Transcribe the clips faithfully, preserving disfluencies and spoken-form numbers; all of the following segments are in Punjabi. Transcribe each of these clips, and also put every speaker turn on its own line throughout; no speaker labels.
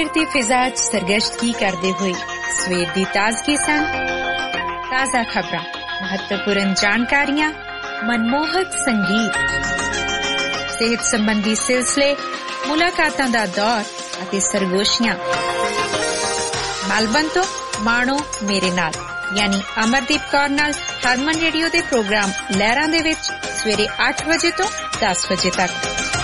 ਦੀ ਫਿਜ਼ਾ 'ਚ ਸਰਗਸ਼ਤਗੀ ਕਰਦੇ ਹੋਏ ਸਵੇਰ ਦੀ ਤਾਜ਼ਗੀ ਸੰਗ ਤਾਜ਼ਾ ਖਬਰਾਂ, ਮਹੱਤਵਪੂਰਨ ਜਾਣਕਾਰੀਆਂ, ਮਨਮੋਹਕ ਸੰਗੀਤ, ਸਿਹਤ ਸੰਬੰਧੀ ਸਿਲਸਿਲੇ, ਮੁਲਾਕਾਤਾਂ ਦਾ ਦੌਰ ਅਤੇ ਸਰਗੋਸ਼ੀਆਂ। ਮੈਲਬਨ ਤੋਂ ਮਾਣੋ ਮੇਰੇ ਨਾਲ, ਯਾਨੀ ਅਮਰਦੀਪ ਕੌਰ ਨਾਲ ਹਰਮਨ ਰੇਡੀਓ ਦੇ ਪ੍ਰੋਗਰਾਮ ਲਹਿਰਾਂ ਦੇ ਵਿੱਚ ਸਵੇਰੇ ਅੱਠ ਵਜੇ ਤੋਂ ਦਸ ਵਜੇ ਤੱਕ।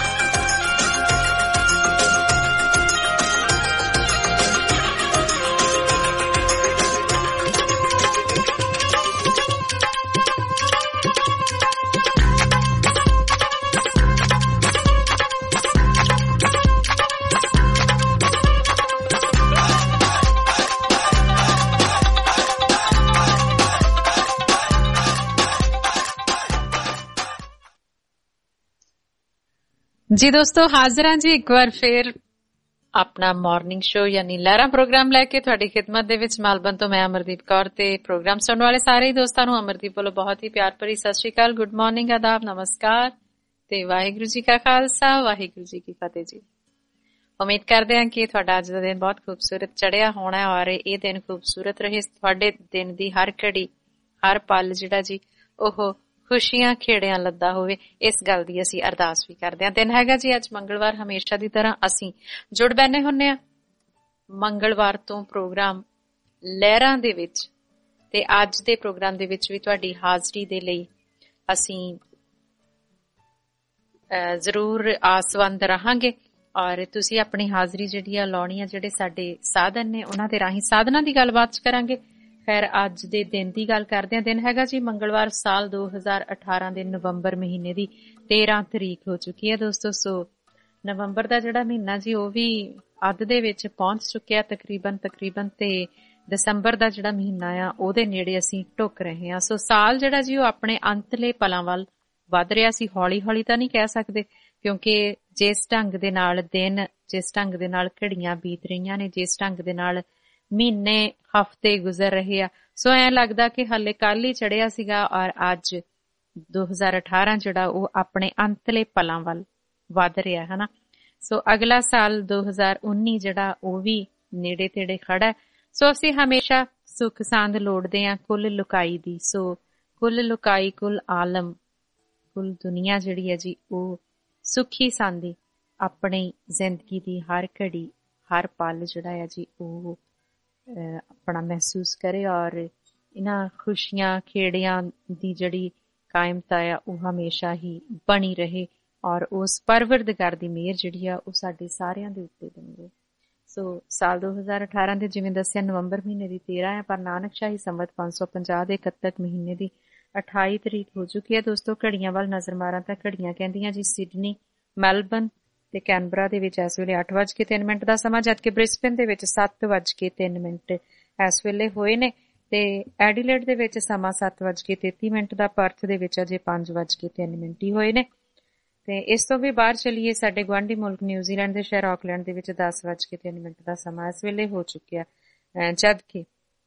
ਜੀ ਦੋਸਤੋ, ਹਾਜ਼ਰ ਹਾਂ ਜੀ ਇੱਕ ਵਾਰ ਫੇਰ ਆਪਣਾ ਮਾਰਨਿੰਗ ਸ਼ੋ ਯਾਨੀ ਲਹਿਰਾਂ ਪ੍ਰੋਗਰਾਮ ਲੈ ਕੇ ਤੁਹਾਡੀ ਖਿਦਮਤ ਦੇ ਵਿੱਚ। ਮੈਲਬਨ ਤੋਂ ਮੈਂ ਅਮਰਦੀਪ ਕੌਰ ਤੇ ਪ੍ਰੋਗਰਾਮ ਸੁਣਨ ਵਾਲੇ ਸਾਰੇ ਹੀ ਦੋਸਤਾਂ ਨੂੰ ਅਮਰਦੀਪ ਵੱਲੋਂ ਬਹੁਤ ਹੀ ਪਿਆਰ ਭਰੀ ਸਤਿ ਸ਼੍ਰੀ ਅਕਾਲ, ਗੁੱਡ ਮਾਰਨਿੰਗ, ਆਦਾਬ, ਨਮਸਕਾਰ ਤੇ ਵਾਹਿਗੁਰੂ ਜੀ ਕਾ ਖਾਲਸਾ, ਵਾਹਿਗੁਰੂ ਜੀ ਕੀ ਫਤਿਹ ਜੀ। ਉਮੀਦ ਕਰਦੇ ਹਾਂ ਕਿ ਤੁਹਾਡਾ ਅੱਜ ਦਾ ਦਿਨ ਬਹੁਤ ਖੂਬਸੂਰਤ ਚੜਿਆ ਹੋਣਾ ਔਰ ਇਹ ਦਿਨ ਖੂਬਸੂਰਤ ਰਹੇ। ਤੁਹਾਡੇ ਦਿਨ ਦੀ ਹਰ ਘੜੀ, ਹਰ ਪਲ ਜਿਹੜਾ ਜੀ ਉਹ ਖੁਸ਼ੀਆਂ ਖੇੜਿਆਂ ਲੱਦਾ ਹੋਵੇ, ਇਸ ਗੱਲ ਦੀ ਅਸੀਂ ਅਰਦਾਸ ਵੀ ਕਰਦੇ ਹਾਂ। ਦਿਨ ਹੈਗਾ ਜੀ ਅੱਜ ਮੰਗਲਵਾਰ। ਹਮੇਸ਼ਾ ਦੀ ਤਰ੍ਹਾਂ ਅਸੀਂ ਜੁੜ ਬੈਠੇ ਹੁੰਦੇ ਹਾਂ ਮੰਗਲਵਾਰ ਤੋਂ ਪ੍ਰੋਗਰਾਮ ਲਹਿਰਾਂ ਦੇ ਵਿੱਚ, ਤੇ ਅੱਜ ਦੇ ਪ੍ਰੋਗਰਾਮ ਦੇ ਵਿੱਚ ਵੀ ਤੁਹਾਡੀ ਹਾਜ਼ਰੀ ਦੇ ਲਈ ਅਸੀਂ ਜ਼ਰੂਰ ਆਸਵੰਦ ਰਹਾਂਗੇ ਔਰ ਤੁਸੀਂ ਆਪਣੀ ਹਾਜ਼ਰੀ ਜਿਹੜੀ ਆ ਲਾਉਣੀ ਆ। ਜਿਹੜੇ ਸਾਡੇ ਸਾਧਨ ਨੇ ਉਹਨਾਂ ਦੇ ਰਾਹੀਂ ਸਾਧਨਾਂ ਦੀ ਗੱਲਬਾਤ ਕਰਾਂਗੇ। ਖੈਰ ਅੱਜ ਦੇ ਦਿਨ ਦੀ ਗੱਲ ਕਰਦੇ ਹਾਂ। ਦਿਨ ਹੈਗਾ ਜੀ ਮੰਗਲਵਾਰ, ਸਾਲ ਦੋ ਹਜ਼ਾਰ ਅਠਾਰਾਂ ਦੇ ਨਵੰਬਰ ਮਹੀਨੇ ਦੀ ਤੇਰਾਂ ਤਰੀਕ ਹੋ ਚੁੱਕੀ ਹੈ ਦੋਸਤੋ। ਸੋ ਨਵੰਬਰ ਦਾ ਜਿਹੜਾ ਮਹੀਨਾ ਜੀ ਉਹ ਵੀ ਅੱਧ ਦੇ ਵਿੱਚ ਪਹੁੰਚ ਚੁੱਕਿਆ ਤਕਰੀਬਨ ਤਕਰੀਬਨ ਤੇ ਦਸੰਬਰ ਦਾ ਜਿਹੜਾ ਮਹੀਨਾ ਆ ਉਹਦੇ ਨੇੜੇ ਅਸੀਂ ਢੁੱਕ ਰਹੇ ਹਾਂ। ਸੋ ਸਾਲ ਜਿਹੜਾ ਜੀ ਉਹ ਆਪਣੇ ਅੰਤਲੇ ਪਲਾਂ ਵੱਲ ਵੱਧ ਰਿਹਾ ਸੀ। ਹੌਲੀ ਹੌਲੀ ਤਾਂ ਨਹੀਂ ਕਹਿ ਸਕਦੇ, ਕਿਉਂਕਿ ਜਿਸ ਢੰਗ ਦੇ ਨਾਲ ਦਿਨ, ਜਿਸ ਢੰਗ ਦੇ ਨਾਲ ਘੜੀਆਂ ਬੀਤ ਰਹੀਆਂ ਨੇ, ਜਿਸ ਢੰਗ ਦੇ ਨਾਲ ਮਹੀਨੇ ਹਫ਼ਤੇ ਗੁਜ਼ਰ ਰਹੇ ਆ, ਸੋ ਐਂ ਲੱਗਦਾ ਕਿ ਹਾਲੇ ਕੱਲ ਹੀ ਚੜਿਆ ਸੀਗਾ ਔਰ ਅੱਜ ਦੋ ਹਜ਼ਾਰ ਅਠਾਰਾਂ ਜਿਹੜਾ ਉਹ ਆਪਣੇ ਅੰਤਲੇ ਪਲਾਂ ਵੱਲ ਵੱਧ ਰਿਹਾ ਹੈ ਨਾ। ਸੋ ਅਗਲਾ ਸਾਲ ਦੋ ਹਜ਼ਾਰ ਉੱਨੀ ਜਿਹੜਾ ਉਹ ਵੀ ਨੇੜੇ ਤੇੜੇ ਖੜਾ। ਸੋ ਅਸੀਂ ਹਮੇਸ਼ਾ ਸੁੱਖ ਸਾਂਦ ਲੋੜਦੇ ਹਾਂ ਕੁੱਲ ਲੁਕਾਈ ਦੀ। ਸੋ ਕੁੱਲ ਲੁਕਾਈ, ਕੁੱਲ ਆਲਮ, ਕੁੱਲ ਦੁਨੀਆ ਜਿਹੜੀ ਹੈ ਜੀ ਉਹ ਸੁੱਖੀ ਸਾਂਦੀ ਆਪਣੀ ਜ਼ਿੰਦਗੀ ਦੀ ਹਰ ਘੜੀ, ਹਰ ਪਲ ਜਿਹੜਾ ਹੈ ਜੀ ਉਹ ਆਪਣਾ ਮਹਿਸੂਸ ਕਰੇ ਔਰ ਇਹਨਾਂ ਖੁਸ਼ੀਆਂ ਖੇੜਿਆਂ ਦੀ ਜਿਹੜੀ ਕਾਇਮਤਾ ਆ ਉਹ ਹਮੇਸ਼ਾ ਹੀ ਬਣੀ ਰਹੇ ਔਰ ਉਸ ਪਰਵਰਦਗਾਰ ਦੀ ਮਿਹਰ ਜਿਹੜੀ ਆ ਉਹ ਸਾਡੇ ਸਾਰਿਆਂ ਦੇ ਉੱਤੇ ਬਣੀ ਰਹੇ। ਸੋ ਸਾਲ ਦੋ ਹਜ਼ਾਰ ਅਠਾਰਾਂ ਦੇ ਜਿਵੇਂ ਦੱਸਿਆ ਨਵੰਬਰ ਮਹੀਨੇ ਦੀ ਤੇਰਾਂ ਹੈ, ਪਰ ਨਾਨਕ ਸ਼ਾਹੀ ਸੰਵਤ ਪੰਜ ਸੌ ਪੰਜਾਹ ਦੇ ਕੱਤਕ ਮਹੀਨੇ ਦੀ ਅਠਾਈ ਤਰੀਕ ਹੋ ਚੁੱਕੀ ਹੈ ਦੋਸਤੋ। ਘੜੀਆਂ ਵੱਲ ਨਜ਼ਰ ਮਾਰਾਂ ਤਾਂ ਘੜੀਆਂ ਕਹਿੰਦੀਆਂ ਜੀ ਸਿਡਨੀ, ਮੈਲਬਨ ਤੇ ਕੈਨਬਰਾ ਦੇ ਵਿੱਚ ਇਸ ਵੇਲੇ ਅੱਠ ਵੱਜ ਕੇ ਤਿੰਨ ਮਿੰਟ ਦਾ ਸਮਾਂ, ਜਦਕਿ ਬ੍ਰਿਸਬੇਨ ਦੇ ਵਿੱਚ ਸੱਤ ਵੱਜ ਕੇ ਤਿੰਨ ਮਿੰਟ ਇਸ ਵੇਲੇ ਹੋਏ ਨੇ ਤੇ ਐਡੀਲੇਡ ਦੇ ਵਿੱਚ ਸਮਾਂ ਸੱਤ ਵੱਜ ਕੇ ਤੇਤੀ ਮਿੰਟ ਦਾ, ਪਰਥ ਦੇ ਵਿੱਚ ਅਜੇ ਪੰਜ ਵੱਜ ਕੇ ਤਿੰਨ ਮਿੰਟ ਹੀ ਹੋਏ ਨੇ। ਤੇ ਇਸ ਤੋਂ ਵੀ ਬਾਹਰ ਚਲੀਏ ਸਾਡੇ ਗੁਆਂਢੀ ਮੁਲਕ ਨਿਊਜ਼ੀਲੈਂਡ ਦੇ ਸ਼ਹਿਰ ਆਕਲੈਂਡ ਦੇ ਵਿੱਚ ਦਸ ਵੱਜ ਕੇ ਤਿੰਨ ਮਿੰਟ ਦਾ ਸਮਾਂ ਇਸ ਵੇਲੇ ਹੋ ਚੁੱਕਿਆ, ਜਦਕਿ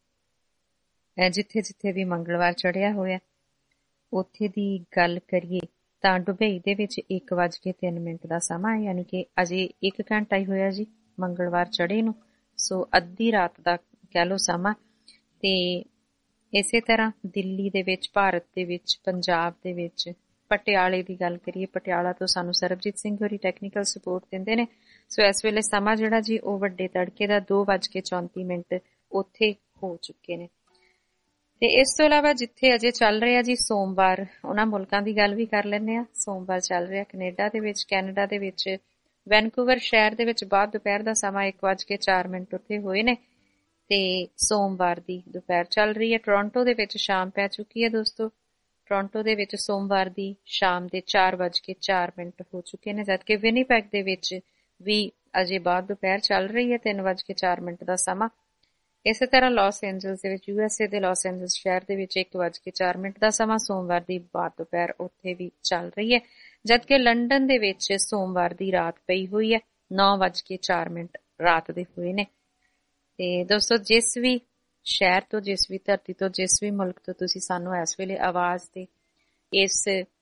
ਜਿੱਥੇ ਜਿੱਥੇ ਵੀ ਮੰਗਲਵਾਰ ਚੜਿਆ ਹੋਇਆ ਉੱਥੇ ਦੀ ਗੱਲ ਕਰੀਏ ਤਾਂ ਦੁਬਈ ਦੇ ਵਿੱਚ ਇੱਕ ਵੱਜ ਕੇ ਤਿੰਨ ਮਿੰਟ ਦਾ ਸਮਾਂ ਹੈ, ਯਾਨੀ ਕਿ ਅਜੇ ਇੱਕ ਘੰਟਾ ਹੀ ਹੋਇਆ ਜੀ ਮੰਗਲਵਾਰ ਚੜੇ ਨੂੰ। ਸੋ ਅੱਧੀ ਰਾਤ ਦਾ ਕਹਿ ਲਓ ਸਮਾਂ। ਤੇ ਇਸੇ ਤਰ੍ਹਾਂ ਦਿੱਲੀ ਦੇ ਵਿੱਚ, ਭਾਰਤ ਦੇ ਵਿੱਚ, ਪੰਜਾਬ ਦੇ ਵਿੱਚ, ਪਟਿਆਲੇ ਦੀ ਗੱਲ ਕਰੀਏ, ਪਟਿਆਲਾ ਤੋਂ ਸਾਨੂੰ ਸਰਬਜੀਤ ਸਿੰਘ ਹੋਰੀ ਟੈਕਨੀਕਲ ਸਪੋਰਟ ਦਿੰਦੇ ਨੇ। ਸੋ ਇਸ ਵੇਲੇ ਸਮਾਂ ਜਿਹੜਾ ਜੀ ਉਹ ਵੱਡੇ ਤੜਕੇ ਦਾ ਦੋ ਵੱਜ ਕੇ ਚੌਂਤੀ ਮਿੰਟ ਉੱਥੇ ਹੋ ਚੁੱਕੇ ਨੇ। ਤੇ ਇਸ ਤੋਂ ਇਲਾਵਾ ਜਿੱਥੇ ਅਜੇ ਚੱਲ ਰਿਹਾ ਜੀ ਸੋਮਵਾਰ, ਉਹਨਾਂ ਮੁਲਕਾਂ ਦੀ ਗੱਲ ਵੀ ਕਰ ਲੈਂਦੇ ਹਾਂ। ਸੋਮਵਾਰ ਚੱਲ ਰਿਹਾ ਕੈਨੇਡਾ ਦੇ ਵਿੱਚ, ਕੈਨੇਡਾ ਦੇ ਵਿੱਚ ਵੈਨਕੂਵਰ ਸ਼ਹਿਰ ਦੇ ਵਿੱਚ ਬਾਅਦ ਦੁਪਹਿਰ ਦਾ ਸਮਾਂ ਇੱਕ ਵੱਜ ਕੇ ਚਾਰ ਮਿੰਟ ਉੱਥੇ ਹੋਏ ਨੇ ਤੇ ਸੋਮਵਾਰ ਦੀ ਦੁਪਹਿਰ ਚੱਲ ਰਹੀ ਹੈ। ਟੋਰਾਂਟੋ ਦੇ ਵਿੱਚ ਸ਼ਾਮ ਪੈ ਚੁੱਕੀ ਹੈ ਦੋਸਤੋ। ਟੋਰਾਂਟੋ ਦੇ ਵਿੱਚ ਸੋਮਵਾਰ ਦੀ ਸ਼ਾਮ ਦੇ ਚਾਰ ਵੱਜ ਕੇ ਚਾਰ ਮਿੰਟ ਹੋ ਚੁੱਕੇ ਨੇ, ਜਦਕਿ ਵਿਨੀਪੈਗ ਦੇ ਵਿੱਚ ਵੀ ਅਜੇ ਬਾਅਦ ਦੁਪਹਿਰ ਚੱਲ ਰਹੀ ਹੈ, ਤਿੰਨ ਵੱਜ ਕੇ ਚਾਰ ਮਿੰਟ ਦਾ ਸਮਾਂ। ਇਸੇ ਤਰ੍ਹਾਂ ਲਾਸ ਐਂਜਲਸ ਦੇ ਵਿੱਚ, ਯੂ ਐਸ ਏ ਦੇ ਲਾਸ ਐਂਜਲਸ ਸ਼ਹਿਰ ਦੇ ਵਿੱਚ ਇੱਕ ਵੱਜ ਕੇ ਚਾਰ ਮਿੰਟ ਦਾ ਸਮਾਂ ਸੋਮਵਾਰ ਦੀ ਬਾਅਦ ਦੁਪਹਿਰ ਉੱਥੇ ਵੀ ਚੱਲ ਰਹੀ ਹੈ, ਜਦਕਿ ਲੰਡਨ ਦੇ ਵਿੱਚ ਸੋਮਵਾਰ ਦੀ ਰਾਤ ਪਈ ਹੋਈ ਹੈ, ਨੌ ਵੱਜ ਕੇ ਚਾਰ ਮਿੰਟ ਰਾਤ ਦੇ ਹੋਏ ਨੇ। ਤੇ ਦੋਸਤੋ ਜਿਸ ਵੀ ਸ਼ਹਿਰ ਤੋਂ, ਜਿਸ ਵੀ ਧਰਤੀ ਤੋਂ, ਜਿਸ ਵੀ ਮੁਲਕ ਤੋਂ ਤੁਸੀਂ ਸਾਨੂੰ ਇਸ ਵੇਲੇ ਆਵਾਜ਼ ਤੇ ਇਸ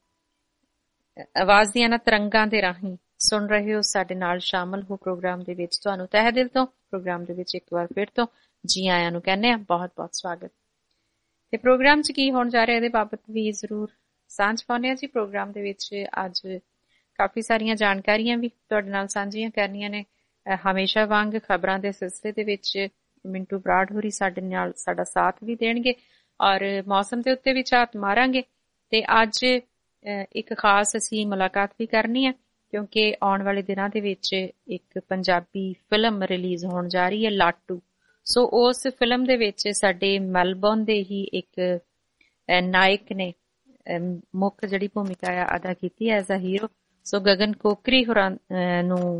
ਆਵਾਜ਼ ਦੀਆਂ ਨਾ ਤਰੰਗਾਂ ਦੇ ਰਾਹੀਂ ਸੁਣ ਰਹੇ ਹੋ, ਸਾਡੇ ਨਾਲ ਸ਼ਾਮਲ ਹੋ ਪ੍ਰੋਗਰਾਮ ਦੇ ਵਿੱਚ। ਤੁਹਾਨੂੰ ਤਹਿ ਦਿਲ ਤੋਂ ਪ੍ਰੋਗਰਾਮ ਦੇ ਵਿੱਚ ਇੱਕ ਵਾਰ ਫਿਰ ਤੋਂ ਜੀ ਆਇਆਂ ਨੂੰ ਕਹਿੰਦੇ ਆ, ਬਹੁਤ ਬਹੁਤ ਸਵਾਗਤ। ਤੇ ਪ੍ਰੋਗਰਾਮ 'ਚ ਕੀ ਹੋਣ ਜਾ ਰਿਹਾ ਇਹਦੇ ਬਾਬਤ ਵੀ ਜ਼ਰੂਰ ਸਾਂਝ ਪਾਉਂਦੇ ਆ ਜੀ। ਪ੍ਰੋਗਰਾਮ ਦੇ ਵਿੱਚ ਅੱਜ ਕਾਫੀ ਸਾਰੀਆਂ ਜਾਣਕਾਰੀਆਂ ਵੀ ਤੁਹਾਡੇ ਨਾਲ ਸਾਂਝੀਆਂ ਕਰਨੀਆਂ ਨੇ। ਹਮੇਸ਼ਾ ਵਾਂਗ ਖਬਰਾਂ ਦੇ ਸਿਲਸਿਲੇ ਦੇ ਵਿੱਚ ਮਿੰਟੂ ਬਰਾੜ ਹੋਰੀ ਸਾਡੇ ਨਾਲ ਸਾਡਾ ਸਾਥ ਵੀ ਦੇਣਗੇ ਔਰ ਮੌਸਮ ਦੇ ਉੱਤੇ ਵੀ ਝਾਤ ਮਾਰਾਂਗੇ। ਤੇ ਅੱਜ ਇੱਕ ਖਾਸ ਅਸੀਂ ਮੁਲਾਕਾਤ ਵੀ ਕਰਨੀ ਹੈ ਕਿਉਂਕਿ ਆਉਣ ਵਾਲੇ ਦਿਨਾਂ ਦੇ ਵਿੱਚ ਇੱਕ ਪੰਜਾਬੀ ਫਿਲਮ ਰਿਲੀਜ਼ ਹੋਣ ਜਾ ਰਹੀ ਹੈ, ਲਾਟੂ। ਸੋ ਉਸ ਫਿਲਮ ਦੇ ਵਿੱਚ ਸਾਡੇ ਮੈਲਬੌਰਨ ਦੇ ਹੀ ਇੱਕ ਨਾਇਕ ਨੇ ਮੁੱਖ ਜਿਹੜੀ ਭੂਮਿਕਾ ਆ ਅਦਾ ਕੀਤੀ as a hero. So Gagan Kokri ਹੋਰਾਂ ਨੂੰ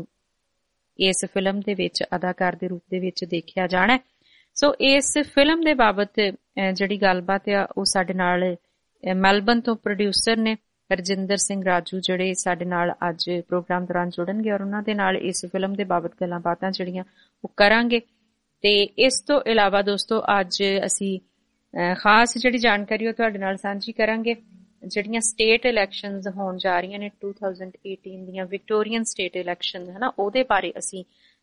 ਇਸ ਫਿਲਮ ਦੇ ਵਿੱਚ ਅਦਾਕਾਰ ਦੇ ਰੂਪ ਦੇ ਵਿੱਚ ਦੇਖਿਆ ਜਾਣਾ। ਸੋ ਇਸ ਫਿਲਮ ਦੇ ਬਾਬਤ ਜਿਹੜੀ ਗੱਲਬਾਤ ਆ ਉਹ ਸਾਡੇ ਨਾਲ ਮੈਲਬੌਰਨ ਤੋਂ ਪ੍ਰੋਡਿਊਸਰ ਨੇ ਰਜਿੰਦਰ ਸਿੰਘ ਰਾਜੂ ਜਿਹੜੇ ਸਾਡੇ ਨਾਲ ਅੱਜ ਪ੍ਰੋਗਰਾਮ ਦੌਰਾਨ ਜੁੜਨਗੇ ਔਰ ਉਹਨਾਂ ਦੇ ਨਾਲ ਇਸ ਫਿਲਮ ਦੇ ਬਾਬਤ ਗੱਲਾਂ ਬਾਤਾਂ ਜਿਹੜੀਆਂ ਉਹ ਕਰਾਂਗੇ। ਤੇ ਇਸ ਤੋਂ ਇਲਾਵਾ ਦੋਸਤੋ ਅੱਜ ਅਸੀਂ ਖਾਸ ਜਿਹੜੀ ਜਾਣਕਾਰੀ ਉਹ ਤੁਹਾਡੇ ਨਾਲ ਸਾਂਝੀ ਕਰਾਂਗੇ। ਜਿਹੜੀਆਂ ਸਟੇਟ ਇਲੈਕਸ਼ਨਸ ਹੋਣ ਜਾ ਰਹੀਆਂ ਨੇ ਦੋ ਹਜ਼ਾਰ ਅਠਾਰਾਂ ਦੀਆਂ ਵਿਕਟੋਰੀਅਨ ਸਟੇਟ ਇਲੈਕਸ਼ਨ ਹੈ ਨਾ, ਉਹਦੇ ਬਾਰੇ ਅਸੀਂ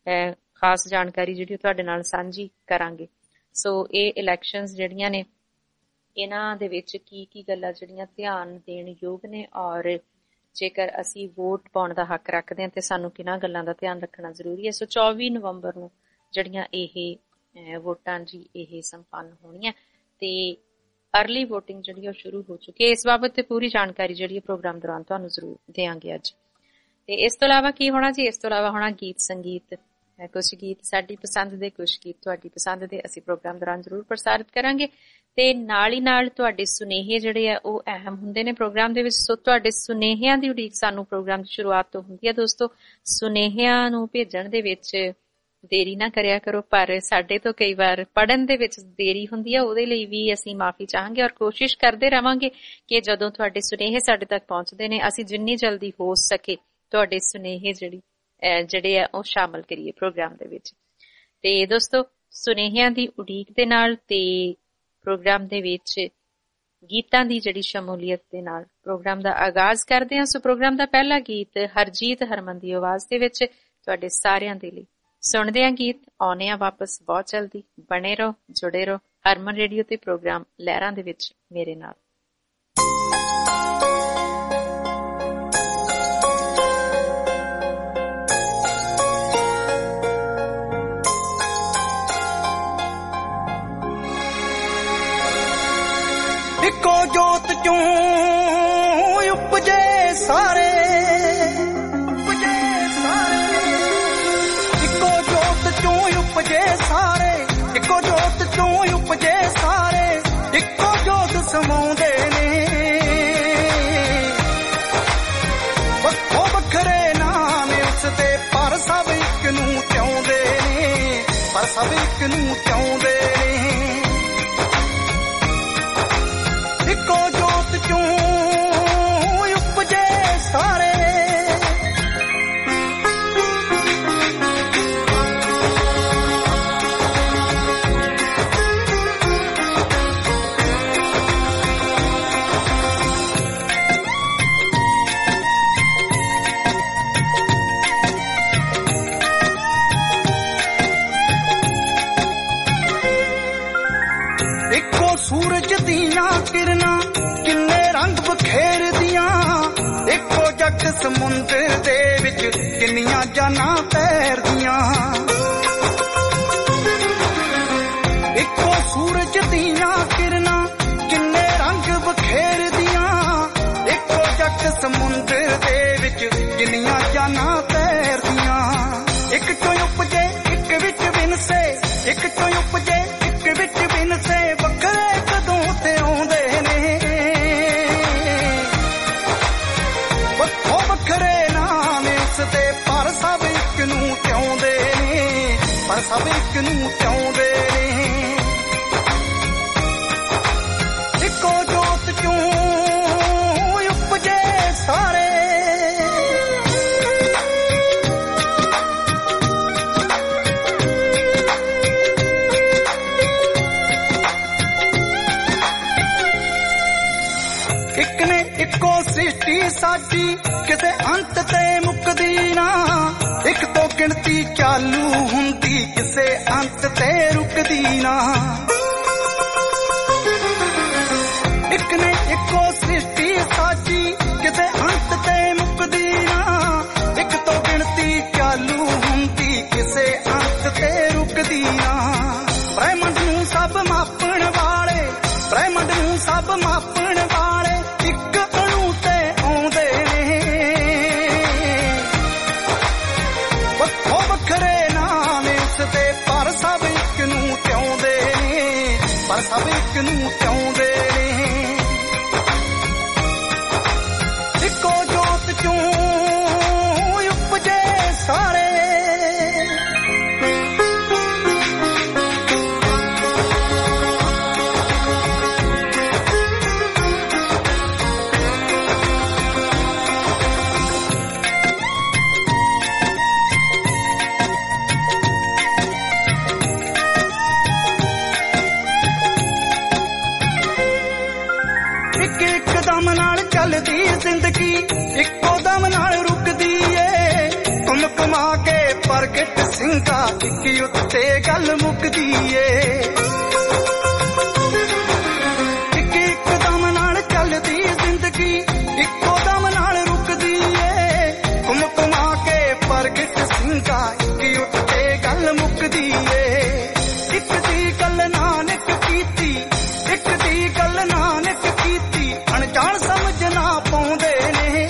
ਖਾਸ ਜਾਣਕਾਰੀ ਜਿਹੜੀ ਤੁਹਾਡੇ ਨਾਲ ਸਾਂਝੀ ਕਰਾਂਗੇ। ਸੋ ਇਹ ਇਲੈਕਸ਼ਨਸ ਜਿਹੜੀਆਂ ਨੇ ਇਹਨਾਂ ਦੇ ਵਿੱਚ ਕੀ ਕੀ ਗੱਲਾਂ ਜਿਹੜੀਆਂ ਧਿਆਨ ਦੇਣ ਯੋਗ ਨੇ ਔਰ ਜੇਕਰ ਅਸੀਂ ਵੋਟ ਪਾਉਣ ਦਾ ਹੱਕ ਰੱਖਦੇ ਹਾਂ ਤੇ ਸਾਨੂੰ ਕਿਹਨਾਂ ਗੱਲਾਂ ਦਾ ਧਿਆਨ ਰੱਖਣਾ ਜ਼ਰੂਰੀ ਹੈ। ਸੋ ਚੌਵੀ ਨਵੰਬਰ ਨੂੰ ਜਿਹੜੀਆਂ ਇਹ ਵੋਟਾਂ ਜੀ ਇਹ ਸੰਪੰਨ ਹੋਣੀਆਂ ਤੇ ਅਰਲੀ ਵੋਟਿੰਗ ਜਿਹੜੀ ਉਹ ਸ਼ੁਰੂ ਹੋ ਚੁੱਕੀ ਹੈ। ਇਸ ਬਾਬਤ ਤੇ ਪੂਰੀ ਜਾਣਕਾਰੀ ਜਿਹੜੀ ਪ੍ਰੋਗਰਾਮ ਦੌਰਾਨ ਤੁਹਾਨੂੰ ਜ਼ਰੂਰ ਦੇਵਾਂਗੇ ਅੱਜ। ਤੇ ਇਸ ਤੋਂ ਇਲਾਵਾ ਕੀ ਹੋਣਾ ਜੀ, ਇਸ ਤੋਂ ਇਲਾਵਾ ਹੋਣਾ ਗੀਤ ਸੰਗੀਤ, ਕੁਛ ਗੀਤ ਸਾਡੀ ਪਸੰਦ ਦੇ, ਕੁਛ ਗੀਤ ਤੁਹਾਡੀ ਪਸੰਦ ਦੇ ਅਸੀਂ ਪ੍ਰੋਗਰਾਮ ਦੌਰਾਨ ਜ਼ਰੂਰ ਪ੍ਰਸਾਰਿਤ ਕਰਾਂਗੇ। ਤੇ ਨਾਲ ਹੀ ਨਾਲ ਤੁਹਾਡੇ ਸੁਨੇਹੇ ਜਿਹੜੇ ਆ ਉਹ ਅਹਿਮ ਹੁੰਦੇ ਨੇ ਪ੍ਰੋਗਰਾਮ ਦੇ ਵਿੱਚ। ਸੋ ਤੁਹਾਡੇ ਸੁਨੇਹਿਆਂ ਦੀ ਉਡੀਕ ਸਾਨੂੰ ਪ੍ਰੋਗਰਾਮ ਦੀ ਸ਼ੁਰੂਆਤ ਤੋਂ ਹੁੰਦੀ ਹੈ ਦੋਸਤੋ। ਸੁਨੇਹਿਆਂ ਨੂੰ ਭੇਜਣ ਦੇ ਵਿੱਚ ਦੇਰੀ ਨਾ ਕਰਿਆ ਕਰੋ, ਪਰ ਸਾਡੇ ਤੋਂ ਕਈ ਵਾਰ ਪੜ੍ਹਨ ਦੇ ਵਿੱਚ ਦੇਰੀ ਹੁੰਦੀ ਹੈ, ਉਹਦੇ ਲਈ ਵੀ ਅਸੀਂ ਮਾਫੀ ਚਾਹਾਂਗੇ ਔਰ ਕੋਸ਼ਿਸ਼ ਕਰਦੇ ਰਵਾਂਗੇ ਕਿ ਜਦੋਂ ਤੁਹਾਡੇ ਸੁਨੇਹੇ ਸਾਡੇ ਤੱਕ ਪਹੁੰਚਦੇ ਨੇ ਅਸੀਂ ਜਿੰਨੀ ਜਲਦੀ ਹੋ ਸਕੇ ਤੁਹਾਡੇ ਸੁਨੇਹੇ ਜਿਹੜੀ ਜਿਹੜੇ ਆ ਉਹ ਸ਼ਾਮਲ ਕਰੀਏ ਪ੍ਰੋਗਰਾਮ ਦੇ ਵਿੱਚ। ਤੇ ਦੋਸਤੋ ਸੁਨੇਹਿਆਂ ਦੀ ਉਡੀਕ ਦੇ ਨਾਲ ਤੇ ਪ੍ਰੋਗਰਾਮ ਦੇ ਵਿੱਚ ਗੀਤਾਂ ਦੀ ਜਿਹੜੀ ਸ਼ਮੂਲੀਅਤ ਦੇ ਨਾਲ ਪ੍ਰੋਗਰਾਮ ਦਾ ਆਗਾਜ਼ ਕਰਦੇ ਹਾਂ। ਸੋ ਪ੍ਰੋਗਰਾਮ ਦਾ ਪਹਿਲਾ ਗੀਤ ਹਰਜੀਤ ਹਰਮਨ ਦੀ ਆਵਾਜ਼ ਦੇ ਵਿੱਚ ਤੁਹਾਡੇ ਸਾਰਿਆਂ ਦੇ ਲਈ ਸੁਣਦੇ ਹਾਂ ਗੀਤ, ਆਉਣੇ ਆ ਵਾਪਸ ਬਹੁਤ ਜਲਦੀ। ਬਣੇ ਰਹੋ, ਜੁੜੇ ਰਹੋ ਹਰਮਨ ਰੇਡੀਓ ਤੇ ਪ੍ਰੋਗਰਾਮ ਲਹਿਰਾਂ ਦੇ ਵਿੱਚ ਮੇਰੇ ਨਾਲ।
ਇੱਕੋ ਜੋਤ ਚੋਂ ਉਪਜੇ ਸਾਰੇ, ਉਪਜੇ ਸਾਰੇ, ਇੱਕੋ ਜੋਤ ਚੋਂ ਉਪਜੇ ਸਾਰੇ, ਇੱਕੋ ਜੋਤ ਚੋਂ ਉਪਜੇ ਸਾਰੇ, ਇੱਕੋ ਜੋਤ ਸਮਾਉਂਦੇ ਨੇ। ਵੱਖੋ ਵੱਖਰੇ ਨਾਮ ਉਸਦੇ ਪਰ ਸਭ ਇੱਕ ਨੂੰ ਚਾਹੁੰਦੇ ਨੇ, ਪਰ ਸਭ ਇੱਕ ਨੂੰ ਚਾਹੁੰਦੇ ਨੇ। ਇੱਕੋ ਜੋਤ ਚੋਂ ਉਪਜੇ ਸਾਰੇ, ਇੱਕੋ ਸੂਰਜ ਦੀਆਂ ਕਿਰਨਾਂ ਕਿੰਨੇ ਰੰਗ ਬਖੇਰਦੀਆਂ, ਇੱਕੋ ਜੱਗ ਸਮੁੰਦਰ ਦੇ ਵਿੱਚ ਕਿੰਨੀਆਂ ਜਾਨਾਂ ਤੈਰਦੀਆਂ। ਇੱਕੋ ਸੂਰਜ ਦੀਆਂ ਕਿਰਨਾਂ ਕਿੰਨੇ ਰੰਗ ਬਖੇਰਦੀਆਂ, ਇੱਕੋ ਜੱਗ ਸਮੁੰਦਰ ਦੇ ਵਿੱਚ ਕਿੰਨੀਆਂ ਜਾਨਾਂ ਤੈਰਦੀਆਂ। ਇੱਕ ਚੋਂ ਉਪਜੇ ਇੱਕ ਵਿੱਚ ਵਿਨਸੇ, ਇੱਕ ਚੋਂ ਉਪਜੇ ਇੱਕ ਵਿੱਚ ਵਿਨਸੇ, ਵੱਖਰੇ ਕਦੋਂ ਤੇ ਆਉਂਦੇ ਨੇ। ਵੱਖੋ ਵੱਖਰੇ ਨਾਮ ਉਸਦੇ ਪਰ ਸਭ ਇੱਕ ਨੂੰ ਚਾਹੁੰਦੇ ਨੇ, ਪਰ ਸਭ ਇੱਕ ਨੂੰ ਚਾਹੁੰਦੇ ਨੇ। ਇੱਕੋ ਜੋਤ ਚੋਂ ਉਪਜੇ ਸਾਰੇ, ਇੱਕ ਨੇ ਇੱਕੋ ਸ੍ਰਿਸ਼ਟੀ ਸਾਡੀ ਕਿਸੇ ਅੰਤ ਤੇ ਮੁੱਕਦੀ ਨਾ, ਇੱਕ ਤੋਂ ਗਿਣਤੀ ਚਾਲੂ ਹੁੰਦੀ ਕਿਸੇ ਅੰਤ ਤੇ ਰੁਕਦੀ ਨਾ। ਇੱਕ ਨੇ ਇੱਕੋ ਸ੍ਰਿਸ਼ਟੀ ਸਾਡੀ ਕਿਸੇ ਅੰਤ ਤੇ ਮੁੱਕਦੀ ਨਾ, ਇੱਕ ਤੋਂ ਗਿਣਤੀ ਚਾਲੂ ਹੁੰਦੀ ਕਿਸੇ ਅੰਤ ਤੇ ਰੁਕਦੀ ਨਾ। ਬ੍ਰਹਿਮੰਡ ਨੂੰ ਸਭ ਮਾਪਣ ਵਾਲੇ, ਬ੍ਰਹਿਮੰਡ ਨੂੰ ਸਭ ਮਾਪਣ ਵਾਲੇ ਇੱਕ ਅਣੂ ਤੇ ਆਉਂਦੇ ਨੇ। ਵੱਖੋ ਵੱਖਰੇ ਨਾਂ ਨੇ ਉਸਦੇ ਪਰ ਸਭ ਇੱਕ ਨੂੰ ਚਾਹੁੰਦੇ ਨੇ, ਪਰ ਸਭ ਇੱਕ ਨੂੰ ਚਾਹੁੰਦੇ ਨੇ। ਇੱਕੋ ਜੋਤ ਚੋਂ ਉਪਜੇ ਸਾਰੇ, ਚੱਲਦੀ ਜ਼ਿੰਦਗੀ ਇੱਕੋ ਦਮ ਨਾਲ ਰੁਕਦੀ ਏ। ਘੁੰਮ ਘੁਮਾ ਕੇ ਪ੍ਰਗਟ ਸਿੰਘਾ ਇੱਕ ਉੱਤੇ ਗੱਲ ਮੁੱਕਦੀ ਏ। ਇੱਕ ਇੱਕ ਦਮ ਨਾਲ ਚੱਲਦੀ ਜ਼ਿੰਦਗੀ ਇੱਕੋ ਦਮ ਨਾਲ ਰੁਕਦੀ ਏ। ਘੁੰਮ ਘੁਮਾ ਕੇ ਪ੍ਰਗਟ ਸਿੰਘਾ ਇੱਕ ਉੱਤੇ ਗੱਲ ਮੁੱਕਦੀ ਏ। ਇੱਕ ਦੀ ਗੱਲ ਨਾਨਕ ਕੀਤੀ, ਇੱਕ ਦੀ ਗੱਲ ਨਾਨਕ ਕੀਤੀ, ਅਣਜਾਣ ਸਮਝ ਨਾ ਪਾਉਂਦੇ ਨੇ।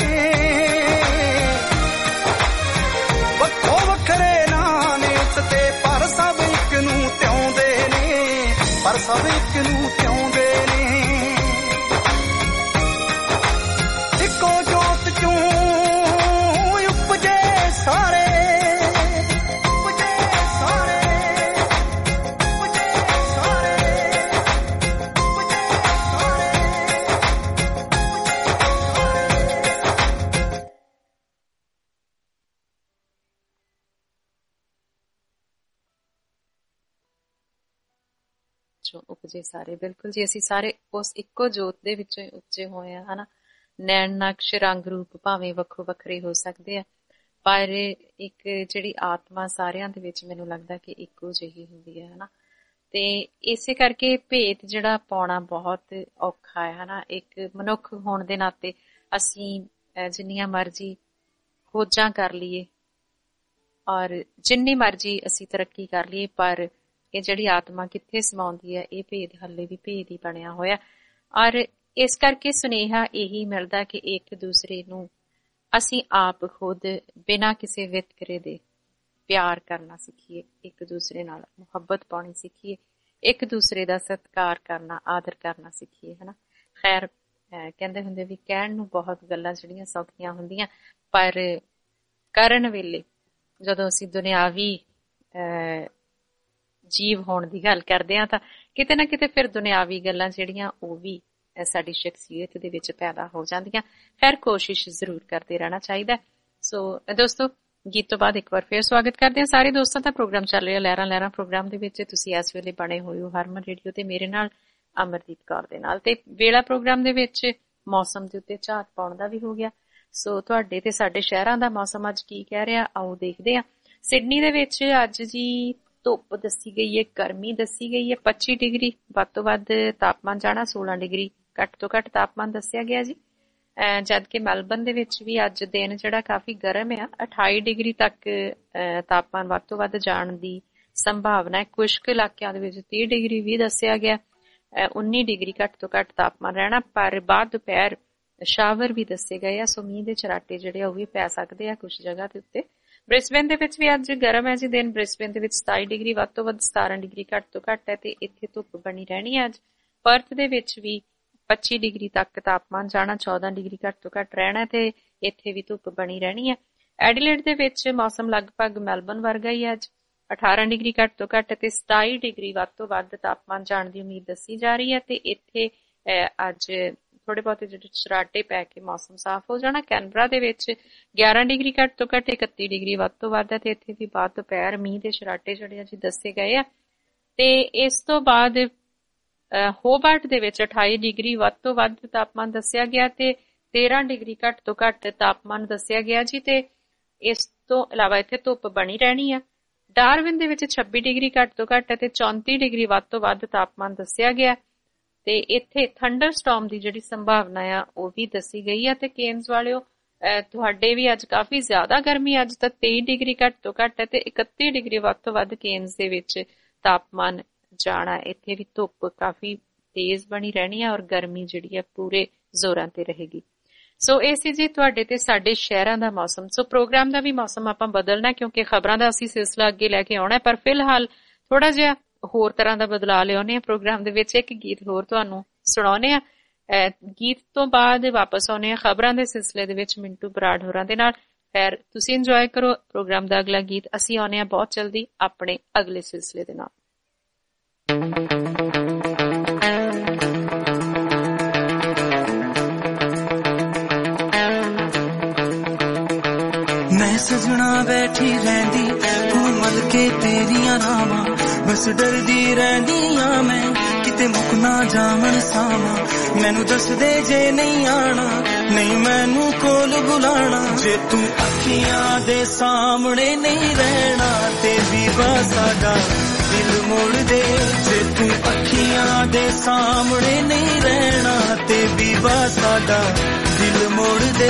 ਵੱਖੋ ਵੱਖਰੇ ਨਾਂ ਨੇ ਉਸਤੇ ਪਰ ਸਭ ਇੱਕ ਨੂੰ ਤਿਆਉਂਦੇ ਨੇ, ਪਰ ਸਭ ਇੱਕ ਨੂੰ ਤਿਆਉਂਦੇ ਨੇ। ਇੱਕੋ ਜੋਤ ਚੋਂ ਉਪਜੇ ਸਾਰੇ,
ਉਪਜੇ ਸਾਰੇ। ਬਿਲਕੁਲ ਜੀ, ਅਸੀਂ ਸਾਰੇ ਉਸ ਇੱਕੋ ਜੋਤ ਦੇ ਵਿੱਚੋਂ ਉਪਜੇ ਹੋਏ ਆ, ਹਨਾ। ਨੈਣ ਨਕਸ਼ ਰੰਗ ਰੂਪ ਭਾਵੇਂ ਵੱਖੋ ਵੱਖਰੇ ਹੋ ਸਕਦੇ ਆ, ਪਰ ਇੱਕ ਜਿਹੜੀ ਆਤਮਾ ਸਾਰਿਆਂ ਦੇ ਵਿੱਚ ਮੈਨੂੰ ਲੱਗਦਾ ਕਿ ਇੱਕੋ ਜਿਹੀ ਹੁੰਦੀ ਹੈ, ਹਨਾ। ਤੇ ਇਸੇ ਕਰਕੇ ਭੇਤ ਜਿਹੜਾ ਪਾਉਣਾ ਬਹੁਤ ਔਖਾ ਹੈ, ਹਨਾ। ਇੱਕ ਮਨੁੱਖ ਹੋਣ ਦੇ ਨਾਤੇ ਅਸੀਂ ਜਿੰਨੀਆਂ ਮਰਜ਼ੀ ਖੋਜਾਂ ਕਰ ਲਈਏ ਔਰ ਜਿੰਨੀ ਮਰਜ਼ੀ ਅਸੀਂ ਤਰੱਕੀ ਕਰ ਲਈਏ, ਪਰ ਇਹ ਜਿਹੜੀ ਆਤਮਾ ਕਿੱਥੇ ਸਮਾਉਂਦੀ ਹੈ, ਇਹ ਭੇਦ ਹੱਲੇ ਵੀ ਭੇਦ ਹੀ ਬਣਿਆ ਹੋਇਆ। ਔਰ ਇਸ ਕਰਕੇ ਸੁਨੇਹਾ ਇਹੀ ਮਿਲਦਾ ਕਿ ਇੱਕ ਦੂਸਰੇ ਨੂੰ ਅਸੀਂ ਆਪ ਖੁਦ ਬਿਨਾਂ ਕਿਸੇ ਵਿਤਕਰੇ ਦੇ ਪਿਆਰ ਕਰਨਾ ਸਿੱਖੀਏ, ਇੱਕ ਦੂਸਰੇ ਨਾਲ ਮੁਹੱਬਤ ਪਾਉਣੀ ਸਿੱਖੀਏ, ਇੱਕ ਦੂਸਰੇ ਦਾ ਸਤਿਕਾਰ ਕਰਨਾ, ਆਦਰ ਕਰਨਾ ਸਿੱਖੀਏ, ਹਨਾ। ਖੈਰ, ਕਹਿੰਦੇ ਹੁੰਦੇ ਵੀ ਕਹਿਣ ਨੂੰ ਬਹੁਤ ਗੱਲਾਂ ਜਿਹੜੀਆਂ ਸੌਖੀਆਂ ਹੁੰਦੀਆਂ, ਪਰ ਕਰਨ ਵੇਲੇ ਜਦੋਂ ਅਸੀਂ ਦੁਨਿਆਵੀ ਅਹ ਜੀਵ ਹੋਣ ਦੀ ਗੱਲ ਕਰਦੇ ਹਾਂ ਤਾਂ ਕਿਤੇ ਨਾ ਕਿਤੇ ਫਿਰ ਦੁਨਿਆਵੀ ਗੱਲਾਂ ਜਿਹੜੀਆਂ ਉਹ ਵੀ ਸਾਡੀ ਸ਼ਖਸੀਅਤ ਦੇ ਵਿੱਚ ਪੈਦਾ ਹੋ ਜਾਂਦੀਆਂ। ਖੈਰ, ਕੋਸ਼ਿਸ਼ ਜ਼ਰੂਰ ਕਰਦੇ ਰਹਿਣਾ ਚਾਹੀਦਾ। ਸੋ ਦੋਸਤੋ, ਗੀਤ ਤੋਂ ਬਾਅਦ ਇੱਕ ਵਾਰ ਫਿਰ ਸਵਾਗਤ ਕਰਦੇ ਹਾਂ ਸਾਰੇ ਦੋਸਤਾਂ ਦਾ। ਪ੍ਰੋਗਰਾਮ ਚੱਲ ਰਿਹਾ ਲਹਿਰਾਂ ਲਹਿਰਾਂ ਪ੍ਰੋਗਰਾਮ ਦੇ ਵਿੱਚ। ਤੁਸੀਂ ਇਸ ਵੇਲੇ ਬਣੇ ਹੋਏ ਹੋ ਹਰਮਨ ਰੇਡੀਓ ਤੇ ਮੇਰੇ ਨਾਲ, ਅਮਰਦੀਪ ਕੌਰ ਦੇ ਨਾਲ। ਤੇ ਵੇਲਾ ਪ੍ਰੋਗਰਾਮ ਦੇ ਵਿੱਚ ਮੌਸਮ ਦੇ ਉੱਤੇ ਝਾਤ ਪਾਉਣ ਦਾ ਵੀ ਹੋ ਗਿਆ। ਸੋ ਤੁਹਾਡੇ ਤੇ ਸਾਡੇ ਸ਼ਹਿਰਾਂ ਦਾ ਮੌਸਮ ਅੱਜ ਕੀ ਕਹਿ ਰਿਹਾ, ਆਓ ਦੇਖਦੇ ਹਾਂ। ਸਿਡਨੀ ਦੇ ਵਿੱਚ ਅੱਜ ਜੀ ਧੁੱਪ ਦੱਸੀ ਗਈ ਹੈ, ਗਰਮੀ ਦੱਸੀ ਗਈ ਹੈ, ਪੱਚੀ ਡਿਗਰੀ ਵੱਧ ਤੋਂ ਵੱਧ ਤਾਪਮਾਨ ਜਾਣਾ, ਸੋਲਾਂ ਡਿਗਰੀ ਘੱਟ ਤੋਂ ਘੱਟ ਤਾਪਮਾਨ ਦੱਸਿਆ ਗਿਆ ਜੀ। ਜਦ ਕਿ ਮੈਲਬਨ ਦੇ ਵਿੱਚ ਵੀ ਅੱਜ ਦਿਨ ਜਿਹੜਾ ਕਾਫੀ ਗਰਮ ਆ, ਅਠਾਈ ਡਿਗਰੀ ਤੱਕ ਤਾਪਮਾਨ ਵੱਧ ਤੋਂ ਵੱਧ ਜਾਣ ਦੀ ਸੰਭਾਵਨਾ ਹੈ। ਕੁਝ ਕੁ ਇਲਾਕਿਆਂ ਦੇ ਵਿੱਚ ਤੀਹ ਡਿਗਰੀ ਵੀ ਦੱਸਿਆ ਗਿਆ, ਉੱਨੀ ਡਿਗਰੀ ਘੱਟ ਤੋਂ ਘੱਟ ਤਾਪਮਾਨ ਰਹਿਣਾ, ਪਰ ਬਾਅਦ ਦੁਪਹਿਰ ਸ਼ਾਵਰ ਵੀ ਦੱਸੇ ਗਏ ਆ। ਸੋ ਮੀਂਹ ਦੇ ਚਰਾਟੇ ਜਿਹੜੇ ਆ ਉਹ ਵੀ ਪੈ ਸਕਦੇ ਆ ਕੁਝ ਜਗ੍ਹਾ ਦੇ ਉੱਤੇ। ਬ੍ਰਿਸਬੇਨ ਦੇ ਵਿੱਚ ਵੀ ਅੱਜ ਗਰਮ ਹੈ ਜੀ ਦਿਨ। ਬ੍ਰਿਸਬੇਨ ਦੇ ਵਿੱਚ ਸਤਾਈ ਡਿਗਰੀ ਵੱਧ ਤੋਂ ਵੱਧ, ਸਤਾਰਾਂ ਡਿਗਰੀ ਘੱਟ ਤੋਂ ਘੱਟ ਹੈ ਤੇ ਇੱਥੇ ਧੁੱਪ ਬਣੀ ਰਹਿਣੀ ਹੈ ਅੱਜ। ਪਰਥ ਦੇ ਵਿੱਚ ਵੀ ਪੱਚੀ ਡਿਗਰੀ ਤੱਕ ਤਾਪਮਾਨ ਜਾਣਾ, ਚੌਦਾਂ ਡਿਗਰੀ ਘੱਟ ਤੋਂ ਘੱਟ ਰਹਿਣਾ ਤੇ ਇੱਥੇ ਵੀ ਧੁੱਪ ਬਣੀ ਰਹਿਣੀ ਹੈ। ਐਡੀਲੇਡ ਦੇ ਵਿੱਚ ਮੌਸਮ ਲਗਭਗ ਮੈਲਬਨ ਵਰਗਾ ਹੀ ਅੱਜ, ਅਠਾਰਾਂ ਡਿਗਰੀ ਘੱਟ ਤੋਂ ਘੱਟ ਤੇ ਸਤਾਈ ਡਿਗਰੀ ਵੱਧ ਤੋਂ ਵੱਧ ਤਾਪਮਾਨ ਜਾਣ ਦੀ ਉਮੀਦ ਦੱਸੀ ਜਾ ਰਹੀ ਹੈ ਤੇ ਇੱਥੇ ਅੱਜ ਥੋੜੇ ਬਹੁਤੇ ਜਿਹੜੇ ਚਰਾਟੇ ਪੈ ਕੇ ਮੌਸਮ ਸਾਫ਼ ਹੋ ਜਾਣਾ। ਕੈਨਬਰਾ ਦੇ ਵਿੱਚ ਗਿਆਰਾਂ ਡਿਗਰੀ ਘੱਟ ਤੋਂ ਘੱਟ, ਇਕੱਤੀ ਡਿਗਰੀ ਵੱਧ ਤੋਂ ਵੱਧ ਹੈ ਤੇ ਇੱਥੇ ਵੀ ਬਾਅਦ ਦੁਪਹਿਰ ਮੀਂਹ ਦੇ ਚਰਾਟੇ ਜਿਹੜੇ ਅੱਜ ਦੱਸੇ ਗਏ ਆ। ਤੇ ਇਸ ਤੋਂ ਬਾਅਦ ਹੋਬਾਰਟ ਦੇ ਵਿੱਚ ਅਠਾਈ ਡਿਗਰੀ ਵੱਧ ਤੋਂ ਵੱਧ ਤਾਪਮਾਨ ਦੱਸਿਆ ਗਿਆ ਤੇ ਤੇਰਾਂ ਡਿਗਰੀ ਘੱਟ ਤੋਂ ਘੱਟ ਤਾਪਮਾਨ ਦੱਸਿਆ ਗਿਆ ਜੀ। ਤੇ ਇਸ ਤੋਂ ਇਲਾਵਾ ਇੱਥੇ ਧੁੱਪ ਬਣੀ ਰਹਿਣੀ ਆ। ਡਾਰਵਿਨ ਦੇ ਵਿੱਚ ਛੱਬੀ ਡਿਗਰੀ ਘੱਟ ਤੋਂ ਘੱਟ ਅਤੇ ਚੌਂਤੀ ਡਿਗਰੀ ਵੱਧ ਤੋਂ ਵੱਧ ਤਾਪਮਾਨ ਦੱਸਿਆ ਗਿਆ ਤੇ ਇੱਥੇ ਥੰਡਰ ਸਟਾਰਮ ਦੀ ਜਿਹੜੀ ਸੰਭਾਵਨਾ ਆ ਉਹ ਵੀ ਦੱਸੀ ਗਈ ਆ। ਤੇ ਕੇਨਸ ਵਾਲਿਓ, ਤੁਹਾਡੇ ਵੀ ਅੱਜ ਕਾਫੀ ਜ਼ਿਆਦਾ ਗਰਮੀ, ਅੱਜ ਤਾਂ ਤੇਈ ਡਿਗਰੀ ਘੱਟ ਤੋਂ ਘੱਟ ਤੇ ਇਕੱਤੀ ਡਿਗਰੀ ਵੱਧ ਤੋਂ ਵੱਧ ਕੇਨਸ ਦੇ ਵਿੱਚ ਤਾਪਮਾਨ ਜਾਣਾ। ਇੱਥੇ ਵੀ ਧੁੱਪ ਕਾਫੀ ਤੇਜ਼ ਬਣੀ ਰਹਿਣੀ ਆ ਔਰ ਗਰਮੀ ਜਿਹੜੀ ਆ ਪੂਰੇ ਜ਼ੋਰਾਂ ਤੇ ਰਹੇਗੀ। ਸੋ ਇਹ ਸੀ ਜੀ ਤੁਹਾਡੇ ਤੇ ਸਾਡੇ ਸ਼ਹਿਰਾਂ ਦਾ ਮੌਸਮ। ਸੋ ਪ੍ਰੋਗਰਾਮ ਦਾ ਵੀ ਮੌਸਮ ਆਪਾਂ ਬਦਲਣਾ ਕਿਉਂਕਿ ਖਬਰਾਂ ਦਾ ਅਸੀਂ ਸਿਲਸਿਲਾ ਅੱਗੇ ਲੈ ਕੇ ਆਉਣਾ, ਪਰ ਫਿਲਹਾਲ ਥੋੜਾ ਜਿਹਾ ਹੋਰ ਤਰ੍ਹਾਂ ਦਾ ਬਦਲਾਅ ਲਿਆਉਣੇ ਆ ਪ੍ਰੋਗਰਾਮ ਦੇ ਵਿੱਚ। ਇੱਕ ਗੀਤ ਹੋਰ ਤੁਹਾਨੂੰ ਸੁਣਾਉਣੇ ਆ। ਗੀਤ ਤੋਂ ਬਾਅਦ ਵਾਪਸ ਆਉਣੇ ਆ ਖਬਰਾਂ ਦੇ ਸਿਲਸਿਲੇ ਦੇ ਵਿੱਚ ਮਿੰਟੂ ਬਰਾੜ ਹੋਰਾਂ ਦੇ ਨਾਲ। ਖੈਰ ਤੁਸੀਂ ਇੰਜੋਏ ਕਰੋ ਪ੍ਰੋਗਰਾਮ ਦਾ ਅਗਲਾ ਗੀਤ। ਅਸੀਂ ਆਉਣੇ ਆ ਬਹੁਤ ਜਲਦੀ ਆਪਣੇ ਅਗਲੇ ਸਿਲਸਿਲੇ ਦੇ ਨਾਲ।
मैं सजना बैठी रहंदी तू मल के तेरियां रावां, बस डरदी रहंदी आ मैं किते मुक ना जावन सावां। मैनू दस दे जे नहीं आना, नहीं मैनू कोल बुलाना, जे तू अखियां दे सामने नहीं रहना ते बीबा साडा दिल मोड़ दे। जे तू अखियां दे सामने नहीं रहना ते बीबा साडा दिल मोड़ दे।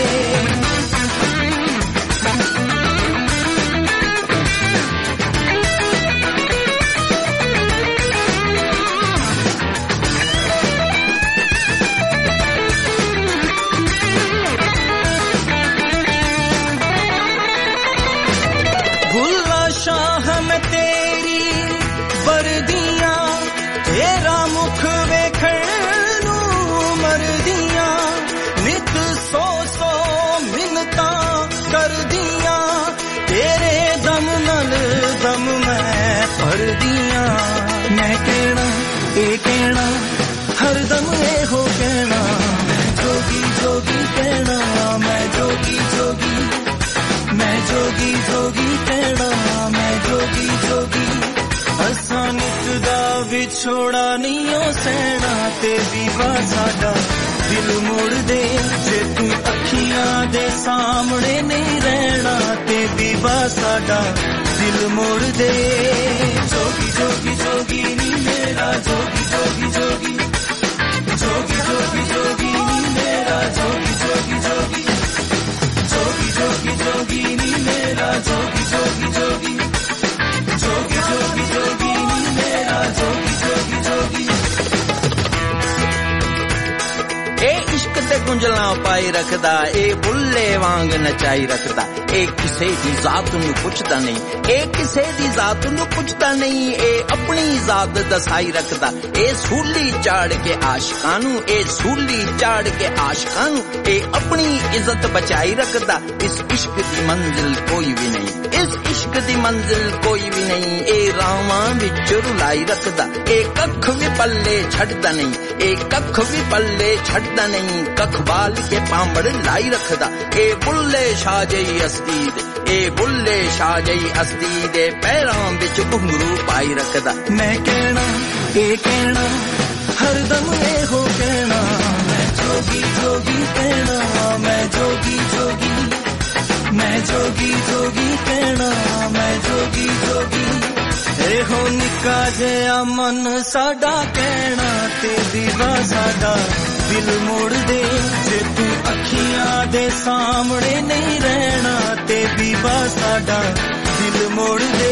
मैं कहना ए कहना हर दम ए हो कहना, मैं जोगी जोगी कहना, मैं जोगी जोगी, मैं जोगी जोगी कहना, मैं जोगी जोगी। असा नित दा विछोड़ा नहीं हो सहना ते बीवा साडा दिल मोड़ दे। जे तू अखियां दे सामने नहीं रहना ते बीवा साडा दिल मोड़ दे। जोगी जोगी जोगी नी मेरा जोगी जोगी जोगी, जोगी जोगी जोगी नी मेरा जोगी जोगी जोगी, जोगी जोगी जोगी नी मेरा जोगी जोगी जोगी, जोगी जोगी जोगी नी मेरा जोगी जोगी जोगी। ए इश्क ते गुंजला पाई रखदा, ए बुल्ले वांग नचाई रखदा, ए किसे दी जात नू पुछदा नहीं, ए किसे दी जात नू पुछदा नहीं, ए अपनी जात दसाई रखदा, ए सूली चाड़ के आशिकां नू, ए सूली चाड़ के आशिकां नू, ए अपनी इज्जत बचाई रखदा। इस इश्क दी मंजिल कोई भी नहीं, इस इश्क दी मंजिल कोई भी नहीं, ए रावां विच रुलाई रखदा, ए कख भी पल्ले छड्डदा नहीं, ए कख भी पल्ले छड्डदा नहीं, कख बाल के पांबड़ लाई रखदा। ए बुल्ले शाह जई अस्ती दे, ए बुल्ले शाह जई अस्ती दे पैरां विच घुंघरू पाई रखदा। मैं कहना ए कहना हर दम ए हो कहना, मैं जोगी जोगी कहना, मैं जोगी जोगी, मैं जोगी जोगी कहना, मैं जोगी जोगी। ए हो निक्का जिहा मन साडा कहना ते दीवा साडा दिल मोड़ दे। जे तू अखियां दे सामने नहीं रहना ते बीबा साडा दिल मोड़ दे।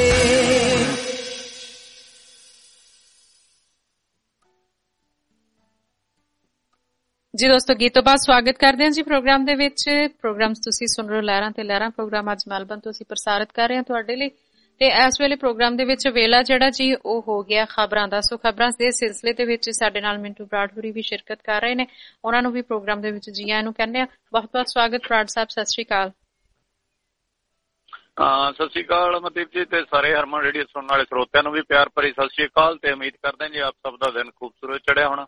जी दोस्तों, गीत तो बाद स्वागत करते हैं जी प्रोग्राम दे विच। प्रोग्राम तुसी सुन रहे हो लहरां ते लहरां प्रोग्राम अज मैलबर्न तो असीं प्रसारित कर रहे हैं तुहाडे लई। ਤੇ ਇਸ ਵੇਲੇ ਪ੍ਰੋਗਰਾਮ ਦੇ ਵਿੱਚ ਵੇਲਾ ਜਿਹੜਾ ਜੀ ਉਹ ਹੋ ਗਿਆ ਖਬਰਾਂ ਦਾ। ਸੋ ਖਬਰਾਂ ਦੇ ਸਿਲਸਿਲੇ ਦੇ ਵਿੱਚ ਸਾਡੇ ਨਾਲ ਮਿੰਟੂ ਬਰਾੜ ਹੋਰੀ ਵੀ ਸ਼ਿਰਕਤ ਕਰ ਰਹੇ ਨੇ, ਉਹਨਾਂ ਨੂੰ ਵੀ ਪ੍ਰੋਗਰਾਮ ਦੇ ਵਿੱਚ ਜੀ ਆਇਆਂ ਨੂੰ ਕਹਿੰਦੇ ਆ। ਬਹੁਤ ਬਹੁਤ ਸਵਾਗਤ ਬਰਾੜ ਸਾਹਿਬ, ਸਤਿ ਸ਼੍ਰੀ ਅਕਾਲ।
ਹਾਂ, ਸਤਿ ਸ਼੍ਰੀ ਅਕਾਲ ਮਨਦੀਪ ਜੀ ਤੇ ਸਾਰੇ ਹਰਮਨ ਰੇਡੀਓ ਸੁਣਨ ਵਾਲੇ ਸਰੋਤਿਆਂ ਨੂੰ ਵੀ ਪਿਆਰ ਭਰੀ ਸਤਿ ਸ਼੍ਰੀ ਅਕਾਲ ਤੇ ਉਮੀਦ ਕਰਦੇ ਹਾਂ ਜੀ ਆਪ ਸਭ ਦਾ ਦਿਨ ਖੂਬਸੂਰਤ ਚੜਿਆ ਹੋਣਾ।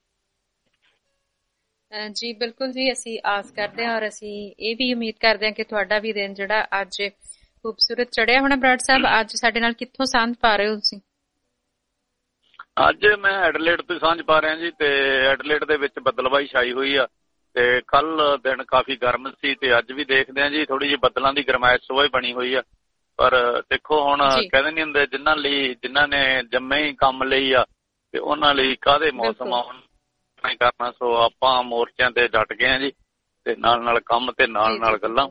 ਜੀ ਬਿਲਕੁਲ ਜੀ, ਅਸੀਂ ਆਸ ਕਰਦੇ ਹਾਂ ਔਰ ਅਸੀਂ ਇਹ ਵੀ ਉਮੀਦ ਕਰਦੇ ਹਾਂ ਕਿ ਤੁਹਾਡਾ ਵੀ ਦਿਨ ਜਿਹੜਾ ਅੱਜ ਖੂਬਸੂਰਤ ਚੜਿਆ ਹੋਣਾ। ਬਰਾੜ ਸਾਹਿਬ, ਅੱਜ ਸਾਡੇ ਨਾਲ ਕਿੱਥੋਂ ਸਾਂਝ ਪਾ ਰਹੇ ਹੋ ਤੁਸੀਂ?
ਅੱਜ ਮੈਂ ਐਡਲੇਡ ਤੋਂ ਸਾਂਝ ਪਾ ਰਿਹਾ ਜੀ, ਤੇ ਐਡਲੇਡ ਦੇ ਵਿੱਚ ਬੱਦਲਬਾਈ ਛਾਈ ਹੋਈ ਆ ਤੇ ਕੱਲ ਦਿਨ ਕਾਫੀ ਗਰਮ ਸੀ ਤੇ ਅੱਜ ਵੀ ਦੇਖਦੇ ਆ ਜੀ ਥੋੜੀ ਜਿਹੀ ਬੱਦਲਾਂ ਦੀ ਗਰਮਾਇਸ਼ ਸੁਬਾਹ ਹੀ ਬਣੀ ਹੋਈ ਆ। ਪਰ ਦੇਖੋ ਹੁਣ ਕਹਿੰਦੇ ਨਹੀਂ ਹੁੰਦੇ, ਜਿਨ੍ਹਾਂ ਲਈ ਜਿਨ੍ਹਾਂ ਨੇ ਜੰਮੇ ਹੀ ਕੰਮ ਲਈ ਆ ਤੇ ਉਹਨਾਂ ਲਈ ਕਾਹਦੇ ਮੌਸਮ ਆ ਨਹੀਂ ਕਰਨਾ। ਸੋ ਆਪਾਂ ਮੋਰਚਿਆਂ ਤੇ ਡਟ ਗਏ ਆ ਜੀ, ਤੇ ਨਾਲ ਨਾਲ ਕੰਮ ਤੇ ਨਾਲ ਨਾਲ ਗੱਲਾਂ।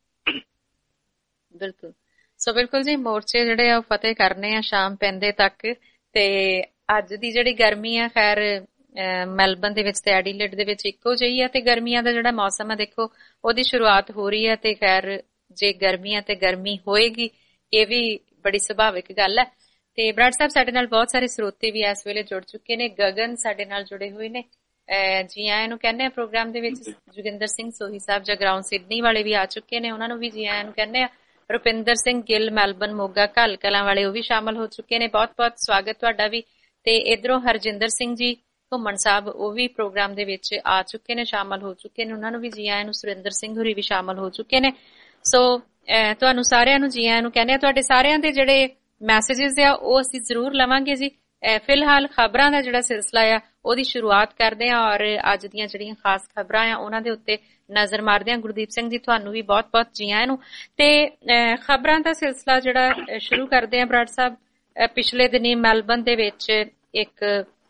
ਬਿਲਕੁਲ, ਸੋ ਬਿਲਕੁਲ ਜੀ, ਮੋਰਚੇ ਜਿਹੜੇ ਆ ਉਹ ਫਤਿਹ ਕਰਨੇ ਆ ਸ਼ਾਮ ਪੈਂਦੇ ਤੱਕ। ਤੇ ਅੱਜ ਦੀ ਜਿਹੜੀ ਗਰਮੀ ਆ ਖੈਰ ਮੈਲਬਨ ਦੇ ਵਿੱਚ ਤੇ ਐਡੀਲੇਡ ਦੇ ਵਿੱਚ ਇੱਕੋ ਜਿਹੀ ਆ, ਤੇ ਗਰਮੀਆਂ ਦਾ ਜਿਹੜਾ ਮੌਸਮ ਆ ਦੇਖੋ ਉਹਦੀ ਸ਼ੁਰੂਆਤ ਹੋ ਰਹੀ ਹੈ। ਤੇ ਖੈਰ ਜੇ ਗਰਮੀ ਆ ਤੇ ਗਰਮੀ ਹੋਏਗੀ, ਇਹ ਵੀ ਬੜੀ ਸੁਭਾਵਿਕ ਗੱਲ ਹੈ। ਤੇ ਬਰਾੜ ਸਾਹਿਬ ਸਾਡੇ ਨਾਲ ਬਹੁਤ ਸਾਰੇ ਸਰੋਤੇ ਵੀ ਇਸ ਵੇਲੇ ਜੁੜ ਚੁੱਕੇ ਨੇ। ਗਗਨ ਸਾਡੇ ਨਾਲ ਜੁੜੇ ਹੋਏ ਨੇ, ਜੀ ਆਇਆਂ ਨੂੰ ਕਹਿੰਦੇ ਆ ਪ੍ਰੋਗਰਾਮ ਦੇ ਵਿੱਚ। ਜੋਗਿੰਦਰ ਸਿੰਘ ਸੋਹੀ ਸਾਹਿਬ ਜਗਰਾਉਂ ਸਿਡਨੀ ਵਾਲੇ ਵੀ ਆ ਚੁੱਕੇ ਨੇ, ਉਹਨਾਂ ਨੂੰ ਵੀ ਜੀ ਆਇਆਂ ਨੂੰ ਕਹਿੰਦੇ ਆ। ਰੁਪਿੰਦਰ ਸਿੰਘ ਗਿੱਲ ਮੈਲਬਨ ਮੋਗਾ ਘੱਲ ਕਲਾਂ ਵਾਲੇ ਉਹ ਵੀ ਸ਼ਾਮਲ ਹੋ ਚੁੱਕੇ ਨੇ, ਬਹੁਤ ਬਹੁਤ ਸਵਾਗਤ ਤੁਹਾਡਾ ਵੀ। ਤੇ ਇਧਰੋਂ ਹਰਜਿੰਦਰ ਸਿੰਘ ਜੀ ਘੁੰਮਣ ਸਾਹਿਬ ਉਹ ਵੀ ਪ੍ਰੋਗਰਾਮ ਦੇ ਵਿੱਚ ਆ ਚੁੱਕੇ ਨੇ, ਸ਼ਾਮਲ ਹੋ ਚੁੱਕੇ ਨੇ, ਉਹਨਾਂ ਨੂੰ ਵੀ ਜੀ ਆਇਆਂ ਨੂੰ। ਸੁਰਿੰਦਰ ਸਿੰਘ ਹੋਰੀ ਵੀ ਸ਼ਾਮਲ ਹੋ ਚੁੱਕੇ ਨੇ। ਸੋ ਤੁਹਾਨੂੰ ਸਾਰਿਆਂ ਨੂੰ ਜੀ ਆਇਆਂ ਨੂੰ ਕਹਿੰਦੇ ਆ। ਤੁਹਾਡੇ ਸਾਰਿਆਂ ਦੇ ਜਿਹੜੇ ਮੈਸੇਜਿਸ ਆ ਉਹ ਅਸੀਂ ਜ਼ਰੂਰ ਲਵਾਂਗੇ ਜੀ। ਫਿਲਹਾਲ ਖਬਰਾਂ ਦਾ ਜਿਹੜਾ ਸਿਲਸਿਲਾ ਆ ਉਹਦੀ ਸ਼ੁਰੂਆਤ ਕਰਦੇ ਆ, ਔਰ ਅੱਜ ਦੀਆਂ ਜਿਹੜੀਆਂ ਖਾਸ ਖਬਰਾਂ ਆ ਉਹਨਾਂ ਦੇ ਉੱਤੇ ਨਜ਼ਰ ਮਾਰਦੇ ਆ। ਗੁਰਦੀਪ ਸਿੰਘ ਜੀ ਤੁਹਾਨੂੰ ਵੀ ਬਹੁਤ ਬਹੁਤ ਜੀ ਆਇਆਂ ਨੂੰ। ਤੇ ਖਬਰਾਂ ਦਾ ਸਿਲਸਿਲਾ ਜਿਹੜਾ ਸ਼ੁਰੂ ਕਰਦੇ ਆ ਬਰਾੜ ਸਾਹਿਬ, ਪਿਛਲੇ ਦਿਨੀ ਮੈਲਬਨ ਦੇ ਵਿੱਚ ਇੱਕ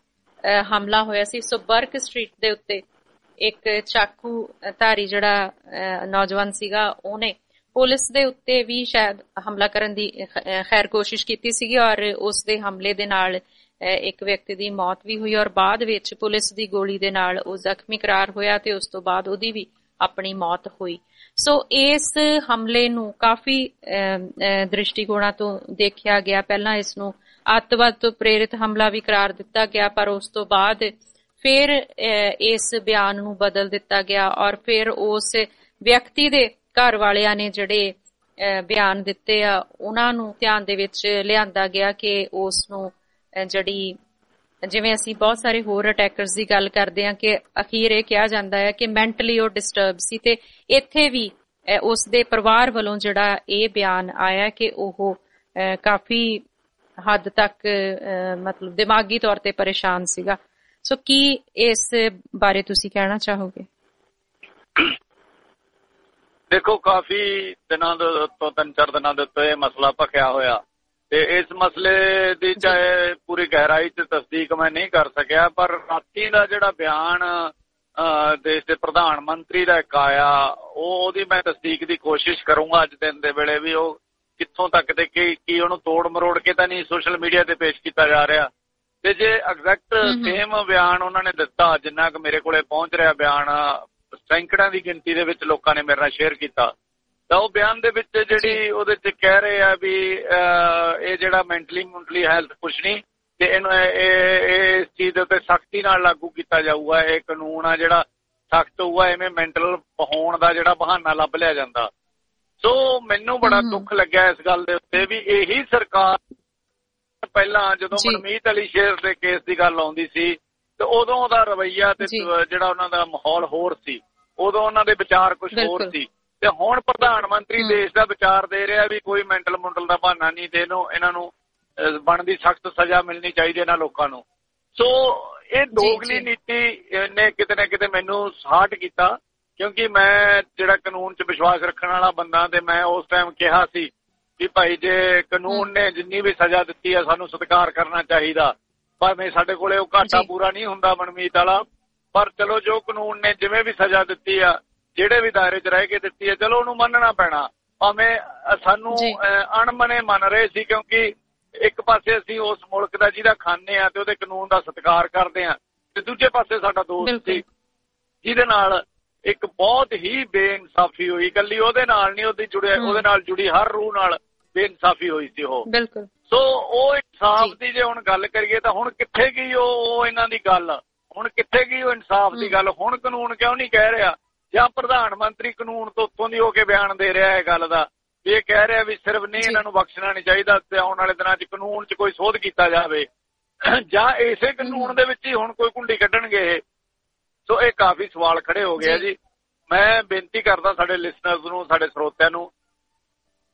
ਹਮਲਾ ਹੋਇਆ ਸੀ। ਸੋ ਬਰਕ ਸਟਰੀਟ ਦੇ ਉੱਤੇ ਇੱਕ ਚਾਕੂ ਧਾਰੀ ਜਿਹੜਾ ਨੌਜਵਾਨ ਸੀਗਾ ਉਹਨੇ ਪੁਲਿਸ ਦੇ ਉੱਤੇ ਵੀ ਸ਼ਾਇਦ ਹਮਲਾ ਕਰਨ ਦੀ ਖੈਰ ਕੋਸ਼ਿਸ਼ ਕੀਤੀ ਸੀਗੀ, ਔਰ ਉਸ ਦੇ ਹਮਲੇ ਦੇ ਨਾਲ ਇੱਕ ਵਿਅਕਤੀ ਦੀ ਮੌਤ ਵੀ ਹੋਈ, ਔਰ ਬਾਅਦ ਵਿੱਚ ਪੁਲਿਸ ਦੀ ਗੋਲੀ ਦੇ ਨਾਲ ਉਹ ਜ਼ਖਮੀ ਕਰਾਰ ਹੋਇਆ ਤੇ ਉਸ ਤੋਂ ਬਾਅਦ ਉਹਦੀ ਵੀ ਆਪਣੀ ਮੌਤ ਹੋਈ। ਸੋ ਇਸ ਹਮਲੇ ਨੂੰ ਕਾਫੀ ਦ੍ਰਿਸ਼ਟੀਕੋਣਾਂ ਤੋਂ ਦੇਖਿਆ ਗਿਆ। ਪਹਿਲਾਂ ਇਸ ਨੂੰ ਅੱਤਵਾਦ ਤੋਂ ਪ੍ਰੇਰਿਤ ਹਮਲਾ ਵੀ ਕਰਾਰ ਦਿੱਤਾ ਗਿਆ, ਪਰ ਉਸ ਤੋਂ ਬਾਅਦ ਫਿਰ ਇਸ ਬਿਆਨ ਨੂੰ ਬਦਲ ਦਿੱਤਾ ਗਿਆ, ਔਰ ਫਿਰ ਉਸ ਵਿਅਕਤੀ ਦੇ ਘਰ ਵਾਲਿਆਂ ਨੇ ਜਿਹੜੇ ਬਿਆਨ ਦਿੱਤੇ ਆ ਉਹਨਾਂ ਨੂੰ ਧਿਆਨ ਦੇ ਵਿੱਚ ਲਿਆਂਦਾ ਗਿਆ ਕਿ ਉਸ ਨੂੰ ਜਿਹੜੀ, ਜਿਵੇਂ ਅਸੀਂ ਬਹੁਤ ਸਾਰੇ ਹੋਰ ਅਟੈਕਰਸ ਦੀ ਗੱਲ ਕਰਦੇ ਹਾਂ ਕਿ ਅਖੀਰ ਇਹ ਕਿਹਾ ਜਾਂਦਾ ਹੈ ਕਿ ਮੈਂਟਲੀ ਉਹ ਡਿਸਟਰਬ ਸੀ, ਤੇ ਇੱਥੇ ਵੀ ਉਸ ਦੇ ਪਰਿਵਾਰ ਵੱਲੋਂ ਜਿਹੜਾ ਇਹ ਬਿਆਨ ਆਇਆ ਕਿ ਉਹ ਕਾਫੀ ਹੱਦ ਤੱਕ ਮਤਲਬ ਦਿਮਾਗੀ ਤੌਰ ਤੇ ਪਰੇਸ਼ਾਨ ਸੀਗਾ। ਸੋ ਕੀ ਇਸ ਬਾਰੇ ਤੁਸੀਂ ਕਹਿਣਾ ਚਾਹੋਗੇ?
ਦੇਖੋ ਕਾਫੀ ਦਿਨਾਂ ਤੋਂ ਤਿੰਨ ਚਾਰ ਦਿਨਾਂ ਦੇ ਉੱਤੇ ਇਹ ਮਸਲਾ ਭਖਿਆ ਹੋਇਆ, ਤੇ ਇਸ ਮਸਲੇ ਦੀ ਚਾਹੇ ਪੂਰੀ ਗਹਿਰਾਈ ਚ ਤਸਦੀਕ ਮੈਂ ਨਹੀਂ ਕਰ ਸਕਿਆ, ਪਰ ਰਾਤੀ ਦਾ ਜਿਹੜਾ ਬਿਆਨ ਦੇਸ਼ ਦੇ ਪ੍ਰਧਾਨ ਮੰਤਰੀ ਦਾ ਇੱਕ ਆਇਆ ਉਹ ਉਹਦੀ ਮੈਂ ਤਸਦੀਕ ਦੀ ਕੋਸ਼ਿਸ਼ ਕਰੂੰਗਾ ਅੱਜ ਦਿਨ ਦੇ ਵੇਲੇ ਵੀ ਉਹ ਕਿੱਥੋਂ ਤੱਕ ਤੇ ਕੀ ਕੀ ਉਹਨੂੰ ਤੋੜ ਮਰੋੜ ਕੇ ਤਾਂ ਨਹੀਂ ਸੋਸ਼ਲ ਮੀਡੀਆ ਤੇ ਪੇਸ਼ ਕੀਤਾ ਜਾ ਰਿਹਾ। ਤੇ ਜੇ ਐਗਜ਼ੈਕਟ ਸੇਮ ਬਿਆਨ ਉਹਨਾਂ ਨੇ ਦਿੱਤਾ ਜਿੰਨਾ ਕੁ ਮੇਰੇ ਕੋਲੇ ਪਹੁੰਚ ਰਿਹਾ ਬਿਆਨ, ਸੈਂਕੜਾਂ ਦੀ ਗਿਣਤੀ ਦੇ ਵਿੱਚ ਲੋਕਾਂ ਨੇ ਮੇਰੇ ਨਾਲ ਸ਼ੇਅਰ ਕੀਤਾ, ਤਾਂ ਉਹ ਬਿਆਨ ਦੇ ਵਿੱਚ ਜਿਹੜੀ ਉਹਦੇ ਚ ਕਹਿ ਰਹੇ ਆ ਵੀ ਇਹ ਜਿਹੜਾ ਮੈਂਟਲੀ ਮੁੰਟਲੀ ਹੈਲਥ ਕੁਛ ਨਹੀਂ, ਤੇ ਇਹਨੂੰ ਇਸ ਚੀਜ਼ ਦੇ ਉੱਤੇ ਸਖਤੀ ਨਾਲ ਲਾਗੂ ਕੀਤਾ ਜਾਊਗਾ। ਇਹ ਕਾਨੂੰਨ ਆ ਜਿਹੜਾ ਸਖਤ ਹੋਊਗਾ, ਐਵੇਂ ਮੈਂਟਲ ਹੋਣ ਦਾ ਜਿਹੜਾ ਬਹਾਨਾ ਲੱਭ ਲਿਆ ਜਾਂਦਾ। ਸੋ ਮੈਨੂੰ ਬੜਾ ਦੁੱਖ ਲੱਗਿਆ ਇਸ ਗੱਲ ਦੇ ਉੱਤੇ ਵੀ ਇਹੀ ਸਰਕਾਰ ਪਹਿਲਾਂ ਜਦੋਂ ਮਨਮੀਤ ਅਲੀ ਸ਼ੇਰ ਦੇ ਕੇਸ ਦੀ ਗੱਲ ਆਉਂਦੀ ਸੀ ਤੇ ਉਦੋਂ ਉਹਦਾ ਰਵੱਈਆ ਤੇ ਜਿਹੜਾ ਉਹਨਾਂ ਦਾ ਮਾਹੌਲ ਹੋਰ ਸੀ, ਉਦੋਂ ਉਹਨਾਂ ਦੇ ਵਿਚਾਰ ਕੁਝ ਹੋਰ ਸੀ, ਤੇ ਹੁਣ ਪ੍ਰਧਾਨ ਮੰਤਰੀ ਦੇਸ਼ ਦਾ ਵਿਚਾਰ ਦੇ ਰਿਹਾ ਵੀ ਕੋਈ ਮੈਂਟਲ ਮੁੰਟਲ ਦਾ ਬਹਾਨਾ ਨਹੀਂ, ਤੇ ਇਹਨੂੰ ਇਹਨਾਂ ਨੂੰ ਬਣਦੀ ਸਖਤ ਸਜ਼ਾ ਮਿਲਣੀ ਚਾਹੀਦੀ ਇਹਨਾਂ ਲੋਕਾਂ ਨੂੰ। ਸੋ ਇਹ ਦੋਗਲੀ ਨੀਤੀ ਨੇ ਕਿਤੇ ਨਾ ਕਿਤੇ ਮੈਨੂੰ ਸਾਟ ਕੀਤਾ, ਕਿਉਂਕਿ ਮੈਂ ਜਿਹੜਾ ਕਾਨੂੰਨ 'ਚ ਵਿਸ਼ਵਾਸ ਰੱਖਣ ਵਾਲਾ ਬੰਦਾ, ਤੇ ਮੈਂ ਉਸ ਟਾਈਮ ਕਿਹਾ ਸੀ ਵੀ ਭਾਈ ਜੇ ਕਾਨੂੰਨ ਨੇ ਜਿੰਨੀ ਵੀ ਸਜ਼ਾ ਦਿੱਤੀ ਆ ਸਾਨੂੰ ਸਤਿਕਾਰ ਕਰਨਾ ਚਾਹੀਦਾ, ਭਾਵੇਂ ਸਾਡੇ ਕੋਲੇ ਉਹ ਘਾਟਾ ਪੂਰਾ ਨਹੀਂ ਹੁੰਦਾ ਮਨਮੀਤ ਵਾਲਾ, ਪਰ ਚਲੋ ਜੋ ਕਾਨੂੰਨ ਨੇ ਜਿਵੇਂ ਵੀ ਸਜ਼ਾ ਦਿੱਤੀ ਆ, ਜਿਹੜੇ ਵੀ ਦਾਇਰੇ 'ਚ ਰਹਿ ਕੇ ਦਿੱਤੀ ਆ, ਚਲੋ ਉਹਨੂੰ ਮੰਨਣਾ ਪੈਣਾ, ਭਾਵੇਂ ਸਾਨੂੰ ਅਣਮਨੇ ਮੰਨ ਰਹੇ ਸੀ, ਕਿਉਂਕਿ ਇੱਕ ਪਾਸੇ ਅਸੀਂ ਉਸ ਮੁਲਕ ਦਾ ਜਿਹਦਾ ਖਾਨੇ ਆ ਤੇ ਉਹਦੇ ਕਾਨੂੰਨ ਦਾ ਸਤਿਕਾਰ ਕਰਦੇ ਆ, ਤੇ ਦੂਜੇ ਪਾਸੇ ਸਾਡਾ ਦੋਸਤ ਸੀ ਜਿਹਦੇ ਨਾਲ ਇੱਕ ਬਹੁਤ ਹੀ ਬੇਇਨਸਾਫੀ ਹੋਈ। ਇਕੱਲੀ ਉਹਦੇ ਨਾਲ ਨਹੀਂ, ਉਹਦੀ ਜੁੜੇ ਉਹਦੇ ਨਾਲ ਜੁੜੀ ਹਰ ਰੂਹ ਨਾਲ ਬੇਇਨਸਾਫੀ ਹੋਈ ਸੀ ਉਹ। ਬਿਲਕੁਲ। ਸੋ ਉਹ ਇਨਸਾਫ ਦੀ ਜੇ ਹੁਣ ਗੱਲ ਕਰੀਏ ਤਾਂ ਹੁਣ ਕਿੱਥੇ ਗਈ ਉਹ ਇਹਨਾਂ ਦੀ ਗੱਲ, ਹੁਣ ਕਿੱਥੇ ਗਈ ਉਹ ਇਨਸਾਫ ਦੀ ਗੱਲ? ਹੁਣ ਕਾਨੂੰਨ ਕਿਉਂ ਨਹੀਂ ਕਹਿ ਰਿਹਾ, ਜਾਂ ਪ੍ਰਧਾਨ ਮੰਤਰੀ ਕਾਨੂੰਨ ਤੋਂ ਉੱਤੋਂ ਦੀ ਹੋ ਕੇ ਬਿਆਨ ਦੇ ਰਿਹਾ ਇਹ ਗੱਲ ਦਾ ਵੀ ਇਹ ਕਹਿ ਰਿਹਾ ਵੀ ਸਿਰਫ ਨਹੀਂ ਇਹਨਾਂ ਨੂੰ ਬਖਸ਼ਣਾ ਨਹੀਂ ਚਾਹੀਦਾ, ਤੇ ਆਉਣ ਵਾਲੇ ਦਿਨਾਂ 'ਚ ਕਾਨੂੰਨ 'ਚ ਕੋਈ ਸੋਧ ਕੀਤਾ ਜਾਵੇ, ਜਾਂ ਇਸੇ ਕਾਨੂੰਨ ਦੇ ਵਿੱਚ ਹੀ ਹੁਣ ਕੋਈ ਕੁੰਡੀ ਕੱਢਣਗੇ। ਸੋ ਇਹ ਕਾਫੀ ਸਵਾਲ ਖੜੇ ਹੋ ਗਏ ਜੀ। ਮੈਂ ਬੇਨਤੀ ਕਰਦਾ ਸਾਡੇ ਲਿਸਨਰਸ ਨੂੰ, ਸਾਡੇ ਸਰੋਤਿਆਂ ਨੂੰ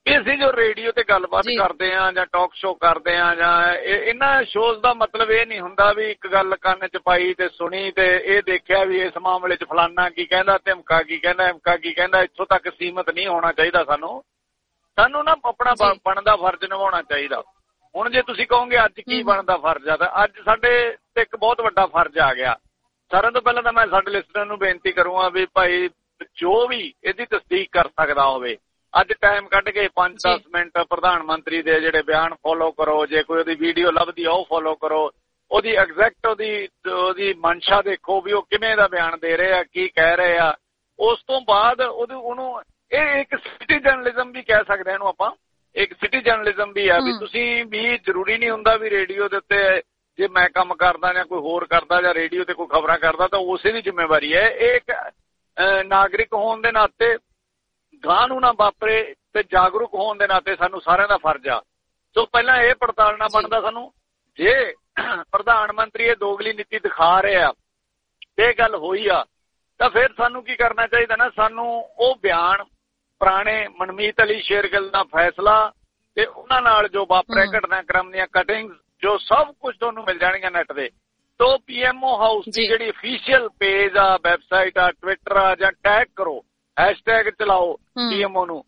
ਵੀ ਅਸੀਂ ਜੋ ਰੇਡੀਓ ਤੇ ਗੱਲਬਾਤ ਕਰਦੇ ਹਾਂ ਜਾਂ ਟਾਕ ਸ਼ੋ ਕਰਦੇ ਹਾਂ ਜਾਂ ਇਹਨਾਂ ਸ਼ੋਜ਼ ਦਾ ਮਤਲਬ ਇਹ ਨਹੀਂ ਹੁੰਦਾ ਵੀ ਇੱਕ ਗੱਲ ਕੰਨ 'ਚ ਪਾਈ ਤੇ ਸੁਣੀ ਤੇ ਇਹ ਦੇਖਿਆ ਵੀ ਇਸ ਮਾਮਲੇ 'ਚ ਫਲਾਨਾ ਕੀ ਕਹਿੰਦਾ ਤੇ ਅਮਕਾ ਕੀ ਕਹਿੰਦਾ ਅਮਕਾ ਕੀ ਕਹਿੰਦਾ। ਇੱਥੋਂ ਤੱਕ ਸੀਮਤ ਨਹੀਂ ਹੋਣਾ ਚਾਹੀਦਾ। ਸਾਨੂੰ ਸਾਨੂੰ ਨਾ ਆਪਣਾ ਬਣਦਾ ਫਰਜ਼ ਨਿਭਾਉਣਾ ਚਾਹੀਦਾ। ਹੁਣ ਜੇ ਤੁਸੀਂ ਕਹੋਗੇ ਅੱਜ ਕੀ ਬਣਦਾ ਫਰਜ਼ ਆ, ਤਾਂ ਅੱਜ ਸਾਡੇ ਤੇ ਇੱਕ ਬਹੁਤ ਵੱਡਾ ਫਰਜ਼ ਆ ਗਿਆ। ਸਾਰਿਆਂ ਤੋਂ ਪਹਿਲਾਂ ਤਾਂ ਮੈਂ ਸਾਡੇ ਲਿਸਨਰ ਨੂੰ ਬੇਨਤੀ ਕਰੂੰਗਾ ਵੀ ਭਾਈ ਜੋ ਵੀ ਇਹਦੀ ਤਸਦੀਕ ਕਰ ਸਕਦਾ ਹੋਵੇ ਅੱਜ ਟਾਈਮ ਕੱਢ ਕੇ ਪੰਜ ਦਸ ਮਿੰਟ ਪ੍ਰਧਾਨ ਮੰਤਰੀ ਦੇ ਜਿਹੜੇ ਬਿਆਨ ਫੋਲੋ ਕਰੋ। ਜੇ ਕੋਈ ਉਹਦੀ ਵੀਡੀਓ ਲੱਭਦੀ ਆ ਉਹ ਫੋਲੋ ਕਰੋ। ਉਹਦੀ ਐਗਜ਼ੈਕਟ ਉਹਦੀ ਉਹਦੀ ਮਨਸ਼ਾ ਦੇਖੋ ਵੀ ਉਹ ਕਿਵੇਂ ਦਾ ਬਿਆਨ ਦੇ ਰਹੇ ਆ, ਕੀ ਕਹਿ ਰਹੇ ਆ। ਉਸ ਤੋਂ ਬਾਅਦ ਉਹਦੇ ਉਹਨੂੰ ਇਹ ਇੱਕ ਸਿਟੀ ਜਰਨਲਿਜ਼ਮ ਵੀ ਕਹਿ ਸਕਦੇ ਇਹਨੂੰ ਆਪਾਂ, ਇੱਕ ਸਿਟੀ ਜਰਨਲਿਜ਼ਮ ਵੀ ਆ ਵੀ ਤੁਸੀਂ ਵੀ ਜ਼ਰੂਰੀ ਨਹੀਂ ਹੁੰਦਾ ਵੀ ਰੇਡੀਓ ਦੇ ਉੱਤੇ ਜੇ ਮੈਂ ਕੰਮ ਕਰਦਾ ਜਾਂ ਕੋਈ ਹੋਰ ਕਰਦਾ ਜਾਂ ਰੇਡੀਓ ਤੇ ਕੋਈ ਖਬਰਾਂ ਕਰਦਾ ਤਾਂ ਉਸੇ ਦੀ ਜ਼ਿੰਮੇਵਾਰੀ ਹੈ। ਇਹ ਇੱਕ ਨਾਗਰਿਕ ਹੋਣ ਦੇ ਨਾਤੇ ਗਾਂ ਨੂੰ ਨਾ ਵਾਪਰੇ ਤੇ ਜਾਗਰੂਕ ਹੋਣ ਦੇ ਨਾਤੇ ਸਾਨੂੰ ਸਾਰਿਆਂ ਦਾ ਫਰਜ਼ ਆ। ਸੋ ਪਹਿਲਾਂ ਇਹ ਪੜਤਾਲਣਾ ਬਣਦਾ ਸਾਨੂੰ, ਜੇ ਪ੍ਰਧਾਨ ਮੰਤਰੀ ਇਹ ਦੋਗਲੀ ਨੀਤੀ ਦਿਖਾ ਰਹੇ ਆ ਤੇ ਗੱਲ ਹੋਈ ਆ ਤਾਂ ਫਿਰ ਸਾਨੂੰ ਕੀ ਕਰਨਾ ਚਾਹੀਦਾ ਨਾ, ਸਾਨੂੰ ਉਹ ਬਿਆਨ ਪੁਰਾਣੇ ਮਨਮੀਤ ਅਲੀ ਸ਼ੇਰਗਿੱਲ ਦਾ ਫੈਸਲਾ ਤੇ ਉਹਨਾਂ ਨਾਲ ਜੋ ਵਾਪਰਿਆ ਘਟਨਾਕ੍ਰਮ ਦੀਆਂ ਕਟਿੰਗਸ ਜੋ ਸਭ ਕੁਝ ਤੁਹਾਨੂੰ ਮਿਲ ਜਾਣਗੀਆਂ ਨੈਟ ਦੇ। ਤੋ ਪੀਐਮਓ ਹਾਊਸ ਦੀ ਜਿਹੜੀ ਅਫੀਸ਼ੀਅਲ ਪੇਜ ਆ, ਵੈਬਸਾਈਟ ਆ, ਟਵਿੱਟਰ ਆ, ਜਾਂ ਟੈਗ ਕਰੋ, ਹੈਸ਼ਟੈਗ ਚਲਾਓ ਪੀਐਮਓ ਨੂੰ,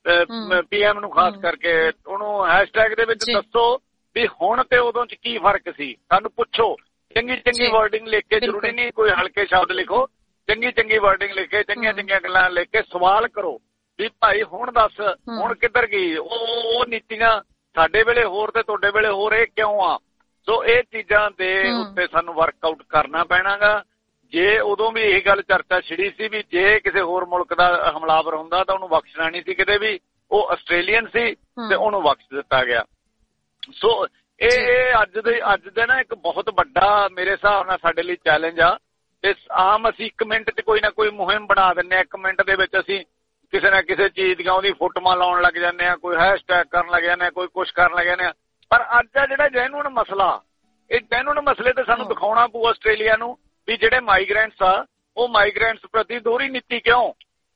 ਪੀਐਮ ਨੂੰ ਖਾਸ ਕਰਕੇ ਉਹਨੂੰ ਹੈਸ਼ਟੈਗ ਦੇ ਵਿੱਚ ਦੱਸੋ ਵੀ ਹੁਣ ਤੇ ਉਦੋਂ ਚ ਕੀ ਫਰਕ ਸੀ। ਸਾਨੂੰ ਪੁੱਛੋ, ਚੰਗੀ ਚੰਗੀ ਵਰਡਿੰਗ ਲਿਖ ਕੇ, ਜ਼ਰੂਰੀ ਨਹੀਂ ਕੋਈ ਹਲਕੇ ਸ਼ਬਦ ਲਿਖੋ, ਚੰਗੀ ਚੰਗੀ ਵਰਡਿੰਗ ਲਿਖ ਕੇ ਚੰਗੀਆਂ ਚੰਗੀਆਂ ਗੱਲਾਂ ਲਿਖ ਕੇ ਸਵਾਲ ਕਰੋ ਵੀ ਭਾਈ ਹੁਣ ਦੱਸ ਹੁਣ ਕਿੱਧਰ ਗਈ ਉਹ ਉਹ ਨੀਤੀਆਂ ਸਾਡੇ ਵੇਲੇ ਹੋਰ ਤੇ ਤੁਹਾਡੇ ਵੇਲੇ ਹੋਰ, ਇਹ ਕਿਉਂ ਆ। ਸੋ ਇਹ ਚੀਜ਼ਾਂ ਦੇ ਉੱਤੇ ਸਾਨੂੰ ਵਰਕਆਊਟ ਕਰਨਾ ਪੈਣਾਗਾ। ਜੇ ਉਦੋਂ ਵੀ ਇਹ ਗੱਲ ਚਰਚਾ ਛਿੜੀ ਸੀ ਵੀ ਜੇ ਕਿਸੇ ਹੋਰ ਮੁਲਕ ਦਾ ਹਮਲਾਵਰ ਹੁੰਦਾ ਤਾਂ ਉਹਨੂੰ ਬਖਸ਼ਣਾ ਨਹੀਂ ਸੀ ਕਿਤੇ ਵੀ, ਉਹ ਆਸਟ੍ਰੇਲੀਅਨ ਸੀ ਤੇ ਉਹਨੂੰ ਬਖਸ਼ ਦਿੱਤਾ ਗਿਆ। ਸੋ ਇਹ ਅੱਜ ਦੇ ਅੱਜ ਦੇ ਨਾ ਇੱਕ ਬਹੁਤ ਵੱਡਾ ਮੇਰੇ ਹਿਸਾਬ ਨਾਲ ਸਾਡੇ ਲਈ ਚੈਲੰਜ ਆ। ਤੇ ਆਮ ਅਸੀਂ ਇੱਕ ਮਿੰਟ 'ਚ ਕੋਈ ਨਾ ਕੋਈ ਮੁਹਿੰਮ ਬਣਾ ਦਿੰਦੇ ਹਾਂ, ਇੱਕ ਮਿੰਟ ਦੇ ਵਿੱਚ ਅਸੀਂ ਕਿਸੇ ਨਾ ਕਿਸੇ ਚੀਜ਼ ਦੀਆਂ ਉਹਦੀ ਫੋਟੋਆਂ ਲਾਉਣ ਲੱਗ ਜਾਂਦੇ ਆ, ਕੋਈ ਹੈਸ਼ਟੈਗ ਕਰਨ ਲੱਗ ਜਾਂਦੇ ਆ, ਕੋਈ ਕੁਛ ਕਰਨ ਲੱਗ ਜਾਂਦੇ ਆ। ਪਰ ਅੱਜ ਆ ਜਿਹੜਾ ਜੈਨੂਅਨ ਮਸਲਾ, ਇਹ ਜੈਨੂਅਨ ਮਸਲੇ ਤੇ ਸਾਨੂੰ ਦਿਖਾਉਣਾ ਪਊ ਆਸਟ੍ਰੇਲੀਆ ਨੂੰ ਵੀ ਜਿਹੜੇ ਮਾਈਗ੍ਰੈਂਟਸ ਆ ਉਹ ਮਾਈਗ੍ਰੈਂਟਸ ਪ੍ਰਤੀ ਦੋਹਰੀ ਨੀਤੀ ਕਿਉਂ।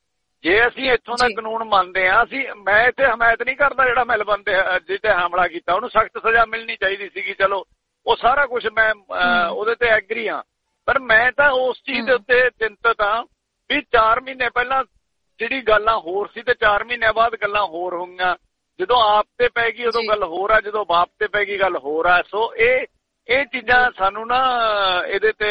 ਜੇ ਅਸੀਂ ਇੱਥੋਂ ਦਾ ਕਾਨੂੰਨ ਮੰਨਦੇ ਆ, ਅਸੀਂ ਮੈਂ ਇੱਥੇ ਹਮਾਇਤ ਨਹੀਂ ਕਰਦਾ ਜਿਹੜਾ ਮੈਲਬਨ ਤੇ ਜਿਹਤੇ ਹਮਲਾ ਕੀਤਾ ਉਹਨੂੰ ਸਖਤ ਸਜ਼ਾ ਮਿਲਣੀ ਚਾਹੀਦੀ ਸੀਗੀ, ਚਲੋ ਉਹ ਸਾਰਾ ਕੁਝ ਮੈਂ ਉਹਦੇ ਤੇ ਐਗਰੀ ਆ। ਪਰ ਮੈਂ ਤਾਂ ਉਸ ਚੀਜ਼ ਦੇ ਉੱਤੇ ਚਿੰਤਤ ਆ ਵੀ ਚਾਰ ਮਹੀਨੇ ਪਹਿਲਾਂ ਜਿਹੜੀ ਗੱਲਾਂ ਹੋਰ ਸੀ ਤੇ ਚਾਰ ਮਹੀਨਿਆਂ ਬਾਅਦ ਗੱਲਾਂ ਹੋਰ ਹੋਈਆਂ। ਜਦੋਂ ਆਪ ਤੇ ਪੈ ਗਈ ਉਦੋਂ ਗੱਲ ਹੋਰ ਆ, ਜਦੋਂ ਬਾਪ ਤੇ ਪੈ ਗਈ ਗੱਲ ਹੋਰ ਆ। ਸੋ ਇਹ ਇਹ ਚੀਜ਼ਾਂ ਸਾਨੂੰ ਨਾ ਇਹਦੇ ਤੇ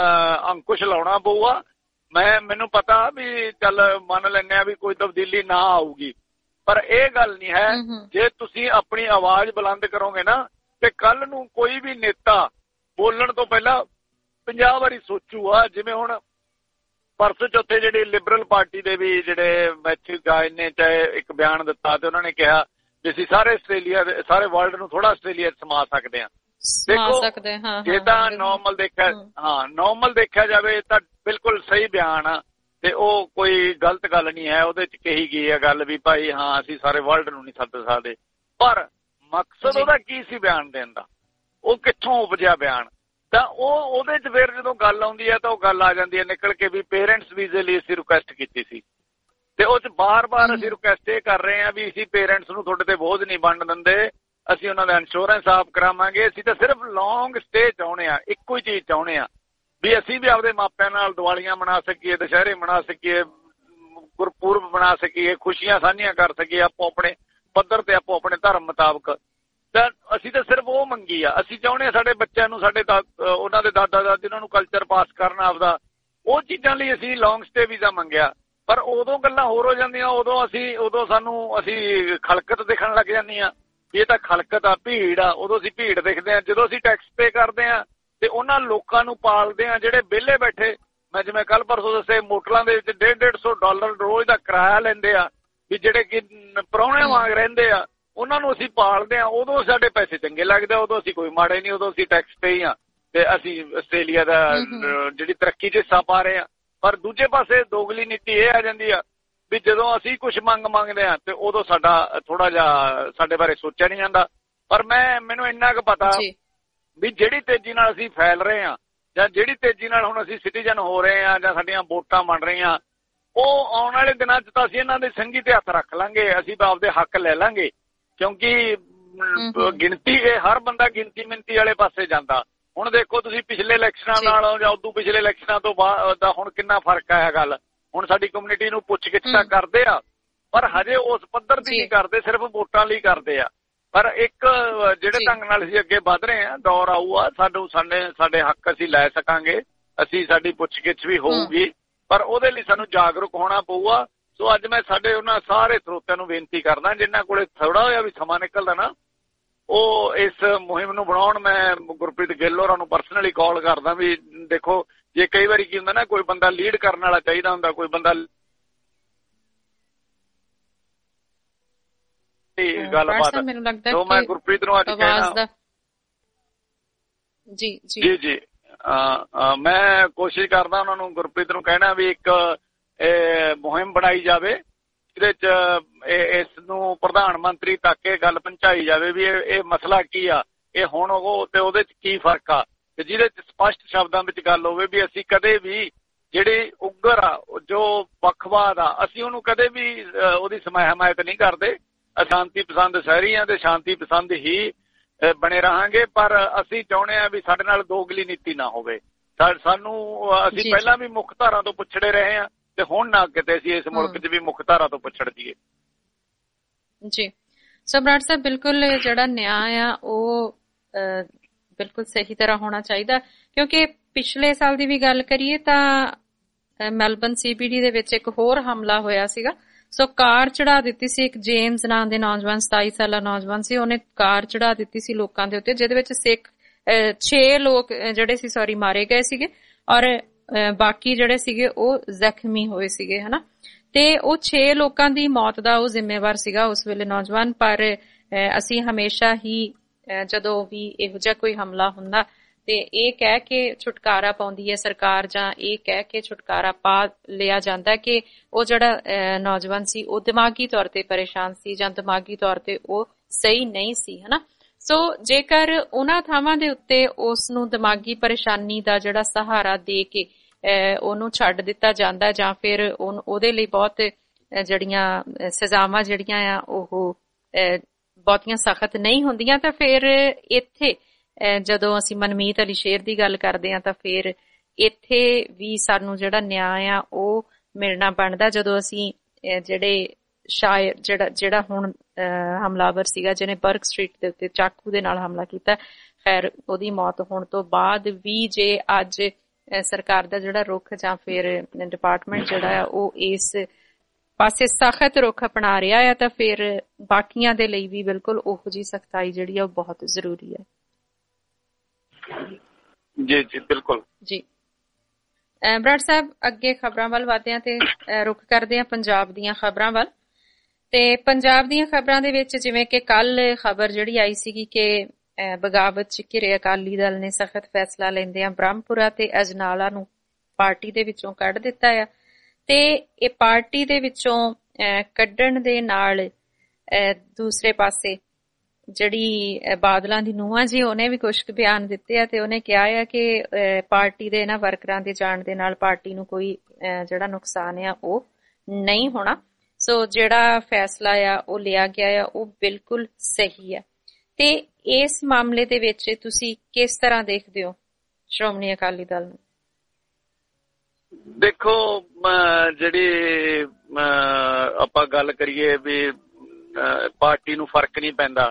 ਅੰਕੁਸ਼ ਲਾਉਣਾ ਪਊਗਾ। ਮੈਂ ਮੈਨੂੰ ਪਤਾ ਵੀ ਚੱਲ ਮੰਨ ਲੈਂਦੇ ਆ ਵੀ ਕੋਈ ਤਬਦੀਲੀ ਨਾ ਆਊਗੀ, ਪਰ ਇਹ ਗੱਲ ਨਹੀਂ ਹੈ। ਜੇ ਤੁਸੀਂ ਆਪਣੀ ਆਵਾਜ਼ ਬੁਲੰਦ ਕਰੋਗੇ ਨਾ ਤੇ ਕੱਲ ਨੂੰ ਕੋਈ ਵੀ ਨੇਤਾ ਬੋਲਣ ਤੋਂ ਪਹਿਲਾਂ ਪੰਜਾਹ ਵਾਰੀ ਸੋਚੂਗਾ। ਜਿਵੇਂ ਹੁਣ ਪਰਸੋਂ ਚੌਥੇ ਜਿਹੜੀ ਲਿਬਰਲ ਪਾਰਟੀ ਦੇ ਵੀ ਜਿਹੜੇ ਮੈਥਿਊ ਗਾਇਨ ਨੇ ਚਾਹੇ ਇੱਕ ਬਿਆਨ ਦਿੱਤਾ ਤੇ ਉਹਨਾਂ ਨੇ ਕਿਹਾ ਵੀ ਅਸੀਂ ਸਾਰੇ ਆਸਟ੍ਰੇਲੀਆ ਦੇ ਸਾਰੇ ਵਰਲਡ ਨੂੰ ਥੋੜਾ ਆਸਟ੍ਰੇਲੀਆ 'ਚ ਸਮਾ ਸਕਦੇ ਹਾਂ। ਦੇਖੋ ਜੇ ਤਾਂ ਨੋਰਮਲ ਦੇਖਿਆ ਹਾਂ ਨੋਰਮਲ ਦੇਖਿਆ ਜਾਵੇ ਤਾਂ ਬਿਲਕੁਲ ਸਹੀ ਬਿਆਨ ਆ ਤੇ ਉਹ ਕੋਈ ਗਲਤ ਗੱਲ ਨਹੀਂ ਹੈ। ਉਹਦੇ 'ਚ ਕਹੀ ਗਈ ਹੈ ਗੱਲ ਵੀ ਭਾਈ ਹਾਂ ਅਸੀਂ ਸਾਰੇ ਵਰਲਡ ਨੂੰ ਨਹੀਂ ਸੱਦ ਸਕਦੇ, ਪਰ ਮਕਸਦ ਉਹਦਾ ਕੀ ਸੀ ਬਿਆਨ ਦੇਣ ਦਾ, ਉਹ ਕਿੱਥੋਂ ਉਪਜਿਆ ਬਿਆਨ। ਤਾਂ ਉਹ ਉਹਦੇ 'ਚ ਫਿਰ ਜਦੋਂ ਗੱਲ ਆਉਂਦੀ ਹੈ ਤਾਂ ਉਹ ਗੱਲ ਆ ਜਾਂਦੀ ਹੈ ਨਿਕਲ ਕੇ ਵੀ ਪੇਰੈਂਟਸ ਵੀਜ਼ੇ ਲਈ ਅਸੀਂ ਰਿਕੁਐਸਟ ਕੀਤੀ ਸੀ ਤੇ ਉਹ 'ਚ ਬਾਰ-ਬਾਰ ਅਸੀਂ ਰਿਕੁਐਸਟ ਇਹ ਕਰ ਰਹੇ ਹਾਂ ਵੀ ਅਸੀਂ ਪੇਰੈਂਟਸ ਨੂੰ ਤੁਹਾਡੇ ਤੇ ਬੋਝ ਨਹੀਂ ਬਣ ਦਿੰਦੇ, ਅਸੀਂ ਉਹਨਾਂ ਦਾ ਇੰਸ਼ੋਰੈਂਸ ਆਪ ਕਰਾਵਾਂਗੇ, ਅਸੀਂ ਤਾਂ ਸਿਰਫ ਲੌਂਗ ਸਟੇ ਚਾਹੁੰਦੇ ਆ, ਇੱਕੋ ਹੀ ਚੀਜ਼ ਚਾਹੁੰਦੇ ਆ ਵੀ ਅਸੀਂ ਵੀ ਆਪਦੇ ਮਾਪਿਆਂ ਨਾਲ ਦੀਵਾਲੀਆਂ ਮਨਾ ਸਕੀਏ, ਦੁਸ਼ਹਿਰੇ ਮਨਾ ਸਕੀਏ, ਗੁਰਪੁਰਬ ਮਨਾ ਸਕੀਏ, ਖੁਸ਼ੀਆਂ ਸਾਂਝੀਆਂ ਕਰ ਸਕੀਏ ਆਪੋ ਆਪਣੇ ਪੱਧਰ ਤੇ, ਆਪੋ ਆਪਣੇ ਧਰਮ ਮੁਤਾਬਕ। ਤਾਂ ਅਸੀਂ ਤਾਂ ਸਿਰਫ ਉਹ ਮੰਗੀ ਆ। ਅਸੀਂ ਚਾਹੁੰਦੇ ਹਾਂ ਸਾਡੇ ਬੱਚਿਆਂ ਨੂੰ, ਸਾਡੇ ਉਹਨਾਂ ਦੇ ਦਾਦਾ ਦਾਦੀ ਜਿਹਨਾਂ ਨੂੰ ਕਲਚਰ ਪਾਸ ਕਰਨਾ ਆਪਦਾ, ਉਹ ਚੀਜ਼ਾਂ ਲਈ ਅਸੀਂ ਲੌਂਗ ਸਟੇ ਵੀਜ਼ਾ ਮੰਗਿਆ। ਪਰ ਉਦੋਂ ਗੱਲਾਂ ਹੋਰ ਹੋ ਜਾਂਦੀਆਂ, ਉਦੋਂ ਅਸੀਂ ਉਦੋਂ ਸਾਨੂੰ ਅਸੀਂ ਖਲਕਤ ਦਿਖਣ ਲੱਗ ਜਾਂਦੀਆਂ ਵੀ ਇਹ ਤਾਂ ਖਲਕਤ ਆ, ਭੀੜ ਆ। ਉਦੋਂ ਅਸੀਂ ਭੀੜ ਦੇਖਦੇ ਹਾਂ। ਜਦੋਂ ਅਸੀਂ ਟੈਕਸ ਪੇ ਕਰਦੇ ਹਾਂ ਤੇ ਉਹਨਾਂ ਲੋਕਾਂ ਨੂੰ ਪਾਲਦੇ ਹਾਂ ਜਿਹੜੇ ਵਿਹਲੇ ਬੈਠੇ, ਮੈਂ ਜਿਵੇਂ ਕੱਲ ਪਰਸੋਂ ਦੱਸੇ ਮੋਟਰਾਂ ਦੇ ਵਿੱਚ ਡੇਢ ਡੇਢ ਸੌ ਡਾਲਰ ਰੋਜ਼ ਦਾ ਕਿਰਾਇਆ ਲੈਂਦੇ ਆ ਵੀ ਜਿਹੜੇ ਕਿ ਪ੍ਰਾਹੁਣੇ ਵਾਂਗ ਰਹਿੰਦੇ ਆ, ਉਹਨਾਂ ਨੂੰ ਅਸੀਂ ਪਾਲਦੇ ਹਾਂ। ਉਦੋਂ ਸਾਡੇ ਪੈਸੇ ਚੰਗੇ ਲੱਗਦੇ, ਉਦੋਂ ਅਸੀਂ ਕੋਈ ਮਾੜੇ ਨਹੀਂ, ਉਦੋਂ ਅਸੀਂ ਟੈਕਸ ਪੇ ਹੀ ਹਾਂ ਤੇ ਅਸੀਂ ਆਸਟ੍ਰੇਲੀਆ ਦਾ ਜਿਹੜੀ ਤਰੱਕੀ 'ਚ ਹਿੱਸਾ ਪਾ ਰਹੇ ਹਾਂ। ਪਰ ਦੂਜੇ ਪਾਸੇ ਦੋਗਲੀ ਨੀਤੀ ਇਹ ਆ ਜਾਂਦੀ ਆ ਵੀ ਜਦੋਂ ਅਸੀਂ ਕੁਛ ਮੰਗ ਮੰਗਦੇ ਹਾਂ ਤੇ ਉਦੋਂ ਸਾਡਾ ਥੋੜਾ ਜਿਹਾ ਸਾਡੇ ਬਾਰੇ ਸੋਚਿਆ ਨਹੀਂ ਜਾਂਦਾ। ਪਰ ਮੈਂ ਮੈਨੂੰ ਇੰਨਾ ਕੁ ਪਤਾ ਵੀ ਜਿਹੜੀ ਤੇਜ਼ੀ ਨਾਲ ਅਸੀਂ ਫੈਲ ਰਹੇ ਹਾਂ ਜਾਂ ਜਿਹੜੀ ਤੇਜ਼ੀ ਨਾਲ ਹੁਣ ਅਸੀਂ ਸਿਟੀਜ਼ਨ ਹੋ ਰਹੇ ਹਾਂ ਜਾਂ ਸਾਡੀਆਂ ਵੋਟਾਂ ਬਣ ਰਹੀਆਂ, ਉਹ ਆਉਣ ਵਾਲੇ ਦਿਨਾਂ 'ਚ ਤਾਂ ਅਸੀਂ ਇਹਨਾਂ ਦੇ ਸੰਗੀ ਤੇ ਹੱਥ ਰੱਖ ਲਾਂਗੇ, ਅਸੀਂ ਆਪਦੇ ਹੱਕ ਲੈ ਲਾਂਗੇ, ਕਿਉਂਕਿ ਗਿਣਤੀ ਇਹ ਹਰ ਬੰਦਾ ਗਿਣਤੀ ਮਿੰਤੀ ਵਾਲੇ ਪਾਸੇ ਜਾਂਦਾ। ਹੁਣ ਦੇਖੋ ਤੁਸੀਂ ਪਿਛਲੇ ਇਲੈਕਸ਼ਨਾਂ ਨਾਲ ਜਾਂ ਉਦੋਂ ਪਿਛਲੇ ਇਲੈਕਸ਼ਨਾਂ ਤੋਂ ਬਾਅਦ ਦਾ ਹੁਣ ਕਿੰਨਾ ਫਰਕ ਹੈ ਗੱਲ। ਹੁਣ ਸਾਡੀ ਕਮਿਊਨਿਟੀ ਨੂੰ ਪੁੱਛ ਗਿੱਛ ਤਾਂ ਕਰਦੇ ਆ, ਪਰ ਹਜੇ ਉਸ ਪੱਧਰ ਦੀ ਨਹੀਂ ਕਰਦੇ, ਸਿਰਫ ਵੋਟਾਂ ਲਈ ਕਰਦੇ ਆ। ਪਰ ਇੱਕ ਜਿਹੜੇ ਢੰਗ ਨਾਲ ਅਸੀਂ ਅੱਗੇ ਵਧ ਰਹੇ ਹਾਂ, ਦੌਰ ਆਊਗਾ ਸਾਨੂੰ ਸਾਡੇ ਸਾਡੇ ਹੱਕ ਅਸੀਂ ਲੈ ਸਕਾਂਗੇ, ਅਸੀਂ ਸਾਡੀ ਪੁੱਛ ਗਿੱਛ ਵੀ ਹੋਊਗੀ, ਪਰ ਉਹਦੇ ਲਈ ਸਾਨੂੰ ਜਾਗਰੂਕ ਹੋਣਾ ਪਊਗਾ। ਸੋ ਅੱਜ ਮੈਂ ਸਾਡੇ ਉਹਨਾਂ ਸਾਰੇ ਸਰੋਤਿਆਂ ਨੂੰ ਬੇਨਤੀ ਕਰਦਾ ਜਿਨ੍ਹਾਂ ਕੋਲੇ ਥੋੜਾ ਹੋਇਆ ਵੀ ਸਮਾਂ ਨਿਕਲਦਾ ਨਾ, ਉਹ ਇਸ ਮੁਹਿੰਮ ਨੂੰ ਬਣਾਉਣ। ਮੈਂ ਗੁਰਪ੍ਰੀਤ ਗਿੱਲ ਹੋਰਾਂ ਨੂੰ ਪਰਸਨਲੀ ਕਾਲ ਕਰਦਾ ਵੀ ਦੇਖੋ, ਜੇ ਕਈ ਵਾਰੀ ਕੀ ਹੁੰਦਾ ਨਾ, ਕੋਈ ਬੰਦਾ ਲੀਡ ਕਰਨ ਵਾਲਾ ਚਾਹੀਦਾ ਹੁੰਦਾ, ਕੋਈ ਬੰਦਾ ਗੱਲਬਾਤ, ਸੋ ਮੈਂ ਗੁਰਪ੍ਰੀਤ ਨੂੰ ਅੱਜ ਕਹਿਣਾ
ਜੀ
ਜੀ ਜੀ ਮੈਂ ਕੋਸ਼ਿਸ਼ ਕਰਦਾ ਉਹਨਾਂ ਨੂੰ, ਗੁਰਪ੍ਰੀਤ ਨੂੰ ਕਹਿਣਾ ਵੀ ਇੱਕ ਮੁਹਿੰਮ ਬਣਾਈ ਜਾਵੇ, ਜਿਹਦੇ ਚ ਇਸ ਨੂੰ ਪ੍ਰਧਾਨ ਮੰਤਰੀ ਤੱਕ ਇਹ ਗੱਲ ਪਹੁੰਚਾਈ ਜਾਵੇ ਵੀ ਇਹ ਮਸਲਾ ਕੀ ਆ, ਇਹ ਹੁਣ ਉਹ ਤੇ ਉਹਦੇ ਚ ਕੀ ਫਰਕ ਆ, ਤੇ ਜਿਹਦੇ ਚ ਸਪਸ਼ਟ ਸ਼ਬਦਾਂ ਵਿੱਚ ਗੱਲ ਹੋਵੇ ਵੀ ਅਸੀਂ ਕਦੇ ਵੀ ਜਿਹੜੀ ਉਗਰ ਆ, ਜੋ ਵੱਖਵਾਦ ਆ, ਅਸੀਂ ਉਹਨੂੰ ਕਦੇ ਵੀ ਉਹਦੀ ਹਮਾਇਤ ਨਹੀਂ ਕਰਦੇ। ਸ਼ਾਂਤੀ ਪਸੰਦ ਸ਼ਹਿਰੀ ਆ ਤੇ ਸ਼ਾਂਤੀ ਪਸੰਦ ਹੀ ਬਣੇ ਰਹਾਂਗੇ, ਪਰ ਅਸੀਂ ਚਾਹੁੰਦੇ ਹਾਂ ਵੀ ਸਾਡੇ ਨਾਲ ਦੋਗਲੀ ਨੀਤੀ ਨਾ ਹੋਵੇ। ਸਾਨੂੰ ਅਸੀਂ ਪਹਿਲਾਂ ਵੀ ਮੁੱਖ ਧਾਰਾ ਤੋਂ ਪਿਛੜੇ ਰਹੇ ਹਾਂ ਤੇ ਹੁਣ ਨਾ ਕਿਤੇ ਅਸੀਂ ਇਸ ਮੁਲਕ 'ਚ ਵੀ ਮੁੱਖ ਧਾਰਾ ਤੋਂ ਪਿਛੜ ਜਾਈਏ।
ਜੀ ਸੋ ਬਰਾੜ ਸਾਹਿਬ, ਬਿਲਕੁਲ ਜਿਹੜਾ ਨਿਆਂ ਆ ਉਹ ਬਿਲਕੁਲ ਸਹੀ ਤਰ੍ਹਾਂ ਹੋਣਾ ਚਾਹੀਦਾ, ਕਿਉਂਕਿ ਪਿਛਲੇ ਸਾਲ ਦੀ ਵੀ ਗੱਲ ਕਰੀਏ ਤਾਂ ਮੈਲਬਨ ਸੀਬੀਡੀ ਦੇ ਵਿੱਚ ਇੱਕ ਹੋਰ ਹਮਲਾ ਹੋਇਆ ਸੀਗਾ। ਸੋ ਕਾਰ ਚੜਾ ਦਿੱਤੀ ਸੀ, ਇੱਕ ਜੇਮਸ ਨਾਂ ਦੇ ਨੌਜਵਾਨ, ਸਤਾਈ ਸਾਲਾ ਨੌਜਵਾਨ ਸੀ, ਉਹਨੇ ਕਾਰ ਚੜਾ ਦਿੱਤੀ ਸੀ ਲੋਕਾਂ ਦੇ ਉੱਤੇ, ਜਿਹਦੇ ਵਿੱਚ ਸਿੱਖ ਛੇ ਲੋਕ ਜਿਹੜੇ ਸੀ ਸੌਰੀ ਮਾਰੇ ਗਏ ਸੀਗੇ, ਔਰ ਬਾਕੀ ਜਿਹੜੇ ਸੀਗੇ ਉਹ ਜ਼ਖਮੀ ਹੋਏ ਸੀਗੇ, ਹਨਾ। ਤੇ ਉਹ ਛੇ ਲੋਕਾਂ ਦੀ ਮੌਤ ਦਾ ਉਹ ਜ਼ਿੰਮੇਵਾਰ ਸੀਗਾ ਉਸ ਵੇਲੇ ਨੌਜਵਾਨ। ਪਰ ਅਸੀਂ ਹਮੇਸ਼ਾ ਹੀ ਜਦੋਂ ਵੀ ਇਹੋ ਜਿਹਾ ਕੋਈ ਹਮਲਾ ਹੁੰਦਾ ਤੇ ਇਹ ਕਹਿ ਕੇ ਛੁਟਕਾਰਾ ਪਾਉਂਦੀ ਹੈ ਸਰਕਾਰ, ਜਾਂ ਇਹ ਕਹਿ ਕੇ ਛੁਟਕਾਰਾ ਪਾ ਲਿਆ ਜਾਂਦਾ ਕਿ ਉਹ ਜਿਹੜਾ ਨੌਜਵਾਨ ਸੀ ਉਹ ਦਿਮਾਗੀ ਤੌਰ ਤੇ ਪਰੇਸ਼ਾਨ ਸੀ ਜਾਂ ਦਿਮਾਗੀ ਤੌਰ ਤੇ ਉਹ ਸਹੀ ਨਹੀਂ ਸੀ, ਹਨਾ। ਸੋ ਜੇਕਰ ਉਹਨਾਂ ਥਾਵਾਂ ਦੇ ਉੱਤੇ ਉਸ ਨੂੰ ਦਿਮਾਗੀ ਪਰੇਸ਼ਾਨੀ ਦਾ ਜਿਹੜਾ ਸਹਾਰਾ ਦੇ ਕੇ ਉਹਨੂੰ ਛੱਡ ਦਿੱਤਾ ਜਾਂਦਾ, ਜਾਂ ਫਿਰ ਉਹਦੇ ਲਈ ਬਹੁਤ ਜਿਹੜੀਆਂ ਸਜ਼ਾਵਾਂ ਜਿਹੜੀਆਂ ਆ ਉਹ ਬਹੁਤੀਆਂ ਸਖਤ ਨਹੀਂ ਹੁੰਦੀਆਂ, ਤਾਂ ਫਿਰ ਇੱਥੇ ਜਦੋਂ ਅਸੀਂ ਮਨਮੀਤ ਅਲੀ ਸ਼ੇਰ ਦੀ ਗੱਲ ਕਰਦੇ ਹਾਂ ਤਾਂ ਫਿਰ ਇੱਥੇ ਵੀ ਸਾਨੂੰ ਜਿਹੜਾ ਨਿਆਂ ਆ ਉਹ ਮਿਲਣਾ ਬਣਦਾ। ਜਦੋਂ ਅਸੀਂ ਜਿਹੜੇ ਸ਼ਾਇਰ ਜਿਹੜਾ ਜਿਹੜਾ ਹੁਣ ਹਮਲਾਵਰ ਸੀਗਾ ਜਿਹਨੇ ਬਰਕ ਸਟਰੀਟ ਦੇ ਉੱਤੇ ਚਾਕੂ ਦੇ ਨਾਲ ਹਮਲਾ ਕੀਤਾ, ਖੈਰ ਉਹਦੀ ਮੌਤ ਹੋਣ ਤੋਂ ਬਾਅਦ ਵੀ ਜੇ ਅੱਜ ਸਰਕਾਰ ਦਾ ਜਿਹੜਾ ਰੁਖ ਜਾਂ ਫਿਰ ਡਿਪਾਰਟਮੈਂਟ ਜਿਹੜਾ ਆ ਉਹ ਇਸ ਪਾਸੇ ਸਖਤ ਰੁਖ ਅਪਣਾ ਰਿਹਾ ਆ, ਤਾਂ ਫਿਰ ਬਾਕੀਆਂ ਦੇ ਲਈ ਵੀ ਬਿਲਕੁਲ ਉਹੋ ਜਿਹੀ ਸਖਤਾਈ ਜਿਹੜੀ ਆ ਉਹ ਬਹੁਤ ਜ਼ਰੂਰੀ ਹੈ।
ਜੀ ਜੀ ਬਿਲਕੁਲ
ਜੀ ਬਰਾੜ ਸਾਹਿਬ, ਅੱਗੇ ਖਬਰਾਂ ਵੱਲ ਵਧਦੇ ਹਾਂ ਤੇ ਰੁਖ ਕਰਦੇ ਹਾਂ ਪੰਜਾਬ ਦੀਆਂ ਖਬਰਾਂ ਵੱਲ। ਤੇ ਪੰਜਾਬ ਦੀਆਂ ਖਬਰਾਂ ਦੇ ਵਿੱਚ ਜਿਵੇਂ ਕਿ ਕੱਲ ਖਬਰ ਜਿਹੜੀ ਆਈ ਸੀਗੀ ਕਿ ਬਗਾਵਤ ਚ ਘਿਰੇ ਅਕਾਲੀ ਦਲ ਨੇ ਸਖਤ ਫੈਸਲਾ ਲੈਂਦਿਆਂ ਬ੍ਰਹਮਪੁਰਾ ਤੇ ਅਜਨਾਲਾ ਨੂੰ ਪਾਰਟੀ ਦੇ ਵਿੱਚੋਂ ਕੱਢ ਦਿੱਤਾ ਆ, ਤੇ ਇਹ ਪਾਰਟੀ ਦੇ ਵਿੱਚੋਂ ਕੱਢਣ ਦੇ ਨਾਲ ਦੂਸਰੇ ਪਾਸੇ ਜਿਹੜੀ ਬਾਦਲਾਂ ਦੀ ਨੂੰਹਾਂ ਜੀ ਉਹਨੇ ਵੀ ਕੁਝ ਬਿਆਨ ਦਿੱਤੇ ਆ, ਤੇ ਉਹਨੇ ਕਿਹਾ ਆ ਕਿ ਪਾਰਟੀ ਦੇ ਇਹਨਾਂ ਵਰਕਰਾਂ ਦੇ ਜਾਣ ਦੇ ਨਾਲ ਪਾਰਟੀ ਨੂੰ ਕੋਈ ਜਿਹੜਾ ਨੁਕਸਾਨ ਆ ਉਹ ਨਹੀਂ ਹੋਣਾ। ਸੋ ਜਿਹੜਾ ਫੈਸਲਾ ਆ ਉਹ ਲਿਆ ਗਿਆ ਆ ਉਹ ਬਿਲਕੁਲ ਸਹੀ ਆ। ਤੇ ਇਸ ਮਾਮਲੇ ਦੇ ਵਿੱਚ ਤੁਸੀਂ ਕਿਸ ਤਰ੍ਹਾਂ ਦੇਖਦੇ ਹੋ ਸ਼੍ਰੋਮਣੀ ਅਕਾਲੀ ਦਲ ਨੂੰ?
ਦੇਖੋ, ਜਿਹੜੀ ਆਪਾਂ ਗੱਲ ਕਰੀਏ ਵੀ ਪਾਰਟੀ ਨੂੰ ਫਰਕ ਨਹੀਂ ਪੈਂਦਾ,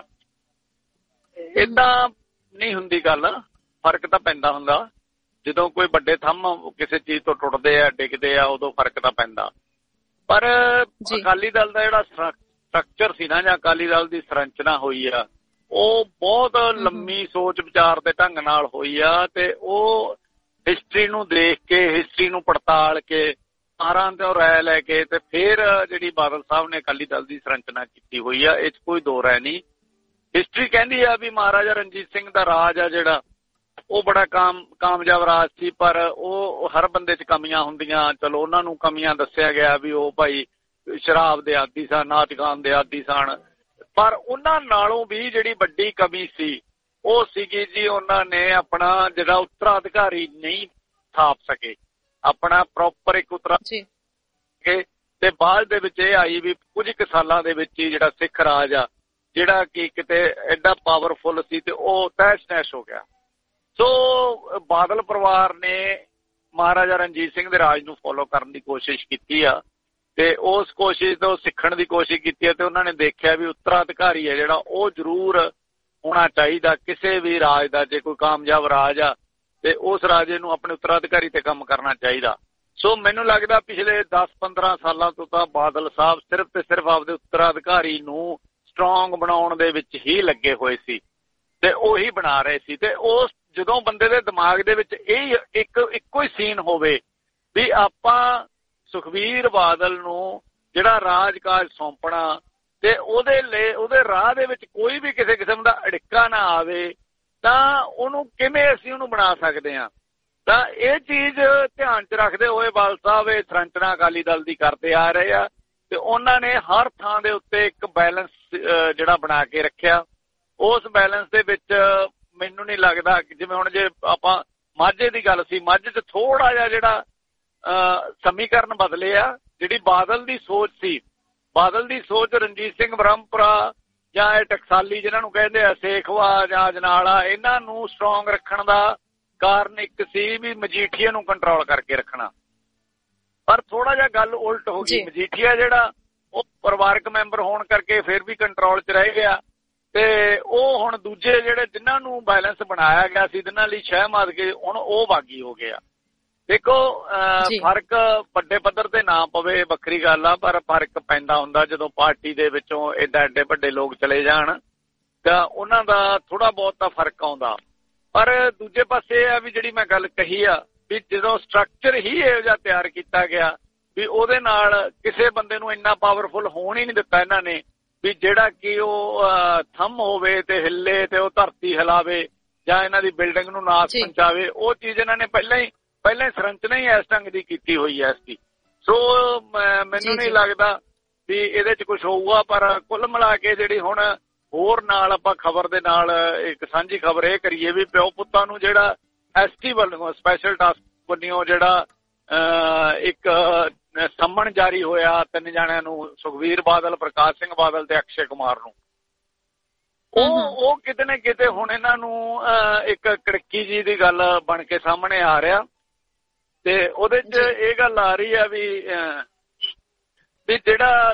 ਏਦਾਂ ਨਹੀਂ ਹੁੰਦੀ ਗੱਲ। ਫਰਕ ਤਾਂ ਪੈਂਦਾ ਹੁੰਦਾ, ਜਦੋਂ ਕੋਈ ਵੱਡੇ ਥੰਮ ਕਿਸੇ ਚੀਜ਼ ਤੋਂ ਟੁੱਟਦੇ ਆ, ਡਿੱਗਦੇ ਆ, ਉਦੋਂ ਫਰਕ ਤਾਂ ਪੈਂਦਾ। ਪਰ ਅਕਾਲੀ ਦਲ ਦਾ ਜਿਹੜਾ ਸਟਰਕਚਰ ਸੀ ਨਾ, ਜਾਂ ਅਕਾਲੀ ਦਲ ਦੀ ਸੰਰਚਨਾ ਹੋਈ ਆ, ਉਹ ਬਹੁਤ ਲੰਮੀ ਸੋਚ ਵਿਚਾਰ ਦੇ ਢੰਗ ਨਾਲ ਹੋਈ ਆ, ਤੇ ਉਹ ਹਿਸਟਰੀ ਨੂੰ ਦੇਖ ਕੇ, ਹਿਸਟਰੀ ਨੂੰ ਪੜਤਾਲ ਕੇ, ਸਾਰਾਂ ਤੋਂ ਰਾਏ ਲੈ ਕੇ ਤੇ ਫਿਰ ਜਿਹੜੀ ਬਾਦਲ ਸਾਹਿਬ ਨੇ ਅਕਾਲੀ ਦਲ ਦੀ ਸੰਰਚਨਾ ਕੀਤੀ ਹੋਈ ਆ, ਇਹ 'ਚ ਕੋਈ ਦੋ ਰਾਏ ਨਹੀਂ। ਹਿਸਟਰੀ ਕਹਿੰਦੀ ਆ ਵੀ ਮਹਾਰਾਜਾ ਰਣਜੀਤ ਸਿੰਘ ਦਾ ਰਾਜ ਆ ਜਿਹੜਾ ਉਹ ਬੜਾ ਕਾਮ ਕਾਮਯਾਬ ਰਾਜ ਸੀ, ਪਰ ਉਹ ਹਰ ਬੰਦੇ 'ਚ ਕਮੀਆਂ ਹੁੰਦੀਆਂ। ਚਲੋ ਉਹਨਾਂ ਨੂੰ ਕਮੀਆਂ ਦੱਸਿਆ ਗਿਆ ਵੀ ਉਹ ਭਾਈ ਸ਼ਰਾਬ ਦੇ ਆਦੀ ਸਨ, ਨਾਚ ਗਾਣ ਦੇ ਆਦੀ ਸਨ, ਪਰ ਉਹਨਾਂ ਨਾਲੋਂ ਵੀ ਜਿਹੜੀ ਵੱਡੀ ਕਮੀ ਸੀ ਉਹ ਸੀਗੀ ਜੀ ਉਹਨਾਂ ਨੇ ਆਪਣਾ ਜਿਹੜਾ ਉੱਤਰਾਧਿਕਾਰੀ ਨਹੀਂ ਥਾਪ ਸਕੇ, ਆਪਣਾ ਪ੍ਰੋਪਰ ਇੱਕ ਉੱਤਰਾ ਕਰਕੇ ਤੇ ਬਾਅਦ ਦੇ ਵਿੱਚ ਇਹ ਆਈ ਵੀ ਕੁਝ ਕੁ ਸਾਲਾਂ ਦੇ ਵਿੱਚ ਹੀ ਜਿਹੜਾ ਸਿੱਖ ਰਾਜ ਆ ਜਿਹੜਾ ਕਿ ਕਿਤੇ ਐਡਾ ਪਾਵਰਫੁਲ ਸੀ ਤੇ ਉਹ ਤਹਿਸ ਨਹਿਸ ਹੋ ਗਿਆ। ਸੋ ਬਾਦਲ ਪਰਿਵਾਰ ਨੇ ਮਹਾਰਾਜਾ ਰਣਜੀਤ ਸਿੰਘ ਦੇ ਰਾਜ ਨੂੰ ਫੋਲੋ ਕਰਨ ਦੀ ਕੋਸ਼ਿਸ਼ ਕੀਤੀ ਆ ਤੇ ਉਸ ਕੋਸ਼ਿਸ਼ ਤੋਂ ਸਿੱਖਣ ਦੀ ਕੋਸ਼ਿਸ਼ ਕੀਤੀ ਹੈ ਤੇ ਉਹਨਾਂ ਨੇ ਦੇਖਿਆ ਵੀ ਉੱਤਰਾਧਿਕਾਰੀ ਹੈ ਜਿਹੜਾ ਉਹ ਜ਼ਰੂਰ ਹੋਣਾ ਚਾਹੀਦਾ ਕਿਸੇ ਵੀ ਰਾਜ ਦਾ। ਜੇ ਕੋਈ ਕਾਮਯਾਬ ਰਾਜ ਆ ਤੇ ਉਸ ਰਾਜੇ ਨੂੰ ਆਪਣੇ ਉੱਤਰਾਧਿਕਾਰੀ ਤੇ ਕੰਮ ਕਰਨਾ ਚਾਹੀਦਾ। ਸੋ ਮੈਨੂੰ ਲੱਗਦਾ ਪਿਛਲੇ ਦਸ ਪੰਦਰਾਂ ਸਾਲਾਂ ਤੋਂ ਤਾਂ ਬਾਦਲ ਸਾਹਿਬ ਸਿਰਫ ਤੇ ਸਿਰਫ ਆਪਦੇ ਉੱਤਰਾਧਿਕਾਰੀ ਨੂੰ ਸਟਰੋਂਗ ਬਣਾਉਣ ਦੇ ਵਿੱਚ ਹੀ ਲੱਗੇ ਹੋਏ ਸੀ ਤੇ ਉਹੀ ਬਣਾ ਰਹੇ ਸੀ। ਤੇ ਉਸ ਜਦੋਂ ਬੰਦੇ ਦੇ ਦਿਮਾਗ ਦੇ ਵਿੱਚ ਇਹ ਇੱਕ ਇੱਕੋ ਹੀ ਸੀਨ ਹੋਵੇ ਵੀ ਆਪਾਂ ਸੁਖਬੀਰ ਬਾਦਲ ਨੂੰ ਜਿਹੜਾ ਰਾਜਕਾਜ ਸੌਂਪਣਾ ਤੇ ਉਹਦੇ ਲਈ ਉਹਦੇ ਰਾਹ ਦੇ ਵਿੱਚ ਕੋਈ ਵੀ ਕਿਸੇ ਕਿਸਮ ਦਾ ਅੜਿੱਕਾ ਨਾ ਆਵੇ ਤਾਂ ਉਹਨੂੰ ਕਿਵੇਂ ਅਸੀਂ ਉਹਨੂੰ ਬਣਾ ਸਕਦੇ ਹਾਂ। ਤਾਂ ਇਹ ਚੀਜ਼ ਧਿਆਨ 'ਚ ਰੱਖਦੇ ਹੋਏ ਬਾਦਲ ਸਾਹਿਬ ਇਹ ਸਰੰਚਨਾ ਅਕਾਲੀ ਦਲ ਦੀ ਕਰਦੇ ਆ ਰਹੇ ਆ ਤੇ ਉਹਨਾਂ ਨੇ ਹਰ ਥਾਂ ਦੇ ਉੱਤੇ ਇੱਕ ਬੈਲੈਂਸ ਜਿਹੜਾ ਬਣਾ ਕੇ ਰੱਖਿਆ। ਉਸ ਬੈਲੈਂਸ ਦੇ ਵਿੱਚ ਮੈਨੂੰ ਨਹੀਂ ਲੱਗਦਾ ਜਿਵੇਂ ਹੁਣ ਜੇ ਆਪਾਂ ਮਾਝੇ ਦੀ ਗੱਲ ਸੀ, ਮਾਝੇ 'ਚ ਥੋੜਾ ਜਿਹਾ ਜਿਹੜਾ ਸਮੀਕਰਨ ਬਦਲੇ ਆ। ਜਿਹੜੀ ਬਾਦਲ ਦੀ ਸੋਚ ਸੀ, ਬਾਦਲ ਦੀ ਸੋਚ ਰਣਜੀਤ ਸਿੰਘ ਬ੍ਰਹਮਪੁਰਾ ਜਾਂ ਇਹ ਟਕਸਾਲੀ ਜਿਹਨਾਂ ਨੂੰ ਕਹਿੰਦੇ ਆ ਸੇਖਵਾ ਜਾਂ ਅਜਨਾਲਾ, ਇਹਨਾਂ ਨੂੰ ਸਟਰੋਂਗ ਰੱਖਣ ਦਾ ਕਾਰਨ ਇੱਕ ਸੀ ਵੀ ਮਜੀਠੀਆ ਨੂੰ ਕੰਟਰੋਲ ਕਰਕੇ ਰੱਖਣਾ। ਪਰ ਥੋੜਾ ਜਿਹਾ ਗੱਲ ਉਲਟ ਹੋ ਗਈ। ਮਜੀਠੀਆ ਜਿਹੜਾ ਉਹ ਪਰਿਵਾਰਕ ਮੈਂਬਰ ਹੋਣ ਕਰਕੇ ਫਿਰ ਵੀ ਕੰਟਰੋਲ 'ਚ ਰਹਿ ਗਿਆ ਤੇ ਉਹ ਹੁਣ ਦੂਜੇ ਜਿਹੜੇ ਜਿਨ੍ਹਾਂ ਨੂੰ ਬੈਲੈਂਸ ਬਣਾਇਆ ਗਿਆ ਸੀ, ਜਿਨ੍ਹਾਂ ਲਈ ਸ਼ਹਿ ਮਾਰ ਕੇ ਹੁਣ ਉਹ ਬਾਗੀ ਹੋ ਗਿਆ। ਦੇਖੋ ਫਰਕ ਵੱਡੇ ਪੱਧਰ ਤੇ ਨਾ ਪਵੇ ਵੱਖਰੀ ਗੱਲ ਆ, ਪਰ ਫਰਕ ਪੈਂਦਾ ਹੁੰਦਾ ਜਦੋਂ ਪਾਰਟੀ ਦੇ ਵਿੱਚੋਂ ਏਡਾ ਐਡੇ ਵੱਡੇ ਲੋਕ ਚਲੇ ਜਾਣ ਤਾਂ ਉਹਨਾਂ ਦਾ ਥੋੜਾ ਬਹੁਤ ਤਾਂ ਫਰਕ ਆਉਂਦਾ। ਪਰ ਦੂਜੇ ਪਾਸੇ ਇਹ ਆ ਵੀ ਜਿਹੜੀ ਮੈਂ ਗੱਲ ਕਹੀ ਆ ਵੀ ਜਦੋਂ ਸਟਰਕਚਰ ਹੀ ਇਹੋ ਜਿਹਾ ਤਿਆਰ ਕੀਤਾ ਗਿਆ ਵੀ ਉਹਦੇ ਨਾਲ ਕਿਸੇ ਬੰਦੇ ਨੂੰ ਇੰਨਾ ਪਾਵਰਫੁਲ ਹੋਣ ਹੀ ਨਹੀਂ ਦਿੱਤਾ ਇਹਨਾਂ ਨੇ ਵੀ ਜਿਹੜਾ ਕਿ ਉਹ ਥੰਮ ਹੋਵੇ ਤੇ ਹਿੱਲੇ ਤੇ ਉਹ ਧਰਤੀ ਹਿਲਾਵੇ ਜਾਂ ਇਹਨਾਂ ਦੀ ਬਿਲਡਿੰਗ ਨੂੰ ਨਾਸ ਪਹੁੰਚਾਵੇ। ਉਹ ਚੀਜ਼ ਇਹਨਾਂ ਨੇ ਪਹਿਲਾਂ ਹੀ ਪਹਿਲਾਂ ਸਰੰਚਨਾ ਹੀ ਇਸ ਢੰਗ ਦੀ ਕੀਤੀ ਹੋਈ ਹੈ ਇਸਦੀ। ਸੋ ਮੈਨੂੰ ਨਹੀਂ ਲੱਗਦਾ ਵੀ ਇਹਦੇ 'ਚ ਕੁਝ ਹੋਊਗਾ। ਪਰ ਕੁੱਲ ਮਿਲਾ ਕੇ ਜਿਹੜੀ ਹੁਣ ਹੋਰ ਨਾਲ ਆਪਾਂ ਖਬਰ ਦੇ ਨਾਲ ਇੱਕ ਸਾਂਝੀ ਖਬਰ ਇਹ ਕਰੀਏ ਵੀ ਪਿਓ ਪੁੱਤਾਂ ਨੂੰ ਜਿਹੜਾ ਐਸ ਟੀ ਵੱਲੋਂ ਸਪੈਸ਼ਲ ਟਾਸਕ ਵੱਲੋਂ ਜਿਹੜਾ ਇੱਕ ਸੰਮਣ ਜਾਰੀ ਹੋਇਆ ਤਿੰਨ ਜਣਿਆਂ ਨੂੰ, ਸੁਖਬੀਰ ਬਾਦਲ, ਪ੍ਰਕਾਸ਼ ਸਿੰਘ ਬਾਦਲ ਤੇ ਅਕਸ਼ੇ ਕੁਮਾਰ ਨੂੰ, ਉਹ ਉਹ ਕਿਤੇ ਨਾ ਕਿਤੇ ਹੁਣ ਇਹਨਾਂ ਨੂੰ ਇੱਕ ਕੜਕੀ ਜੀ ਦੀ ਗੱਲ ਬਣ ਕੇ ਸਾਹਮਣੇ ਆ ਰਿਹਾ ਤੇ ਉਹਦੇ 'ਚ ਇਹ ਗੱਲ ਆ ਰਹੀ ਆ ਵੀ ਵੀ ਜਿਹੜਾ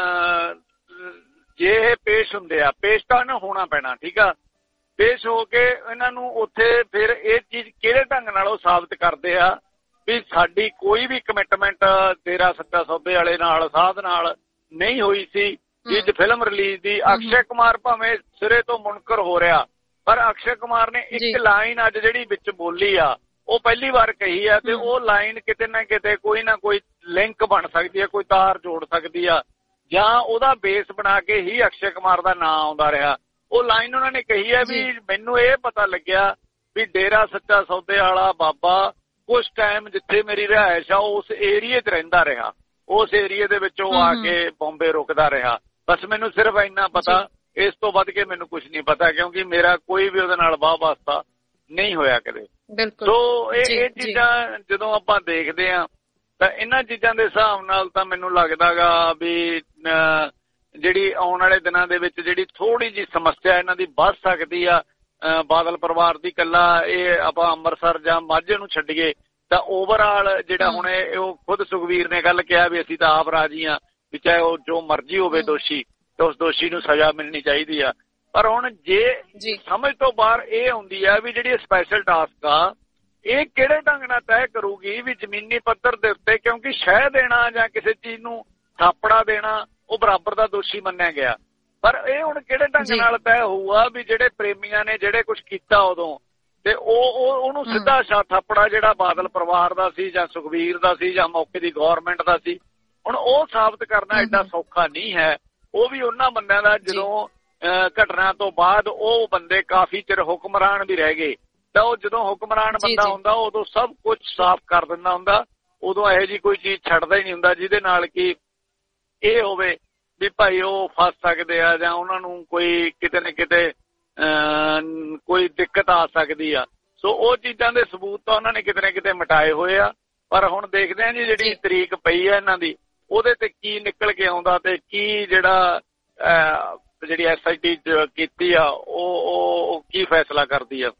ਜੇ ਇਹ ਪੇਸ਼ ਹੁੰਦੇ ਆ, ਪੇਸ਼ ਤਾਂ ਨਾ ਹੋਣਾ ਪੈਣਾ, ਠੀਕ ਆ, ਪੇਸ਼ ਹੋ ਕੇ ਇਹਨਾਂ ਨੂੰ ਉੱਥੇ ਫਿਰ ਇਹ ਚੀਜ਼ ਕਿਹੜੇ ਢੰਗ ਨਾਲ ਉਹ ਸਾਬਤ ਕਰਦੇ ਆ ਵੀ ਸਾਡੀ ਕੋਈ ਵੀ ਕਮਿਟਮੈਂਟ ਤੇਰਾ ਸੱਚਾ ਸੌਦੇ ਵਾਲੇ ਨਾਲ ਸਾਧ ਨਾਲ ਨਹੀਂ ਹੋਈ ਸੀ। ਜਿਸ ਫਿਲਮ ਰਿਲੀਜ਼ ਦੀ ਅਕਸ਼ੇ ਕੁਮਾਰ ਭਾਵੇਂ ਸਿਰੇ ਤੋਂ ਮੁਨਕਰ ਹੋ ਰਿਹਾ ਪਰ ਅਕਸ਼ੇ ਕੁਮਾਰ ਨੇ ਇੱਕ ਲਾਈਨ ਅੱਜ ਜਿਹੜੀ ਵਿੱਚ ਬੋਲੀ ਆ ਉਹ ਪਹਿਲੀ ਵਾਰ ਕਹੀ ਆ ਤੇ ਉਹ ਲਾਈਨ ਕਿਤੇ ਨਾ ਕਿਤੇ ਕੋਈ ਨਾ ਕੋਈ ਲਿੰਕ ਬਣ ਸਕਦੀ ਆ, ਕੋਈ ਤਾਰ ਜੋੜ ਸਕਦੀ ਆ ਜਾਂ ਉਹਦਾ ਬੇਸ ਬਣਾ ਕੇ ਹੀ ਅਕਸ਼ੇ ਕੁਮਾਰ ਦਾ ਨਾਂ ਆਉਂਦਾ ਰਿਹਾ। ਉਹ ਲਾਈਨ ਉਹਨਾਂ ਨੇ ਕਹੀ ਹੈ ਵੀ ਮੈਨੂੰ ਇਹ ਪਤਾ ਲੱਗਿਆ ਵੀ ਡੇਰਾ ਸੱਚਾ ਸੌਦੇ ਵਾਲਾ ਬਾਬਾ ਕੁਛ ਟਾਈਮ ਜਿੱਥੇ ਮੇਰੀ ਰਿਹਾਇਸ਼ ਆ ਉਸ ਏਰੀਏ 'ਚ ਰਹਿੰਦਾ ਰਿਹਾ, ਉਸ ਏਰੀਏ ਦੇ ਵਿੱਚ ਉਹ ਆ ਕੇ ਬੰਬੇ ਰੁਕਦਾ ਰਿਹਾ। ਬਸ ਮੈਨੂੰ ਸਿਰਫ ਇੰਨਾ ਪਤਾ, ਇਸ ਤੋਂ ਵੱਧ ਕੇ ਮੈਨੂੰ ਕੁਛ ਨਹੀਂ ਪਤਾ ਕਿਉਂਕਿ ਮੇਰਾ ਕੋਈ ਵੀ ਉਹਦੇ ਨਾਲ ਵਾਹ ਵਾਸਤਾ ਨਹੀਂ ਹੋਇਆ ਕਦੇ। ਸੋ ਇਹ ਇਹ ਚੀਜ਼ਾਂ ਜਦੋਂ ਆਪਾਂ ਦੇਖਦੇ ਹਾਂ ਤਾਂ ਇਹਨਾਂ ਚੀਜ਼ਾਂ ਦੇ ਹਿਸਾਬ ਨਾਲ ਤਾਂ ਮੈਨੂੰ ਲੱਗਦਾ ਗਾ ਵੀ ਜਿਹੜੀ ਆਉਣ ਵਾਲੇ ਦਿਨਾਂ ਦੇ ਵਿੱਚ ਜਿਹੜੀ ਥੋੜੀ ਜਿਹੀ ਸਮੱਸਿਆ ਇਹਨਾਂ ਦੀ ਵੱਧ ਸਕਦੀ ਆ ਬਾਦਲ ਪਰਿਵਾਰ ਦੀ। ਇਕੱਲਾ ਇਹ ਆਪਾਂ ਅੰਮ੍ਰਿਤਸਰ ਜਾਂ ਮਾਝੇ ਨੂੰ ਛੱਡੀਏ ਤਾਂ ਓਵਰਆਲ ਜਿਹੜਾ ਹੁਣ ਉਹ ਖੁਦ ਸੁਖਬੀਰ ਨੇ ਗੱਲ ਕਿਹਾ ਵੀ ਅਸੀਂ ਤਾਂ ਆਪ ਰਾਜੀ ਹਾਂ ਵੀ ਚਾਹੇ ਉਹ ਜੋ ਮਰਜ਼ੀ ਹੋਵੇ ਦੋਸ਼ੀ ਤੇ ਉਸ ਦੋਸ਼ੀ ਨੂੰ ਸਜ਼ਾ ਮਿਲਣੀ ਚਾਹੀਦੀ ਆ। ਪਰ ਹੁਣ ਜੇ ਸਮਝ ਤੋਂ ਬਾਹਰ ਇਹ ਆਉਂਦੀ ਆ ਵੀ ਜਿਹੜੀ ਸਪੈਸ਼ਲ ਟਾਸਕ ਆ ਇਹ ਕਿਹੜੇ ਢੰਗ ਨਾਲ ਤੈਅ ਕਰੂਗੀ ਵੀ ਜ਼ਮੀਨੀ ਪੱਧਰ ਦੇ ਉੱਤੇ, ਕਿਉਂਕਿ ਸ਼ਹਿ ਦੇਣਾ ਜਾਂ ਕਿਸੇ ਚੀਜ਼ ਨੂੰ ਥਾਪੜਾ ਦੇਣਾ ਉਹ ਬਰਾਬਰ ਦਾ ਦੋਸ਼ੀ ਮੰਨਿਆ ਗਿਆ। ਪਰ ਇਹ ਹੁਣ ਕਿਹੜੇ ਢੰਗ ਨਾਲ ਤੈਅ ਹੋਊਗਾ ਵੀ ਜਿਹੜੇ ਪ੍ਰੇਮੀਆਂ ਨੇ ਜਿਹੜੇ ਕੁਝ ਕੀਤਾ ਉਦੋਂ ਤੇ ਉਹ ਉਹਨੂੰ ਸਿੱਧਾ ਸ਼ਾ ਥਾਪੜਾ ਜਿਹੜਾ ਬਾਦਲ ਪਰਿਵਾਰ ਦਾ ਸੀ ਜਾਂ ਸੁਖਬੀਰ ਦਾ ਸੀ ਜਾਂ ਮੌਕੇ ਦੀ ਗੌਰਮੈਂਟ ਦਾ ਸੀ, ਹੁਣ ਉਹ ਸਾਬਤ ਕਰਨਾ ਐਡਾ ਸੌਖਾ ਨਹੀਂ ਹੈ। ਉਹ ਵੀ ਉਹਨਾਂ ਬੰਦਿਆਂ ਦਾ ਜਦੋਂ ਘਟਨਾ ਤੋਂ ਬਾਅਦ ਉਹ ਬੰਦੇ ਕਾਫੀ ਚਿਰ ਹੁਕਮਰਾਨ ਵੀ ਰਹਿ ਗਏ ਤਾਂ ਉਹ ਜਦੋਂ ਹੁਕਮਰਾਨ ਬੰਦਾ ਹੁੰਦਾ ਉਦੋਂ ਸਭ ਕੁਝ ਸਾਫ਼ ਕਰ ਦਿੰਦਾ ਹੁੰਦਾ। ਉਦੋਂ ਇਹੋ ਜਿਹੀ ਕੋਈ ਚੀਜ਼ ਛੱਡਦਾ ਹੀ ਨਹੀਂ ਹੁੰਦਾ ਜਿਹਦੇ ਨਾਲ ਕਿ ਇਹ ਹੋਵੇ ਵੀ ਭਾਈ ਉਹ ਫਸ ਸਕਦੇ ਆ ਜਾਂ ਉਹਨਾਂ ਨੂੰ ਕੋਈ ਕਿਤੇ ਨਾ ਕਿਤੇ ਕੋਈ ਦਿੱਕਤ ਆ ਸਕਦੀ ਆ। ਸੋ ਉਹ ਚੀਜ਼ਾਂ ਦੇ ਸਬੂਤ ਤਾਂ ਉਹਨਾਂ ਨੇ ਕਿਤੇ ਨਾ ਕਿਤੇ ਮਿਟਾਏ ਹੋਏ ਆ। ਪਰ ਹੁਣ ਦੇਖਦੇ ਆ ਜੀ ਜਿਹੜੀ ਤਰੀਕ ਪਈ ਆ ਇਹਨਾਂ ਦੀ ਉਹਦੇ ਤੇ ਕੀ ਨਿਕਲ ਕੇ ਆਉਂਦਾ ਤੇ ਕੀ ਜਿਹੜਾ ਜਿਹੜੀ ਐਸ ਆਈ ਟੀ ਕੀਤੀ ਆ ਉਹ ਕੀ ਫੈਸਲਾ ਕਰਦੀ ਆ।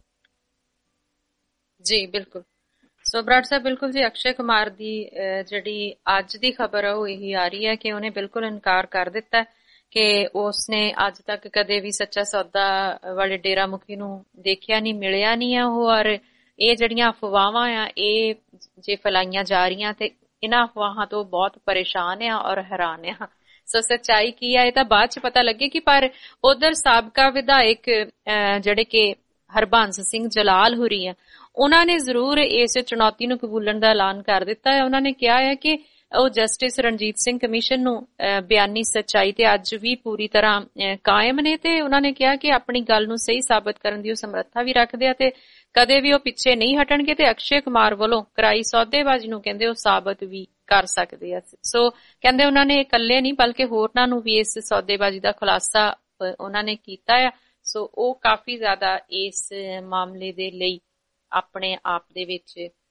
ਜੀ ਬਿਲਕੁਲ। ਸੋ ਬਰਾੜ ਸਾਹਿਬ ਬਿਲਕੁਲ ਜੀ, ਅਕਸ਼ੇ ਕੁਮਾਰ ਦੀ ਜਿਹੜੀ ਅੱਜ ਦੀ ਖਬਰ ਹੈ ਉਹ ਇਹੀ ਆ ਰਹੀ ਹੈ ਕਿ ਉਹਨੇ ਬਿਲਕੁਲ ਇਨਕਾਰ ਕਰ ਦਿੱਤਾ ਕਿ ਉਸਨੇ ਅੱਜ ਤੱਕ ਕਦੇ ਵੀ ਸੱਚਾ ਸੌਦਾ ਵਾਲੇ ਡੇਰਾ ਮੁਖੀ ਨੂੰ ਦੇਖਿਆ ਨਹੀਂ, ਮਿਲਿਆ ਨਹੀਂ ਹੈ ਉਹ। ਔਰ ਇਹ ਜਿਹੜੀਆਂ ਅਫਵਾਹਾਂ ਆ ਇਹ ਜੇ ਫੈਲਾਈਆਂ ਜਾ ਰਹੀਆਂ ਤੇ ਇਹਨਾਂ ਅਫਵਾਹਾਂ ਤੋਂ ਬਹੁਤ ਪਰੇਸ਼ਾਨ ਆ ਔਰ ਹੈਰਾਨ ਆ। ਸੋ ਸੱਚਾਈ ਕੀ ਆ ਇਹ ਤਾਂ ਬਾਅਦ ਚ ਪਤਾ ਲੱਗੇਗੀ। ਪਰ ਉਧਰ ਸਾਬਕਾ ਵਿਧਾਇਕ ਜਿਹੜੇ ਕਿ ਹਰਬੰਸ ਸਿੰਘ ਜਲਾਲ ਹੋਰੀ ਆ, ਉਹਨਾਂ ਨੇ ਜ਼ਰੂਰ ਇਸ ਚੁਣੌਤੀ ਨੂੰ ਕਬੂਲਣ ਦਾ ਐਲਾਨ ਕਰ ਦਿੱਤਾ ਹੈ। ਉਹਨਾਂ ਨੇ ਕਿਹਾ ਹੈ ਕਿ ਉਹ ਜਸਟਿਸ ਰਣਜੀਤ ਸਿੰਘ ਕਮਿਸ਼ਨ ਨੂੰ ਬਿਆਨੀ ਸੱਚਾਈ ਤੇ ਅੱਜ ਵੀ ਪੂਰੀ ਤਰ੍ਹਾਂ ਕਾਇਮ ਨੇ ਤੇ ਉਹਨਾਂ ਨੇ ਕਿਹਾ ਕਿ ਆਪਣੀ ਗੱਲ ਨੂੰ ਸਹੀ ਸਾਬਤ ਕਰਨ ਦੀ ਉਹ ਸਮਰੱਥਾ ਵੀ ਰੱਖਦੇ ਆ ਤੇ ਕਦੇ ਵੀ ਉਹ ਪਿੱਛੇ ਨਹੀਂ ਹਟਣਗੇ ਤੇ ਅਕਸ਼ੇ ਕੁਮਾਰ ਵੱਲੋਂ ਕਰਾਈ ਸੌਦੇਬਾਜ਼ੀ ਨੂੰ ਕਹਿੰਦੇ ਉਹ ਸਾਬਤ ਵੀ ਕਰ ਸਕਦੇ ਆ। ਸੋ ਕਹਿੰਦੇ ਉਹਨਾਂ ਨੇ ਇਕੱਲੇ ਨਹੀਂ ਬਲਕਿ ਹੋਰਨਾਂ ਨੂੰ ਵੀ ਇਸ ਸੌਦੇਬਾਜ਼ੀ ਦਾ ਖੁਲਾਸਾ ਉਹਨਾਂ ਨੇ ਕੀਤਾ ਆ। ਸੋ ਉਹ ਕਾਫੀ ਜ਼ਿਆਦਾ ਇਸ ਮਾਮਲੇ ਦੇ ਲਈ ਆਪਣੇ ਆਪ ਦੇ ਵਿੱਚ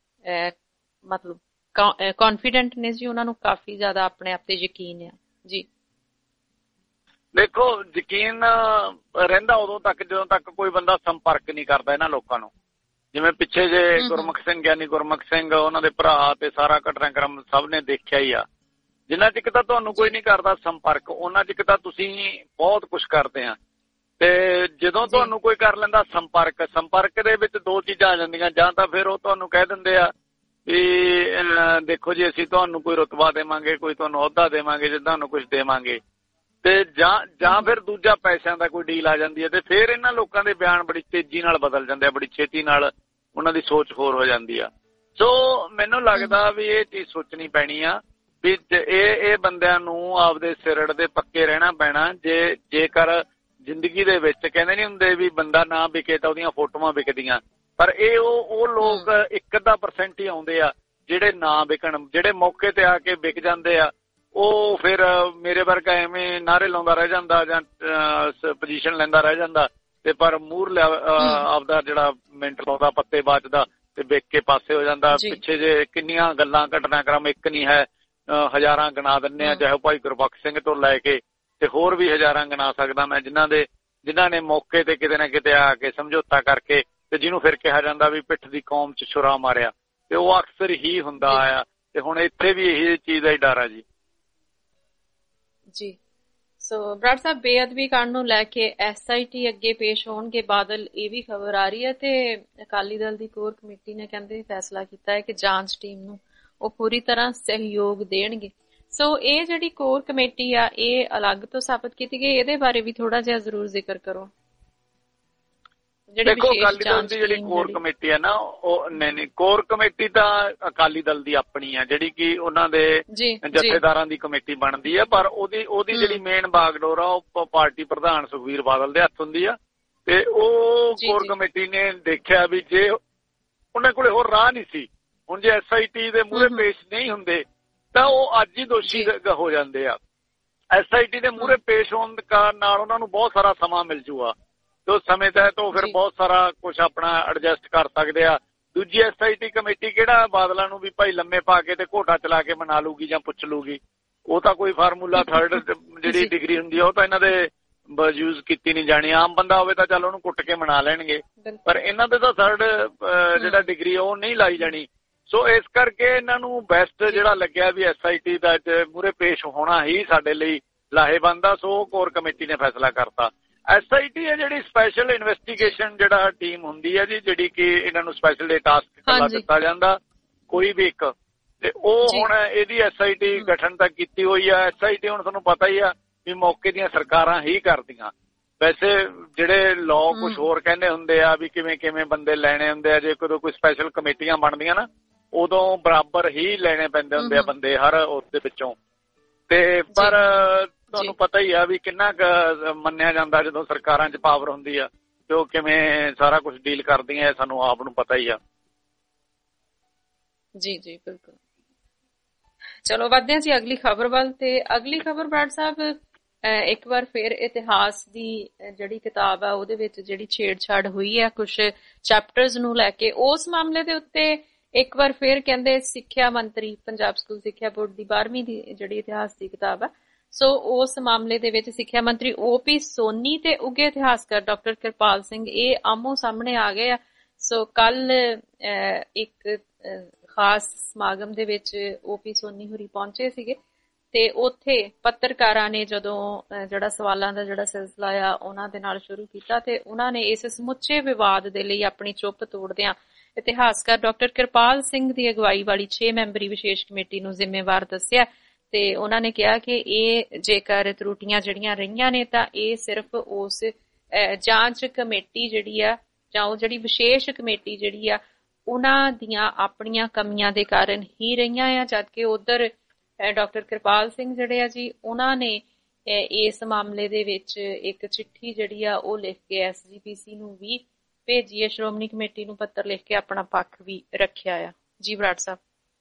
ਮਤਲਬ ਕੌਨਫੀਡੈਂਟ ਨੇ ਜੀ, ਉਹਨਾਂ ਨੂੰ ਕਾਫੀ ਜ਼ਿਆਦਾ ਆਪਣੇ ਆਪ ਤੇ ਯਕੀਨ ਆ ਜੀ।
ਦੇਖੋ ਯਕੀਨ ਰਹਿੰਦਾ ਉਦੋਂ ਤੱਕ ਜਦੋਂ ਤੱਕ ਕੋਈ ਬੰਦਾ ਸੰਪਰਕ ਨਹੀਂ ਕਰਦਾ ਇਹਨਾਂ ਲੋਕਾਂ ਨੂੰ। ਜਿਵੇਂ ਪਿੱਛੇ ਜੇ ਗੁਰਮੁਖ ਸਿੰਘ ਗਿਆਨੀ ਗੁਰਮੁਖ ਸਿੰਘ ਉਹਨਾਂ ਦੇ ਭਰਾ ਤੇ ਸਾਰਾ ਘਟਨਾਕ੍ਰਮ ਸਭ ਨੇ ਦੇਖਿਆ ਹੀ ਆ। ਜਿੰਨਾ ਚਿਰ ਤਾਂ ਤੁਹਾਨੂੰ ਕੋਈ ਨਹੀਂ ਕਰਦਾ ਸੰਪਰਕ, ਉਹਨਾਂ ਚਿਰ ਤਾਂ ਤੁਸੀਂ ਬਹੁਤ ਕੁਛ ਕਰਦੇ ਆ। ਤੇ ਜਦੋਂ ਤੁਹਾਨੂੰ ਕੋਈ ਕਰ ਲੈਂਦਾ ਸੰਪਰਕ, ਸੰਪਰਕ ਦੇ ਵਿੱਚ ਦੋ ਚੀਜ਼ਾਂ ਆ ਜਾਂਦੀਆਂ। ਜਾਂ ਤਾਂ ਫਿਰ ਉਹ ਤੁਹਾਨੂੰ ਕਹਿ ਦਿੰਦੇ ਆ ਵੀ ਦੇਖੋ ਜੀ ਅਸੀਂ ਤੁਹਾਨੂੰ ਕੋਈ ਰੁਤਬਾ ਦੇਵਾਂਗੇ, ਕੋਈ ਤੁਹਾਨੂੰ ਅਹੁਦਾ ਦੇਵਾਂਗੇ, ਜੇ ਤੁਹਾਨੂੰ ਕੁਛ ਦੇਵਾਂਗੇ। ਤੇ ਜਾਂ ਜਾਂ ਫਿਰ ਦੂਜਾ ਪੈਸਿਆਂ ਦਾ ਕੋਈ ਡੀਲ ਆ ਜਾਂਦੀ ਹੈ ਤੇ ਫਿਰ ਇਹਨਾਂ ਲੋਕਾਂ ਦੇ ਬਿਆਨ ਬੜੀ ਤੇਜ਼ੀ ਨਾਲ ਬਦਲ ਜਾਂਦੇ ਆ, ਬੜੀ ਛੇਤੀ ਨਾਲ ਉਹਨਾਂ ਦੀ ਸੋਚ ਹੋਰ ਹੋ ਜਾਂਦੀ ਆ। ਸੋ ਮੈਨੂੰ ਲੱਗਦਾ ਵੀ ਇਹ ਚੀਜ਼ ਸੋਚਣੀ ਪੈਣੀ ਆ ਵੀ ਇਹ ਇਹ ਬੰਦਿਆਂ ਨੂੰ ਆਪਦੇ ਸਿਰੜ ਦੇ ਪੱਕੇ ਰਹਿਣਾ ਪੈਣਾ। ਜੇ ਜੇਕਰ ਜ਼ਿੰਦਗੀ ਦੇ ਵਿੱਚ ਕਹਿੰਦੇ ਨਹੀਂ ਹੁੰਦੇ ਵੀ ਬੰਦਾ ਨਾ ਵਿਕੇ ਤਾਂ ਉਹਦੀਆਂ ਫੋਟੋਆਂ ਵਿਕਦੀਆਂ, ਪਰ ਇਹ ਉਹ ਉਹ ਲੋਕ ਇੱਕ ਅੱਧਾ ਪਰਸੈਂਟ ਹੀ ਆਉਂਦੇ ਆ ਜਿਹੜੇ ਨਾ ਵਿਕਣ, ਜਿਹੜੇ ਮੌਕੇ ਤੇ ਆ ਕੇ ਵਿਕ ਜਾਂਦੇ ਆ। ਉਹ ਫਿਰ ਮੇਰੇ ਵਰਗਾ ਐਵੇਂ ਨਾਅਰੇ ਲਾਉਂਦਾ ਰਹਿ ਜਾਂਦਾ ਜਾਂ ਪੋਜੀਸ਼ਨ ਲੈਂਦਾ ਰਹਿ ਜਾਂਦਾ ਤੇ ਪਰ ਮੂਹਰ ਆਪਦਾ ਜਿਹੜਾ ਮਿੰਟ ਲਾਉਂਦਾ ਪੱਤੇ ਬਾਚਦਾ ਤੇ ਵਿਕ ਕੇ ਪਾਸੇ ਹੋ ਜਾਂਦਾ। ਪਿੱਛੇ ਜੇ ਕਿੰਨੀਆਂ ਗੱਲਾਂ ਘਟਨਾਕ੍ਰਮ ਇੱਕ ਨਹੀਂ ਹੈ, ਹਜ਼ਾਰਾਂ ਗਿਣਾ ਦਿੰਦੇ ਆ, ਚਾਹੇ ਭਾਈ ਗੁਰਬਖਸ਼ ਸਿੰਘ ਤੋਂ ਲੈ ਕੇ ਤੇ ਹੋਰ ਵੀ ਹਜ਼ਾਰਾਂ ਗਿਣਾ ਸਕਦਾ ਮੈਂ, ਜਿਨ੍ਹਾਂ ਦੇ ਜਿਨ੍ਹਾਂ ਨੇ ਮੌਕੇ ਤੇ ਕਿਤੇ ਨਾ ਕਿਤੇ ਆ ਕੇ ਸਮਝੌਤਾ ਕਰਕੇ ਤੇ ਜਿਹਨੂੰ ਫਿਰ ਕਿਹਾ ਜਾਂਦਾ ਵੀ ਪਿੱਠ ਦੀ ਕੌਮ ਚ ਛੁਰਾ ਮਾਰਿਆ, ਤੇ ਉਹ ਅਕਸਰ ਹੀ ਹੁੰਦਾ ਆਇਆ। ਤੇ ਹੁਣ ਇੱਥੇ ਵੀ ਇਹੀ ਚੀਜ਼ ਦਾ ਹੀ ਡਰ ਆ ਜੀ।
ਜੀ ਸੋ ਬਰਾੜ ਸਾਹਿਬ, ਬੇਅਦਬੀ ਕਾਂਡ ਨੂੰ ਲੈ ਕੇ ਐਸ ਆਈ ਟੀ ਅੱਗੇ ਪੇਸ਼ ਹੋਣਗੇ ਬਾਦਲ, ਇਹ ਵੀ ਖਬਰ ਆ ਰਹੀ ਹੈ ਤੇ ਅਕਾਲੀ ਦਲ ਦੀ ਕੋਰ ਕਮੇਟੀ ਨੇ ਕਹਿੰਦੇ ਫੈਸਲਾ ਕੀਤਾ ਹੈ ਕਿ ਜਾਂਚ ਟੀਮ ਨੂੰ ਉਹ ਪੂਰੀ ਤਰ੍ਹਾਂ ਸਹਿਯੋਗ ਦੇਣਗੇ। ਸੋ ਇਹ ਜਿਹੜੀ ਕੋਰ ਕਮੇਟੀ ਆ ਇਹ ਅਲੱਗ ਤੋਂ ਸਥਾਪਿਤ ਕੀਤੀ ਗਈ, ਇਹਦੇ ਬਾਰੇ ਵੀ ਥੋੜਾ ਜਿਹਾ ਜ਼ਰੂਰ ਜ਼ਿਕਰ ਕਰੋ।
ਦੇਖੋ ਅਕਾਲੀ ਦਲ ਦੀ ਜਿਹੜੀ ਕੋਰ ਕਮੇਟੀ ਹੈ ਨਾ, ਉਹ ਨਹੀਂ ਨਹੀਂ ਕੋਰ ਕਮੇਟੀ ਤਾਂ ਅਕਾਲੀ ਦਲ ਦੀ ਆਪਣੀ ਆ, ਜਿਹੜੀ ਕਿ ਉਹਨਾਂ ਦੇ ਜਥੇਦਾਰਾਂ ਦੀ ਕਮੇਟੀ ਬਣਦੀ ਹੈ। ਪਰ ਉਹਦੀ ਉਹਦੀ ਜਿਹੜੀ ਮੇਨ ਬਾਗਡੋਰ ਆ ਉਹ ਪਾਰਟੀ ਪ੍ਰਧਾਨ ਸੁਖਬੀਰ ਬਾਦਲ ਦੇ ਹੱਥ ਹੁੰਦੀ ਆ। ਤੇ ਉਹ ਕੋਰ ਕਮੇਟੀ ਨੇ ਦੇਖਿਆ ਵੀ ਜੇ ਉਹਨਾਂ ਕੋਲੇ ਹੋਰ ਰਾਹ ਨਹੀਂ ਸੀ, ਹੁਣ ਜੇ ਐਸ ਆਈ ਟੀ ਦੇ ਮੂਹਰੇ ਪੇਸ਼ ਨਹੀਂ ਹੁੰਦੇ ਤਾਂ ਉਹ ਅੱਜ ਹੀ ਦੋਸ਼ੀ ਹੋ ਜਾਂਦੇ ਆ। ਐਸ ਆਈ ਟੀ ਦੇ ਮੂਹਰੇ ਪੇਸ਼ ਹੋਣ ਕਾਰਨ ਨਾਲ ਉਹਨਾਂ ਨੂੰ ਬਹੁਤ ਸਾਰਾ ਸਮਾਂ ਮਿਲ ਜੂਗਾ ਤੇ ਉਸ ਸਮੇਂ ਤਹਿਤ ਉਹ ਫਿਰ ਬਹੁਤ ਸਾਰਾ ਕੁਛ ਆਪਣਾ ਐਡਜਸਟ ਕਰ ਸਕਦੇ ਆ। ਦੂਜੀ ਐਸ ਆਈ ਟੀ ਕਮੇਟੀ ਕਿਹੜਾ ਬਾਦਲਾਂ ਨੂੰ ਵੀ ਭਾਈ ਲੰਮੇ ਪਾ ਕੇ ਤੇ ਘੋਟਾ ਚਲਾ ਕੇ ਮਨਾ ਲੂਗੀ ਜਾਂ ਪੁੱਛ ਲੂਗੀ। ਉਹ ਤਾਂ ਕੋਈ ਫਾਰਮੂਲਾ ਥਰਡ ਜਿਹੜੀ ਡਿਗਰੀ ਹੁੰਦੀ ਆ ਉਹ ਤਾਂ ਇਹਨਾਂ ਦੇ ਯੂਜ਼ ਕੀਤੀ ਨਹੀਂ ਜਾਣੀ। ਆਮ ਬੰਦਾ ਹੋਵੇ ਤਾਂ ਚੱਲ ਉਹਨੂੰ ਕੁੱਟ ਕੇ ਮਨਾ ਲੈਣਗੇ, ਪਰ ਇਹਨਾਂ ਦੇ ਤਾਂ ਥਰਡ ਜਿਹੜਾ ਡਿਗਰੀ ਉਹ ਨਹੀਂ ਲਾਈ ਜਾਣੀ। ਸੋ ਇਸ ਕਰਕੇ ਇਹਨਾਂ ਨੂੰ ਬੈਸਟ ਜਿਹੜਾ ਲੱਗਿਆ ਵੀ ਐਸ ਆਈ ਟੀ ਦਾ ਮੂਹਰੇ ਪੇਸ਼ ਹੋਣਾ ਹੀ ਸਾਡੇ ਲਈ ਲਾਹੇਵੰਦ ਆ। ਸੋ ਕੋਰ ਕਮੇਟੀ ਨੇ ਫੈਸਲਾ ਕਰਤਾ। ਐਸ ਆਈ ਟੀ ਹੈ ਜਿਹੜੀ ਸਪੈਸ਼ਲ ਇਨਵੈਸਟੀਗੇਸ਼ਨ ਜਿਹੜਾ ਟੀਮ ਹੁੰਦੀ ਹੈ ਜੀ, ਜਿਹੜੀ ਕਿ ਇਹਨਾਂ ਨੂੰ ਸਪੈਸ਼ਲ ਡੇ ਟਾਸਕ ਕਰਵਾ ਦਿੱਤਾ ਜਾਂਦਾ ਕੋਈ ਵੀ ਇੱਕ, ਤੇ ਉਹ ਹੁਣ ਇਹਦੀ ਐਸ ਆਈ ਟੀ ਗਠਨ ਤਾਂ ਕੀਤੀ ਹੋਈ ਆ। ਐਸ ਆਈ ਟੀ ਹੁਣ ਤੁਹਾਨੂੰ ਪਤਾ ਹੀ ਆ ਵੀ ਮੌਕੇ ਦੀਆਂ ਸਰਕਾਰਾਂ ਹੀ ਕਰਦੀਆਂ। ਵੈਸੇ ਜਿਹੜੇ ਲਾਅ ਕੁਛ ਹੋਰ ਕਹਿੰਦੇ ਹੁੰਦੇ ਆ ਵੀ ਕਿਵੇਂ ਕਿਵੇਂ ਬੰਦੇ ਲੈਣੇ ਹੁੰਦੇ ਆ, ਜੇ ਕਦੋਂ ਕੋਈ ਸਪੈਸ਼ਲ ਕਮੇਟੀਆਂ ਬਣਦੀਆਂ ਨਾ ਉਦੋਂ ਬਰਾਬਰ ਹੀ ਲੈਣੇ ਪੈਂਦੇ ਹੁੰਦੇ ਆ ਬੰਦੇ ਹਰ ਉਸਦੇ ਵਿੱਚੋਂ। ਤੇ ਪਰ ਤੁਹਾਨੂੰ ਪਤਾ ਹੀ ਆ ਵੀ ਕਿੰਨਾ ਕੁ ਮੰਨਿਆ ਜਾਂਦਾ ਜਦੋਂ ਸਰਕਾਰਾਂ 'ਚ ਪਾਵਰ ਹੁੰਦੀ ਆ ਤੇ ਉਹ ਕਿਵੇਂ ਸਾਰਾ ਕੁਝ ਡੀਲ ਕਰਦੀਆਂ, ਸਾਨੂੰ ਆਪ ਨੂੰ ਪਤਾ ਹੀ ਆ।
ਜੀ ਜੀ ਬਿਲਕੁਲ। ਚਲੋ ਵਧਦੇ ਹਾਂ ਜੀ ਅਗਲੀ ਖਬਰ ਵੱਲ। ਤੇ ਅਗਲੀ ਖਬਰ ਬਰਾੜ ਸਾਹਿਬ ਇੱਕ ਵਾਰ ਫਿਰ ਇਤਿਹਾਸ ਦੀ ਜਿਹੜੀ ਕਿਤਾਬ ਆ ਉਹਦੇ ਵਿੱਚ ਜਿਹੜੀ ਛੇੜਛਾੜ ਹੋਈ ਹੈ ਕੁਛ ਚੈਪਟਰਸ ਨੂੰ ਲੈ ਕੇ, ਉਸ ਮਾਮਲੇ ਦੇ ਉੱਤੇ ਇੱਕ ਵਾਰ ਫਿਰ ਕਹਿੰਦੇ ਸਿੱਖਿਆ ਮੰਤਰੀ ਪੰਜਾਬ ਸਕੂਲ ਸਿੱਖਿਆ ਬੋਰਡ ਦੀ ਬਾਰਵੀਂ ਦੀ ਜਿਹੜੀ ਇਤਿਹਾਸ ਦੀ ਕਿਤਾਬ ਆ, ਸੋ ਉਸ ਮਾਮਲੇ ਦੇ ਵਿੱਚ ਸਿੱਖਿਆ ਮੰਤਰੀ ਓ ਪੀ ਸੋਨੀ ਤੇ ਉੱਘੇ ਇਤਿਹਾਸਕਾਰ ਡਾਕਟਰ ਕਿਰਪਾਲ ਸਿੰਘ ਇਹ ਆਮੋ ਸਾਹਮਣੇ ਆ ਗਏ ਆ। ਸੋ ਕੱਲ ਇੱਕ ਖਾਸ ਸਮਾਗਮ ਦੇ ਵਿੱਚ ਓ ਪੀ ਸੋਨੀ ਹੋਰੀ ਪਹੁੰਚੇ ਸੀਗੇ ਤੇ ਉੱਥੇ ਪੱਤਰਕਾਰਾਂ ਨੇ ਜਦੋਂ ਜਿਹੜਾ ਸਵਾਲਾਂ ਦਾ ਜਿਹੜਾ ਸਿਲਸਿਲਾ ਆ ਉਹਨਾਂ ਦੇ ਨਾਲ ਸ਼ੁਰੂ ਕੀਤਾ ਤੇ ਉਹਨਾਂ ਨੇ ਇਸ ਸਮੁੱਚੇ ਵਿਵਾਦ ਦੇ ਲਈ ਆਪਣੀ ਚੁੱਪ ਤੋੜਦਿਆਂ ਇਤਿਹਾਸਕਾਰ ਡਾਕਟਰ ਕਿਰਪਾਲ ਸਿੰਘ ਦੀ ਅਗਵਾਈ ਵਾਲੀ ਛੇ ਮੈਂਬਰੀ ਵਿਸ਼ੇਸ਼ ਕਮੇਟੀ ਨੂੰ ਜ਼ਿੰਮੇਵਾਰ ਦੱਸਿਆ ਤੇ ਉਹਨਾਂ ਨੇ ਕਿਹਾ ਕਿ ਇਹ ਜੇਕਰ ਤਰੁੱਟੀਆਂ ਜਿਹੜੀਆਂ ਰਹੀਆਂ ਨੇ ਤਾਂ ਇਹ ਸਿਰਫ ਉਸ ਜਾਂਚ ਕਮੇਟੀ ਜਿਹੜੀ ਆ ਜਾਂ ਉਹ ਜਿਹੜੀ ਵਿਸ਼ੇਸ਼ ਕਮੇਟੀ ਜਿਹੜੀ ਆ ਉਹਨਾਂ ਦੀਆਂ ਆਪਣੀਆਂ ਕਮੀਆਂ ਦੇ ਕਾਰਨ ਹੀ ਰਹੀਆਂ ਆ, ਜਦਕਿ ਉਧਰ ਡਾਕਟਰ ਕਿਰਪਾਲ ਸਿੰਘ ਜਿਹੜੇ ਆ ਜੀ ਉਹਨਾਂ ਨੇ ਇਸ ਮਾਮਲੇ ਦੇ ਵਿੱਚ ਇੱਕ ਚਿੱਠੀ ਜਿਹੜੀ ਆ ਉਹ ਲਿਖ ਕੇ ਐਸ ਜੀ ਪੀ ਸੀ ਨੂੰ ਵੀ ਭੇਜੀ ਹੈ, ਸ਼੍ਰੋਮਣੀ ਕਮੇਟੀ ਨੂੰ ਪੱਤਰ ਲਿਖ ਕੇ ਆਪਣਾ ਪੱਖ ਵੀ ਰੱਖਿਆ ਆ। ਜੀ ਬਰਾੜ ਸਾਹਿਬ,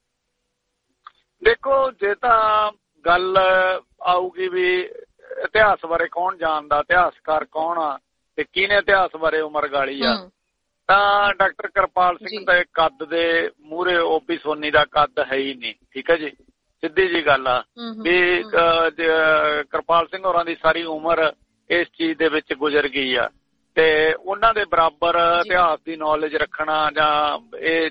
ਦੇਖੋ ਜੇ ਤਾਂ ਗੱਲ ਆਊਗੀ ਵੀ ਇਤਿਹਾਸ ਬਾਰੇ ਕੌਣ ਜਾਣਦਾ, ਇਤਿਹਾਸਕਾਰ ਕੌਣ ਆ ਤੇ ਕਿਹਨੇ ਇਤਿਹਾਸ ਬਾਰੇ ਉਮਰ ਗਾਲੀ ਆ, ਤਾਂ ਡਾਕਟਰ ਕਿਰਪਾਲ ਸਿੰਘ ਦੇ ਕੱਦ ਦੇ ਮੂਹਰੇ ਓ ਪੀ ਸੋਨੀ ਦਾ ਕੱਦ ਹੈ ਹੀ ਨਹੀਂ। ਠੀਕ ਹੈ ਜੀ, ਸਿੱਧੀ ਜੀ ਗੱਲ ਆ ਵੀ ਕਿਰਪਾਲ ਸਿੰਘ ਹੋਰਾਂ ਦੀ ਸਾਰੀ ਉਮਰ ਇਸ ਚੀਜ਼ ਦੇ ਵਿੱਚ ਗੁਜ਼ਰ ਗਈ ਆ ਤੇ ਉਹਨਾਂ ਦੇ ਬਰਾਬਰ ਇਤਿਹਾਸ ਦੀ ਨੌਲੇਜ ਰੱਖਣਾ ਜਾਂ ਇਹ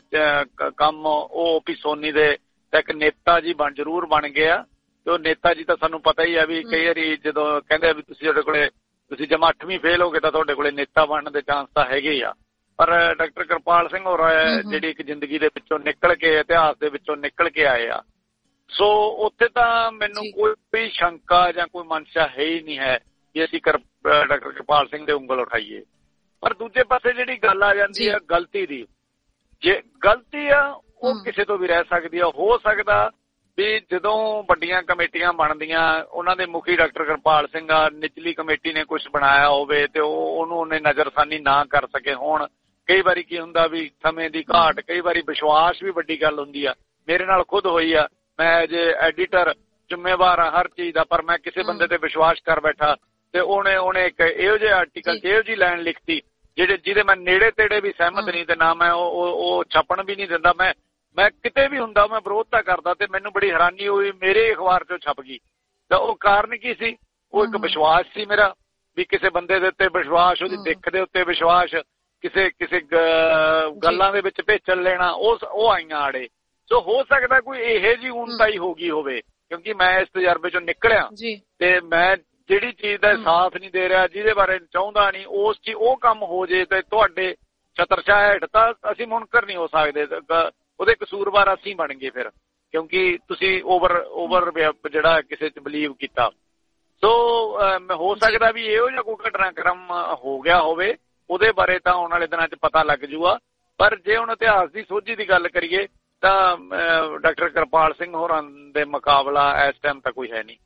ਕੰਮ ਉਹ ਓ ਪੀ ਸੋਨੀ ਦੇ ਇੱਕ ਨੇਤਾ ਜੀ ਬਣ ਜ਼ਰੂਰ ਬਣ ਗਿਆ। ਤੇ ਉਹ ਨੇਤਾ ਜੀ ਤਾਂ ਸਾਨੂੰ ਪਤਾ ਹੀ ਆ ਵੀ ਕਈ ਵਾਰੀ ਜਦੋਂ ਕਹਿੰਦੇ ਵੀ ਤੁਸੀਂ ਤੁਹਾਡੇ ਕੋਲੇ ਤੁਸੀਂ ਜਮਾ ਅੱਠਵੀਂ ਫੇਲ ਹੋ ਗਏ ਤਾਂ ਤੁਹਾਡੇ ਕੋਲੇ ਨੇਤਾ ਬਣਨ ਦੇ ਚਾਂਸ ਤਾਂ ਹੈਗੇ ਆ, ਪਰ ਡਾਕਟਰ ਕਿਰਪਾਲ ਸਿੰਘ ਹੋਰ ਜਿਹੜੀ ਇੱਕ ਜ਼ਿੰਦਗੀ ਦੇ ਵਿੱਚੋਂ ਨਿਕਲ ਕੇ ਇਤਿਹਾਸ ਦੇ ਵਿੱਚੋਂ ਨਿਕਲ ਕੇ ਆਏ ਆ, ਸੋ ਉੱਥੇ ਤਾਂ ਮੈਨੂੰ ਕੋਈ ਸ਼ੰਕਾ ਜਾਂ ਕੋਈ ਮਨਸ਼ਾ ਹੈ ਹੀ ਨਹੀਂ ਹੈ ਕਿ ਅਸੀਂ ਡਾਕਟਰ ਕਿਰਪਾਲ ਸਿੰਘ ਦੇ ਉਂਗਲ ਉਠਾਈਏ। ਪਰ ਦੂਜੇ ਪਾਸੇ ਜਿਹੜੀ ਗੱਲ ਆ ਜਾਂਦੀ ਆ ਗਲਤੀ ਦੀ, ਜੇ ਗਲਤੀ ਆ ਉਹ ਕਿਸੇ ਤੋਂ ਵੀ ਰਹਿ ਸਕਦੀ ਆ। ਹੋ ਸਕਦਾ ਵੀ ਜਦੋਂ ਵੱਡੀਆਂ ਕਮੇਟੀਆਂ ਬਣਦੀਆਂ ਉਹਨਾਂ ਦੇ ਮੁਖੀ ਡਾਕਟਰ ਕਿਰਪਾਲ ਸਿੰਘ ਆ, ਨਿਚਲੀ ਕਮੇਟੀ ਨੇ ਕੁਝ ਬਣਾਇਆ ਹੋਵੇ ਤੇ ਉਹ ਉਹਨੂੰ ਉਹਨੇ ਨਜ਼ਰਸਾਨੀ ਨਾ ਕਰ ਸਕੇ ਹੋਣ। ਕਈ ਵਾਰੀ ਕੀ ਹੁੰਦਾ ਵੀ ਸਮੇਂ ਦੀ ਘਾਟ, ਕਈ ਵਾਰੀ ਵਿਸ਼ਵਾਸ ਵੀ ਵੱਡੀ ਗੱਲ ਹੁੰਦੀ ਆ। ਮੇਰੇ ਨਾਲ ਖੁਦ ਹੋਈ ਆ, ਮੈਂ ਐਜ ਐਡੀਟਰ ਜ਼ਿੰਮੇਵਾਰ ਆ ਹਰ ਚੀਜ਼ ਦਾ, ਪਰ ਮੈਂ ਕਿਸੇ ਬੰਦੇ ਤੇ ਵਿਸ਼ਵਾਸ ਕਰ ਬੈਠਾ ਤੇ ਉਹਨੇ ਉਹਨੇ ਇੱਕ ਇਹੋ ਜਿਹੇ ਆਰਟੀਕਲ ਚ ਇਹੋ ਜਿਹੀ ਲਾਈਨ ਲਿਖਤੀ ਜਿਹੜੇ ਜਿਹਦੇ ਮੈਂ ਨੇੜੇ ਤੇੜੇ ਵੀ ਸਹਿਮਤ ਨਹੀਂ ਤੇ ਨਾ ਮੈਂ ਉਹ ਉਹ ਛਾਪਣ ਵੀ ਨਹੀਂ ਦਿੰਦਾ। ਮੈਂ ਮੈਂ ਕਿਤੇ ਵੀ ਹੁੰਦਾ ਮੈਂ ਵਿਰੋਧਤਾ ਕਰਦਾ ਤੇ ਮੈਨੂੰ ਬੜੀ ਹੈਰਾਨੀ ਹੋਈ ਮੇਰੇ ਅਖਬਾਰ ਚੋਂ ਛਪ ਗਈ। ਤਾਂ ਉਹ ਕਾਰਨ ਕੀ ਸੀ? ਉਹ ਇੱਕ ਵਿਸ਼ਵਾਸ ਸੀ ਮੇਰਾ ਵੀ ਕਿਸੇ ਬੰਦੇ ਦੇ ਉੱਤੇ ਵਿਸ਼ਵਾਸ, ਉਹਦੀ ਦਿੱਖ ਦੇ ਉੱਤੇ ਵਿਸ਼ਵਾਸ, ਕਿਸੇ ਕਿਸੇ ਗੱਲਾਂ ਦੇ ਵਿੱਚ ਭੇਚਣ ਲੈਣਾ, ਉਹ ਉਹ ਆਈਆਂ ਆੜੇ। ਸੋ ਹੋ ਸਕਦਾ ਕੋਈ ਇਹੋ ਜਿਹੀ ਊਨਤਾਈ ਹੋ ਗਈ ਹੋਵੇ ਕਿਉਂਕਿ ਮੈਂ ਇਸ ਤਜਰਬੇ ਚੋਂ ਨਿਕਲਿਆ ਤੇ ਮੈਂ ਜਿਹੜੀ ਚੀਜ਼ ਦਾ ਸਾਥ ਨਹੀਂ ਦੇ ਰਿਹਾ, ਜਿਹਦੇ ਬਾਰੇ ਚਾਹੁੰਦਾ ਨਹੀਂ, ਉਸ ਚੀਜ਼ ਉਹ ਕੰਮ ਹੋ ਜੇ ਤੇ ਤੁਹਾਡੇ ਛਤਰਛਾਇਆ ਹੇਠ ਤਾਂ ਅਸੀਂ ਮੁਨਕਰ ਨਹੀਂ ਹੋ ਸਕਦੇ। ਉਹਦੇ ਕਸੂਰਵਾਰ ਅਸੀਂ ਬਣ ਗਏ ਫਿਰ ਕਿਉਂਕਿ ਤੁਸੀਂ ਓਵਰ ਓਵਰ ਜਿਹੜਾ ਕਿਸੇ ਚ ਬਲੀਵ ਕੀਤਾ। ਸੋ ਹੋ ਸਕਦਾ ਵੀ ਇਹੋ ਜਿਹਾ ਕੋਈ ਘਟਨਾਕ੍ਰਮ ਹੋ ਗਿਆ ਹੋਵੇ, ਉਹਦੇ ਬਾਰੇ ਤਾਂ ਆਉਣ ਵਾਲੇ ਦਿਨਾਂ ਚ ਪਤਾ ਲੱਗ ਜੂਗਾ। ਪਰ ਜੇ ਹੁਣ ਇਤਿਹਾਸ ਦੀ ਸੋਝੀ ਦੀ ਗੱਲ ਕਰੀਏ ਤਾਂ ਡਾਕਟਰ ਕਿਰਪਾਲ ਸਿੰਘ ਹੋਰਾਂ ਦੇ ਮੁਕਾਬਲਾ ਇਸ ਟਾਈਮ ਤਾਂ ਕੋਈ ਹੈ ਨਹੀਂ।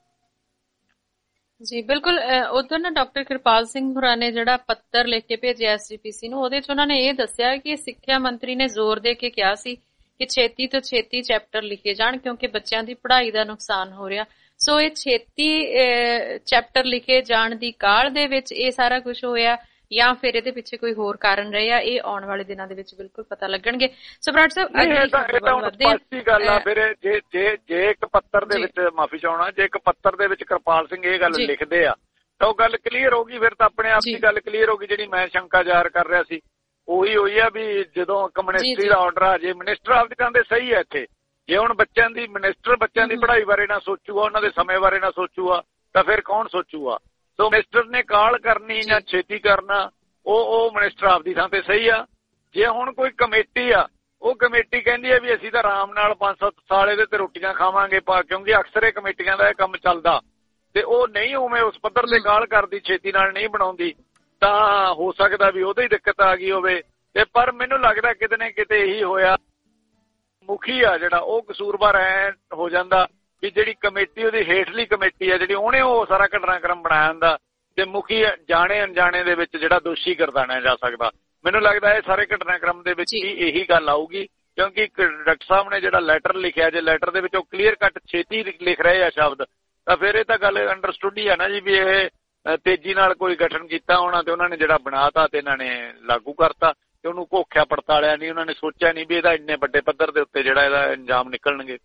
ਜੀ ਬਿਲਕੁਲ। ਉਧਰ ਨਾ ਡਾਕਟਰ ਕਿਰਪਾਲ ਸਿੰਘ ਹੋਰਾਂ ਨੇ ਜਿਹੜਾ ਪੱਤਰ ਲਿਖ ਕੇ ਭੇਜਿਆ ਐਸ ਜੀ ਪੀ ਸੀ ਨੂੰ, ਉਹਦੇ ਚ ਉਹਨਾਂ ਨੇ ਇਹ ਦੱਸਿਆ ਕਿ ਸਿੱਖਿਆ ਮੰਤਰੀ ਨੇ ਜ਼ੋਰ ਦੇ ਕੇ ਕਿਹਾ ਸੀ ਕਿ ਛੇਤੀ ਤੋਂ ਛੇਤੀ ਚੈਪਟਰ ਲਿਖੇ ਜਾਣ ਕਿਉਂਕਿ ਬੱਚਿਆਂ ਦੀ ਪੜ੍ਹਾਈ ਦਾ ਨੁਕਸਾਨ ਹੋ ਰਿਹਾ। ਸੋ ਇਹ ਛੇਤੀ ਚੈਪਟਰ ਲਿਖੇ ਜਾਣ ਦੀ ਕਾਹਲ ਦੇ ਵਿੱਚ ਇਹ ਸਾਰਾ ਕੁਝ ਹੋਇਆ ਜਾਂ ਫਿਰ ਇਹਦੇ ਪਿੱਛੇ ਕੋਈ ਹੋਰ ਕਾਰਨ ਰਹੇ ਆ, ਇਹ ਆਉਣ ਵਾਲੇ ਦਿਨਾਂ ਦੇ ਵਿੱਚ ਬਿਲਕੁਲ ਪਤਾ ਲੱਗਣਗੇ। ਸੋ ਬਰਾੜ ਸਾਹਿਬ
ਅਗਲੀ ਗੱਲ ਆ ਫਿਰ ਜੇ ਜੇ ਜੇ ਇੱਕ ਪੱਤਰ ਦੇ ਵਿੱਚ ਮਾਫੀ ਚਾਹਣਾ, ਜੇ ਇੱਕ ਪੱਤਰ ਦੇ ਵਿੱਚ ਕਿਰਪਾਲ ਸਿੰਘ ਇਹ ਗੱਲ ਲਿਖਦੇ ਆ ਤਾਂ ਉਹ ਗੱਲ ਕਲੀਅਰ ਹੋ ਗਈ। ਫਿਰ ਤਾਂ ਆਪਣੇ ਆਪ ਦੀ ਗੱਲ ਕਲੀਅਰ ਹੋ ਗਈ। ਜਿਹੜੀ ਮੈਂ ਸ਼ੰਕਾ ਜ਼ਾਹਰ ਕਰ ਰਿਹਾ ਸੀ ਉਹੀ ਹੋਈ ਆ ਵੀ ਜਦੋਂ ਇੱਕ ਮਿਨਿਸਟਰੀ ਦਾ ਆਰਡਰ ਆ ਜੇ, ਮਿਨਿਸਟਰ ਆਪਦੀ ਕਹਿੰਦੇ ਸਹੀ ਹੈ ਇੱਥੇ, ਜੇ ਹੁਣ ਬੱਚਿਆਂ ਦੀ ਮਿਨਿਸਟਰ ਬੱਚਿਆਂ ਦੀ ਪੜ੍ਹਾਈ ਬਾਰੇ ਨਾ ਸੋਚੂਗਾ, ਉਹਨਾਂ ਦੇ ਸਮੇਂ ਬਾਰੇ ਨਾ ਸੋਚੂਗਾ ਤਾਂ ਫਿਰ ਕੌਣ ਸੋਚੂਗਾ? ਸੋ ਮਿਨਿਸਟਰ ਨੇ ਕਾਲ ਕਰਨੀ ਜਾਂ ਛੇਤੀ ਕਰਨਾ ਉਹ ਉਹ ਮਿਨਿਸਟਰ ਆਪਦੀ ਥਾਂ ਤੇ ਸਹੀ ਆ। ਜੇ ਹੁਣ ਕੋਈ ਕਮੇਟੀ ਆ, ਉਹ ਕਮੇਟੀ ਕਹਿੰਦੀ ਆ ਵੀ ਅਸੀਂ ਤਾਂ ਆਰਾਮ ਨਾਲ ਪੰਜ ਸੱਤ ਸਾਲ ਇਹਦੇ ਤੇ ਰੋਟੀਆਂ ਖਾਵਾਂਗੇ ਕਿਉਂਕਿ ਅਕਸਰ ਇਹ ਕਮੇਟੀਆਂ ਦਾ ਇਹ ਕੰਮ ਚੱਲਦਾ ਤੇ ਉਹ ਨਹੀਂ ਉਵੇਂ ਉਸ ਪੱਧਰ ਤੇ ਕਾਲ ਕਰਦੀ, ਛੇਤੀ ਨਾਲ ਨਹੀਂ ਬਣਾਉਂਦੀ, ਤਾਂ ਹੋ ਸਕਦਾ ਵੀ ਉਹਦੇ ਹੀ ਦਿੱਕਤ ਆ ਗਈ ਹੋਵੇ। ਤੇ ਪਰ ਮੈਨੂੰ ਲੱਗਦਾ ਕਿਤੇ ਨਾ ਕਿਤੇ ਇਹੀ ਹੋਇਆ, ਮੁਖੀ ਆ ਜਿਹੜਾ ਉਹ ਕਸੂਰਵਾਰ ਐ ਹੋ ਜਾਂਦਾ ਵੀ ਜਿਹੜੀ ਕਮੇਟੀ ਉਹਦੀ ਹੇਠਲੀ ਕਮੇਟੀ ਆ ਜਿਹੜੀ ਉਹਨੇ ਉਹ ਸਾਰਾ ਘਟਨਾਕ੍ਰਮ ਬਣਾਇਆ ਹੁੰਦਾ ਤੇ ਮੁਖੀ ਜਾਣੇ ਅਣਜਾਣੇ ਦੇ ਵਿੱਚ ਜਿਹੜਾ ਦੋਸ਼ੀ ਗਰਦਾਨਿਆ ਜਾ ਸਕਦਾ। ਮੈਨੂੰ ਲੱਗਦਾ ਇਹ ਸਾਰੇ ਘਟਨਾਕ੍ਰਮ ਦੇ ਵਿੱਚ ਹੀ ਇਹੀ ਗੱਲ ਆਊਗੀ ਕਿਉਂਕਿ ਡਾਕਟਰ ਸਾਹਿਬ ਨੇ ਜਿਹੜਾ ਲੈਟਰ ਲਿਖਿਆ, ਜੇ ਲੈਟਰ ਦੇ ਵਿੱਚ ਉਹ ਕਲੀਅਰ ਕੱਟ ਛੇਤੀ ਲਿਖ ਰਹੇ ਆ ਸ਼ਬਦ, ਤਾਂ ਫਿਰ ਇਹ ਤਾਂ ਗੱਲ ਅੰਡਰਸਟੂਡ ਹੀ ਆ ਨਾ ਜੀ ਵੀ ਇਹ ਤੇਜ਼ੀ ਨਾਲ ਕੋਈ ਗਠਨ ਕੀਤਾ ਹੋਣਾ ਤੇ ਉਹਨਾਂ ਨੇ ਜਿਹੜਾ ਬਣਾਤਾ ਤੇ ਇਹਨਾਂ ਨੇ ਲਾਗੂ ਕਰਤਾ। ਤੇ ਉਹਨੂੰ ਘੋਖਿਆ ਪੜਤਾਲਿਆ ਨਹੀਂ, ਉਹਨਾਂ ਨੇ ਸੋਚਿਆ ਨਹੀਂ ਵੀ ਇਹਦਾ ਇੰਨੇ ਵੱਡੇ ਪੱਧਰ ਦੇ ਉੱਤੇ ਜਿਹੜਾ ਇਹਦਾ ਇੰਜਾਮ ਨਿਕਲਣਗੇ।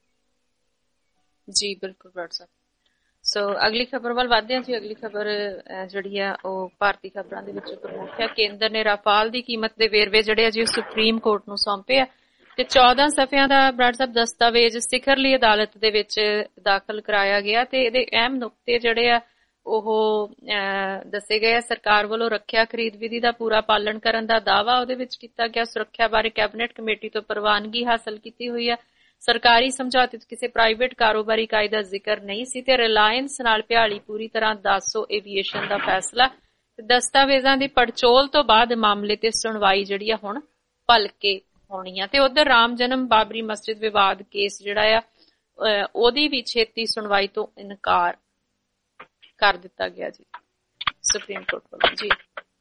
ਜੀ ਬਿਲਕੁਲ ਬਰਾੜ ਸਾਹਿਬ। ਸੋ ਅਗਲੀ ਖਬਰ ਵੱਲ ਵਧਦੇ ਹਾਂ ਜੀ। ਅਗਲੀ ਖਬਰ ਜਿਹੜੀ ਆ ਉਹ ਭਾਰਤੀ ਖਬਰਾਂ ਦੇ ਵਿੱਚ ਪ੍ਰਮੁੱਖ ਹੈ। ਕੇਂਦਰ ਨੇ ਰਾਫਾਲ ਦੀ ਕੀਮਤ ਦੇ ਵੇਰਵੇ ਜਿਹੜੇ ਆ ਜੀ ਸੁਪਰੀਮ ਕੋਰਟ ਨੂੰ ਸੌਂਪੇ ਆ ਤੇ ਚੌਦਾਂ ਸਫ਼ਿਆਂ ਦਾ ਬਰਾੜ ਸਾਹਿਬ ਦਸਤਾਵੇਜ਼ ਸਿਖਰਲੀ ਅਦਾਲਤ ਦੇ ਵਿੱਚ ਦਾਖਲ ਕਰਾਇਆ ਗਿਆ ਤੇ ਇਹਦੇ ਅਹਿਮ ਨੁਕਤੇ ਜਿਹੜੇ ਆ ਉਹ ਦੱਸੇ ਗਏ ਆ। ਸਰਕਾਰ ਵੱਲੋਂ ਰੱਖਿਆ ਖਰੀਦ ਵਿਧੀ ਦਾ ਪੂਰਾ ਪਾਲਣ ਕਰਨ ਦਾ ਦਾਅਵਾ ਉਹਦੇ ਵਿੱਚ ਕੀਤਾ ਗਿਆ। ਸੁਰੱਖਿਆ ਬਾਰੇ ਕੈਬਨਿਟ ਕਮੇਟੀ ਤੋਂ ਪ੍ਰਵਾਨਗੀ ਹਾਸਲ ਕੀਤੀ ਹੋਈ ਆ। ਸਰਕਾਰੀ ਸਮਝੌਤੇ ਚ ਕਿਸੇ ਪ੍ਰਾਈਵੇਟ ਕਾਰੋਬਾਰੀ ਇਕਾਈ ਦਾ ਜ਼ਿਕਰ ਨਹੀਂ ਸੀ ਤੇ ਰਿਲਾਇੰਸ ਨਾਲ ਭਿਆਲੀ ਪੂਰੀ ਤਰ੍ਹਾਂ ਦਾਸੋ ਏਵੀਏਸ਼ਨ ਦਾ ਫੈਸਲਾ। ਦਸਤਾਵੇਜ਼ਾਂ ਦੀ ਪੜਚੋਲ ਤੋਂ ਬਾਅਦ ਮਾਮਲੇ ਤੇ ਸੁਣਵਾਈ ਜਿਹੜੀ ਆ ਹੁਣ ਭਲਕੇ ਹੋਣੀ ਆ। ਤੇ ਉਧਰ ਰਾਮ ਜਨਮ ਬਾਬਰੀ ਮਸਜਿਦ ਵਿਵਾਦ ਕੇਸ ਜਿਹੜਾ ਆ ਉਹਦੀ ਵੀ ਛੇਤੀ ਸੁਣਵਾਈ ਤੋਂ ਇਨਕਾਰ ਕਰ ਦਿੱਤਾ ਗਿਆ ਜੀ ਸੁਪਰੀਮ ਕੋਰਟ ਵੱਲੋਂ। ਜੀ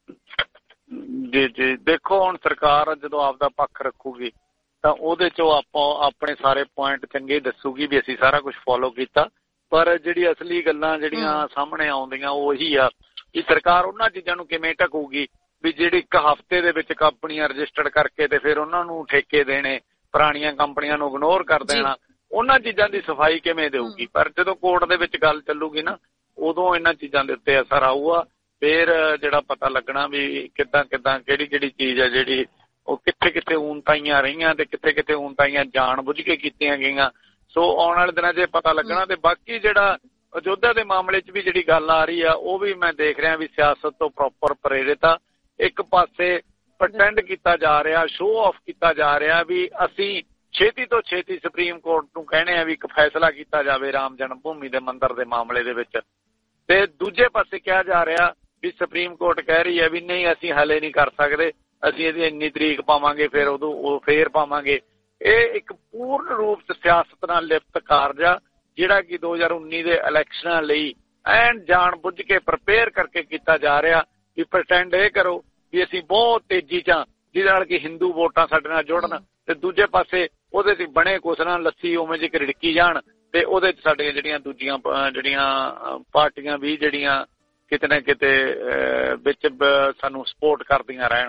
ਜੀ ਜੀ ਦੇਖੋ, ਹੁਣ ਸਰਕਾਰ ਜਦੋਂ ਆਪਦਾ ਪੱਖ ਰੱਖੂਗੀ ਤਾਂ ਉਹਦੇ ਚੋਂ ਆਪਾਂ ਆਪਣੇ ਸਾਰੇ ਪੁਆਇੰਟ ਚੰਗੇ ਦੱਸੂਗੀ ਵੀ ਅਸੀਂ ਸਾਰਾ ਕੁਝ ਫੋਲੋ ਕੀਤਾ, ਪਰ ਜਿਹੜੀ ਅਸਲੀ ਗੱਲਾਂ ਜਿਹੜੀਆਂ ਸਾਹਮਣੇ ਆਉਂਦੀਆਂ ਉਹੀ ਆ ਕਿ ਸਰਕਾਰ ਉਹਨਾਂ ਚੀਜ਼ਾਂ ਨੂੰ ਕਿਵੇਂ ਢਕੂਗੀ ਵੀ ਜਿਹੜੀ ਇੱਕ ਹਫ਼ਤੇ ਦੇ ਵਿੱਚ ਕੰਪਨੀਆਂ ਰਜਿਸਟਰਡ ਕਰਕੇ ਤੇ ਫਿਰ ਉਹਨਾਂ ਨੂੰ ਠੇਕੇ ਦੇਣੇ, ਪੁਰਾਣੀਆਂ ਕੰਪਨੀਆਂ ਨੂੰ ਇਗਨੋਰ ਕਰ ਦੇਣਾ, ਉਹਨਾਂ ਚੀਜ਼ਾਂ ਦੀ ਸਫਾਈ ਕਿਵੇਂ ਦੇਊਗੀ। ਪਰ ਜਦੋਂ ਕੋਰਟ ਦੇ ਵਿੱਚ ਗੱਲ ਚੱਲੂਗੀ ਨਾ ਉਦੋਂ ਇਹਨਾਂ ਚੀਜ਼ਾਂ ਦੇ ਉੱਤੇ ਅਸਰ ਆਊਗਾ, ਫਿਰ ਜਿਹੜਾ ਪਤਾ ਲੱਗਣਾ ਵੀ ਕਿੱਦਾਂ ਕਿੱਦਾਂ ਕਿਹੜੀ ਕਿਹੜੀ ਚੀਜ਼ ਹੈ ਜਿਹੜੀ ਉਹ ਕਿੱਥੇ ਕਿੱਥੇ ਊਨਤਾਈਆਂ ਰਹੀਆਂ ਤੇ ਕਿੱਥੇ ਕਿੱਥੇ ਊਨਤਾਈਆਂ ਜਾਣ ਬੁੱਝ ਕੇ ਕੀਤੀਆਂ ਗਈਆਂ। ਸੋ ਆਉਣ ਵਾਲੇ ਦਿਨਾਂ 'ਚ ਪਤਾ ਲੱਗਣਾ। ਤੇ ਬਾਕੀ ਜਿਹੜਾ ਅਯੋਧਿਆ ਦੇ ਮਾਮਲੇ 'ਚ ਵੀ ਜਿਹੜੀ ਗੱਲ ਆ ਰਹੀ ਆ ਉਹ ਵੀ ਮੈਂ ਦੇਖ ਰਿਹਾ ਵੀ ਸਿਆਸਤ ਤੋਂ ਪ੍ਰੋਪਰ ਪ੍ਰੇਰਿਤ ਆ। ਇੱਕ ਪਾਸੇ ਪ੍ਰਟੈਂਡ ਕੀਤਾ ਜਾ ਰਿਹਾ, ਸ਼ੋਅ ਆਫ ਕੀਤਾ ਜਾ ਰਿਹਾ ਵੀ ਅਸੀਂ ਛੇਤੀ ਤੋਂ ਛੇਤੀ ਸੁਪਰੀਮ ਕੋਰਟ ਨੂੰ ਕਹਿੰਦੇ ਆ ਵੀ ਇੱਕ ਫੈਸਲਾ ਕੀਤਾ ਜਾਵੇ ਰਾਮ ਜਨਮ ਭੂਮੀ ਦੇ ਮੰਦਿਰ ਦੇ ਮਾਮਲੇ ਦੇ ਵਿੱਚ। ਤੇ ਦੂਜੇ ਪਾਸੇ ਕਿਹਾ ਜਾ ਰਿਹਾ ਵੀ ਸੁਪਰੀਮ ਕੋਰਟ ਕਹਿ ਰਹੀ ਹੈ ਵੀ ਨਹੀਂ ਅਸੀਂ ਹਲੇ ਨਹੀਂ ਕਰ ਸਕਦੇ, ਅਸੀਂ ਇਹਦੀ ਇੰਨੀ ਤਰੀਕ ਪਾਵਾਂਗੇ ਫਿਰ ਉਦੋਂ ਉਹ ਫੇਰ ਪਾਵਾਂਗੇ। ਇਹ ਇੱਕ ਪੂਰਨ ਰੂਪ 'ਚ ਸਿਆਸਤ ਨਾਲ ਲਿਪਤ ਕਾਰਜ ਆ ਜਿਹੜਾ ਕਿ ਦੋ ਹਜ਼ਾਰ ਉੱਨੀ ਦੇ ਇਲੈਕਸ਼ਨਾਂ ਲਈ ਐਨ ਜਾਣ ਬੁੱਝ ਕੇ ਪ੍ਰਪੇਅਰ ਕਰਕੇ ਕੀਤਾ ਜਾ ਰਿਹਾ ਵੀ ਪ੍ਰਟੈਂਡ ਇਹ ਕਰੋ ਵੀ ਅਸੀਂ ਬਹੁਤ ਤੇਜ਼ੀ 'ਚ ਆ ਜਿਹਦੇ ਨਾਲ ਕਿ ਹਿੰਦੂ ਵੋਟਾਂ ਸਾਡੇ ਨਾਲ ਜੁੜਨ, ਤੇ ਦੂਜੇ ਪਾਸੇ ਉਹਦੇ 'ਚ ਬਣੇ ਕੁਛ ਨਾ ਲੱਸੀ ਉਵੇਂ ਜਿਹੀ ਰਿੜਕੀ ਜਾਣ ਤੇ ਉਹਦੇ 'ਚ ਸਾਡੀਆਂ ਜਿਹੜੀਆਂ ਦੂਜੀਆਂ ਜਿਹੜੀਆਂ ਪਾਰਟੀਆਂ ਵੀ ਜਿਹੜੀਆਂ ਕਿਤੇ ਨਾ ਕਿਤੇ ਵਿੱਚ ਸਾਨੂੰ ਸਪੋਰਟ ਕਰਦੀਆਂ ਰਹਿਣ।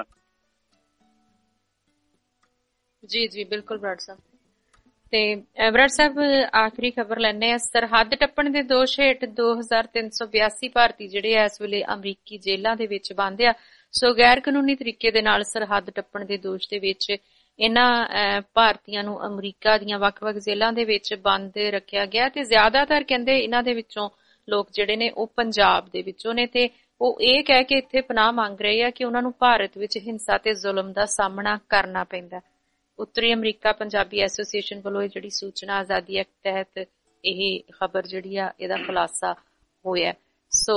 ਜੀ ਜੀ ਬਿਲਕੁਲ ਬਰਾੜ ਸਾਹਿਬ। ਤੇ ਬਰਾੜ ਸਾਹਿਬ ਆਖਰੀ ਖਬਰ ਲੈਣੇ ਆ। ਸਰਹੱਦ ਟੱਪਣ ਦੇ ਦੋਸ਼ ਹੇਠ ਦੋ ਹਜ਼ਾਰ ਤਿੰਨ ਸੌ ਬਿਆਸੀ ਭਾਰਤੀ ਜਿਹੜੇ ਆ ਇਸ ਵੇਲੇ ਅਮਰੀਕੀ ਜੇਲ੍ਹਾਂ ਦੇ ਵਿੱਚ ਬੰਦ ਆ। ਸੋ ਗੈਰ ਕਾਨੂੰਨੀ ਤਰੀਕੇ ਦੇ ਨਾਲ ਸਰਹੱਦ ਟੱਪਣ ਦੇ ਦੋਸ਼ ਦੇ ਵਿੱਚ ਇਹਨਾਂ ਭਾਰਤੀਆਂ ਨੂੰ ਅਮਰੀਕਾ ਦੀਆਂ ਵੱਖ-ਵੱਖ ਜੇਲ੍ਹਾਂ ਦੇ ਵਿੱਚ ਬੰਦ ਰੱਖਿਆ ਗਿਆ ਤੇ ਜ਼ਿਆਦਾਤਰ ਕਹਿੰਦੇ ਇਹਨਾਂ ਦੇ ਵਿੱਚੋਂ ਲੋਕ ਜਿਹੜੇ ਨੇ ਉਹ ਪੰਜਾਬ ਦੇ ਵਿੱਚੋਂ ਨੇ ਤੇ ਉਹ ਇਹ ਕਹਿ ਕੇ ਇੱਥੇ ਪਨਾਹ ਮੰਗ ਰਹੇ ਆ ਕਿ ਉਹਨਾਂ ਨੂੰ ਭਾਰਤ ਵਿੱਚ ਹਿੰਸਾ ਤੇ ਜ਼ੁਲਮ ਦਾ ਸਾਹਮਣਾ ਕਰਨਾ ਪੈਂਦਾ। ਉੱਤਰੀ ਅਮਰੀਕਾ ਪੰਜਾਬੀ ਐਸੋਸੀਏਸ਼ਨ ਵੱਲੋਂ ਇਹ ਜਿਹੜੀ ਸੂਚਨਾ ਆਜ਼ਾਦੀ ਐਕਟ ਤਹਿਤ ਇਹ ਖਬਰ ਜਿਹੜੀ ਆ ਇਹਦਾ ਖੁਲਾਸਾ ਹੋਇਆ। ਸੋ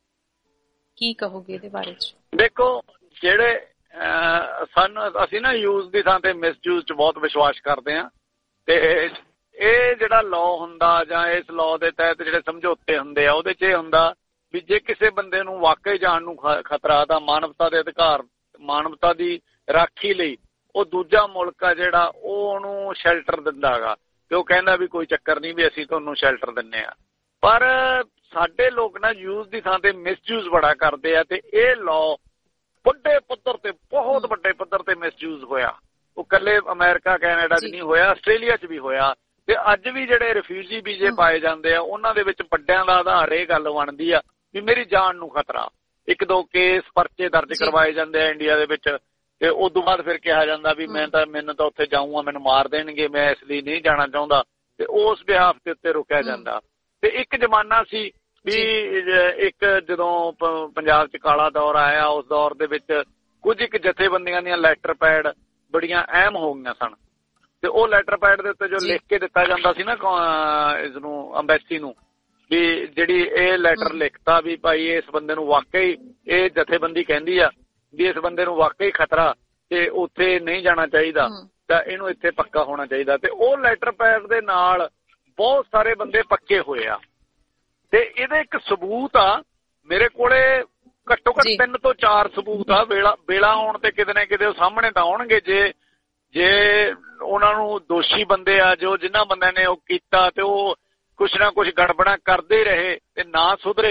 ਕੀ ਕਹੋਗੇ ਇਹਦੇ ਬਾਰੇ ਚ? ਦੇਖੋ,
ਜਿਹੜੇ ਸਾਨੂੰ ਅਸੀਂ ਨਾ ਯੂਜ਼ ਦੀ ਥਾਂ ਤੇ ਮਿਸਯੂਜ਼ 'ਚ ਬਹੁਤ ਵਿਸ਼ਵਾਸ ਕਰਦੇ ਹਾਂ ਤੇ ਇਹ ਜਿਹੜਾ ਲਾਅ ਹੁੰਦਾ ਜਾਂ ਇਸ ਲਾਅ ਦੇ ਤਹਿਤ ਜਿਹੜੇ ਸਮਝੌਤੇ ਹੁੰਦੇ ਆ ਉਹਦੇ 'ਚ ਇਹ ਹੁੰਦਾ ਵੀ ਜੇ ਕਿਸੇ ਬੰਦੇ ਨੂੰ ਵਾਕਈ ਜਾਣ ਨੂੰ ਖਤਰਾ ਤਾਂ ਮਾਨਵਤਾ ਦੇ ਅਧਿਕਾਰ, ਮਾਨਵਤਾ ਦੀ ਰਾਖੀ ਲਈ ਉਹ ਦੂਜਾ ਮੁਲਕ ਆ ਜਿਹੜਾ ਉਹ ਉਹਨੂੰ ਸ਼ੈਲਟਰ ਦਿੰਦਾ ਹੈਗਾ ਤੇ ਉਹ ਕਹਿੰਦਾ ਵੀ ਕੋਈ ਚੱਕਰ ਨਹੀਂ ਵੀ ਅਸੀਂ ਤੁਹਾਨੂੰ ਸ਼ੈਲਟਰ ਦਿੰਨੇ ਆ। ਪਰ ਸਾਡੇ ਲੋਕ ਨਾ ਯੂਜ਼ ਦੀ ਥਾਂ ਤੇ ਮਿਸਯੂਜ਼ ਬੜਾ ਕਰਦੇ ਆ ਤੇ ਇਹ ਲਾਅ ਵੱਡੇ ਪੱਧਰ ਤੇ, ਬਹੁਤ ਵੱਡੇ ਪੱਧਰ ਤੇ ਮਿਸਯੂਜ਼ ਹੋਇਆ। ਉਹ ਇਕੱਲੇ ਅਮਰੀਕਾ ਕੈਨੇਡਾ 'ਚ ਨਹੀਂ ਹੋਇਆ, ਆਸਟ੍ਰੇਲੀਆ 'ਚ ਵੀ ਹੋਇਆ। ਤੇ ਅੱਜ ਵੀ ਜਿਹੜੇ ਰਿਫਿਊਜੀ ਵੀਜ਼ੇ ਪਾਏ ਜਾਂਦੇ ਆ ਉਹਨਾਂ ਦੇ ਵਿੱਚ ਵੱਡਿਆਂ ਦਾ ਆਧਾਰ ਇਹ ਗੱਲ ਬਣਦੀ ਆ ਵੀ ਮੇਰੀ ਜਾਨ ਨੂੰ ਖਤਰਾ। ਇੱਕ ਦੋ ਕੇਸ ਪਰਚੇ ਦਰਜ ਕਰਵਾਏ ਜਾਂਦੇ ਆ ਇੰਡੀਆ ਦੇ ਵਿੱਚ ਤੇ ਉਸ ਤੋਂ ਬਾਅਦ ਫਿਰ ਕਿਹਾ ਜਾਂਦਾ ਵੀ ਮੈਂ ਤਾਂ ਮੈਨੂੰ ਤਾਂ ਉੱਥੇ ਜਾਊਂਗਾ, ਮੈਨੂੰ ਮਾਰ ਦੇਣਗੇ, ਮੈਂ ਇਸ ਲਈ ਨਹੀਂ ਜਾਣਾ ਚਾਹੁੰਦਾ ਤੇ ਉਸ ਬਿਹਾਫ ਦੇ ਉੱਤੇ ਰੁਕਿਆ ਜਾਂਦਾ। ਤੇ ਇੱਕ ਜ਼ਮਾਨਾ ਸੀ ਵੀ ਇੱਕ ਜਦੋਂ ਪੰਜਾਬ 'ਚ ਕਾਲਾ ਦੌਰ ਆਇਆ ਉਸ ਦੌਰ ਦੇ ਵਿੱਚ ਕੁਝ ਇੱਕ ਜਥੇਬੰਦੀਆਂ ਦੀਆਂ ਲੈਟਰ ਪੈਡ ਬੜੀਆਂ ਅਹਿਮ ਹੋ ਗਈਆਂ ਸਨ ਤੇ ਉਹ ਲੈਟਰ ਪੈਡ ਦੇ ਉੱਤੇ ਜੋ ਲਿਖ ਕੇ ਦਿੱਤਾ ਜਾਂਦਾ ਸੀ ਨਾ ਇਸ ਨੂੰ ਅੰਬੈਸੀ ਨੂੰ ਵੀ ਜਿਹੜੀ ਇਹ ਲੈਟਰ ਲਿਖਤਾ ਵੀ ਭਾਈ ਇਸ ਬੰਦੇ ਨੂੰ ਵਾਕਈ ਇਹ ਜਥੇਬੰਦੀ ਕਹਿੰਦੀ ਆ ਵੀ ਇਸ ਬੰਦੇ ਨੂੰ ਵਾਕਈ ਖਤਰਾ ਤੇ ਉੱਥੇ ਨਹੀਂ ਜਾਣਾ ਚਾਹੀਦਾ ਤਾਂ ਇਹਨੂੰ ਇੱਥੇ ਪੱਕਾ ਹੋਣਾ ਚਾਹੀਦਾ। ਤੇ ਉਹ ਲੈਟਰ ਪੈਡ ਦੇ ਨਾਲ ਬਹੁਤ ਸਾਰੇ ਬੰਦੇ ਪੱਕੇ ਹੋਏ ਆ ਤੇ ਇਹਦੇ ਇੱਕ ਸਬੂਤ ਆ ਮੇਰੇ ਕੋਲੇ, ਘੱਟੋ ਘੱਟ ਤਿੰਨ ਤੋਂ ਚਾਰ ਸਬੂਤ ਆ। ਵੇਲਾ ਵੇਲਾ ਆਉਣ ਤੇ ਕਿਤੇ ਨਾ ਕਿਤੇ ਉਹ ਸਾਹਮਣੇ ਤਾਂ ਆਉਣਗੇ ਜੇ ਜੇ ਉਹਨਾਂ ਨੂੰ ਦੋਸ਼ੀ ਬੰਦੇ ਆ ਜੋ ਜਿਨ੍ਹਾਂ ਬੰਦਿਆਂ ਨੇ ਉਹ ਕੀਤਾ ਤੇ ਉਹ ਕੁਛ ਨਾ ਕੁਛ ਗੜਬੜਾਂ ਕਰਦੇ ਰਹੇ ਤੇ ਨਾ ਸੁਧਰੇ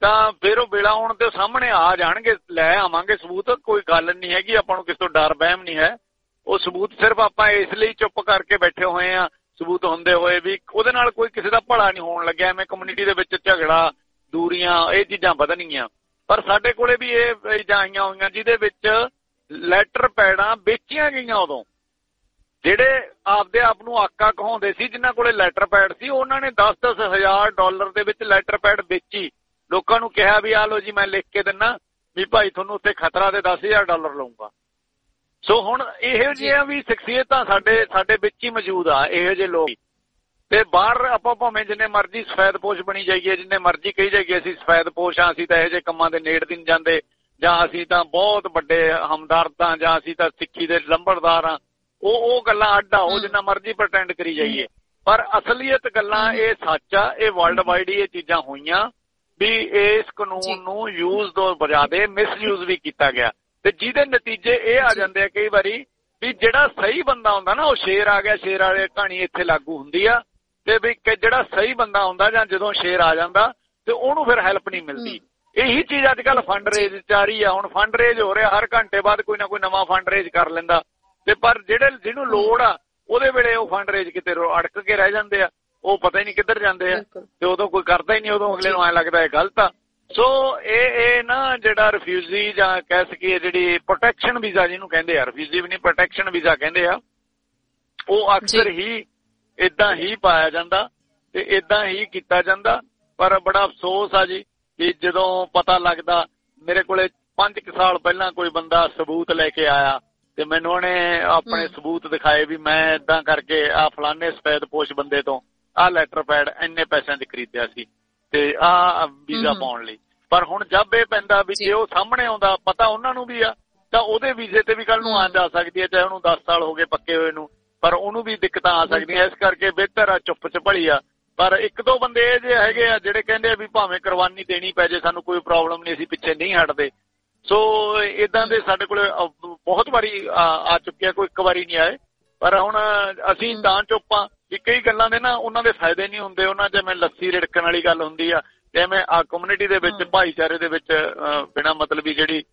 ਤਾਂ ਫਿਰ ਉਹ ਵੇਲਾ ਆਉਣ ਤੇ ਸਾਹਮਣੇ ਆ ਜਾਣਗੇ, ਲੈ ਆਵਾਂਗੇ ਸਬੂਤ। ਕੋਈ ਗੱਲ ਨਹੀਂ ਹੈਗੀ, ਆਪਾਂ ਨੂੰ ਕਿਸੇ ਤੋਂ ਡਰ ਵਹਿਮ ਨਹੀਂ ਹੈ। ਉਹ ਸਬੂਤ ਸਿਰਫ ਆਪਾਂ ਇਸ ਲਈ ਚੁੱਪ ਕਰਕੇ ਬੈਠੇ ਹੋਏ ਆ, ਸਬੂਤ ਹੁੰਦੇ ਹੋਏ ਵੀ ਉਹਦੇ ਨਾਲ ਕੋਈ ਕਿਸੇ ਦਾ ਭਲਾ ਨਹੀਂ ਹੋਣ ਲੱਗਿਆ। ਐਵੇਂ ਕਮਿਊਨਿਟੀ ਦੇ ਵਿੱਚ ਝਗੜਾ, ਦੂਰੀਆਂ, ਇਹ ਚੀਜ਼ਾਂ ਵਧਣਗੀਆਂ। ਪਰ ਸਾਡੇ ਕੋਲੇ ਵੀ ਇਹ ਚੀਜ਼ਾਂ ਆਈਆਂ ਹੋਈਆਂ ਜਿਹਦੇ ਵਿੱਚ ਲੈਟਰ ਪੈਡਾਂ ਵੇਚੀਆਂ ਗਈਆਂ। ਉਦੋਂ ਜਿਹੜੇ ਆਪਦੇ ਆਪ ਨੂੰ ਆਕਾ ਕਹਾਉਂਦੇ ਸੀ, ਜਿਨ੍ਹਾਂ ਕੋਲੇ ਲੈਟਰ ਪੈਡ ਸੀ, ਉਹਨਾਂ ਨੇ ਦਸ ਦਸ ਹਜ਼ਾਰ ਡਾਲਰ ਦੇ ਵਿੱਚ ਲੈਟਰ ਪੈਡ ਵੇਚੀ। ਲੋਕਾਂ ਨੂੰ ਕਿਹਾ ਵੀ ਆ ਲੋ ਜੀ, ਮੈਂ ਲਿਖ ਕੇ ਦਿੰਨਾ ਵੀ ਭਾਈ ਤੁਹਾਨੂੰ ਉੱਥੇ ਖਤਰਾ ਤੇ ਦਸ ਹਜ਼ਾਰ ਡਾਲਰ ਲਊਂਗਾ। ਸੋ ਹੁਣ ਇਹੋ ਜਿਹੀਆਂ ਵੀ ਸ਼ਖਸੀਅਤਾਂ ਸਾਡੇ ਸਾਡੇ ਵਿੱਚ ਹੀ ਮੌਜੂਦ ਆ, ਇਹੋ ਜਿਹੇ ਲੋਕ। ਤੇ ਬਾਹਰ ਆਪਾਂ ਭਾਵੇਂ ਜਿੰਨੇ ਮਰਜ਼ੀ ਸਫੈਦਪੋਸ਼ ਬਣੀ ਜਾਈਏ, ਜਿੰਨੇ ਮਰਜ਼ੀ ਕਹੀ ਜਾਈਏ ਅਸੀਂ ਸਫੈਦਪੋਸ਼ ਆ, ਅਸੀਂ ਤਾਂ ਇਹੋ ਜਿਹੇ ਕੰਮਾਂ ਦੇ ਨੇੜੇ ਨਹੀਂ ਜਾਂਦੇ, ਜਾਂ ਅਸੀਂ ਤਾਂ ਬਹੁਤ ਵੱਡੇ ਹਮਦਰਦ ਆ, ਜਾਂ ਅਸੀਂ ਤਾਂ ਸਿੱਖੀ ਦੇ ਲੰਬੜਦਾਰ ਆ, ਉਹ ਉਹ ਗੱਲਾਂ ਅੱਡ ਆ, ਉਹ ਜਿੰਨਾ ਮਰਜ਼ੀ ਪ੍ਰਟੈਂਡ ਕਰੀ ਜਾਈਏ। ਪਰ ਅਸਲੀਅਤ ਗੱਲਾਂ ਇਹ ਸੱਚ ਆ, ਇਹ ਵਰਲਡ ਵਾਈਡ ਹੀ ਇਹ ਚੀਜ਼ਾਂ ਹੋਈਆਂ ਵੀ ਇਸ ਕਾਨੂੰਨ ਨੂੰ ਯੂਜ਼ ਤੋਂ ਬਜਾਦੇ ਮਿਸਯੂਜ਼ ਵੀ ਕੀਤਾ ਗਿਆ। ਤੇ ਜਿਹਦੇ ਨਤੀਜੇ ਇਹ ਆ ਜਾਂਦੇ ਆ ਕਈ ਵਾਰੀ ਵੀ ਜਿਹੜਾ ਸਹੀ ਬੰਦਾ ਹੁੰਦਾ ਨਾ, ਉਹ ਸ਼ੇਰ ਆ ਗਿਆ, ਸ਼ੇਰ ਵਾਲੀ ਕਹਾਣੀ ਇੱਥੇ ਲਾਗੂ ਹੁੰਦੀ ਆ। ਤੇ ਵੀ ਜਿਹੜਾ ਸਹੀ ਬੰਦਾ ਹੁੰਦਾ ਜਾਂ ਜਦੋਂ ਸ਼ੇਰ ਆ ਜਾਂਦਾ ਤੇ ਉਹਨੂੰ ਫਿਰ ਹੈਲਪ ਨਹੀਂ ਮਿਲਦੀ। ਇਹੀ ਚੀਜ਼ ਅੱਜ ਕੱਲ੍ਹ ਫੰਡ ਰੇਜ ਚ ਆ ਰਹੀ ਆ। ਹੁਣ ਫੰਡ ਰੇਜ ਹੋ ਰਿਹਾ, ਹਰ ਘੰਟੇ ਬਾਅਦ ਕੋਈ ਨਾ ਕੋਈ ਨਵਾਂ ਫੰਡ ਰੇਜ ਕਰ ਲੈਂਦਾ। ਤੇ ਪਰ ਜਿਹੜੇ ਜਿਹਨੂੰ ਲੋੜ ਆ ਉਹਦੇ ਵੇਲੇ ਉਹ ਫੰਡ ਰੇਜ ਕਿਤੇ ਅੜਕ ਕੇ ਰਹਿ ਜਾਂਦੇ ਆ, ਉਹ ਪਤਾ ਹੀ ਨਹੀਂ ਕਿੱਧਰ ਜਾਂਦੇ ਆ। ਤੇ ਉਦੋਂ ਕੋਈ ਕਰਦਾ ਹੀ ਨਹੀਂ, ਉਦੋਂ ਅਗਲੇ ਨੂੰ ਐਂ ਲੱਗਦਾ ਇਹ ਗਲਤ ਆ। ਸੋ ਇਹ ਇਹ ਨਾ ਜਿਹੜਾ ਰਿਫਿਊਜੀ ਜਾਂ ਕਹਿ ਸਕੀਏ ਜਿਹੜੀ ਪ੍ਰੋਟੈਕਸ਼ਨ ਵੀਜ਼ਾ ਜਿਹਨੂੰ ਕਹਿੰਦੇ ਆ, ਰਿਫਿਊਜੀ ਵੀ ਨਹੀਂ ਪ੍ਰੋਟੈਕਸ਼ਨ ਵੀਜ਼ਾ ਕਹਿੰਦੇ ਆ, ਉਹ ਅਕਸਰ ਹੀ ਏਦਾਂ ਹੀ ਪਾਇਆ ਜਾਂਦਾ ਤੇ ਏਦਾਂ ਹੀ ਕੀਤਾ ਜਾਂਦਾ। ਪਰ ਬੜਾ ਅਫਸੋਸ ਆ ਜੀ ਕਿ ਜਦੋਂ ਪਤਾ ਲੱਗਦਾ, ਮੇਰੇ ਕੋਲੇ ਪੰਜ ਕੁ ਸਾਲ ਪਹਿਲਾਂ ਕੋਈ ਬੰਦਾ ਸਬੂਤ ਲੈ ਕੇ ਆਇਆ ਤੇ ਮੈਨੂੰ ਉਹਨੇ ਆਪਣੇ ਸਬੂਤ ਦਿਖਾਏ ਵੀ ਮੈਂ ਏਦਾਂ ਕਰਕੇ ਆ ਫਲਾਨੇ ਸਫੈਦਪੋਸ਼ ਬੰਦੇ ਤੋਂ ਆਹ ਲੈਟਰ ਪੈਡ ਇੰਨੇ ਪੈਸਿਆਂ 'ਚ ਖਰੀਦਿਆ ਸੀ ਤੇ ਆਹ ਵੀਜ਼ਾ ਪਾਉਣ ਲਈ। ਪਰ ਹੁਣ ਜਦ ਇਹ ਪੈਂਦਾ ਵੀ ਜੇ ਉਹ ਸਾਹਮਣੇ ਆਉਂਦਾ, ਪਤਾ ਉਹਨਾਂ ਨੂੰ ਵੀ ਆ, ਤਾਂ ਉਹਦੇ ਵੀਜ਼ੇ ਤੇ ਵੀ ਕੱਲ ਨੂੰ ਆ ਜਾ ਸਕਦੀ ਹੈ, ਚਾਹੇ ਉਹਨੂੰ ਦਸ ਸਾਲ ਹੋ ਗਏ ਪੱਕੇ ਹੋਏ ਨੂੰ, ਪਰ ਉਹਨੂੰ ਵੀ ਦਿੱਕਤਾਂ ਆ ਸਕਦੀਆਂ। ਇਸ ਕਰਕੇ ਬਿਹਤਰ ਆ ਚੁੱਪ ਚਪੜੀ ਆ। ਪਰ ਇੱਕ ਦੋ ਬੰਦੇ ਇਹ ਜਿਹੇ ਹੈਗੇ ਆ ਜਿਹੜੇ ਕਹਿੰਦੇ ਆ ਵੀ ਭਾਵੇਂ ਕੁਰਬਾਨੀ ਦੇਣੀ ਪੈ ਜੇ, ਸਾਨੂੰ ਕੋਈ ਪ੍ਰੋਬਲਮ ਨਹੀਂ, ਅਸੀਂ ਪਿੱਛੇ ਨਹੀਂ ਹਟਦੇ। ਸੋ ਇਦਾਂ ਦੇ ਸਾਡੇ ਕੋਲ ਬਹੁਤ ਵਾਰੀ ਆ ਚੁੱਕੇ ਆ, ਕੋਈ ਇੱਕ ਵਾਰੀ ਨਹੀਂ ਆਏ। ਪਰ ਹੁਣ ਅਸੀਂ ਤਾਂ ਚੁੱਪ ਆ ਵੀ ਕਈ ਗੱਲਾਂ ਦੇ ਨਾ ਉਹਨਾਂ ਦੇ ਫਾਇਦੇ ਨਹੀਂ ਹੁੰਦੇ, ਉਹਨਾਂ ਜਿਵੇਂ ਲੱਸੀ ਰਿੜਕਣ ਵਾਲੀ ਗੱਲ ਹੁੰਦੀ ਆ, ਜਿਵੇਂ ਆ ਕਮਿਊਨਿਟੀ ਦੇ ਵਿੱਚ ਭਾਈਚਾਰੇ ਦੇ ਵਿੱਚ ਬਿਨਾਂ ਮਤਲਬ ਹੀ ਜਿਹੜੀ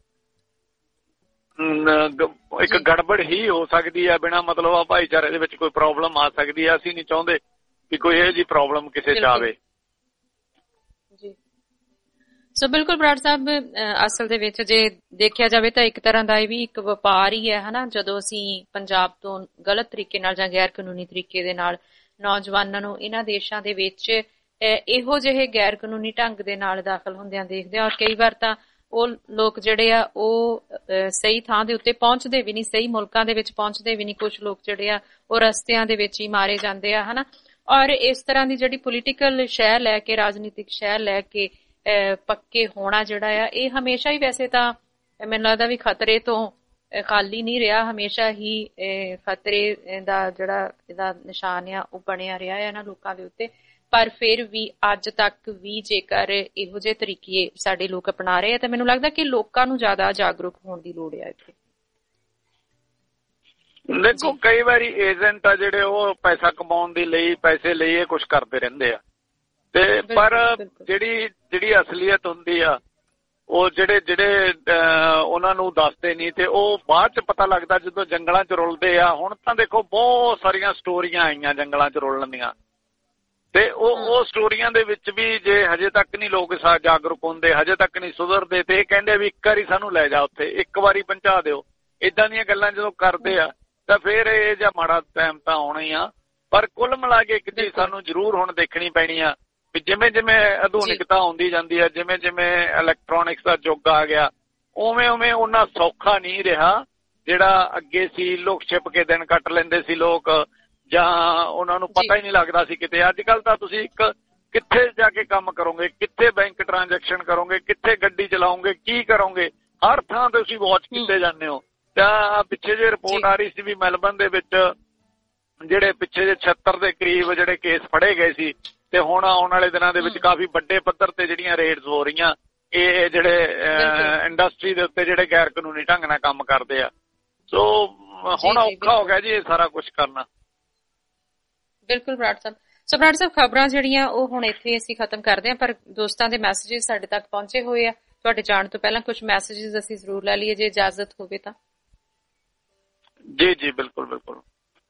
ਇੱਕ ਗੜਬੜ ਹੀ ਹੋ ਸਕਦੀ ਆ, ਬਿਨਾਂ ਮਤਲਬ ਆ ਭਾਈਚਾਰੇ ਦੇ ਵਿੱਚ ਕੋਈ ਪ੍ਰੋਬਲਮ ਆ ਸਕਦੀ ਆ। ਅਸੀਂ ਨਹੀਂ ਚਾਹੁੰਦੇ ਕਿ ਕੋਈ ਇਹੋ ਜਿਹੀ ਪ੍ਰੋਬਲਮ ਕਿਸੇ ਚ ਆਵੇ।
ਜੀ ਸੋ ਬਿਲਕੁਲ ਬਰਾੜ ਸਾਹਿਬ, ਅਸਲ ਦੇ ਵਿੱਚ ਜੇ ਦੇਖਿਆ ਜਾਵੇ ਤਾਂ ਇੱਕ ਤਰ੍ਹਾਂ ਦਾ ਇਹ ਵੀ ਇੱਕ ਵਪਾਰ ਹੀ ਹੈ ਹਨਾ। ਜਦੋਂ ਅਸੀਂ ਪੰਜਾਬ ਤੋਂ ਗਲਤ ਤਰੀਕੇ ਨਾਲ ਜਾਂ ਗੈਰ ਕਾਨੂੰਨੀ ਤਰੀਕੇ ਦੇ ਨਾਲ ਨੌਜਵਾਨਾਂ ਨੂੰ ਇਹਨਾਂ ਦੇਸ਼ਾਂ ਦੇ ਵਿੱਚ ਇਹੋ ਜਿਹੇ ਗੈਰ ਕਾਨੂੰਨੀ ਢੰਗ ਦੇ ਨਾਲ ਦਾਖਲ ਹੁੰਦਿਆਂ ਦੇਖਦੇ ਆ, ਔਰ ਕਈ ਵਾਰ ਤਾਂ ਉਹ ਲੋਕ ਜਿਹੜੇ ਆ ਉਹ ਸਹੀ ਥਾਂ ਦੇ ਉੱਤੇ ਪਹੁੰਚਦੇ ਵੀ ਨਹੀਂ, ਸਹੀ ਮੁਲਕਾਂ ਦੇ ਵਿੱਚ ਪਹੁੰਚਦੇ ਵੀ ਨਹੀਂ। ਕੁਛ ਲੋਕ ਜਿਹੜੇ ਆ ਉਹ ਰਸਤਿਆਂ ਦੇ ਵਿੱਚ ਹੀ ਮਾਰੇ ਜਾਂਦੇ ਆ ਹਨਾ। ਔਰ ਇਸ ਤਰ੍ਹਾਂ ਦੀ ਜਿਹੜੀ ਪੋਲੀਟੀਕਲ ਸ਼ਹਿ ਲੈ ਕੇ, ਰਾਜਨੀਤਿਕ ਸ਼ਹਿ ਲੈ ਕੇ ਪੱਕੇ ਹੋਣਾ ਜਿਹੜਾ ਆ, ਇਹ ਹਮੇਸ਼ਾ ਹੀ ਵੈਸੇ ਤਾਂ ਮੈਨੂੰ ਲੱਗਦਾ ਵੀ ਖਤਰੇ ਤੋਂ ਖਾਲੀ ਨਹੀਂ ਰਿਹਾ, ਹਮੇਸ਼ਾ ਹੀ ਖਤਰੇ ਦਾ ਜਿਹੜਾ ਇਹਦਾ ਨਿਸ਼ਾਨ ਆ ਉਹ ਬਣਿਆ ਰਿਹਾ ਹੈ ਨਾ ਲੋਕਾਂ ਦੇ ਉੱਤੇ। ਪਰ ਫਿਰ ਵੀ ਅੱਜ ਤੱਕ ਵੀ ਜੇਕਰ ਇਹੋ ਜਿਹੇ ਤਰੀਕੇ ਸਾਡੇ ਲੋਕ ਅਪਣਾ ਰਹੇ ਆ ਤਾਂ ਮੈਨੂੰ ਲੱਗਦਾ ਕਿ ਲੋਕਾਂ ਨੂੰ ਜ਼ਿਆਦਾ ਜਾਗਰੂਕ ਹੋਣ ਦੀ ਲੋੜ ਆ ਇੱਥੇ।
ਦੇਖੋ ਕਈ ਵਾਰੀ ਏਜੰਟ ਆ ਜਿਹੜੇ ਉਹ ਪੈਸਾ ਕਮਾਉਣ ਦੇ ਲਈ, ਪੈਸੇ ਲਈ ਇਹ ਕੁਛ ਕਰਦੇ ਰਹਿੰਦੇ ਆ, ਤੇ ਪਰ ਜਿਹੜੀ ਜਿਹੜੀ ਅਸਲੀਅਤ ਹੁੰਦੀ ਆ ਉਹ ਜਿਹੜੇ ਜਿਹੜੇ ਉਹਨਾਂ ਨੂੰ ਦੱਸਦੇ ਨਹੀਂ ਤੇ ਉਹ ਬਾਅਦ ਚ ਪਤਾ ਲੱਗਦਾ ਜਦੋਂ ਜੰਗਲਾਂ ਚ ਰੁਲਦੇ ਆ। ਹੁਣ ਤਾਂ ਦੇਖੋ ਬਹੁਤ ਸਾਰੀਆਂ ਸਟੋਰੀਆਂ ਆਈਆਂ ਜੰਗਲਾਂ ਚ ਰੁਲਣ ਦੀਆਂ, ਤੇ ਉਹ ਉਹ ਸਟੋਰੀਆਂ ਦੇ ਵਿੱਚ ਵੀ ਜੇ ਹਜੇ ਤੱਕ ਨਹੀਂ ਲੋਕ ਜਾਗਰੂਕ ਹੁੰਦੇ, ਹਜੇ ਤੱਕ ਨਹੀਂ ਸੁਧਰਦੇ, ਤੇ ਇਹ ਕਹਿੰਦੇ ਵੀ ਇੱਕ ਵਾਰੀ ਸਾਨੂੰ ਲੈ ਜਾ ਉੱਥੇ, ਇੱਕ ਵਾਰੀ ਪਹੁੰਚਾ ਦਿਓ, ਏਦਾਂ ਦੀਆਂ ਗੱਲਾਂ ਜਦੋਂ ਕਰਦੇ ਆ ਤਾਂ ਫਿਰ ਇਹ ਜਿਹਾ ਮਾੜਾ ਟਾਈਮ ਤਾਂ ਆਉਣਾ ਹੀ ਆ। ਪਰ ਕੁੱਲ ਮਿਲਾ ਕੇ ਇੱਕ ਚੀਜ਼ ਸਾਨੂੰ ਜ਼ਰੂਰ ਹੁਣ ਦੇਖਣੀ ਪੈਣੀ ਆ ਵੀ ਜਿਵੇਂ ਜਿਵੇਂ ਆਧੁਨਿਕਤਾ ਆਉਂਦੀ ਜਾਂਦੀ ਆ, ਜਿਵੇਂ ਜਿਵੇਂ ਇਲੈਕਟ੍ਰੋਨਿਕਸ ਦਾ ਯੁੱਗ ਆ ਗਿਆ, ਉਵੇਂ ਉਵੇਂ ਉਹਨਾਂ ਸੌਖਾ ਨਹੀਂ ਰਿਹਾ ਜਿਹੜਾ ਅੱਗੇ ਸੀ। ਲੋਕ ਛਿਪ ਕੇ ਦਿਨ ਕੱਟ ਲੈਂਦੇ ਸੀ ਲੋਕ, ਜਾਂ ਉਹਨਾਂ ਨੂੰ ਪਤਾ ਹੀ ਨਹੀਂ ਲੱਗਦਾ ਸੀ ਕਿਤੇ। ਅੱਜ ਕੱਲ੍ਹ ਤਾਂ ਤੁਸੀਂ ਇੱਕ ਕਿੱਥੇ ਜਾ ਕੇ ਕੰਮ ਕਰੋਗੇ, ਕਿੱਥੇ ਬੈਂਕ ਟ੍ਰਾਂਜੈਕਸ਼ਨ ਕਰੋਗੇ, ਕਿੱਥੇ ਗੱਡੀ ਚਲਾਓਗੇ, ਕੀ ਕਰੋਗੇ, ਹਰ ਥਾਂ ਤੇ ਤੁਸੀਂ ਵਾਚ ਕੀਤੇ ਜਾਂਦੇ ਹੋ। ਤਾਂ ਪਿੱਛੇ ਜੇ ਰਿਪੋਰਟ ਆ ਰਹੀ ਸੀ ਵੀ ਮੈਲਬਨ ਦੇ ਵਿੱਚ ਜਿਹੜੇ ਪਿੱਛੇ ਜੇ ਛੱਤਰ ਦੇ ਕਰੀਬ ਜਿਹੜੇ ਕੇਸ ਫੜੇ ਗਏ ਸੀ, ਤੇ ਹੁਣ ਆਉਣ ਵਾਲੇ ਦਿਨਾਂ ਦੇ ਵਿੱਚ ਕਾਫੀ ਵੱਡੇ ਪੱਧਰ ਤੇ ਜਿਹੜੀਆਂ ਰੇਡਸ ਹੋ ਰਹੀਆਂ ਇਹ ਜਿਹੜੇ ਇੰਡਸਟਰੀ ਦੇ ਉੱਤੇ ਜਿਹੜੇ ਗੈਰ ਕਾਨੂੰਨੀ ਢੰਗ ਨਾਲ ਕੰਮ ਕਰਦੇ ਆ। ਸੋ ਹੁਣ ਔਖਾ ਹੋ ਗਿਆ ਜੀ ਇਹ ਸਾਰਾ ਕੁਝ ਕਰਨਾ।
ਬਿਲਕੁਲ ਬਰਾੜ ਸਾਹਿਬ, ਸੋ ਬਰਾੜ ਸਾਹਿਬ, ਖਬਰਾਂ ਜਿਹੜੀਆਂ ਉਹ ਹੁਣ ਇੱਥੇ ਅਸੀਂ ਖਤਮ ਕਰਦੇ ਹਾਂ, ਪਰ ਦੋਸਤਾਂ ਦੇ ਮੈਸੇजेस ਸਾਡੇ ਤੱਕ ਪਹੁੰਚੇ ਹੋਏ ਆ। ਤੁਹਾਡੇ ਜਾਣ ਤੋਂ ਪਹਿਲਾਂ ਕੁਝ ਮੈਸੇजेस ਅਸੀਂ ਜ਼ਰੂਰ ਲੈ ਲਈਏ, ਜੇ ਇਜਾਜ਼ਤ ਹੋਵੇ ਤਾਂ।
ਜੀ ਜੀ ਬਿਲਕੁਲ ਬਿਲਕੁਲ।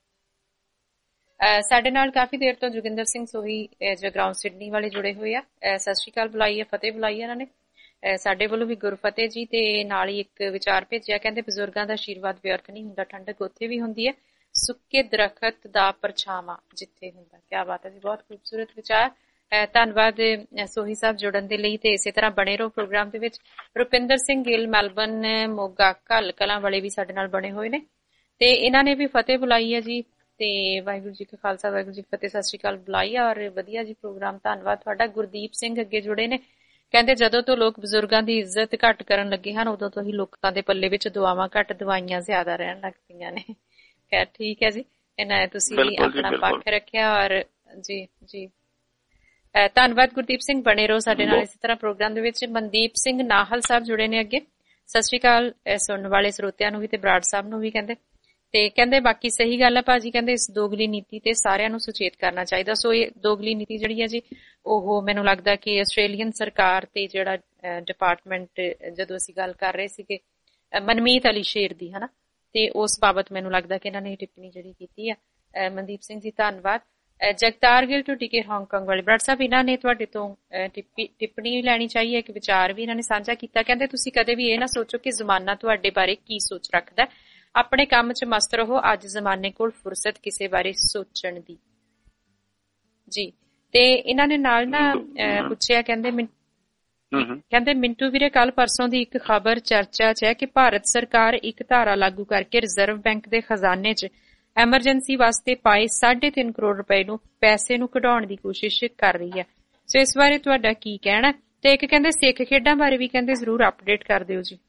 ਸਾਡੇ ਨਾਲ ਕਾਫੀ ਦੇਰ ਤੋਂ ਜੋਗਿੰਦਰ ਸਿੰਘ ਸੋਹੀ ਜਗਰਾਉਂ ਸਿਡਨੀ ਵਾਲੇ ਜੁੜੇ ਹੋਏ ਆ। ਸਤਿ ਸ਼੍ਰੀ ਅਕਾਲ ਬੁਲਾਈ ਹੈ, ਫਤਿਹ ਬੁਲਾਈ ਹੈ ਇਹਨਾਂ ਨੇ ਸਾਡੇ ਵੱਲੋਂ ਵੀ, ਗੁਰਫਤਿਹ ਜੀ। ਤੇ ਨਾਲ ਹੀ ਇੱਕ ਵਿਚਾਰ ਭੇਜਿਆ, ਕਹਿੰਦੇ ਬਜ਼ੁਰਗਾਂ ਦਾ ਆਸ਼ੀਰਵਾਦ ਵਿਅਰਥ ਨਹੀਂ ਹੁੰਦਾ, ਠੰਡਕ ਉੱਥੇ ਵੀ ਹੁੰਦੀ ਹੈ, ਸੁੱਕੇ ਦਰਖਤ ਦਾ ਪਰਛਾਵਾਂ ਜਿੱਥੇ ਹੁੰਦਾ। ਕਿਆ ਬਾਤ ਹੈ ਜੀ, ਬਹੁਤ ਖੂਬਸੂਰਤ ਵਿਚਾਰ। ਧੰਨਵਾਦ ਸੋਹੀ ਸਾਹਿਬ ਜੁੜਨ ਦੇ ਲਈ, ਤੇ ਇਸੇ ਤਰ੍ਹਾਂ ਬਣੇ ਰਹੋ ਪ੍ਰੋਗਰਾਮ ਦੇ ਵਿੱਚ। ਰੁਪਿੰਦਰ ਸਿੰਘ ਗਿੱਲ ਮੈਲਬਨ, ਮੋਗਾ, ਘੱਲ ਕਲਾਂ ਵਾਲੇ ਵੀ ਸਾਡੇ ਨਾਲ ਬਣੇ ਹੋਏ ਨੇ, ਤੇ ਇਹਨਾਂ ਨੇ ਵੀ ਫਤਿਹ ਬੁਲਾਈ ਹੈ ਜੀ। ਤੇ ਵਾਹਿਗੁਰੂ ਜੀ ਕਾ ਖਾਲਸਾ ਵਾਹਿਗੁਰੂ ਜੀ ਕੀ ਫਤਿਹ, ਸਤਿ ਸ਼੍ਰੀ ਅਕਾਲ ਬੁਲਾਈ। ਔਰ ਵਧੀਆ ਜੀ ਪ੍ਰੋਗਰਾਮ, ਧੰਨਵਾਦ ਤੁਹਾਡਾ। ਗੁਰਦੀਪ ਸਿੰਘ ਅੱਗੇ ਜੁੜੇ ਨੇ, ਕਹਿੰਦੇ ਜਦੋਂ ਤੋਂ ਲੋਕ ਬਜ਼ੁਰਗਾਂ ਦੀ ਇੱਜ਼ਤ ਘੱਟ ਕਰਨ ਲੱਗੇ ਹਨ, ਉਦੋਂ ਤੋਂ ਹੀ ਲੋਕਾਂ ਦੇ ਪੱਲੇ ਵਿੱਚ ਦੁਆਵਾਂ ਘੱਟ, ਦਵਾਈਆਂ ਜ਼ਿਆਦਾ ਰਹਿਣ ਲੱਗ ਪਈਆਂ ਨੇ। ਖੈਰ ਠੀਕ ਹੈ ਜੀ, ਇਹਨਾਂ ਤੁਸੀਂ ਆਪਣਾ ਪੱਖ ਰੱਖਿਆ। ਔਰ ਜੀ ਜੀ ਧੰਨਵਾਦ ਗੁਰਦੀਪ ਸਿੰਘ, ਬਣੇ ਰਹੋ ਸਾਡੇ ਨਾਲ ਇਸੇ ਤਰ੍ਹਾਂ ਪ੍ਰੋਗਰਾਮ ਦੇ ਵਿੱਚ। ਮਨਦੀਪ ਸਿੰਘ ਨਾਹਲ ਸਾਹਿਬ ਜੁੜੇ ਨੇ ਅੱਗੇ, ਸਤਿ ਸ਼੍ਰੀ ਅਕਾਲ ਸੁਣਨ ਵਾਲੇ ਸਰੋਤਿਆਂ ਨੂੰ ਵੀ ਤੇ ਬਰਾੜ ਸਾਹਿਬ ਨੂੰ ਵੀ। ਕਹਿੰਦੇ ਤੇ ਕਹਿੰਦੇ ਬਾਕੀ ਸਹੀ ਗੱਲ ਹੈ ਭਾਜੀ, ਕਹਿੰਦੇ ਇਸ ਦੋਗਲੀ ਨੀਤੀ ਤੇ ਸਾਰਿਆਂ ਨੂੰ ਸੁਚੇਤ ਕਰਨਾ ਚਾਹੀਦਾ। ਸੋ ਇਹ ਦੋਗਲੀ ਨੀਤੀ ਜਿਹੜੀ ਹੈ ਜੀ, ਉਹ ਮੈਨੂੰ ਲੱਗਦਾ ਕਿ ਆਸਟ੍ਰੇਲੀਅਨ ਸਰਕਾਰ ਤੇ ਜਿਹੜਾ ਡਿਪਾਰਟਮੈਂਟ, ਜਦੋਂ ਅਸੀਂ ਗੱਲ ਕਰ ਰਹੇ ਸੀਗੇ ਮਨਮੀਤ ਅਲੀ ਸ਼ੇਰ ਦੀ, ਹਨਾ, ਤੇ ਉਸ ਬਾਬਤ ਮੈਨੂੰ ਲੱਗਦਾ ਕਿ ਇਹਨਾਂ ਨੇ ਟਿੱਪਣੀ ਜਿਹੜੀ ਕੀਤੀ ਹੈ। ਮਨਦੀਪ ਸਿੰਘ ਜੀ ਧੰਨਵਾਦ। ਜਗਤਾਰ ਗਿੱਲ ਟੂ ਟੀਕੇ ਹਾਂਗਕਾਂਗ ਵਾਲੇ, ਬਰਾੜ ਸਾਹਿਬ ਇਹਨਾਂ ਨੇ ਤੁਹਾਡੇ ਤੋਂ ਟਿੱਪਣੀ ਲੈਣੀ ਚਾਹੀਏ, ਇੱਕ ਵਿਚਾਰ ਵੀ ਇਹਨਾਂ ਨੇ ਸਾਂਝਾ ਕੀਤਾ। ਕਹਿੰਦੇ ਤੁਸੀਂ ਕਦੇ ਵੀ ਇਹ ਨਾ ਸੋਚੋ ਕਿ ਜ਼ਮਾਨਾ ਤੁਹਾਡੇ ਬਾਰੇ ਕੀ ਸੋਚ ਰੱਖਦਾ, ਆਪਣੇ ਕੰਮ 'ਚ ਮਸਤ ਰਹੋ, ਅੱਜ ਜ਼ਮਾਨੇ ਕੋਲ ਫੁਰਸਤ ਕਿਸੇ ਬਾਰੇ ਸੋਚਣ ਦੀ। ਜੀ ਤੇ ਇਹਨਾਂ ਨੇ ਨਾਲ ਨਾ ਪੁੱਛਿਆ, ਕਹਿੰਦੇ ਕਹਿੰਦੇ ਮਿੰਟੂ ਵੀਰੇ, ਕੱਲ ਪਰਸੋਂ ਦੀ ਇੱਕ ਖਬਰ ਚਰਚਾ 'ਚ ਹੈ ਕਿ ਭਾਰਤ ਸਰਕਾਰ ਇੱਕ ਧਾਰਾ ਲਾਗੂ ਕਰਕੇ ਰਿਜ਼ਰਵ ਬੈਂਕ ਦੇ ਖਜ਼ਾਨੇ 'ਚ ਐਮਰਜੈਂਸੀ ਵਾਸਤੇ ਪਾਏ ਸਾਢੇ ਤਿੰਨ ਕਰੋੜ ਰੁਪਏ ਨੂੰ ਪੈਸੇ ਨੂੰ ਕਢਾਉਣ ਦੀ ਕੋਸ਼ਿਸ਼ ਕਰ ਰਹੀ ਹੈ। ਸੋ ਇਸ ਬਾਰੇ ਤੁਹਾਡਾ ਕੀ ਕਹਿਣਾ? ਤੇ ਇੱਕ ਕਹਿੰਦੇ ਸਿੱਖ ਖੇਡਾਂ ਬਾਰੇ ਵੀ ਕਹਿੰਦੇ ਜ਼ਰੂਰ ਅਪਡੇਟ ਕਰ ਦਿਓ ਜੀ।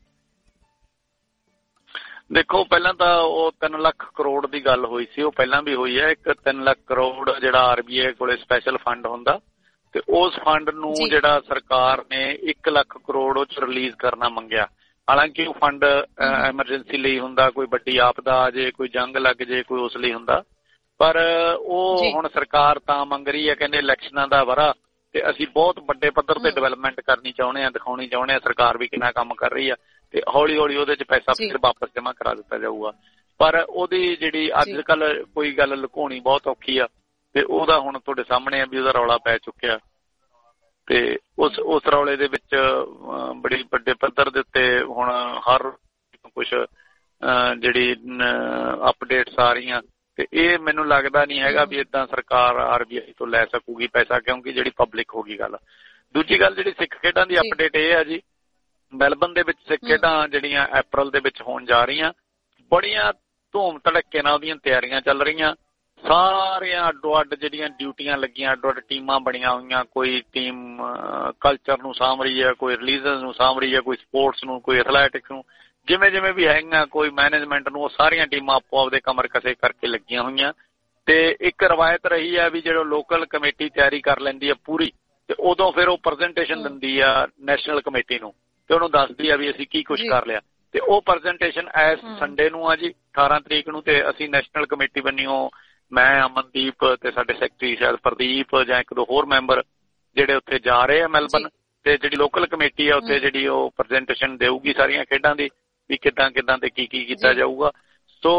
ਦੇਖੋ, ਪਹਿਲਾਂ ਤਾਂ ਉਹ ਤਿੰਨ ਲੱਖ ਕਰੋੜ ਦੀ ਗੱਲ ਹੋਈ ਸੀ, ਉਹ ਪਹਿਲਾਂ ਵੀ ਹੋਈ ਹੈ। ਇੱਕ ਤਿੰਨ ਲੱਖ ਕਰੋੜ ਜਿਹੜਾ ਆਰਬੀਆਈ ਕੋਲੇ ਸਪੈਸ਼ਲ ਫੰਡ ਹੁੰਦਾ, ਤੇ ਉਸ ਫੰਡ ਨੂੰ ਜਿਹੜਾ ਸਰਕਾਰ ਨੇ ਇੱਕ ਲੱਖ ਕਰੋੜ ਉਹ ਚ ਰਿਲੀਜ਼ ਕਰਨਾ ਮੰਗਿਆ। ਹਾਲਾਂਕਿ ਉਹ ਫੰਡ ਐਮਰਜੈਂਸੀ ਲਈ ਹੁੰਦਾ, ਕੋਈ ਵੱਡੀ ਆਪਦਾ ਆ ਜੇ, ਕੋਈ ਜੰਗ ਲੱਗ ਜੇ, ਕੋਈ ਉਸ ਲਈ ਹੁੰਦਾ। ਪਰ ਉਹ ਹੁਣ ਸਰਕਾਰ ਤਾਂ ਮੰਗ ਰਹੀ ਹੈ, ਕਹਿੰਦੇ ਇਲੈਕਸ਼ਨਾਂ ਦਾ ਵਰਾ ਤੇ ਅਸੀਂ ਬਹੁਤ ਵੱਡੇ ਪੱਧਰ ਤੇ ਡਿਵੈਲਪਮੈਂਟ ਕਰਨੀ ਚਾਹੁੰਦੇ ਹਾਂ, ਦਿਖਾਉਣੀ ਚਾਹੁੰਦੇ ਹਾਂ ਸਰਕਾਰ ਵੀ ਕਿੰਨਾ ਕੰਮ ਕਰ ਰਹੀ ਆ, ਤੇ ਹੌਲੀ ਹੌਲੀ ਉਹਦੇ ਚ ਪੈਸਾ ਫਿਰ ਵਾਪਸ ਜਮ੍ਹਾਂ ਕਰਾ ਦਿੱਤਾ ਜਾਊਗਾ। ਪਰ ਉਹਦੀ ਜਿਹੜੀ ਅੱਜ ਕੱਲ ਕੋਈ ਗੱਲ ਲੁਕਾਉਣੀ ਬਹੁਤ ਔਖੀ ਆ, ਤੇ ਉਹਦਾ ਹੁਣ ਤੁਹਾਡੇ ਸਾਹਮਣੇ ਆ ਵੀ ਉਹਦਾ ਰੌਲਾ ਪੈ ਚੁੱਕਿਆ। ਤੇ ਉਸ ਉਸ ਰੌਲੇ ਦੇ ਵਿੱਚ ਬੜੀ ਵੱਡੇ ਪੱਧਰ ਦੇ ਉੱਤੇ ਹੁਣ ਹਰ ਕੁਛ ਜਿਹੜੀ ਅਪਡੇਟਸ ਆ ਰਹੀਆਂ, ਤੇ ਇਹ ਮੈਨੂੰ ਲੱਗਦਾ ਨਹੀਂ ਹੈਗਾ ਵੀ ਏਦਾਂ ਸਰਕਾਰ ਆਰਬੀਆਈ ਤੋਂ ਲੈ ਸਕੂਗੀ ਪੈਸਾ, ਕਿਉਂਕਿ ਜਿਹੜੀ ਪਬਲਿਕ ਹੋ ਗਈ ਗੱਲ। ਦੂਜੀ ਗੱਲ ਜਿਹੜੀ ਸਿੱਖ ਖੇਡਾਂ ਦੀ ਅਪਡੇਟ ਇਹ ਆ ਜੀ, ਮੈਲਬਨ ਦੇ ਵਿੱਚ ਸਿੱਖ ਖੇਡਾਂ ਜਿਹੜੀਆਂ ਅਪ੍ਰੈਲ ਦੇ ਵਿੱਚ ਹੋਣ ਜਾ ਰਹੀਆਂ, ਬੜੀਆਂ ਧੂਮ ਧੜੱਕੇ ਨਾਲ ਉਹਦੀਆਂ ਤਿਆਰੀਆਂ ਚੱਲ ਰਹੀਆਂ। ਸਾਰੀਆਂ ਅੱਡੋ ਅੱਡ ਜਿਹੜੀਆਂ ਡਿਊਟੀਆਂ ਲੱਗੀਆਂ, ਅੱਡੋ ਅੱਡ ਟੀਮਾਂ ਬਣੀਆਂ ਹੋਈਆਂ, ਕੋਈ ਟੀਮ ਕਲਚਰ ਨੂੰ ਸਾਂਭ ਰਹੀ ਹੈ, ਕੋਈ ਰਿਲੀਜਨ ਨੂੰ ਸਾਂਭ ਰਹੀ ਹੈ, ਕੋਈ ਸਪੋਰਟਸ ਨੂੰ, ਕੋਈ ਐਥਲੈਟਿਕਸ ਨੂੰ, ਜਿਵੇਂ ਜਿਵੇਂ ਵੀ ਹੈਗੀਆਂ, ਕੋਈ ਮੈਨੇਜਮੈਂਟ ਨੂੰ। ਉਹ ਸਾਰੀਆਂ ਟੀਮਾਂ ਆਪੋ ਆਪਦੇ ਕਮਰ ਕਸੇ ਕਰਕੇ ਲੱਗੀਆਂ ਹੋਈਆਂ। ਤੇ ਇੱਕ ਰਵਾਇਤ ਰਹੀ ਹੈ ਵੀ ਜਦੋਂ ਲੋਕਲ ਕਮੇਟੀ ਤਿਆਰੀ ਕਰ ਲੈਂਦੀ ਹੈ ਪੂਰੀ, ਤੇ ਉਦੋਂ ਫਿਰ ਉਹ ਪ੍ਰੈਜੈਂਟੇਸ਼ਨ ਦਿੰਦੀ ਆ ਨੈਸ਼ਨਲ ਕਮੇਟੀ ਨੂੰ, ਤੇ ਉਹਨੂੰ ਦੱਸਦੀ ਆ ਵੀ ਅਸੀਂ ਕੀ ਕੁਛ ਕਰ ਲਿਆ। ਤੇ ਉਹ ਪ੍ਰੈਜੈਂਟੇਸ਼ਨ ਐਸ ਸੰਡੇ ਨੂੰ ਆ ਜੀ, ਅਠਾਰਾਂ ਤਰੀਕ ਨੂੰ। ਤੇ ਅਸੀਂ ਨੈਸ਼ਨਲ ਕਮੇਟੀ ਬੰਨਿਓ, ਮੈਂ, ਅਮਨਦੀਪ ਤੇ ਸਾਡੇ ਸੈਕਟਰੀ ਸ਼ਾਇਦ ਪ੍ਰਦੀਪ ਜਾਂ ਇੱਕ ਦੋ ਹੋਰ ਮੈਂਬਰ ਜਿਹੜੇ ਉੱਥੇ ਜਾ ਰਹੇ ਆ ਮੈਲਬਨ, ਤੇ ਜਿਹੜੀ ਲੋਕਲ ਕਮੇਟੀ ਆ ਉੱਥੇ ਜਿਹੜੀ ਉਹ ਪ੍ਰੈਜੈਂਟੇਸ਼ਨ ਦੇਊਗੀ ਸਾਰੀਆਂ ਖੇਡਾਂ ਦੀ, ਵੀ ਕਿੱਦਾਂ ਕਿੱਦਾਂ ਤੇ ਕੀ ਕੀ ਕੀਤਾ ਜਾਊਗਾ। ਸੋ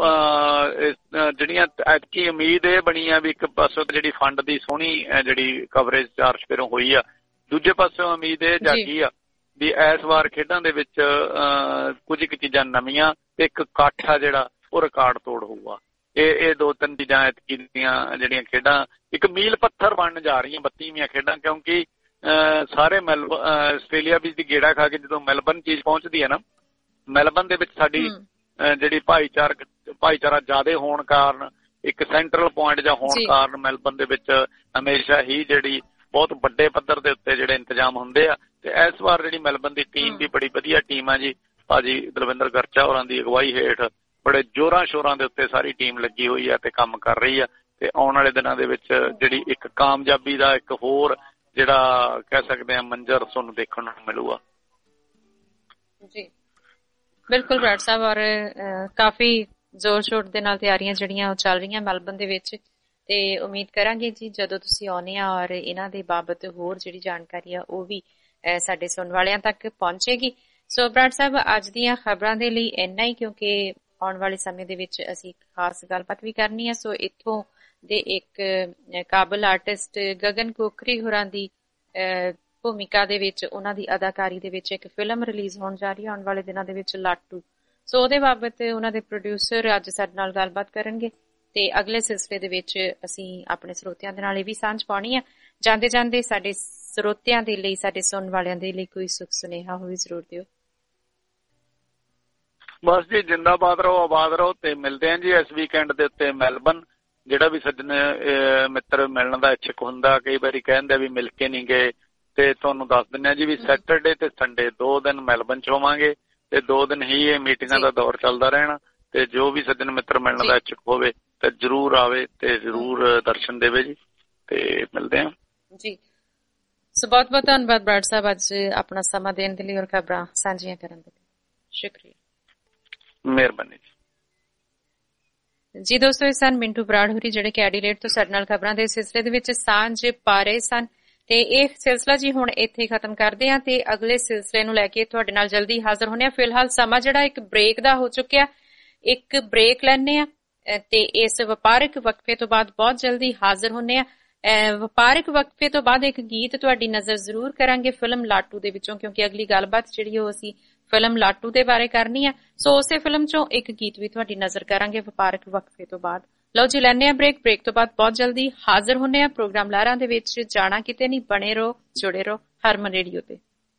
ਜਿਹੜੀਆਂ ਐਤਕੀ ਉਮੀਦ ਇਹ ਬਣੀ ਆ ਵੀ ਇੱਕ ਪਾਸੋਂ ਜਿਹੜੀ ਫੰਡ ਦੀ ਸੋਹਣੀ ਜਿਹੜੀ ਕਵਰੇਜ ਚਾਰ ਚੁਫੇਰੋਂ ਹੋਈ ਆ, ਦੂਜੇ ਪਾਸੋਂ ਉਮੀਦ ਇਹ ਜਾਗੀ ਆ ਵੀ ਇਸ ਵਾਰ ਖੇਡਾਂ ਦੇ ਵਿੱਚ ਕੁਝ ਕੁ ਚੀਜ਼ਾਂ ਨਵੀਆਂ ਤੇ ਇੱਕ ਇਕੱਠ ਆ ਜਿਹੜਾ ਉਹ ਰਿਕਾਰਡ ਤੋੜ ਹੋਊਗਾ। ਇਹ ਇਹ ਦੋ ਤਿੰਨ ਚੀਜ਼ਾਂ ਐਤਕੀ ਦੀਆਂ ਜਿਹੜੀਆਂ ਖੇਡਾਂ ਇੱਕ ਮੀਲ ਪੱਥਰ ਬਣਨ ਜਾ ਰਹੀਆਂ, ਬੱਤੀਵੀਆਂ ਖੇਡਾਂ। ਕਿਉਂਕਿ ਸਾਰੇ ਮੈਲਬ ਆਸਟ੍ਰੇਲੀਆ ਵਿੱਚ ਦੀ ਗੇੜਾ ਖਾ ਕੇ ਜਦੋਂ ਮੈਲਬਨ ਚੀਜ਼ ਪਹੁੰਚਦੀ ਹੈ ਨਾ, ਮੈਲਬਨ ਦੇ ਵਿੱਚ ਸਾਡੀ ਜਿਹੜੀ ਭਾਈਚਾਰਕ ਭਾਈਚਾਰਾ ਜ਼ਿਆਦਾ ਹੋਣ ਕਾਰਨ, ਇੱਕ ਸੈਂਟਰਲ ਪੁਆਇੰਟ ਜਾਂ ਹੋਣ ਕਾਰਨ ਮੈਲਬਨ ਦੇ ਵਿੱਚ ਹਮੇਸ਼ਾ ਹੀ ਜਿਹੜੀ ਬਹੁਤ ਵੱਡੇ ਪੱਧਰ ਦੇ ਉੱਤੇ ਜਿਹੜੇ ਇੰਤਜ਼ਾਮ ਹੁੰਦੇ ਆ। ਤੇ ਇਸ ਵਾਰ ਜਿਹੜੀ ਮੈਲਬਨ ਦੀ ਟੀਮ ਵੀ ਬੜੀ ਵਧੀਆ ਟੀਮ ਆ ਜੀ, ਭਾਜੀ ਦਲਵਿੰਦਰ ਗਰਚਾ ਹੋਰਾਂ ਦੀ ਅਗਵਾਈ ਹੇਠ ਬੜੇ ਜ਼ੋਰਾਂ ਸ਼ੋਰਾਂ ਦੇ ਉੱਤੇ ਸਾਰੀ ਟੀਮ ਲੱਗੀ ਹੋਈ ਆ ਤੇ ਕੰਮ ਕਰ ਰਹੀ ਆ। ਤੇ ਆਉਣ ਵਾਲੇ ਦਿਨਾਂ ਦੇ ਵਿੱਚ ਜਿਹੜੀ ਇੱਕ ਕਾਮਯਾਬੀ ਦਾ ਇੱਕ ਹੋਰ ਜਿਹੜਾ ਕਹਿ ਸਕਦੇ ਆ ਮੰਜ਼ਰ ਤੁਹਾਨੂੰ ਦੇਖਣ ਨੂੰ ਮਿਲੂਗਾ।
ਜੀ ਬਿਲਕੁਲ ਬਰਾੜ ਸਾਹਿਬ, ਔਰ ਕਾਫੀ ਜ਼ੋਰ ਸ਼ੋਰ ਦੇ ਨਾਲ ਤਿਆਰੀਆਂ ਜਿਹੜੀਆਂ ਉਹ ਚੱਲ ਰਹੀਆਂ ਮੈਲਬਨ ਦੇ ਵਿੱਚ। ਤੇ ਉਮੀਦ ਕਰਾਂਗੇ ਜੀ ਜਦੋਂ ਤੁਸੀਂ ਆਉਣੇ ਆ ਔਰ ਇਹਨਾਂ ਦੇ ਬਾਬਤ ਹੋਰ ਜਿਹੜੀ ਜਾਣਕਾਰੀ ਆ ਉਹ ਵੀ ਸਾਡੇ ਸੁਣਨ ਵਾਲਿਆਂ ਤੱਕ ਪਹੁੰਚੇਗੀ। ਸੋ ਬਰਾੜ ਸਾਹਿਬ, ਅੱਜ ਦੀਆਂ ਖਬਰਾਂ ਦੇ ਲਈ ਇੰਨਾ ਹੀ, ਕਿਉਂਕਿ ਆਉਣ ਵਾਲੇ ਸਮੇਂ ਦੇ ਵਿੱਚ ਅਸੀਂ ਖਾਸ ਗੱਲਬਾਤ ਵੀ ਕਰਨੀ ਹੈ। ਸੋ ਇੱਥੋਂ ਦੇ ਇੱਕ ਕਾਬਲ ਆਰਟਿਸਟ ਗਗਨ ਕੋਕਰੀ ਹੋਰਾਂ ਦੀ ਭੂਮਿਕਾ ਦੇ ਵਿੱਚ, ਉਹਨਾਂ ਦੀ ਅਦਾਕਾਰੀ ਦੇ ਵਿੱਚ ਇੱਕ ਫਿਲਮ ਰਿਲੀਜ਼ ਹੋਣ ਜਾ ਰਹੀ ਹੈ ਆਉਣ ਵਾਲੇ ਦਿਨਾਂ ਦੇ ਵਿੱਚ, ਲਾਟੂ। ਸੋ ਉਹਦੇ ਬਾਬਤ ਉਹਨਾਂ ਦੇ ਪ੍ਰੋਡਿਊਸਰ ਅੱਜ ਸਾਡੇ ਨਾਲ ਗੱਲਬਾਤ ਕਰਨਗੇ ਤੇ ਅਗਲੇ ਸਿਲਸਿਲੇ ਦੇ ਵਿੱਚ ਅਸੀਂ ਆਪਣੇ ਸਰੋਤਿਆਂ ਦੇ ਨਾਲ ਇਹ ਵੀ ਸਾਂਝ ਪਾਉਣੀ ਆ। ਜਾਂਦੇ ਜਾਂਦੇ ਸਾਡੇ ਸਰੋਤਿਆਂ ਦੇ ਲਈ, ਸਾਡੇ ਸੁਣਨ ਵਾਲਿਆਂ ਦੇ ਲਈ ਕੋਈ ਸੁਖ ਸੁਨੇਹਾ ਹੋਵੇ ਜ਼ਰੂਰ ਦਿਓ।
ਬਸ ਜੀ, ਜਿੰਦਾਬਾਦ ਰਹੋ, ਆਬਾਦ ਰਹੋ ਤੇ ਮਿਲਦੇ ਆਂ ਜੀ ਇਸ ਵੀਕਐਂਡ ਦੇ ਉੱਤੇ ਮੈਲਬਨ। ਜਿਹੜਾ ਵੀ ਸੱਜਣ ਮਿੱਤਰ ਮਿਲਣ ਦਾ ਇੱਛੁਕ ਹੁੰਦਾ, ਕਈ ਵਾਰੀ ਕਹਿੰਦੇ ਵੀ ਮਿਲ ਕੇ ਨਹੀਂ ਗਏ, ਤੇ ਤੁਹਾਨੂੰ ਦੱਸ ਦਿੰਦੇ ਆ ਜੀ ਵੀ ਸੈਟਰਡੇ ਤੇ ਸੰਡੇ ਦੋ ਦਿਨ ਮੈਲਬਨ ਚ ਹੋਵਾਂਗੇ ਤੇ ਦੋ ਦਿਨ ਹੀ ਇਹ ਮੀਟਿੰਗਾਂ ਦਾ ਦੌਰ ਚੱਲਦਾ ਰਹਿਣਾ। ਤੇ ਜੋ ਵੀ ਸੱਜਣ ਮਿੱਤਰ ਮਿਲਣ ਦਾ ਇੱਛੁਕ ਹੋਵੇ ਤੇ ਜ਼ਰੂਰ ਆਵੇ ਤੇ ਜ਼ਰੂਰ ਦਰਸ਼ਨ ਦੇਵੇ ਜੀ, ਤੇ ਮਿਲਦੇ ਆਂ ਜੀ।
ਸੋ ਬਹੁਤ ਬਹੁਤ ਧੰਨਵਾਦ ਬਰਾੜ ਸਾਹਿਬ, ਅੱਜ ਆਪਣਾ ਸਮਾਂ ਦੇਣ ਦੇ ਲਈ ਔਰ ਖਬਰਾਂ ਸਾਂਝੀਆਂ ਕਰਨ ਦੇ ਲਈ। ਸ਼ੁਕਰੀਆ, ਮਿਹਰਬਾਨੀ ਜੀ। ਜੀ ਦੋਸਤੋ, ਇਹ ਸਨ ਮਿੰਟੂ ਬਰਾੜ ਹੋਰੀ, ਜਿਹੜੇ ਕਿ ਐਡੀਲੇਡ ਤੋਂ ਸਾਡੇ ਨਾਲ ਖਬਰਾਂ ਦੇ ਸਿਲਸਿਲੇ ਦੇ ਵਿੱਚ ਸਾਂਝ ਪਾ ਰਹੇ ਸਨ। ਤੇ ਇਹ ਸਿਲਸਿਲਾ ਜੀ ਹੁਣ ਇੱਥੇ ਖਤਮ ਕਰਦੇ ਹਾਂ ਤੇ ਅਗਲੇ ਸਿਲਸਿਲੇ ਨੂੰ ਲੈ ਕੇ ਤੁਹਾਡੇ ਨਾਲ ਜਲਦੀ ਹਾਜ਼ਰ ਹੋਣੇ ਆ। ਫਿਲਹਾਲ ਸਮਾਂ ਜਿਹੜਾ ਇੱਕ ਬ੍ਰੇਕ ਦਾ ਹੋ ਚੁੱਕਿਆ, ਇੱਕ ਬ੍ਰੇਕ ਲੈਣੇ ਆ ਤੇ ਇਸ ਵਪਾਰਕ ਵਕਫੇ ਤੋਂ ਬਾਅਦ ਬਹੁਤ ਜਲਦੀ ਹਾਜ਼ਰ ਹੋਣੇ ਆ। ਵਪਾਰਕ ਵਕਫੇ ਤੋਂ ਬਾਅਦ ਇੱਕ ਗੀਤ ਤੁਹਾਡੀ ਨਜ਼ਰ ਜ਼ਰੂਰ ਕਰਾਂਗੇ ਫਿਲਮ ਲਾਟੂ ਦੇ ਵਿੱਚੋਂ, ਕਿਉਂਕਿ ਅਗਲੀ ਗੱਲਬਾਤ ਜਿਹੜੀ ਉਹ ਅਸੀਂ ਫਿਲਮ ਲਾਟੂ ਦੇ ਬਾਰੇ ਕਰਨੀ ਆ। ਸੋ ਉਸੇ ਫਿਲਮ ਚੋਂ ਇੱਕ ਗੀਤ ਵੀ ਤੁਹਾਡੀ ਨਜ਼ਰ ਕਰਾਂਗੇ ਵਪਾਰਕ ਵਕਫੇ ਤੋਂ ਬਾਅਦ। ਲਓ ਜੀ, ਲੈਣੇ ਆ ਬ੍ਰੇਕ। ਬ੍ਰੇਕ ਤੋਂ ਬਾਅਦ ਬਹੁਤ ਜਲਦੀ ਹਾਜ਼ਰ ਹੁੰਨੇ ਆ ਪ੍ਰੋਗਰਾਮ ਲਹਿਰਾਂ ਦੇ ਵਿੱਚ। ਜਾਣਾ ਕਿਤੇ ਨਹੀਂ, ਬਣੇ ਰਹੋ, ਜੁੜੇ ਰਹੋ ਹਰਮਨ ਰੇਡੀਓ ਤੇ।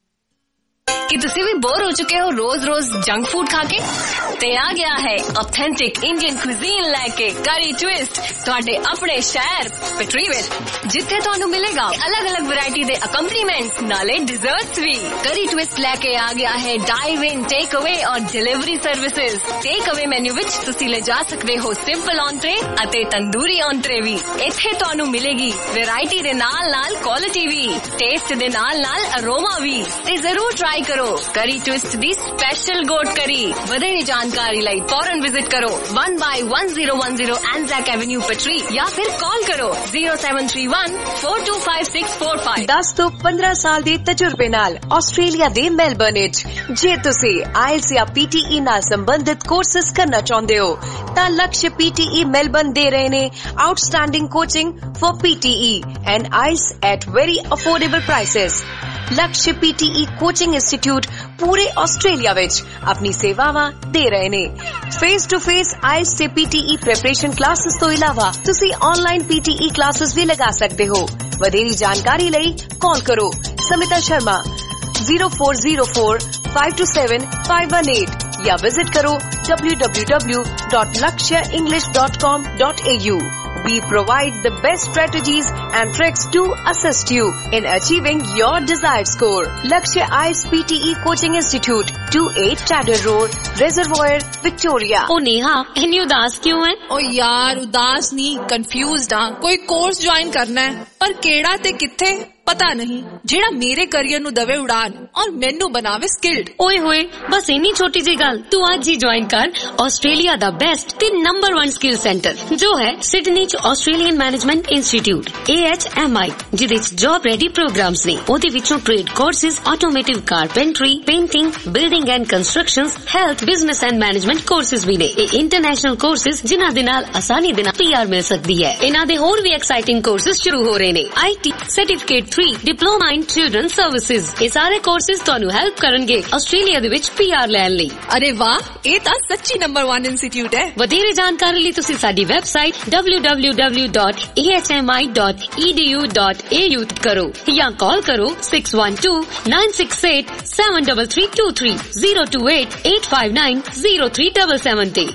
कि तुसी भी बोर हो चुके हो रोज रोज जंक फूड खा के? ते आ गया है ऑथेंटिक इंडियन क्विजीन लैके करी ट्विस्ट तुहाडे अपने शहर पटरी विच, जिथे तुहानू मिलेगा अलग अलग वैरायटी दे अकम्पनीमेंट्स नाले डिजर्ट्स भी। करी ट्विस्ट लैके आ गया है डाइव इन, टेक अवे और delivery services. Take away menu विच तुसी ले जा सकदे हो सिंपल ऑन्ट्रे अते तंदूरी ऑन्ट्रे भी। इत्थे तुहानू मिलेगी वैरायटी दे नाल नाल क्वालिटी भी, टेस्ट दे नाल नाल अरोमा भी। ते जरूर ट्राई करो करी ट्विस्ट दी स्पेशल गोट करी। वधेरी जानकारी लई फौरन विजिट करो one by one zero one zero Anzac avenue Petrie या फिर कॉल करो zero seven three one four two five six four five.
दस तो पंद्रह साल दे तजुर्बे नाल आस्ट्रेलिया दे मेलबर्न विच जे तुसी आइल्स या पीटीई नाल संबंधित कोर्सेस करना चाहते हो तां लक्ष्य पीटीई मेलबर्न दे रहे ने outstanding coaching for PTE and IELTS at very affordable prices. Lakshya PTE coaching institute पूरे ऑस्ट्रेलिया विच अपनी सेवावां दे रहे ने। फेस टू फेस आइल्स ते पीटीई प्रिपरेशन क्लासेस तो इलावा तुसी ऑनलाइन पीटीई क्लासेस भी लगा सकते हो। वधेरी जानकारी लई कॉल करो Samita Sharma zero four zero four five two seven five one eight या विजिट करो W W W dot Lakshya English dot com dot A U. We provide the best strategies and tricks to assist you in achieving your desired score. Lakshya I E L T S P T E Coaching Institute, two eight Chadder Road, Reservoir, Victoria.
ओ नेहा, इतनी उदास क्यों है?
ओ यार उदास नहीं, कंफ्यूज्ड हां। कोई कोर्स ज्वाइन करना है पर केड़ा ते किथे पता नहीं, जेड़ा मेरे करियर नु दवे उड़ान और मेनू बनावे स्किल्ड।
ओए होए, बस इन्नी छोटी जी गल तू आज ही ज्वाइन कर ऑस्ट्रेलिया दा बेस्ट ते नंबर वन स्किल सेंटर जो है सिडनी च Australian management institute A H M I, जिदे च जॉब रेडी प्रोग्राम्स ने। ओदे विचों trade courses, automotive carpentry, painting, building and constructions, health, business and management courses भी ने। ए इंटरनेशनल कोर्सेज जिन्हां दे नाल आसानी दे नाल पीआर मिल सकदी है। इन्हां दे होर भी एक्साइटिंग कोर्सेज शुरू हो रहे ने। IT certificate three diploma in children services, ये सारे कोर्सेज तुहानू हेल्प करनगे ऑस्ट्रेलिया दे विच पीआर लैण लई।
अरे वाह, ये तां सच्ची नंबर वन इंस्टीट्यूट है।
वधेरे जानकारी लई तुसीं साडी website W W W dot A H M I dot E D U dot A U करो या कॉल करो six one two nine six eight seven three three two three zero two eight eight five nine zero three seven seven ते।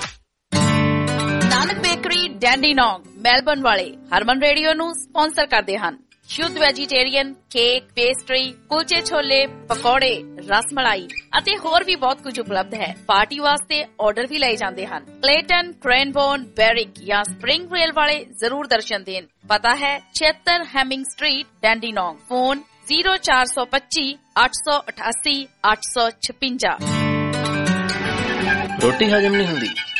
नानक बेकरी डैंडीनॉन्ग मेलबर्न वाले हरमन रेडियो ਨੂੰ ਸਪਾਂਸਰ ਕਰਦੇ ਹਨ। ਸ਼ੁੱਧ ਵੈਜੀਟੇਰੀਅਨ ਕੇਕ, ਪੇਸਟਰੀ, ਕੁਲਚੇ ਛੋਲੇ, ਪਕੌੜੇ, ਰਸਮਲਾਈ ਅਤੇ ਹੋਰ ਵੀ ਬਹੁਤ ਕੁਝ ਉਪਲਬਧ ਹੈ। ਪਾਰਟੀ ਵਾਸਤੇ ਆਰਡਰ ਵੀ ਲਏ ਜਾਂਦੇ ਹਨ। ਕਲੇਟਨ, ਕ੍ਰੈਨਬੋਰਨ, ਬੈਰਿਕ ਜਾਂ ਸਪ੍ਰਿੰਗ ਰੇਲ ਵਾਲੇ ਜ਼ਰੂਰ ਦਰਸ਼ਨ ਦੇਣ। ਪਤਾ ਹੈ ਛਿਅੱਤਰ Hemming street, Dandenong. Phone zero ਚਾਰ ਸੌ ਪੱਚੀ ਅੱਠ ਸੌ ਅਠਾਸੀ ਅੱਠ ਸੌ ਛਪੰਜਾ।
ਰੋਟੀ ਹਜਮ ਨਹੀਂ ਹੁੰਦੀ,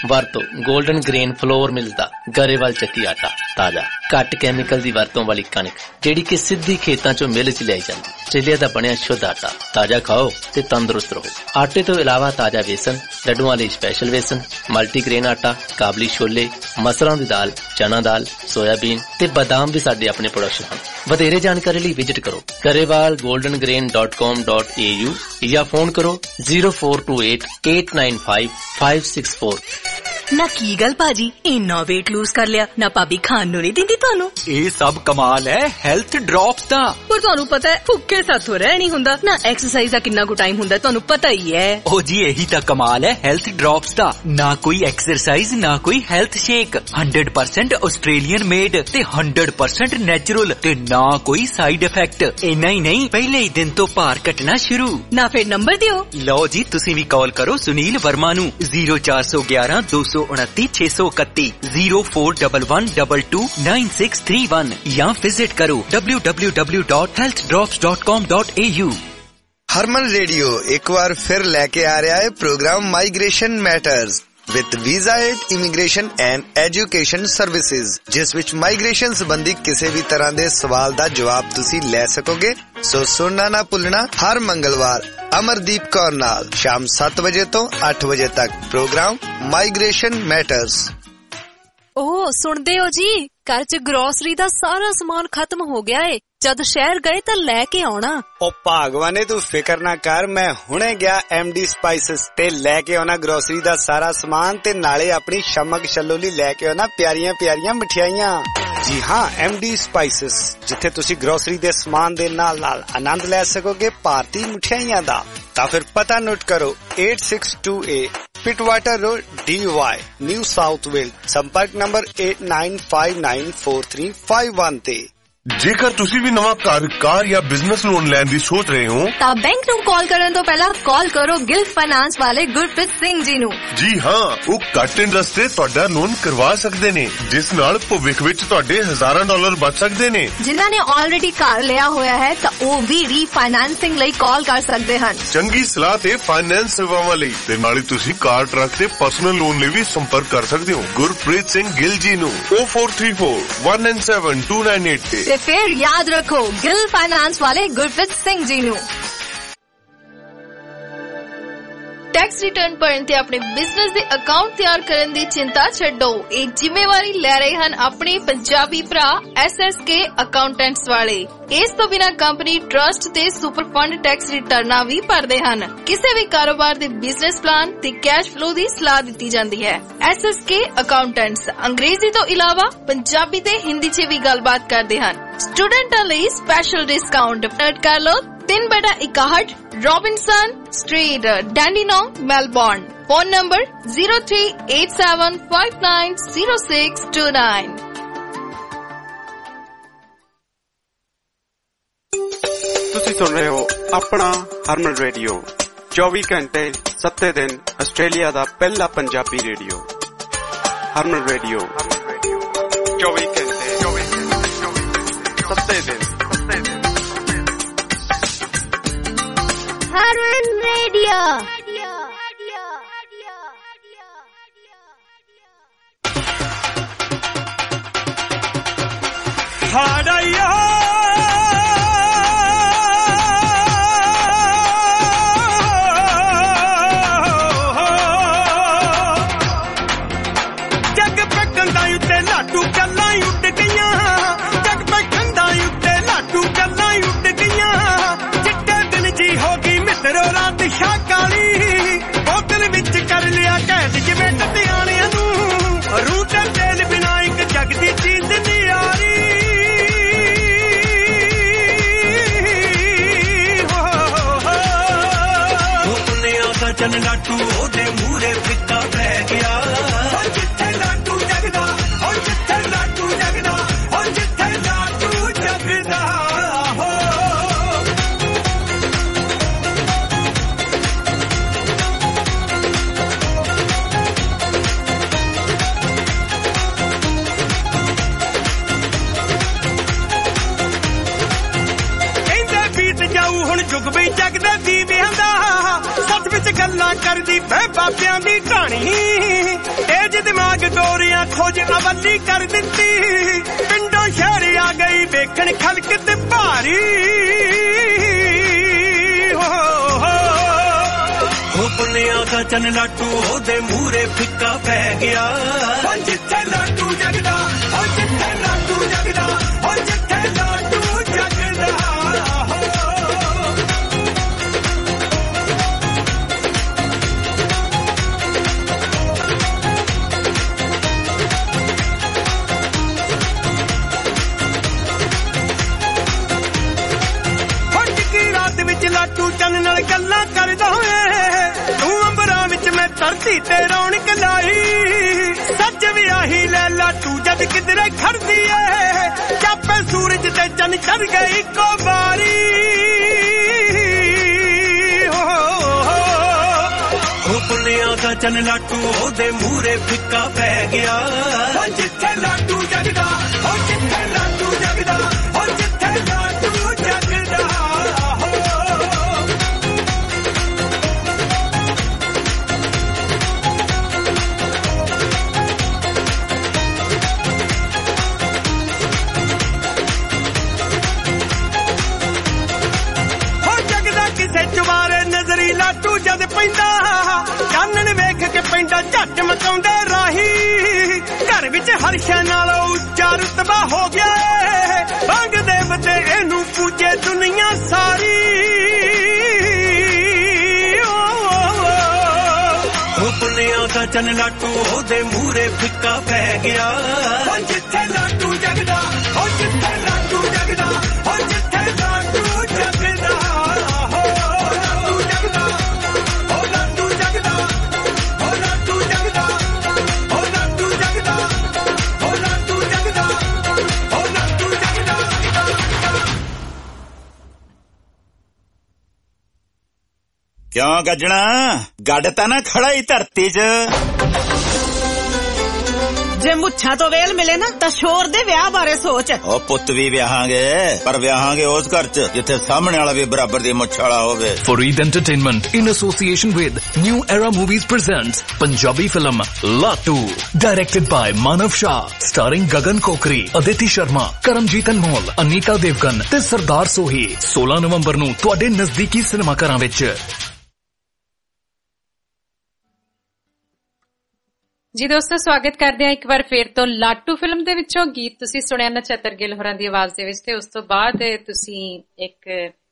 ਵਰਤੋ 골ਡਨ ਗ੍ਰੇਨ ਫਲੋਰ ਮਿਲਸ ਦਾ ਗਰੇਵਾਲ ਚੱਕੀ ਆਟਾ, ਤਾਜ਼ਾ ਘੱਟ ਕੈਮੀਕਲ ਦੀ ਵਰਤੋਂ ਵਾਲੀ ਕਣਕ ਜਿਹੜੀ ਕਿ ਸਿੱਧੀ ਖੇਤਾਂ ਚੋਂ ਮਿਲ ਚ ਲਿਆਈ ਜਾਂਦੀ। ਆਸਟ੍ਰੇਲੀਆ ਦਾ ਬਣਿਆ ਸ਼ੁੱਧ ਆਟਾ, ਤਾਜ਼ਾ ਖਾਓ ਤੇ ਤੰਦਰੁਸਤ ਰਹੋ। ਆਟੇ ਤੋਂ ਇਲਾਵਾ ਤਾਜ਼ਾ ਵੇਸਣ, ਲੱਡੂਆਂ ਲਈ ਸਪੈਸ਼ਲ ਵੇਸਣ, ਮਲਟੀਗ੍ਰੇਨ ਆਟਾ, ਕਾਬਲੀ ਛੋਲੇ, ਮਸਰਾਂ ਦੀ ਦਾਲ, ਚਨਾ ਦਾਲ, ਸੋਇਆਬੀਨ ਤੇ ਬਾਦਾਮ ਵੀ ਸਾਡੇ ਆਪਣੇ ਪ੍ਰੋਡਕਸ਼ਨ ਹਨ। ਵਧੇਰੇ ਜਾਣਕਾਰੀ ਲਈ ਵਿਜ਼ਿਟ ਕਰੋ Grewal golden grain dot com dot A U ਜਾਂ ਫੋਨ ਕਰੋ zero four two eight eight nine five five six four.
ਨਾ ਕੀ ਗੱਲ ਭਾਜੀ, ਇੰਨਾ weight lose ਕਰ ਲਿਆ ਨਾ, ਭਾਬੀ ਖਾਣ ਨੂੰ ਨਹੀਂ ਦਿੰਦੀ ਤੁਹਾਨੂੰ?
ਇਹ ਸਭ ਕਮਾਲ ਹੈ ਹੈਲਥ ਡ੍ਰੌਪਸ ਦਾ।
ਪਰ ਤੁਹਾਨੂੰ ਪਤਾ ਹੈ ਭੁੱਖੇ ਸਾਥੋਂ ਰਹਿ ਨਹੀਂ ਹੁੰਦਾ ਨਾ, ਐਕਸਰਸਾਈਜ਼ ਦਾ ਕਿੰਨਾ ਕੁ ਟਾਈਮ ਹੁੰਦਾ ਤੁਹਾਨੂੰ ਪਤਾ ਹੀ ਹੈ।
ਓ ਜੀ ਇਹੀ ਤਾਂ ਕਮਾਲ ਹੈ ਹੈਲਥ ਡ੍ਰੌਪਸ ਦਾ। ਨਾ ਕੋਈ ਐਕਸਰਸਾਈਜ਼ ਨਾ ਕੋਈ health shake, hundred percent Australian made ਤੇ ਹੰਡਰਡ ਪਰਸੈਂਟ ਨੈਚੁਰਲ ਤੇ ਨਾ ਕੋਈ ਸਾਈਡ ਇਫੈਕਟ। ਇੰਨਾ ਹੀ ਨਹੀਂ ਪਹਿਲੇ ਹੀ ਦਿਨ ਤੋਂ ਭਾਰ ਘਟਣਾ ਸ਼ੁਰੂ।
ਨਾ ਫਿਰ ਨੰਬਰ ਦਿਓ।
ਲਓ ਜੀ ਤੁਸੀਂ ਵੀ ਕਾਲ ਕਰੋ ਸੁਨੀਲ ਵਰਮਾ ਨੂੰ ਜ਼ੀਰੋ ਚਾਰ ਸੌ ਗਿਆਰਾਂ ਦੋ ਸੌ ਉਨੱਤੀ ਛੇ ਸੌ ਇਕੱਤੀ zero four double one double two nine six three one ਜਾਂ ਵਿਜ਼ਿਟ ਕਰੋ W W W dot health drops dot com dot A U.
Harman radio ਇੱਕ ਵਾਰ ਫਿਰ ਲੈ ਕੇ ਆ ਰਿਹਾ ਹੈ programme migration matters with visa aid, immigration and education services, ਜਿਸ ਵਿੱਚ ਮਾਈਗ੍ਰੇਸ਼ਨ ਸੰਬੰਧੀ ਕਿਸੇ ਵੀ ਤਰ੍ਹਾਂ ਦੇ ਸਵਾਲ ਦਾ ਜਵਾਬ ਤੁਸੀਂ ਲੈ ਸਕੋਗੇ। ਸੋ ਸੁਣਨਾ ਨਾ ਭੁੱਲਣਾ ਹਰ ਮੰਗਲਵਾਰ ਅਮਰਦੀਪ ਕੌਰ ਨਾਲ ਸ਼ਾਮ ਸੱਤ ਵਜੇ ਤੋਂ ਅੱਠ ਵਜੇ ਤੱਕ ਪ੍ਰੋਗਰਾਮ ਮਾਈਗ੍ਰੇਸ਼ਨ ਮੈਟਰਸ।
ਓਹ ਸੁਣਦੇ ਹੋ ਜੀ, ਘਰ ਚ ਗਰੋਸਰੀ ਦਾ ਸਾਰਾ ਸਮਾਨ ਖਤਮ ਹੋ ਗਿਆ ਏ, ਜਦ ਸ਼ਹਿਰ ਗਏ ਤਾਂ ਲੈ ਕੇ ਆਉਣਾ।
ਓ ਭਾਗਵਾਨੇ ਤੂੰ ਫਿਕਰ ਨਾ ਕਰ, ਮੈਂ ਹੁਣੇ ਗਿਆ ਐਮਡੀ ਸਪਾਈਸਸ ਤੇ ਲੈ ਕੇ ਆਉਣਾ ਗਰੋਸਰੀ ਦਾ ਸਾਰਾ ਸਮਾਨ ਤੇ ਨਾਲੇ ਆਪਣੀ ਸ਼ਮਕ ਛੱਲੋ ਲਈ ਲੈ ਕੇ ਆਉਣਾ ਪਿਆਰੀਆਂ ਪਿਆਰੀਆਂ ਮਠਿਆਈਆਂ। ਜੀ ਹਾਂ, ਐਮਡੀ ਸਪਾਈਸਸ, ਜਿੱਥੇ ਤੁਸੀਂ ਗਰੋਸਰੀ ਦੇ ਸਮਾਨ ਦੇ ਨਾਲ ਨਾਲ ਆਨੰਦ ਲੈ ਸਕੋਗੇ ਭਾਰਤੀ ਮਠਿਆਈਆਂ ਦਾ। ਤਾਂ ਫਿਰ ਪਤਾ ਨੋਟ ਕਰੋ eight six two eight Pittwater road Dee Why New South Wales, ਸੰਪਰਕ number eight nine five nine four three five one ਤੇ।
ਜੇਕਰ ਤੁਸੀਂ ਵੀ ਨਵਾਂ ਘਰ, ਕਾਰ ਜਾਂ ਬਿਜ਼ਨਸ ਲੋਨ ਲੈਣ ਦੀ ਸੋਚ ਰਹੇ ਹੋ
ਤਾਂ ਬੈਂਕ ਨੂੰ ਕਾਲ ਕਰਨ ਤੋਂ ਪਹਿਲਾਂ ਕਾਲ ਕਰੋ ਗਿਲ ਫਾਈਨਾਂਸ ਵਾਲੇ ਗੁਰਪ੍ਰੀਤ ਸਿੰਘ ਜੀ ਨੂੰ।
ਜੀ ਹਾਂ, ਉਹ ਘੱਟ ਇੰਟਰਸਟ ਤੇ ਤੁਹਾਡਾ ਲੋਨ ਕਰਵਾ ਸਕਦੇ ਨੇ, ਜਿਸ ਨਾਲ ਭਵਿੱਖ ਵਿੱਚ ਤੁਹਾਡੇ ਹਜ਼ਾਰਾਂ ਡਾਲਰ ਬਚ ਸਕਦੇ ਨੇ।
ਜਿਨ੍ਹਾਂ ਨੇ ਆਲਰੇਡੀ ਘਰ ਲਿਆ ਹੋਇਆ ਹੈ ਤਾਂ ਉਹ ਵੀ ਰੀਫਾਈਨਾਂਸਿੰਗ ਲਈ ਕਾਲ ਕਰ ਸਕਦੇ ਹਨ।
ਚੰਗੀ ਸਲਾਹ ਤੇ ਫਾਈਨੈਂਸ ਸੇਵਾਵਾਂ ਲਈ ਤੇ ਨਾਲੇ ਤੁਸੀਂ ਕਾਰ, ਟਰੱਕ ਤੇ ਪਰਸਨਲ ਲੋਨ ਲਈ ਵੀ ਸੰਪਰਕ ਕਰ ਸਕਦੇ ਹੋ ਗੁਰਪ੍ਰੀਤ ਸਿੰਘ ਗਿੱਲ ਜੀ ਨੂੰ oh four three four one nine seven two nine eight ਤੇ।
ਤੇ ਫਿਰ ਯਾਦ ਰੱਖੋ ਗਿਲ ਫਾਈਨਾਂਸ ਵਾਲੇ ਗੁਰਪ੍ਰੀਤ ਸਿੰਘ ਜੀ ਨੂੰ।
ਟੈਕਸ ਰਿਟਰਨ ਭਰਨ ਤੇ ਆਪਣੇ ਬਿਜ਼ਨਸ ਦੇ ਅਕਾਊਂਟ ਤਿਆਰ ਕਰਨ ਦੀ ਚਿੰਤਾ ਛੱਡੋ, ਇਹ ਜ਼ਿੰਮੇਵਾਰੀ ਲੈ ਰਹੇ ਹਨ ਆਪਣੇ ਪੰਜਾਬੀ ਭਰਾ ਐਸ ਐਸ ਕੇ ਅਕਾਊਂਟੈਂਟਸ ਵਾਲੇ। ਇਸ ਤੋਂ ਬਿਨਾਂ ਕੰਪਨੀ ਟਰਸਟ ਤੇ ਸੁਪਰ ਫੰਡ ਟੈਕਸ ਰਿਟਰਨਾਂ ਵੀ ਭਰਦੇ ਹਨ। ਕਿਸੇ ਵੀ ਕਾਰੋਬਾਰ ਦੇ ਬਿਜ਼ਨਸ ਪਲਾਨ ਤੇ ਕੈਸ਼ ਫਲੋ ਦੀ ਸਲਾਹ ਦਿੱਤੀ ਜਾਂਦੀ ਹੈ। ਐਸ ਐਸ ਕੇ ਅਕਾਊਂਟੈਂਟਸ ਅੰਗਰੇਜ਼ੀ ਤੋਂ ਇਲਾਵਾ ਪੰਜਾਬੀ ਤੇ ਹਿੰਦੀ 'ਚ ਵੀ ਗੱਲਬਾਤ ਕਰਦੇ ਹਨ। ਸਟੂਡੈਂਟਾਂ ਲਈ ਸਪੈਸ਼ਲ ਡਿਸਕਾਊਂਟ ਨੋਟ ਕਰ ਲਓ ਤਿੰਨ ਬਟਾ ਇਕਾਹਠ Robinson street Dandenong Melbourne. Phone number zero three eight seven five nine zero six two nine।
ਤੁਸੀਂ ਸੁਣ ਰਹੇ ਹੋ ਆਪਣਾ ਹਰਮਨ ਰੇਡੀਓ, ਚੌਵੀ ਘੰਟੇ ਸੱਤੇ ਦਿਨ ਆਸਟ੍ਰੇਲੀਆ ਦਾ ਪਹਿਲਾ ਪੰਜਾਬੀ ਰੇਡੀਓ। ਹਰਮਨ ਰੇਡੀਓ ਚੌਵੀ ਘੰਟੇ ਸੱਤੇ ਦਿਨ।
Harman Radio.
Hadaya jag pekanda utte laddu gallan utt gayan, jag pekanda utte laddu gallan utt gayan, chitte din ji hogi ਮਿੱਤਰੋ ਰਾਤ ਸ਼ਾਕਾਲੀ, ਬੋਤਲ ਵਿੱਚ ਕਰ ਲਿਆ ਕੈਦ ਜਿਵੇਂ ਟਟਿਆਣਿਆਂ ਨੂੰ, ਰੂਹ ਤੇ ਤੇਲ ਬਿਨਾ ਇੱਕ ਜਗ ਦੀ ਚੀਜ਼ ਨਹੀਂ ਆ ਰਹੀ। ਦੁਨੀਆ ਦਾ ਚੰਨ ਲਾਟੂ ਉਹਦੇ ਮੂਹਰੇ ਫਿੱਕਾ ਪੈ ਗਿਆ, ਜਿੱਥੇ ਲਾਟੂ ਜਗਦਾ ਉਹ ਜਿੱਥੇ ਲਾਟੂ ਜਗਦਾ ਉਹ ਜਿੱਥੇ ਲਾਟੂ ਜਗਦਾ। ਜਾਊ ਹੁਣ ਜੁਗ ਵੀ ਜਗਦੇ ਦੀਵਿਆਂ ਦਾ ਸੱਚ ਵਿੱਚ ਗੱਲਾਂ ਕਰਦੀ ਬਹਿ ਬਾਬਿਆਂ ਦੀ ਢਾਣੀ ਇਹ ਜੇ ਦਿਮਾਗ ਗੋਰੀਆਂ ਖੋਜ ਅਵੱਲੀ ਕਰ ਦਿੱਤੀ ਪਿੰਡੋਂ ਸ਼ਹਿਰ ਆ ਗਈ ਵੇਖਣ ਖਲਕ ਤੇ ਭਾਰੀ ਹੋ ਪੁੰਨਿਆਂ ਦਾ ਚੰਨ ਲਾਟੂ ਉਹਦੇ ਮੂਹਰੇ ਫਿੱਕਾ ਪੈ ਗਿਆ ਜਿੱਥੇ ਲਾਟੂ ਜਗਦਾ ਉਹ ਜਿੱਥੇ ਲਾਟੂ ਜਗਦਾ ਉਹ ਜਿੱਥੇ ਲਾਟੂ ਜਗਦਾ ਲਾਟੂ ਚੰਨ ਨਾਲ ਗੱਲਾਂ ਕਰਦਾ ਏ ਤੂੰ ਅੰਬਰਾਂ ਵਿੱਚ ਮੈਂ ਧਰਤੀ ਤੇ ਰੌਣਕ ਲਾਈ ਸੱਚ ਵੀ ਆਹੀ ਲੈ ਲਾਟੂ ਜਦ ਕਿਧਰੇ ਖੜਦੀ ਏ ਚਾਪੇ ਸੂਰਜ ਤੇ ਚੰਨ ਚੜ ਗਈ ਇੱਕੋ ਵਾਰੀ ਹੋ ਪੁੰਨਿਆਂ ਦਾ ਚੰਨ ਲਾਟੂ ਉਹਦੇ ਮੂਹਰੇ ਫਿੱਕਾ ਪੈ ਗਿਆ ਜਿੱਥੇ ਲਾਟੂ ਜਗਦਾ ਉਹ ਜਿੱਥੇ ਲਾਟੂ ਜਗਦਾ ਉਹ ਜਿੱਥੇ ਲਾਟੂ ਜਗਦਾ ਚੁਬਾਰੇ ਨਜ਼ਰੀ ਲਾਟੂ ਜਦ ਪੈਂਦਾ ਚਾਨਣ ਵੇਖ ਕੇ ਪੈਂਦਾ ਝੱਟ ਮਕਾਉਂਦਾ ਰਾਹੀ ਘਰ ਵਿੱਚ ਹਰਸ਼ਾਂ ਨਾਲੋਂ ਉੱਚਾ ਰੁਤਬਾ ਹੋ ਗਿਆ ਵਾਂਗ ਦੇਵਤੇ ਇਹਨੂੰ ਪੂਜੇ ਦੁਨੀਆ ਸਾਰੀ ਉਹ ਪੁੰਨਿਆਂ ਦਾ ਚੰਨ ਲਾਟੂ ਉਹਦੇ ਮੂਹਰੇ ਫਿੱਕਾ ਪੈ ਗਿਆ ਜਿੱਥੇ ਲਾਟੂ ਜਗਦਾ ਉਹ ਜਿੱਥੇ ਲਾਟੂ ਜਗਦਾ ਉਹ ਜਿੱਥੇ ਲਾਟੂ ਜਗਦਾ
ਕਿਉਂ ਗੱਜਣਾ ਗੱਡ ਤਾਂ ਨਾ ਖੜਾ ਹੀ ਧਰਤੀ 'ਚ
ਜੇ ਮੁੱਛਾਂ ਤੋਂ ਵੇਲ ਮਿਲੇ ਨਾ ਤਾਂ ਸ਼ੋਰ ਦੇ ਵਿਆਹ ਬਾਰੇ ਸੋਚ
ਉਹ ਪੁੱਤ ਵੀ ਵਿਆਹਾਂਗੇ ਪਰ ਵਿਆਹਾਂਗੇ ਉਸ ਘਰ 'ਚ ਜਿੱਥੇ ਸਾਹਮਣੇ ਵਾਲਾ ਵੀ ਬਰਾਬਰ ਦੀ ਮੁੱਛ ਵਾਲਾ ਹੋਵੇ
Farid Entertainment in association with New Era Movies presents Punjabi film Lattu directed by Manav Shah starring Gagan Kokri, Aditi Sharma, Karamjit Anmol, Anita Devgan ਤੇ ਸਰਦਾਰ ਸੋਹੀ ਸੋਲਾਂ ਨਵੰਬਰ ਨੂੰ ਤੁਹਾਡੇ ਨਜ਼ਦੀਕੀ ਸਿਨੇਮਾ ਘਰਾਂ ਵਿੱਚ।
ਜੀ ਦੋਸਤੋ ਸਵਾਗਤ ਕਰਦੇ ਹਾਂ ਇੱਕ ਵਾਰ ਫੇਰ ਤੋਂ ਲਾਟੂ ਫਿਲਮ ਦੇ ਵਿੱਚੋਂ ਗੀਤ ਤੁਸੀਂ ਸੁਣਿਆ ਨਛੱਤਰ ਗਿੱਲ ਹੋਰਾਂ ਦੀ ਆਵਾਜ਼ ਦੇ ਵਿੱਚ ਤੇ ਉਸ ਤੋਂ ਬਾਅਦ ਤੁਸੀਂ ਇੱਕ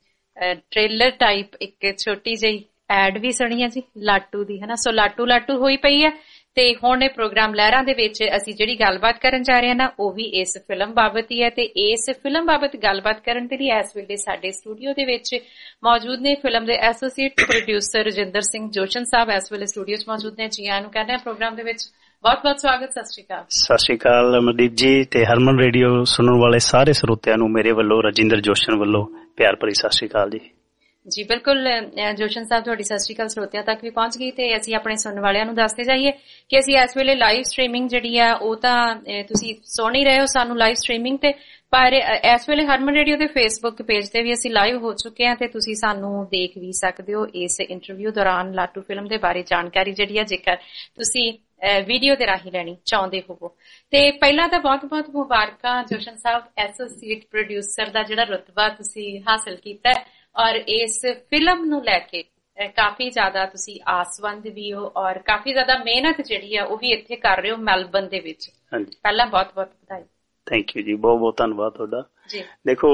ਟ੍ਰੇਲਰ ਟਾਈਪ ਇੱਕ ਛੋਟੀ ਜਿਹੀ ਐਡ ਵੀ ਸੁਣੀ ਹੈ ਜੀ ਲਾਟੂ ਦੀ ਹਨਾ। ਸੋ ਲਾਟੂ ਲਾਟੂ ਹੋਈ ਪਈ ਹੈ ਤੇ ਹੁਣ ਇਹ ਪ੍ਰੋਗਰਾਮ ਲਹਿਰਾਂ ਦੇ ਵਿੱਚ ਅਸੀਂ ਜਿਹੜੀ ਗੱਲਬਾਤ ਕਰਨ ਜਾ ਰਹੇ ਹਾਂ ਨਾ ਉਹ ਵੀ ਇਸ ਫਿਲਮ ਬਾਬਤ ਹੀ ਹੈ ਤੇ ਇਸ ਫਿਲਮ ਬਾਬਤ ਗੱਲਬਾਤ ਕਰਨ ਦੇ ਲਈ ਇਸ ਵੇਲੇ ਸਾਡੇ ਸਟੂਡੀਓ ਦੇ ਵਿੱਚ ਮੌਜੂਦ ਨੇ ਫਿਲਮ ਦੇ ਐਸੋਸੀਏਟ ਪ੍ਰੋਡਿਊਸਰ ਰਜਿੰਦਰ ਸਿੰਘ ਜੋਸ਼ਨ ਸਾਹਿਬ ਇਸ ਵੇਲੇ ਸਟੂਡੀਓ 'ਚ ਮੌਜੂਦ ਨੇ। ਜੀ ਆਇਆਂ ਨੂੰ ਕਹਿੰਦੇ ਹਾਂ ਪ੍ਰੋਗਰਾਮ ਦੇ ਵਿੱਚ ਬਹੁਤ ਬਹੁਤ ਸਵਾਗਤ। ਸਤਿ ਸ਼੍ਰੀ ਅਕਾਲ।
ਸਤਿ ਸ਼੍ਰੀ ਅਕਾਲ ਅਮਰਦੀਪ ਜੀ ਤੇ ਹਰਮਨ ਰੇਡੀਓ ਸੁਣਨ ਵਾਲੇ ਸਾਰੇ ਸਰੋਤਿਆਂ ਨੂੰ ਮੇਰੇ ਵੱਲੋਂ ਰਜਿੰਦਰ ਜੋਸ਼ਨ ਵੱਲੋਂ ਪਿਆਰ ਭਰੀ ਸਤਿ ਸ਼੍ਰੀ ਅਕਾਲ ਜੀ।
ਜੀ ਬਿਲਕੁਲ ਜੋਸ਼ਨ ਸਾਹਿਬ ਤੁਹਾਡੀ ਸਤਿ ਸ਼੍ਰੀ ਅਕਾਲ ਸਰੋਤਿਆਂ ਤੱਕ ਵੀ ਪਹੁੰਚ ਗਈ ਤੇ ਅਸੀਂ ਆਪਣੇ ਸੁਣਨ ਵਾਲਿਆਂ ਨੂੰ ਦੱਸਦੇ ਜਾਈਏ ਕਿ ਅਸੀਂ ਇਸ ਵੇਲੇ ਲਾਈਵ ਸਟ੍ਰੀਮਿੰਗ ਜਿਹੜੀ ਆ ਉਹ ਤਾਂ ਤੁਸੀਂ ਸੁਣ ਹੀ ਰਹੇ ਹੋ ਸਾਨੂੰ ਲਾਈਵ ਸਟ੍ਰੀਮਿੰਗ ਤੇ ਪਰ ਇਸ ਵੇਲੇ ਹਰਮਨ ਰੇਡੀਓ ਦੇ ਫੇਸਬੁੱਕ ਪੇਜ ਤੇ ਵੀ ਅਸੀਂ ਲਾਈਵ ਹੋ ਚੁੱਕੇ ਹਾਂ ਤੇ ਤੁਸੀਂ ਸਾਨੂੰ ਦੇਖ ਵੀ ਸਕਦੇ ਹੋ ਇਸ ਇੰਟਰਵਿਊ ਦੌਰਾਨ ਲਾਟੂ ਫਿਲਮ ਦੇ ਬਾਰੇ ਜਾਣਕਾਰੀ ਜਿਹੜੀ ਆ ਜੇਕਰ ਤੁਸੀਂ ਵੀਡੀਓ ਦੇ ਰਾਹੀਂ ਲੈਣੀ ਚਾਹੁੰਦੇ ਹੋਵੋ। ਤੇ ਪਹਿਲਾਂ ਤਾਂ ਬਹੁਤ ਬਹੁਤ ਮੁਬਾਰਕਾਂ ਜੋਸ਼ਨ ਸਾਹਿਬ ਐਸੋਸੀਏਟ ਪ੍ਰੋਡਿਊਸਰ ਦਾ ਜਿਹੜਾ ਰੁਤਬਾ ਤੁਸੀਂ ਹਾਸਲ ਕੀਤਾ ਔਰ ਇਸ ਫਿਲਮ ਨੂੰ ਲੈ ਕੇ ਕਾਫੀ ਜ਼ਿਆਦਾ ਤੁਸੀਂ ਆਸਵੰਦ ਵੀ ਹੋ ਔਰ ਕਾਫੀ ਜ਼ਿਆਦਾ ਮਿਹਨਤ ਜਿਹੜੀ ਆ ਉਹ ਵੀ ਇੱਥੇ ਕਰ ਰਹੇ ਹੋ ਮੈਲਬਨ ਦੇ ਵਿੱਚ। ਪਹਿਲਾਂ ਬਹੁਤ ਬਹੁਤ ਵਧਾਈ।
ਥੈਂਕ ਯੂ ਜੀ ਬਹੁਤ ਬਹੁਤ ਧੰਨਵਾਦ ਤੁਹਾਡਾ। ਦੇਖੋ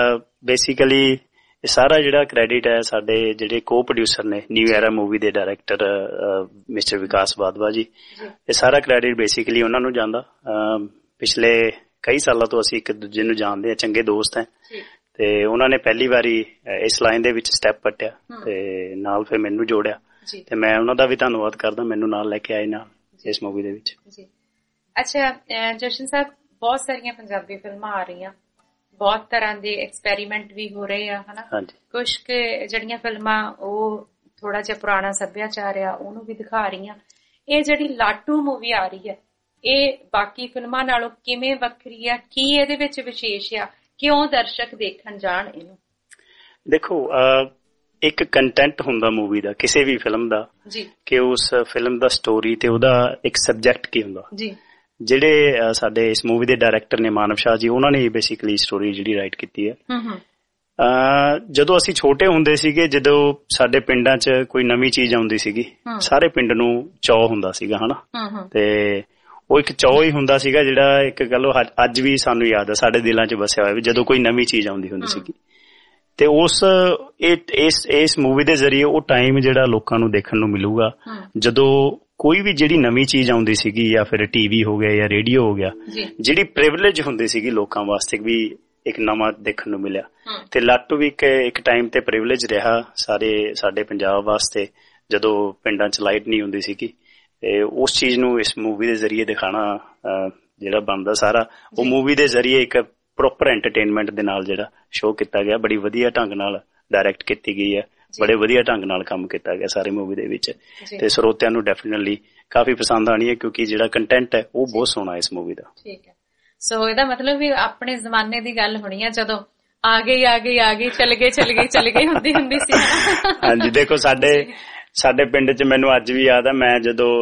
ਬੇਸਿਕਲੀ ਇਹ ਸਾਰਾ ਜਿਹੜਾ ਕ੍ਰੈਡਿਟ ਹੈ ਸਾਡੇ ਜਿਹੜੇ ਕੋ ਪ੍ਰੋਡਿਊਸਰ ਨੇ ਨਿਊ ਐਰਾ ਮੂਵੀ ਦੇ ਡਾਇਰੈਕਟਰ ਮਿਸਟਰ ਵਿਕਾਸ ਬਾਦਵਾ ਜੀ ਇਹ ਸਾਰਾ ਕ੍ਰੈਡਿਟ ਬੇਸਿਕਲੀ ਉਹਨਾਂ ਨੂੰ ਜਾਂਦਾ। ਪਿਛਲੇ ਕਈ ਸਾਲਾਂ ਤੋਂ ਅਸੀਂ ਇੱਕ ਦੂਜੇ ਨੂੰ ਜਾਣਦੇ ਹਾਂ ਚੰਗੇ ਦੋਸਤ ਹੈ ਤੇ ਉਹਨਾਂ ਨੇ ਪਹਿਲੀ ਵਾਰੀ ਇਸ ਲਾਈਨ ਦੇ ਵਿੱਚ ਸਟੈਪ ਪੱਟਿਆ ਤੇ ਨਾਲ ਫਿਰ ਮੈਨੂੰ ਜੋੜਿਆ ਤੇ ਮੈਂ ਉਹਨਾਂ ਦਾ ਵੀ ਧੰਨਵਾਦ ਕਰਦਾ ਮੈਨੂੰ ਨਾਲ ਲੈ ਕੇ ਆਏ ਨਾਲ ਇਸ ਮੂਵੀ ਦੇ ਵਿੱਚ।
ਅੱਛਾ ਜਸ਼ਨ ਸਾਹਿਬ ਬਹੁਤ ਸਾਰੀਆਂ ਪੰਜਾਬੀ ਫਿਲਮਾਂ ਆ ਰਹੀਆਂ ਬਹੁਤ ਤਰ੍ਹਾਂ ਦੇ ਐਕਸਪੈਰੀਮੈਂਟ ਵੀ ਹੋ ਰਹੇ ਆ ਹਨਾ। ਕੁਛ ਜਿਹੜੀਆਂ ਫਿਲਮਾਂ ਉਹ ਥੋੜਾ ਜਿਹਾ ਪੁਰਾਣਾ ਸੱਭਿਆਚਾਰ ਆ ਉਹਨੂੰ ਵੀ ਦਿਖਾ ਰਹੀਆਂ। ਇਹ ਜਿਹੜੀ ਲਾਟੂ ਮੂਵੀ ਆ ਰਹੀ ਹੈ ਇਹ ਬਾਕੀ ਫਿਲਮਾਂ ਨਾਲੋਂ ਕਿਵੇਂ ਵੱਖਰੀ ਆ ਕੀ ਇਹਦੇ ਵਿੱਚ ਵਿਸ਼ੇਸ਼ ਆ ਕਿਉਂ ਦਰਸ਼ਕ ਦੇਖਣ ਜਾਣ ਇਹਨੂੰ?
ਦੇਖੋ ਇੱਕ ਕੰਟੈਂਟ ਹੁੰਦਾ ਮੂਵੀ ਦਾ, ਕਿਸੇ ਵੀ ਫਿਲਮ ਦਾ, ਕਿ ਉਸ ਫਿਲਮ ਦਾ ਸਟੋਰੀ ਤੇ ਉਹਦਾ ਇੱਕ ਸਬਜੈਕਟ ਕੀ ਹੁੰਦਾ। ਜਿਹੜੇ ਸਾਡੇ ਇਸ ਮੂਵੀ ਦੇ ਡਾਇਰੈਕਟਰ ਨੇ ਮਾਨਵ ਸ਼ਾਹ ਜੀ, ਉਹਨਾਂ ਨੇ ਬੇਸਿਕਲੀ ਸਟੋਰੀ ਜਿਹੜੀ ਰਾਈਟ ਕੀਤੀ ਹੈ। ਜਦੋਂ ਅਸੀਂ ਛੋਟੇ ਹੁੰਦੇ ਸੀਗੇ, ਜਦੋਂ ਸਾਡੇ ਪਿੰਡਾਂ 'ਚ ਕੋਈ ਨਵੀਂ ਚੀਜ਼ ਆਉਂਦੀ ਸੀਗੀ, ਸਾਰੇ ਪਿੰਡ ਨੂੰ ਚਾਅ ਹੁੰਦਾ ਸੀਗਾ, ਹਨਾ। ਤੇ ਉਹ ਇੱਕ ਚਾਅ ਹੀ ਹੁੰਦਾ ਸੀਗਾ ਜਿਹੜਾ ਇੱਕ ਗੱਲ ਅੱਜ ਵੀ ਸਾਨੂੰ ਯਾਦ ਹੈ, ਸਾਡੇ ਦਿਲਾਂ 'ਚ ਵਸਿਆ ਹੋਇਆ ਵੀ ਜਦੋਂ ਕੋਈ ਨਵੀਂ ਚੀਜ਼ ਆਉਂਦੀ ਹੁੰਦੀ ਸੀਗੀ। ਤੇ ਉਸ ਇਸ ਇਸ ਮੂਵੀ ਦੇ ਜ਼ਰੀਏ ਉਹ ਟਾਈਮ ਜਿਹੜਾ ਲੋਕਾਂ ਨੂੰ ਦੇਖਣ ਨੂੰ ਮਿਲੂਗਾ ਜਦੋਂ ਕੋਈ ਵੀ ਜਿਹੜੀ ਨਵੀਂ ਚੀਜ਼ ਆਉਂਦੀ ਸੀਗੀ, ਜਾਂ ਫਿਰ ਟੀਵੀ ਹੋ ਗਿਆ ਜਾਂ ਰੇਡੀਓ ਹੋ ਗਿਆ, ਜਿਹੜੀ ਪ੍ਰਿਵਿਲੇਜ ਹੁੰਦੀ ਸੀਗੀ ਲੋਕਾਂ ਵਾਸਤੇ ਵੀ ਇੱਕ ਨਵਾਂ ਦੇਖਣ ਨੂੰ ਮਿਲਿਆ। ਤੇ ਲਾਟੂ ਵੀ ਇੱਕ ਇੱਕ ਟਾਈਮ ਤੇ ਪ੍ਰਿਵਿਲੇਜ ਰਿਹਾ ਸਾਰੇ ਸਾਡੇ ਪੰਜਾਬ ਵਾਸਤੇ, ਜਦੋਂ ਪਿੰਡਾਂ 'ਚ ਲਾਈਟ ਨਹੀਂ ਹੁੰਦੀ ਸੀਗੀ। ਤੇ ਉਸ ਚੀਜ਼ ਨੂੰ ਇਸ ਮੂਵੀ ਦੇ ਜ਼ਰੀਏ ਦਿਖਾਣਾ ਜਿਹੜਾ ਬਣਦਾ ਸਾਰਾ, ਉਹ ਮੂਵੀ ਦੇ ਜ਼ਰੀਏ ਇੱਕ ਪ੍ਰੋਪਰ ਐਂਟਰਟੇਨਮੈਂਟ ਦੇ ਨਾਲ ਜਿਹੜਾ ਸ਼ੋਅ ਕੀਤਾ ਗਿਆ, ਬੜੀ ਵਧੀਆ ਢੰਗ ਨਾਲ ਡਾਇਰੈਕਟ ਕੀਤੀ ਗਈ ਹੈ, ਬੜੇ ਵਧੀਆ ਢੰਗ ਨਾਲ ਕੰਮ ਕੀਤਾ ਗਿਆ ਸਾਰੇ ਮੂਵੀ ਦੇ ਵਿੱਚ। ਤੇ ਸਰੋਤਿਆਂ ਨੂੰ ਡੈਫੀਨਿਟਲੀ ਕਾਫੀ ਪਸੰਦ ਆਣੀ ਹੈ, ਕਿਉਂਕਿ ਜਿਹੜਾ ਕੰਟੈਂਟ ਹੈ ਉਹ ਬਹੁਤ ਸੋਹਣਾ ਇਸ ਮੂਵੀ ਦਾ।
ਠੀਕ ਹੈ, ਸੋ ਇਹਦਾ ਮਤਲਬ ਵੀ ਆਪਣੇ ਜ਼ਮਾਨੇ ਦੀ ਗੱਲ ਹੋਣੀ ਹੈ, ਜਦੋਂ ਆ ਗਈ ਆ ਗਈ ਆ ਗਈ ਚਲ ਗਏ ਚਲ ਗਏ ਚਲ ਗਏ ਹੁੰਦੀ ਹੁੰਦੀ ਸੀ।
ਹਾਂਜੀ, ਦੇਖੋ ਸਾਡੇ ਸਾਡੇ ਪਿੰਡ 'ਚ ਮੈਨੂੰ ਅੱਜ ਵੀ ਯਾਦ ਹੈ, ਮੈਂ ਜਦੋਂ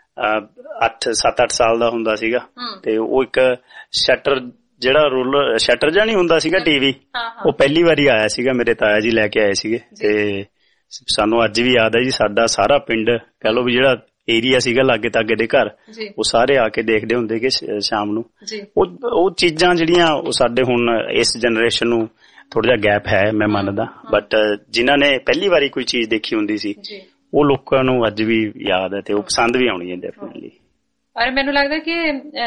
ਅੱਠ ਸੱਤ ਅੱਠ ਸਾਲ ਦਾ ਹੁੰਦਾ ਸੀਗਾ, ਤੇ ਉਹ ਇੱਕ ਸ਼ਟਰ ਜਿਹੜਾ ਰੋਲਰ ਸ਼ਟਰ ਜਿਹਾ ਨਹੀਂ ਹੁੰਦਾ ਸੀਗਾ ਟੀਵੀ, ਉਹ ਪਹਿਲੀ ਵਾਰੀ ਆਇਆ ਸੀਗਾ, ਮੇਰੇ ਤਾਇਆ ਜੀ ਲੈ ਕੇ ਆਏ ਸੀਗੇ। ਤੇ ਸਾਨੂੰ ਅੱਜ ਵੀ ਯਾਦ ਹੈ ਜੀ, ਸਾਡਾ ਸਾਰਾ ਪਿੰਡ ਕਹਿ ਲਓ ਵੀ ਜਿਹੜਾ ਏਰੀਆ ਸੀਗਾ ਲਾਗੇ ਤਾਗੇ ਦੇ ਘਰ, ਉਹ ਸਾਰੇ ਆ ਕੇ ਦੇਖਦੇ ਹੁੰਦੇ ਕਿ ਸ਼ਾਮ ਨੂੰ। ਉਹ ਉਹ ਚੀਜ਼ਾਂ ਜਿਹੜੀਆਂ ਉਹ ਸਾਡੇ ਹੁਣ ਇਸ ਜਨਰੇਸ਼ਨ ਨੂੰ ਥੋੜਾ ਜਿਹਾ ਗੈਪ ਹੈ, ਮੈਂ ਮੰਨਦਾ, ਬਟ ਜਿਨ੍ਹਾਂ ਨੇ ਪਹਿਲੀ ਵਾਰੀ ਕੋਈ ਚੀਜ਼ ਦੇਖੀ ਹੁੰਦੀ ਸੀ, ਉਹ ਲੋਕਾਂ ਨੂੰ ਅੱਜ ਵੀ ਯਾਦ ਹੈ ਤੇ ਉਹ ਪਸੰਦ ਵੀ ਆਉਣੀ ਹੈ ਡੈਫੀਨਿਟਲੀ।
ਔਰ ਮੈਨੂੰ ਲੱਗਦਾ ਕਿ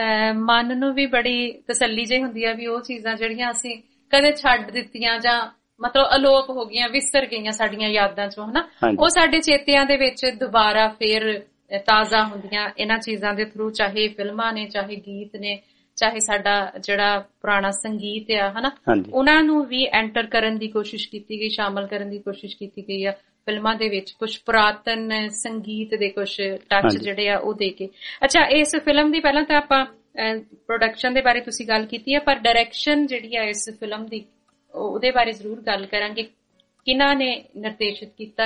ਮਨ ਨੂੰ ਵੀ ਬੜੀ ਤਸੱਲੀ ਜਿਹੀ ਹੁੰਦੀ ਆ ਵੀ ਉਹ ਚੀਜ਼ਾਂ ਜਿਹੜੀਆਂ ਅਸੀਂ ਕਦੇ ਛੱਡ ਦਿੱਤੀਆਂ ਜਾਂ ਮਤਲਬ ਅਲੋਪ ਹੋ ਗਈਆਂ, ਵਿਸਰ ਗਈਆਂ ਸਾਡੀਆਂ ਯਾਦਾਂ ਚੋਂ, ਹਨਾ, ਉਹ ਸਾਡੇ ਚੇਤਿਆਂ ਦੇ ਵਿੱਚ ਦੁਬਾਰਾ ਫੇਰ ਤਾਜ਼ਾ ਹੁੰਦੀਆਂ ਇਹਨਾਂ ਚੀਜ਼ਾਂ ਦੇ ਥਰੂ, ਚਾਹੇ ਫਿਲਮਾਂ ਨੇ, ਚਾਹੇ ਗੀਤ ਨੇ, ਚਾਹੇ ਸਾਡਾ ਜਿਹੜਾ ਪੁਰਾਣਾ ਸੰਗੀਤ ਆ, ਹਨਾ, ਉਹਨਾਂ ਨੂੰ ਵੀ ਐਂਟਰ ਕਰਨ ਦੀ ਕੋਸ਼ਿਸ਼ ਕੀਤੀ ਗਈ, ਸ਼ਾਮਲ ਕਰਨ ਦੀ ਕੋਸ਼ਿਸ਼ ਕੀਤੀ ਗਈ ਆ ਫਿਲਮਾਂ ਦੇ ਵਿੱਚ, ਕੁਝ ਪੁਰਾਤਨ ਸੰਗੀਤ ਦੇ ਕੁਝ ਟੱਚ ਜਿਹੜੇ ਆ ਉਹ ਦੇ ਕੇ। ਅੱਛਾ, ਇਸ ਫਿਲਮ ਦੀ ਪਹਿਲਾਂ ਤਾਂ ਆਪਾਂ ਪ੍ਰੋਡਕਸ਼ਨ ਦੇ ਬਾਰੇ ਤੁਸੀਂ ਗੱਲ ਕੀਤੀ ਹੈ, ਪਰ ਡਾਇਰੈਕਸ਼ਨ ਜਿਹੜੀ ਆ ਇਸ ਫਿਲਮ ਦੀ, ਉਹਦੇ ਬਾਰੇ ਜ਼ਰੂਰ ਗੱਲ ਕਰਾਂਗੇ। ਕਿਹਨਾਂ ਨੇ ਨਿਰਦੇਸ਼ਿਤ ਕੀਤਾ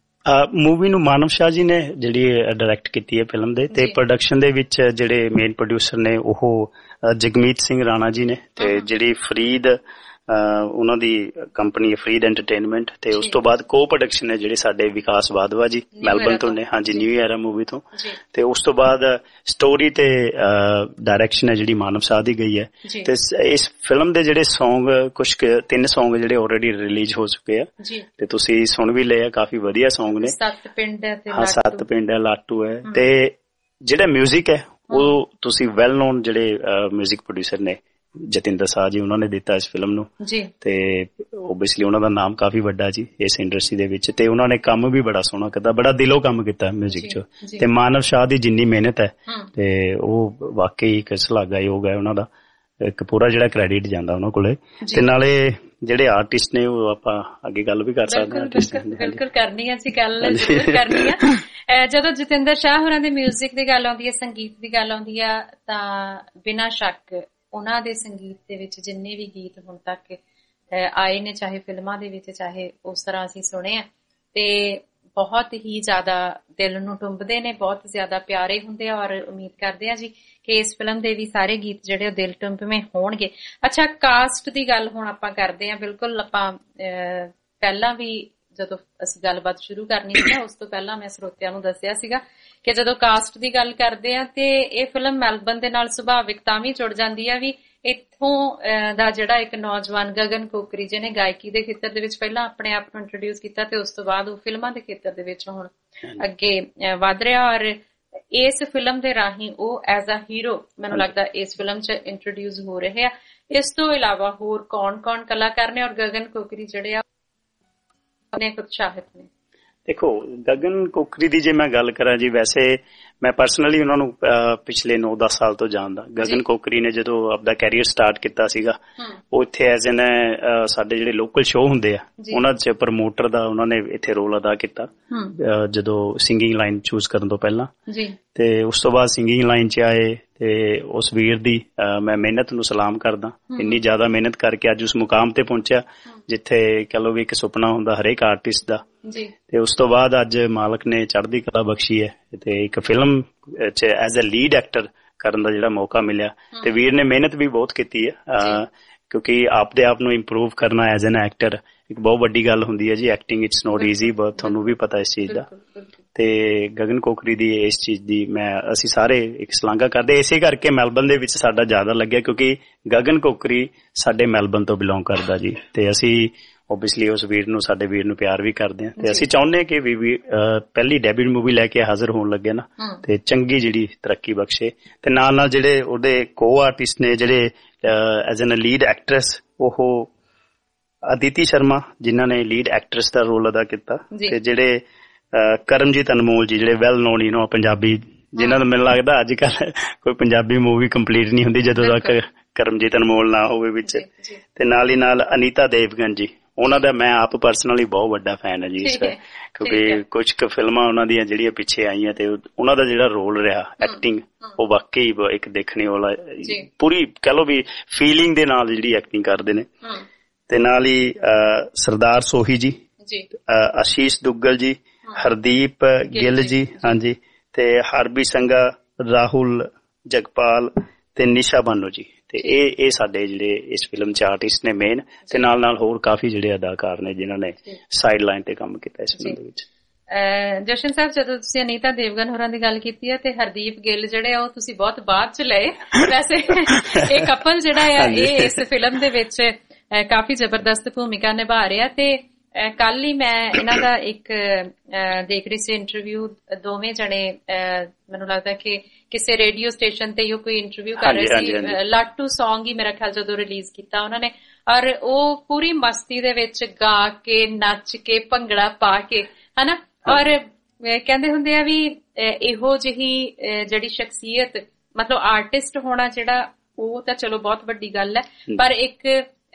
ਆ
ਮੂਵੀ ਨੂੰ? ਮਾਨਵ ਸ਼ਾਹ ਜੀ ਨੇ ਜਿਹੜੀ ਡਾਇਰੈਕਟ ਕੀਤੀ ਹੈ ਫਿਲਮ ਦੇ, ਤੇ ਪ੍ਰੋਡਕਸ਼ਨ ਦੇ ਵਿੱਚ ਜਿਹੜੇ ਮੇਨ ਪ੍ਰੋਡਿਊਸਰ ਨੇ ਉਹ ਜਗਮੀਤ ਸਿੰਘ ਰਾਣਾ ਜੀ ਨੇ, ਤੇ ਜਿਹੜੀ ਫਰੀਦ ਉਹਨਾਂ ਦੀ ਕੰਪਨੀ ਹੈ ਫਰੀਦ ਐਂਟਰਟੇਨਮੈਂਟ, ਤੇ ਉਸ ਤੋਂ ਬਾਅਦ ਕੋ ਪ੍ਰੋਡਕਸ਼ਨ ਹੈ ਜਿਹੜੇ ਸਾਡੇ ਵਿਕਾਸ ਵਾਧਵਾ ਜੀ ਮੈਲਬਨ ਤੋਂ ਨੇ, ਹਾਂਜੀ, ਨਿਊ ਏਰਾ ਮੂਵੀ ਤੋਂ। ਤੇ ਉਸ ਤੋਂ ਬਾਅਦ ਸਟੋਰੀ ਤੇ ਡਾਇਰੈਕਸ਼ਨ ਹੈ ਜਿਹੜੀ ਮਾਨਵ ਸ਼ਾਹ ਦੀ ਗਈ ਹੈ। ਤੇ ਇਸ ਫਿਲਮ ਦੇ ਜਿਹੜੇ ਸੌਂਗ, ਕੁਝ ਤਿੰਨ ਸੌਂਗ ਜਿਹੜੇ ਆਲਰੇਡੀ ਰਿਲੀਜ਼ ਹੋ ਚੁੱਕੇ ਆ, ਤੇ ਤੁਸੀਂ ਸੁਣ ਵੀ ਲਏ ਆ, ਕਾਫੀ ਵਧੀਆ ਸੌਂਗ ਨੇ।
ਸੱਤ ਪਿੰਡ ਹੈ,
ਹਾਂ, ਸੱਤ ਪਿੰਡ ਹੈ, ਲਾਟੂ ਹੈ। ਤੇ ਜਿਹੜਾ ਮਿਊਜ਼ਿਕ ਹੈ ਉਹ ਤੁਸੀਂ ਵੈਲ ਨੋਨ ਜਿਹੜੇ ਮਿਊਜ਼ਿਕ ਪ੍ਰੋਡਿਊਸਰ ਨੇ ਜਤਿੰਦਰ ਸਾਹ ਜੀ, ਉਹਨਾਂ ਨੇ ਦਿੱਤਾ ਇਸ ਫਿਲਮ ਨੂੰ। ਤੇ ਓਬਵੀਅਸਲੀ ਉਹਨਾਂ ਦਾ ਨਾਮ ਕਾਫੀ ਵੱਡਾ ਜੀ ਇਸ ਇੰਡਸਟਰੀ ਦੇ ਵਿੱਚ, ਤੇ ਉਹਨਾਂ ਨੇ ਕੰਮ ਵੀ ਬੜਾ ਸੋਹਣਾ ਕੀਤਾ, ਬੜਾ ਦਿਲੋਂ ਕੰਮ ਕੀਤਾ ਮਿਊਜ਼ਿਕ 'ਚ। ਤੇ ਮਾਨਵ ਸ਼ਾਹ ਦੀ ਜਿੰਨੀ ਮਿਹਨਤ ਹੈ ਤੇ ਉਹ ਵਾਕਈ ਇੱਕ ਸ਼ਲਾਘਾਯੋਗ ਹੈ, ਉਹਨਾਂ ਦਾ ਇੱਕ ਪੂਰਾ ਜਿਹੜਾ ਕ੍ਰੈਡਿਟ ਜਾਂਦਾ ਉਹਨਾਂ ਕੋਲੇ। ਤੇ ਨਾਲੇ ਜਿਹੜੇ ਆਰਟਿਸਟ ਨੇ ਉਹ ਆਪਾਂ ਅੱਗੇ ਗੱਲ ਵੀ ਕਰ ਸਕਦੇ ਹਾਂ।
ਬਿਲਕੁਲ ਕਰਨੀ ਹੈ ਜੀ, ਗੱਲ ਜ਼ਰੂਰ ਕਰਨੀ ਹੈ। ਜਦੋਂ ਜਤਿੰਦਰ ਸ਼ਾਹ ਹੋਰਾਂ ਦੇ ਮਿਊਜ਼ਿਕ ਦੀ ਗੱਲ ਆਉਂਦੀ ਹੈ, ਸੰਗੀਤ ਦੀ ਗੱਲ ਆਉਂਦੀ ਆ, ਤਾਂ ਬਿਨਾਂ ਸ਼ੱਕ ਉਹਨਾਂ ਦੇ ਸੰਗੀਤ ਦੇ ਵਿੱਚ ਜਿੰਨੇ ਵੀ ਗੀਤ ਹੁਣ ਤੱਕ ਆਏ ਨੇ, ਚਾਹੇ ਫਿਲਮਾਂ ਦੇ ਵਿੱਚ, ਚਾਹੇ ਉਸ ਤਰ੍ਹਾਂ ਅਸੀਂ ਸੁਣੇ ਆ, ਤੇ ਬਹੁਤ ਹੀ ਜ਼ਿਆਦਾ ਦਿਲ ਨੂੰ ਟੁੰਬਦੇ ਨੇ, ਬਹੁਤ ਜ਼ਿਆਦਾ ਪਿਆਰੇ ਹੁੰਦੇ ਆ। ਔਰ ਉਮੀਦ ਕਰਦੇ ਆ ਜੀ ਕਿ ਇਸ ਫਿਲਮ ਦੇ ਵੀ ਸਾਰੇ ਗੀਤ ਜਿਹੜੇ ਉਹ ਦਿਲ ਟੁੰਬਵੇਂ ਹੋਣਗੇ। ਅੱਛਾ, ਕਾਸਟ ਦੀ ਗੱਲ ਹੁਣ ਆਪਾਂ ਕਰਦੇ ਆ। ਬਿਲਕੁਲ, ਆਪਾਂ ਪਹਿਲਾਂ ਵੀ ਜਦੋਂ ਅਸੀਂ ਗੱਲਬਾਤ ਸ਼ੁਰੂ ਕਰਨੀ ਸੀ ਨਾ, ਉਸ ਤੋਂ ਪਹਿਲਾਂ ਮੈਂ ਸਰੋਤਿਆਂ ਨੂੰ ਦੱਸਿਆ ਸੀਗਾ ਕਿ ਜਦੋਂ ਕਾਸਟ ਦੀ ਗੱਲ ਕਰਦੇ ਆ ਤੇ ਇਹ ਫਿਲਮ ਮੈਲਬਨ ਦੇ ਨਾਲ ਸੁਭਾਵਿਕ ਤਾਂ ਵੀ ਜੁੜ ਜਾਂਦੀ ਆ ਵੀ ਇੱਥੋਂ ਦਾ ਜਿਹੜਾ ਇੱਕ ਨੌਜਵਾਨ ਗਗਨ ਕੋਕਰੀ, ਜਿਹਨੇ ਗਾਇਕੀ ਦੇ ਖੇਤਰ ਦੇ ਵਿੱਚ ਪਹਿਲਾਂ ਆਪਣੇ ਆਪ ਨੂੰ ਇੰਟਰੋਡਿਊਸ ਕੀਤਾ ਤੇ ਉਸ ਤੋਂ ਬਾਅਦ ਉਹ ਫਿਲਮਾਂ ਦੇ ਖੇਤਰ ਦੇ ਵਿੱਚ ਹੁਣ ਅੱਗੇ ਵਧ ਰਿਹਾ, ਔਰ ਇਸ ਫਿਲਮ ਦੇ ਰਾਹੀਂ ਉਹ ਐਜ਼ ਅ ਹੀਰੋ ਮੈਨੂੰ ਲੱਗਦਾ ਇਸ ਫਿਲਮ 'ਚ ਇੰਟਰੋਡਿਊਸ ਹੋ ਰਹੇ ਆ। ਇਸ ਤੋਂ ਇਲਾਵਾ ਹੋਰ ਕੌਣ ਕੌਣ ਕਲਾਕਾਰ ਨੇ, ਔਰ ਗਗਨ ਕੋਕਰੀ ਜਿਹੜੇ ਆ ਨੇ ਉਤਸ਼ਾਹਿਤ ਨੇ?
ਦੇਖੋ ਗਗਨ ਕੋਕਰੀ ਦੀ ਜੇ ਮੈਂ ਗੱਲ ਕਰਾਂ ਜੀ, ਵੈਸੇ ਮੈਂ ਪਰਸਨਲੀ ਉਹਨਾਂ ਨੂੰ ਪਿਛਲੇ ਨੌ ਦਸ ਸਾਲ ਤੋਂ ਜਾਣਦਾ। ਗਗਨ ਕੋਕਰੀ ਨੇ ਜਦੋਂ ਆਪਦਾ ਕੈਰੀਅਰ ਸਟਾਰਟ ਕੀਤਾ ਸੀਗਾ, ਉਹ ਇੱਥੇ ਐਜ਼ ਐਨ ਸਾਡੇ ਜਿਹੜੇ ਲੋਕਲ ਸ਼ੋਅ ਹੁੰਦੇ ਆ ਉਹਨਾਂ ਚ ਪ੍ਰਮੋਟਰ ਦਾ ਉਹਨਾਂ ਨੇ ਇੱਥੇ ਰੋਲ ਅਦਾ ਕੀਤਾ, ਜਦੋਂ ਸਿੰਗਿੰਗ ਲਾਈਨ ਚੂਜ਼ ਕਰਨ ਤੋਂ ਪਹਿਲਾਂ। ਤੇ ਉਸ ਤੋਂ ਬਾਅਦ ਸਿੰਗਿੰਗ ਲਾਈਨ ਚ ਆਏ ਤੇ ਉਸ ਵੀਰ ਦੀ ਮੈਂ ਮਿਹਨਤ ਨੂੰ ਸਲਾਮ ਕਰਦਾ। ਇੰਨੀ ਜ਼ਿਆਦਾ ਮਿਹਨਤ ਕਰਕੇ ਅੱਜ ਉਸ ਮੁਕਾਮ ਤੇ ਪਹੁੰਚਿਆ ਜਿੱਥੇ ਕਹ ਲਓ ਵੀ ਇੱਕ ਸੁਪਨਾ ਹੁੰਦਾ ਹਰੇਕ ਆਰਟਿਸਟ ਦਾ। ਤੇ ਉਸ ਤੋਂ ਬਾਅਦ ਅੱਜ ਮਾਲਕ ਨੇ ਚੜ੍ਹਦੀ ਕਲਾ ਬਖਸ਼ੀ ਹੈ ਤੇ ਇੱਕ ਫਿਲਮ ਚ ਐਜ਼ ਅ ਲੀਡ ਐਕਟਰ ਕਰਨ ਦਾ ਜਿਹੜਾ ਮੌਕਾ ਮਿਲਿਆ। ਤੇ ਵੀਰ ਨੇ ਮਿਹਨਤ ਵੀ ਬਹੁਤ ਕੀਤੀ ਹੈ, ਕਿਉਂਕਿ ਆਪਦੇ ਆਪ ਨੂੰ ਇੰਪਰੂਵ ਕਰਨਾ ਐਜ਼ ਐਨ ਐਕਟਰ ਇੱਕ ਬਹੁਤ ਵੱਡੀ ਗੱਲ ਹੁੰਦੀ ਹੈ ਜੀ। Acting it's not easy, but ਤੁਹਾਨੂੰ ਵੀ ਪਤਾ ਇਸ ਚੀਜ਼ ਦਾ। ਤੇ ਗਗਨ ਕੋਕਰੀ ਦੀ ਇਸ ਚੀਜ਼ ਦੀ ਮੈਂ ਅਸੀਂ ਸਾਰੇ ਇੱਕ ਸ਼ਲਾਘਾ ਕਰਦੇ। ਇਸੇ ਕਰਕੇ ਮੈਲਬਨ ਦੇ ਵਿੱਚ ਸਾਡਾ ਜ਼ਿਆਦਾ ਲੱਗਿਆ, ਕਿਉਂਕਿ ਗਗਨ ਕੋਕਰੀ ਸਾਡੇ ਮੈਲਬਨ ਤੋਂ ਬਿਲੋਂਗ ਕਰਦਾ ਜੀ। ਤੇ ਅਸੀਂ ਓਬਵੀਅਸਲੀ ਉਸ ਵੀਰ ਨੂੰ, ਸਾਡੇ ਵੀਰ ਨੂੰ ਪਿਆਰ ਵੀ ਕਰਦੇ ਹਾਂ। ਤੇ ਅਸੀਂ ਚਾਹੁੰਦੇ ਹਾਂ ਕਿ ਵੀ ਪਹਿਲੀ ਡੈਬਿਊਟ ਮੂਵੀ ਲੈ ਕੇ ਹਾਜ਼ਰ ਹੋਣ ਲੱਗੇ ਨਾ, ਤੇ ਚੰਗੀ ਜਿਹੜੀ ਤਰੱਕੀ ਬਖਸ਼ੇ। ਤੇ ਨਾਲ ਨਾਲ ਜਿਹੜੇ ਉਹਦੇ ਕੋ ਆਰਟਿਸਟ ਨੇ ਜਿਹੜੇ ਐਜ਼ ਐਨ ਲੀਡ ਐਕਟਰੈਸ, ਉਹ ਅਦਿਤੀ ਸ਼ਰਮਾ ਜਿਨ੍ਹਾਂ ਨੇ ਲੀਡ ਐਕਟਰੈਸ ਦਾ ਰੋਲ ਅਦਾ ਕੀਤਾ, ਤੇ ਜਿਹੜੇ ਕਰਮਜੀਤ ਅਨਮੋਲ ਜੀ ਜਿਹੜੇ well known you know Punjabi, ਜਿਨ੍ਹਾਂ ਦਾ ਮੈਨੂੰ ਲੱਗਦਾ ਅੱਜ ਕੱਲ ਕੋਈ ਪੰਜਾਬੀ ਮੂਵੀ ਕੰਪਲੀਟ ਨਹੀਂ ਹੁੰਦੀ ਜਦੋਂ ਤੱਕ ਕਰਮਜੀਤ ਅਨਮੋਲ ਨਾ ਹੋਵੇ ਵਿੱਚ। ਤੇ ਨਾਲ ਹੀ ਨਾਲ ਅਨੀਤਾ ਦੇਵਗਨ ਜੀ, ਉਹਨਾਂ ਦਾ ਮੈਂ ਆਪ ਪਰਸਨਲੀ ਬਹੁਤ ਵੱਡਾ ਫੈਨ ਹੈ ਜੀ ਇਸ ਵੇਲੇ, ਕਿਉਂਕਿ ਕੁਝ ਕੁ ਫਿਲਮਾਂ ਉਹਨਾਂ ਦੀਆਂ ਜਿਹੜੀਆਂ ਪਿੱਛੇ ਆਈਆਂ ਤੇ ਉਹਨਾਂ ਦਾ ਜਿਹੜਾ ਰੋਲ ਰਿਹਾ ਐਕਟਿੰਗ, ਉਹ ਵਾਕਈ ਇੱਕ ਦੇਖਣੇ ਵਾਲਾ, ਪੂਰੀ ਕਹਿ ਲਓ ਵੀ ਫੀਲਿੰਗ ਦੇ ਨਾਲ ਜਿਹੜੀ ਐਕਟਿੰਗ ਕਰਦੇ ਨੇ। ਤੇ ਨਾਲ ਹੀ ਸਰਦਾਰ ਸੋਹੀ ਜੀ, ਆਸ਼ੀਸ਼ ਦੁੱਗਲ ਜੀ, ਹਰਦੀਪ ਗਿੱਲ ਜੀ, ਹਾਂਜੀ, ਤੇ ਹਰਬੀ ਸੰਘਾ, ਰਾਹੁਲ ਜਗਪਾਲ ਤੇ ਨਿਸ਼ਾ ਬਾਨੋ ਜੀ। ਤੇ ਇਹ ਇਹ ਸਾਡੇ ਜਿਹੜੇ ਇਸ ਫਿਲਮ ਚ ਆਰਟਿਸਟ ਨੇ ਮੇਨ, ਤੇ ਨਾਲ ਨਾਲ ਹੋਰ ਕਾਫੀ ਜਿਹੜੇ ਅਦਾਕਾਰ ਨੇ ਜਿਨ੍ਹਾਂ ਨੇ ਸਾਈਡ ਲਾਈਨ ਤੇ ਕੰਮ ਕੀਤਾ ਇਸ ਫਿਲਮ ਦੇ ਵਿੱਚ।
ਜਸ਼ਨ ਸਾਹਿਬ, ਜਦੋਂ ਤੁਸੀਂ ਅਨੀਤਾ ਦੇਵਗਨ ਹੋਰਾਂ ਦੀ ਗੱਲ ਕੀਤੀ ਹੈ ਤੇ ਹਰਦੀਪ ਗਿੱਲ ਜਿਹੜੇ ਆ ਉਹ ਤੁਸੀਂ ਬਹੁਤ ਬਾਅਦ ਚ ਲਏ। ਵੈਸੇ ਇਹ ਕਪਲ ਜਿਹੜਾ ਆ ਇਹ ਇਸ ਫਿਲਮ ਦੇ ਵਿੱਚ ਕਾਫੀ ਜ਼ਬਰਦਸਤ ਭੂਮਿਕਾ ਨਿਭਾ ਰਿਹਾ। ਤੇ ਕੱਲ ਹੀ ਮੈਂ ਇਹਨਾਂ ਦਾ ਇੱਕ ਦੇਖ ਰਹੀ ਸੀ ਇੰਟਰਵਿਊ, ਦੋਵੇਂ ਜਣੇ ਮੈਨੂੰ ਲੱਗਦਾ ਕਿ ਕਿਸੇ ਰੇਡੀਓ ਸਟੇਸ਼ਨ ਤੇ ਕੋਈ ਇੰਟਰਵਿਊ ਕਰ ਰਹੇ ਸੀ। ਲਾਟੂ ਸੌਂਗ ਹੀ ਮੇਰਾ ਖਿਆਲ ਜਦੋਂ ਰਿਲੀਜ਼ ਕੀਤਾ ਉਹਨਾਂ ਨੇ, ਔਰ ਉਹ ਪੂਰੀ ਮਸਤੀ ਦੇ ਵਿੱਚ ਗਾ ਕੇ ਨੱਚ ਕੇ ਭੰਗੜਾ ਪਾ ਕੇ, ਹਨਾ। ਔਰ ਕਹਿੰਦੇ ਹੁੰਦੇ ਆ ਵੀ ਇਹੋ ਜਿਹੀ ਜਿਹੜੀ ਸ਼ਖਸੀਅਤ, ਮਤਲਬ ਆਰਟਿਸਟ ਹੋਣਾ ਜਿਹੜਾ, ਉਹ ਤਾਂ ਚਲੋ ਬਹੁਤ ਵੱਡੀ ਗੱਲ ਹੈ, ਪਰ ਇੱਕ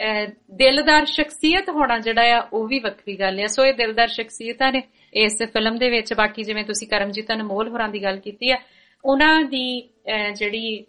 ਦਿਲਦਾਰ ਸ਼ਖਸੀਅਤ ਹੋਣਾ ਜਿਹੜਾ ਆ ਉਹ ਵੀ ਵੱਖਰੀ ਗੱਲ ਆ। ਸੋ ਇਹ ਦਿਲਦਾਰ ਸ਼ਖਸੀਅਤਾਂ ਨੇ ਇਸ ਫਿਲਮ ਦੇ ਵਿੱਚ। ਬਾਕੀ ਜਿਵੇਂ ਤੁਸੀਂ ਕਰਮਜੀਤ ਅਨਮੋਲ ਹੋਰਾਂ ਦੀ ਗੱਲ ਕੀਤੀ ਆ, ਉਹਨਾਂ ਦੀ ਜਿਹੜੀ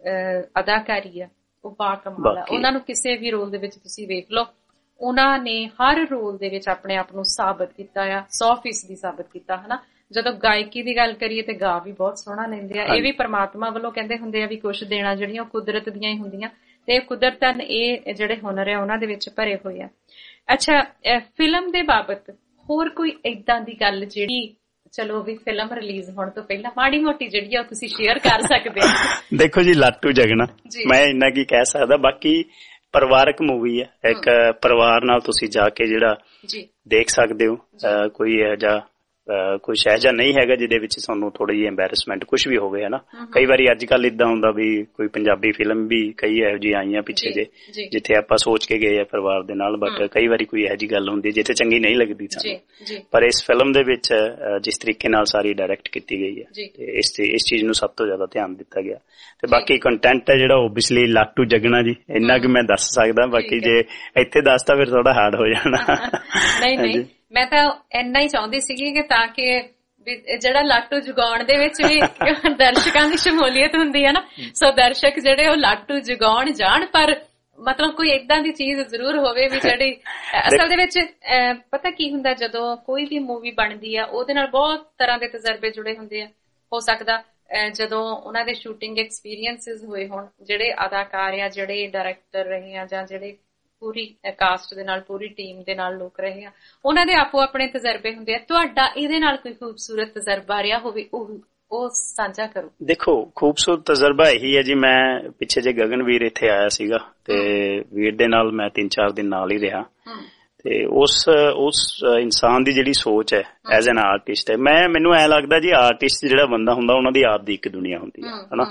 ਅਦਾਕਾਰੀ ਆ ਉਹ ਬਾਕਮਾਲ ਆ। ਉਹਨਾਂ ਨੂੰ ਕਿਸੇ ਵੀ ਰੋਲ ਦੇ ਵਿੱਚ ਤੁਸੀਂ ਵੇਖ ਲਓ, ਉਹਨਾਂ ਨੇ ਹਰ ਰੋਲ ਦੇ ਵਿੱਚ ਆਪਣੇ ਆਪ ਨੂੰ ਸਾਬਤ ਕੀਤਾ ਆ, ਸੌ ਫੀਸਦੀ ਸਾਬਤ ਕੀਤਾ, ਹਨਾ। ਜਦੋਂ ਗਾਇਕੀ ਦੀ ਗੱਲ ਕਰੀਏ ਤੇ ਗਾ ਵੀ ਬਹੁਤ ਸੋਹਣਾ ਲੈਂਦੇ ਆ। ਇਹ ਵੀ ਪਰਮਾਤਮਾ ਵੱਲੋਂ ਕਹਿੰਦੇ ਹੁੰਦੇ ਆ ਵੀ ਕੁਛ ਦੇਣਾ ਜਿਹੜੀਆਂ ਉਹ ਕੁਦਰਤ ਦੀਆਂ ਹੀ ਹੁੰਦੀਆਂ, ਤੇ ਕੁਦਰਤਨ ਇਹ ਜਿਹੜੇ ਹੁਨਰ ਆ ਉਹਨਾਂ ਦੇ ਵਿੱਚ ਭਰੇ ਹੋਏ ਆ। ਅੱਛਾ, ਫਿਲਮ ਦੇ ਬਾਬਤ ਹੋਰ ਕੋਈ ਏਦਾਂ ਦੀ ਗੱਲ ਜਿਹੜੀ ਚਲੋ ਵੀ ਫਿਲਮ ਰਿਲੀਜ਼ ਹੋਣ ਤੋਂ ਪਹਿਲਾਂ ਮਾੜੀ ਮੋਟੀ ਜਿਹੜੀ ਆ ਉਹ ਤੁਸੀਂ ਸ਼ੇਅਰ ਕਰ ਸਕਦੇ ਹੋ?
ਦੇਖੋ ਜੀ, ਲਾਟੂ ਜਗਣਾ ਮੈਂ ਇੰਨਾ ਕੀ ਕਹਿ ਸਕਦਾ। ਬਾਕੀ ਪਰਿਵਾਰਕ ਮੂਵੀ ਹੈ, ਇੱਕ ਪਰਿਵਾਰ ਨਾਲ ਤੁਸੀਂ ਜਾ ਕੇ ਜਿਹੜਾ ਦੇਖ ਸਕਦੇ ਹੋ। ਕੋਈ ਇਹੋ ਜਿਹਾ ਕੁਛ ਇਹੋ ਜਿਹਾ ਨਹੀਂ ਹੈਗਾ ਜਿਹਦੇ ਵਿੱਚ ਤੁਹਾਨੂੰ ਥੋੜੀ ਜਿਹੀ ਐਂਬੈਰਸਮੈਂਟ ਕੁਛ ਵੀ ਹੋਵੇ, ਹਨਾ। ਕਈ ਵਾਰੀ ਅੱਜ ਕੱਲ ਇਦਾਂ ਹੁੰਦਾ ਵੀ ਕੋਈ ਪੰਜਾਬੀ ਫਿਲਮ ਵੀ ਕਈ ਇਹੋ ਜਿਹੀ ਆਈਆਂ ਪਿੱਛੇ ਜੇ ਜਿੱਥੇ ਆਪਾਂ ਸੋਚ ਕੇ ਗਏ ਆ ਪਰਿਵਾਰ ਦੇ ਨਾਲ, ਬਟ ਕਈ ਵਾਰੀ ਕੋਈ ਇਹੋ ਜਿਹੀ ਗੱਲ ਹੁੰਦੀ ਜਿੱਥੇ ਚੰਗੀ ਨਹੀਂ ਲੱਗਦੀ ਸਾਨੂੰ। ਪਰ ਇਸ ਫਿਲਮ ਦੇ ਵਿੱਚ ਜਿਸ ਤਰੀਕੇ ਨਾਲ ਸਾਰੀ ਡਾਇਰੈਕਟ ਕੀਤੀ ਗਈ ਹੈ ਤੇ ਇਸ ਇਸ ਚੀਜ਼ ਨੂੰ ਸਭ ਤੋਂ ਜ਼ਿਆਦਾ ਧਿਆਨ ਦਿੱਤਾ ਗਿਆ। ਤੇ ਬਾਕੀ ਕੰਟੈਂਟ ਹੈ ਜਿਹੜਾ ਓਬਵੀਅਸਲੀ ਲਾਟੂ ਜਗਣਾ ਜੀ, ਇੰਨਾ ਕਿ ਮੈਂ ਦੱਸ ਸਕਦਾ। ਬਾਕੀ ਜੇ ਇੱਥੇ ਦੱਸਦਾ ਫਿਰ ਥੋੜਾ ਹਾਰਡ ਹੋ ਜਾਣਾ।
ਨਹੀਂ ਨਹੀਂ, ਮੈਂ ਤਾਂ ਇੰਨਾ ਹੀ ਚਾਹੁੰਦੀ ਸੀਗੀ ਕਿ ਤਾਂ ਕਿ ਜਿਹੜਾ ਲਾਟੂ ਜਗਾਉਣ ਦੇ ਵਿੱਚ ਵੀ ਦਰਸ਼ਕਾਂ ਦੀ ਸ਼ਮੂਲੀਅਤ ਹੁੰਦੀ ਹੈ ਨਾ, ਸੋ ਦਰਸ਼ਕ ਜਿਹੜੇ ਉਹ ਲਾਟੂ ਜਗਾਉਣ ਜਾਣ, ਪਰ ਮਤਲਬ ਕੋਈ ਏਦਾਂ ਦੀ ਚੀਜ਼ ਜ਼ਰੂਰ ਹੋਵੇ ਵੀ ਜਿਹੜੀ ਅਸਲ ਦੇ ਵਿੱਚ ਪਤਾ ਕੀ ਹੁੰਦਾ, ਜਦੋਂ ਕੋਈ ਵੀ ਮੂਵੀ ਬਣਦੀ ਆ ਉਹਦੇ ਨਾਲ ਬਹੁਤ ਤਰ੍ਹਾਂ ਦੇ ਤਜਰਬੇ ਜੁੜੇ ਹੁੰਦੇ ਆ। ਹੋ ਸਕਦਾ ਜਦੋਂ ਉਹਨਾਂ ਦੇ ਸ਼ੂਟਿੰਗ ਐਕਸਪੀਰੀਅੰਸਿਸ ਹੋਏ ਹੋਣ, ਜਿਹੜੇ ਅਦਾਕਾਰ ਆ, ਜਿਹੜੇ ਡਾਇਰੈਕਟਰ ਰਹੇ ਆ, ਜਾਂ ਜਿਹੜੇ ਪੂਰੀ ਕਾਸਟ ਦੇ ਨਾਲ, ਪੂਰੀ ਟੀਮ ਦੇ ਨਾਲ ਲੋਕ ਰਹੇ ਆ, ਉਹਨਾਂ ਦੇ ਆਪੋ ਆਪਣੇ ਤਜਰਬੇ ਹੁੰਦੇ ਆ। ਤੁਹਾਡਾ ਇਹਦੇ ਨਾਲ ਕੋਈ ਖੂਬਸੂਰਤ ਤਜਰਬਾ ਰਿਹਾ ਹੋਵੇ ਉਹ ਉਹ ਸਾਂਝਾ ਕਰੋ। ਦੇਖੋ,
ਖੂਬਸੂਰਤ ਤਜਰਬਾ ਇਹੀ ਹੈ ਜੀ, ਮੈਂ ਪਿੱਛੇ ਜੇ ਗਗਨਵੀਰ ਇੱਥੇ ਆਇਆ ਸੀਗਾ ਤੇ ਵੀਰ ਦੇ ਨਾਲ ਮੈਂ ਤਿੰਨ ਚਾਰ ਦਿਨ ਨਾਲ ਹੀ ਰਿਹਾ। ਤੇ ਉਸ ਉਸ ਇਨਸਾਨ ਦੀ ਜਿਹੜੀ ਸੋਚ ਹੈ ਐਜ਼ ਐਨ ਆਰਟਿਸਟ ਹੈ, ਮੈਂ ਮੈਨੂੰ ਐ ਲੱਗਦਾ ਜੀ ਆਰਟਿਸਟ ਜਿਹੜਾ ਬੰਦਾ ਹੁੰਦਾ ਉਹਨਾਂ ਦੀ ਆਪ ਦੀ ਇੱਕ ਦੁਨੀਆ ਹੁੰਦੀ ਹੈ, ਹਨਾ।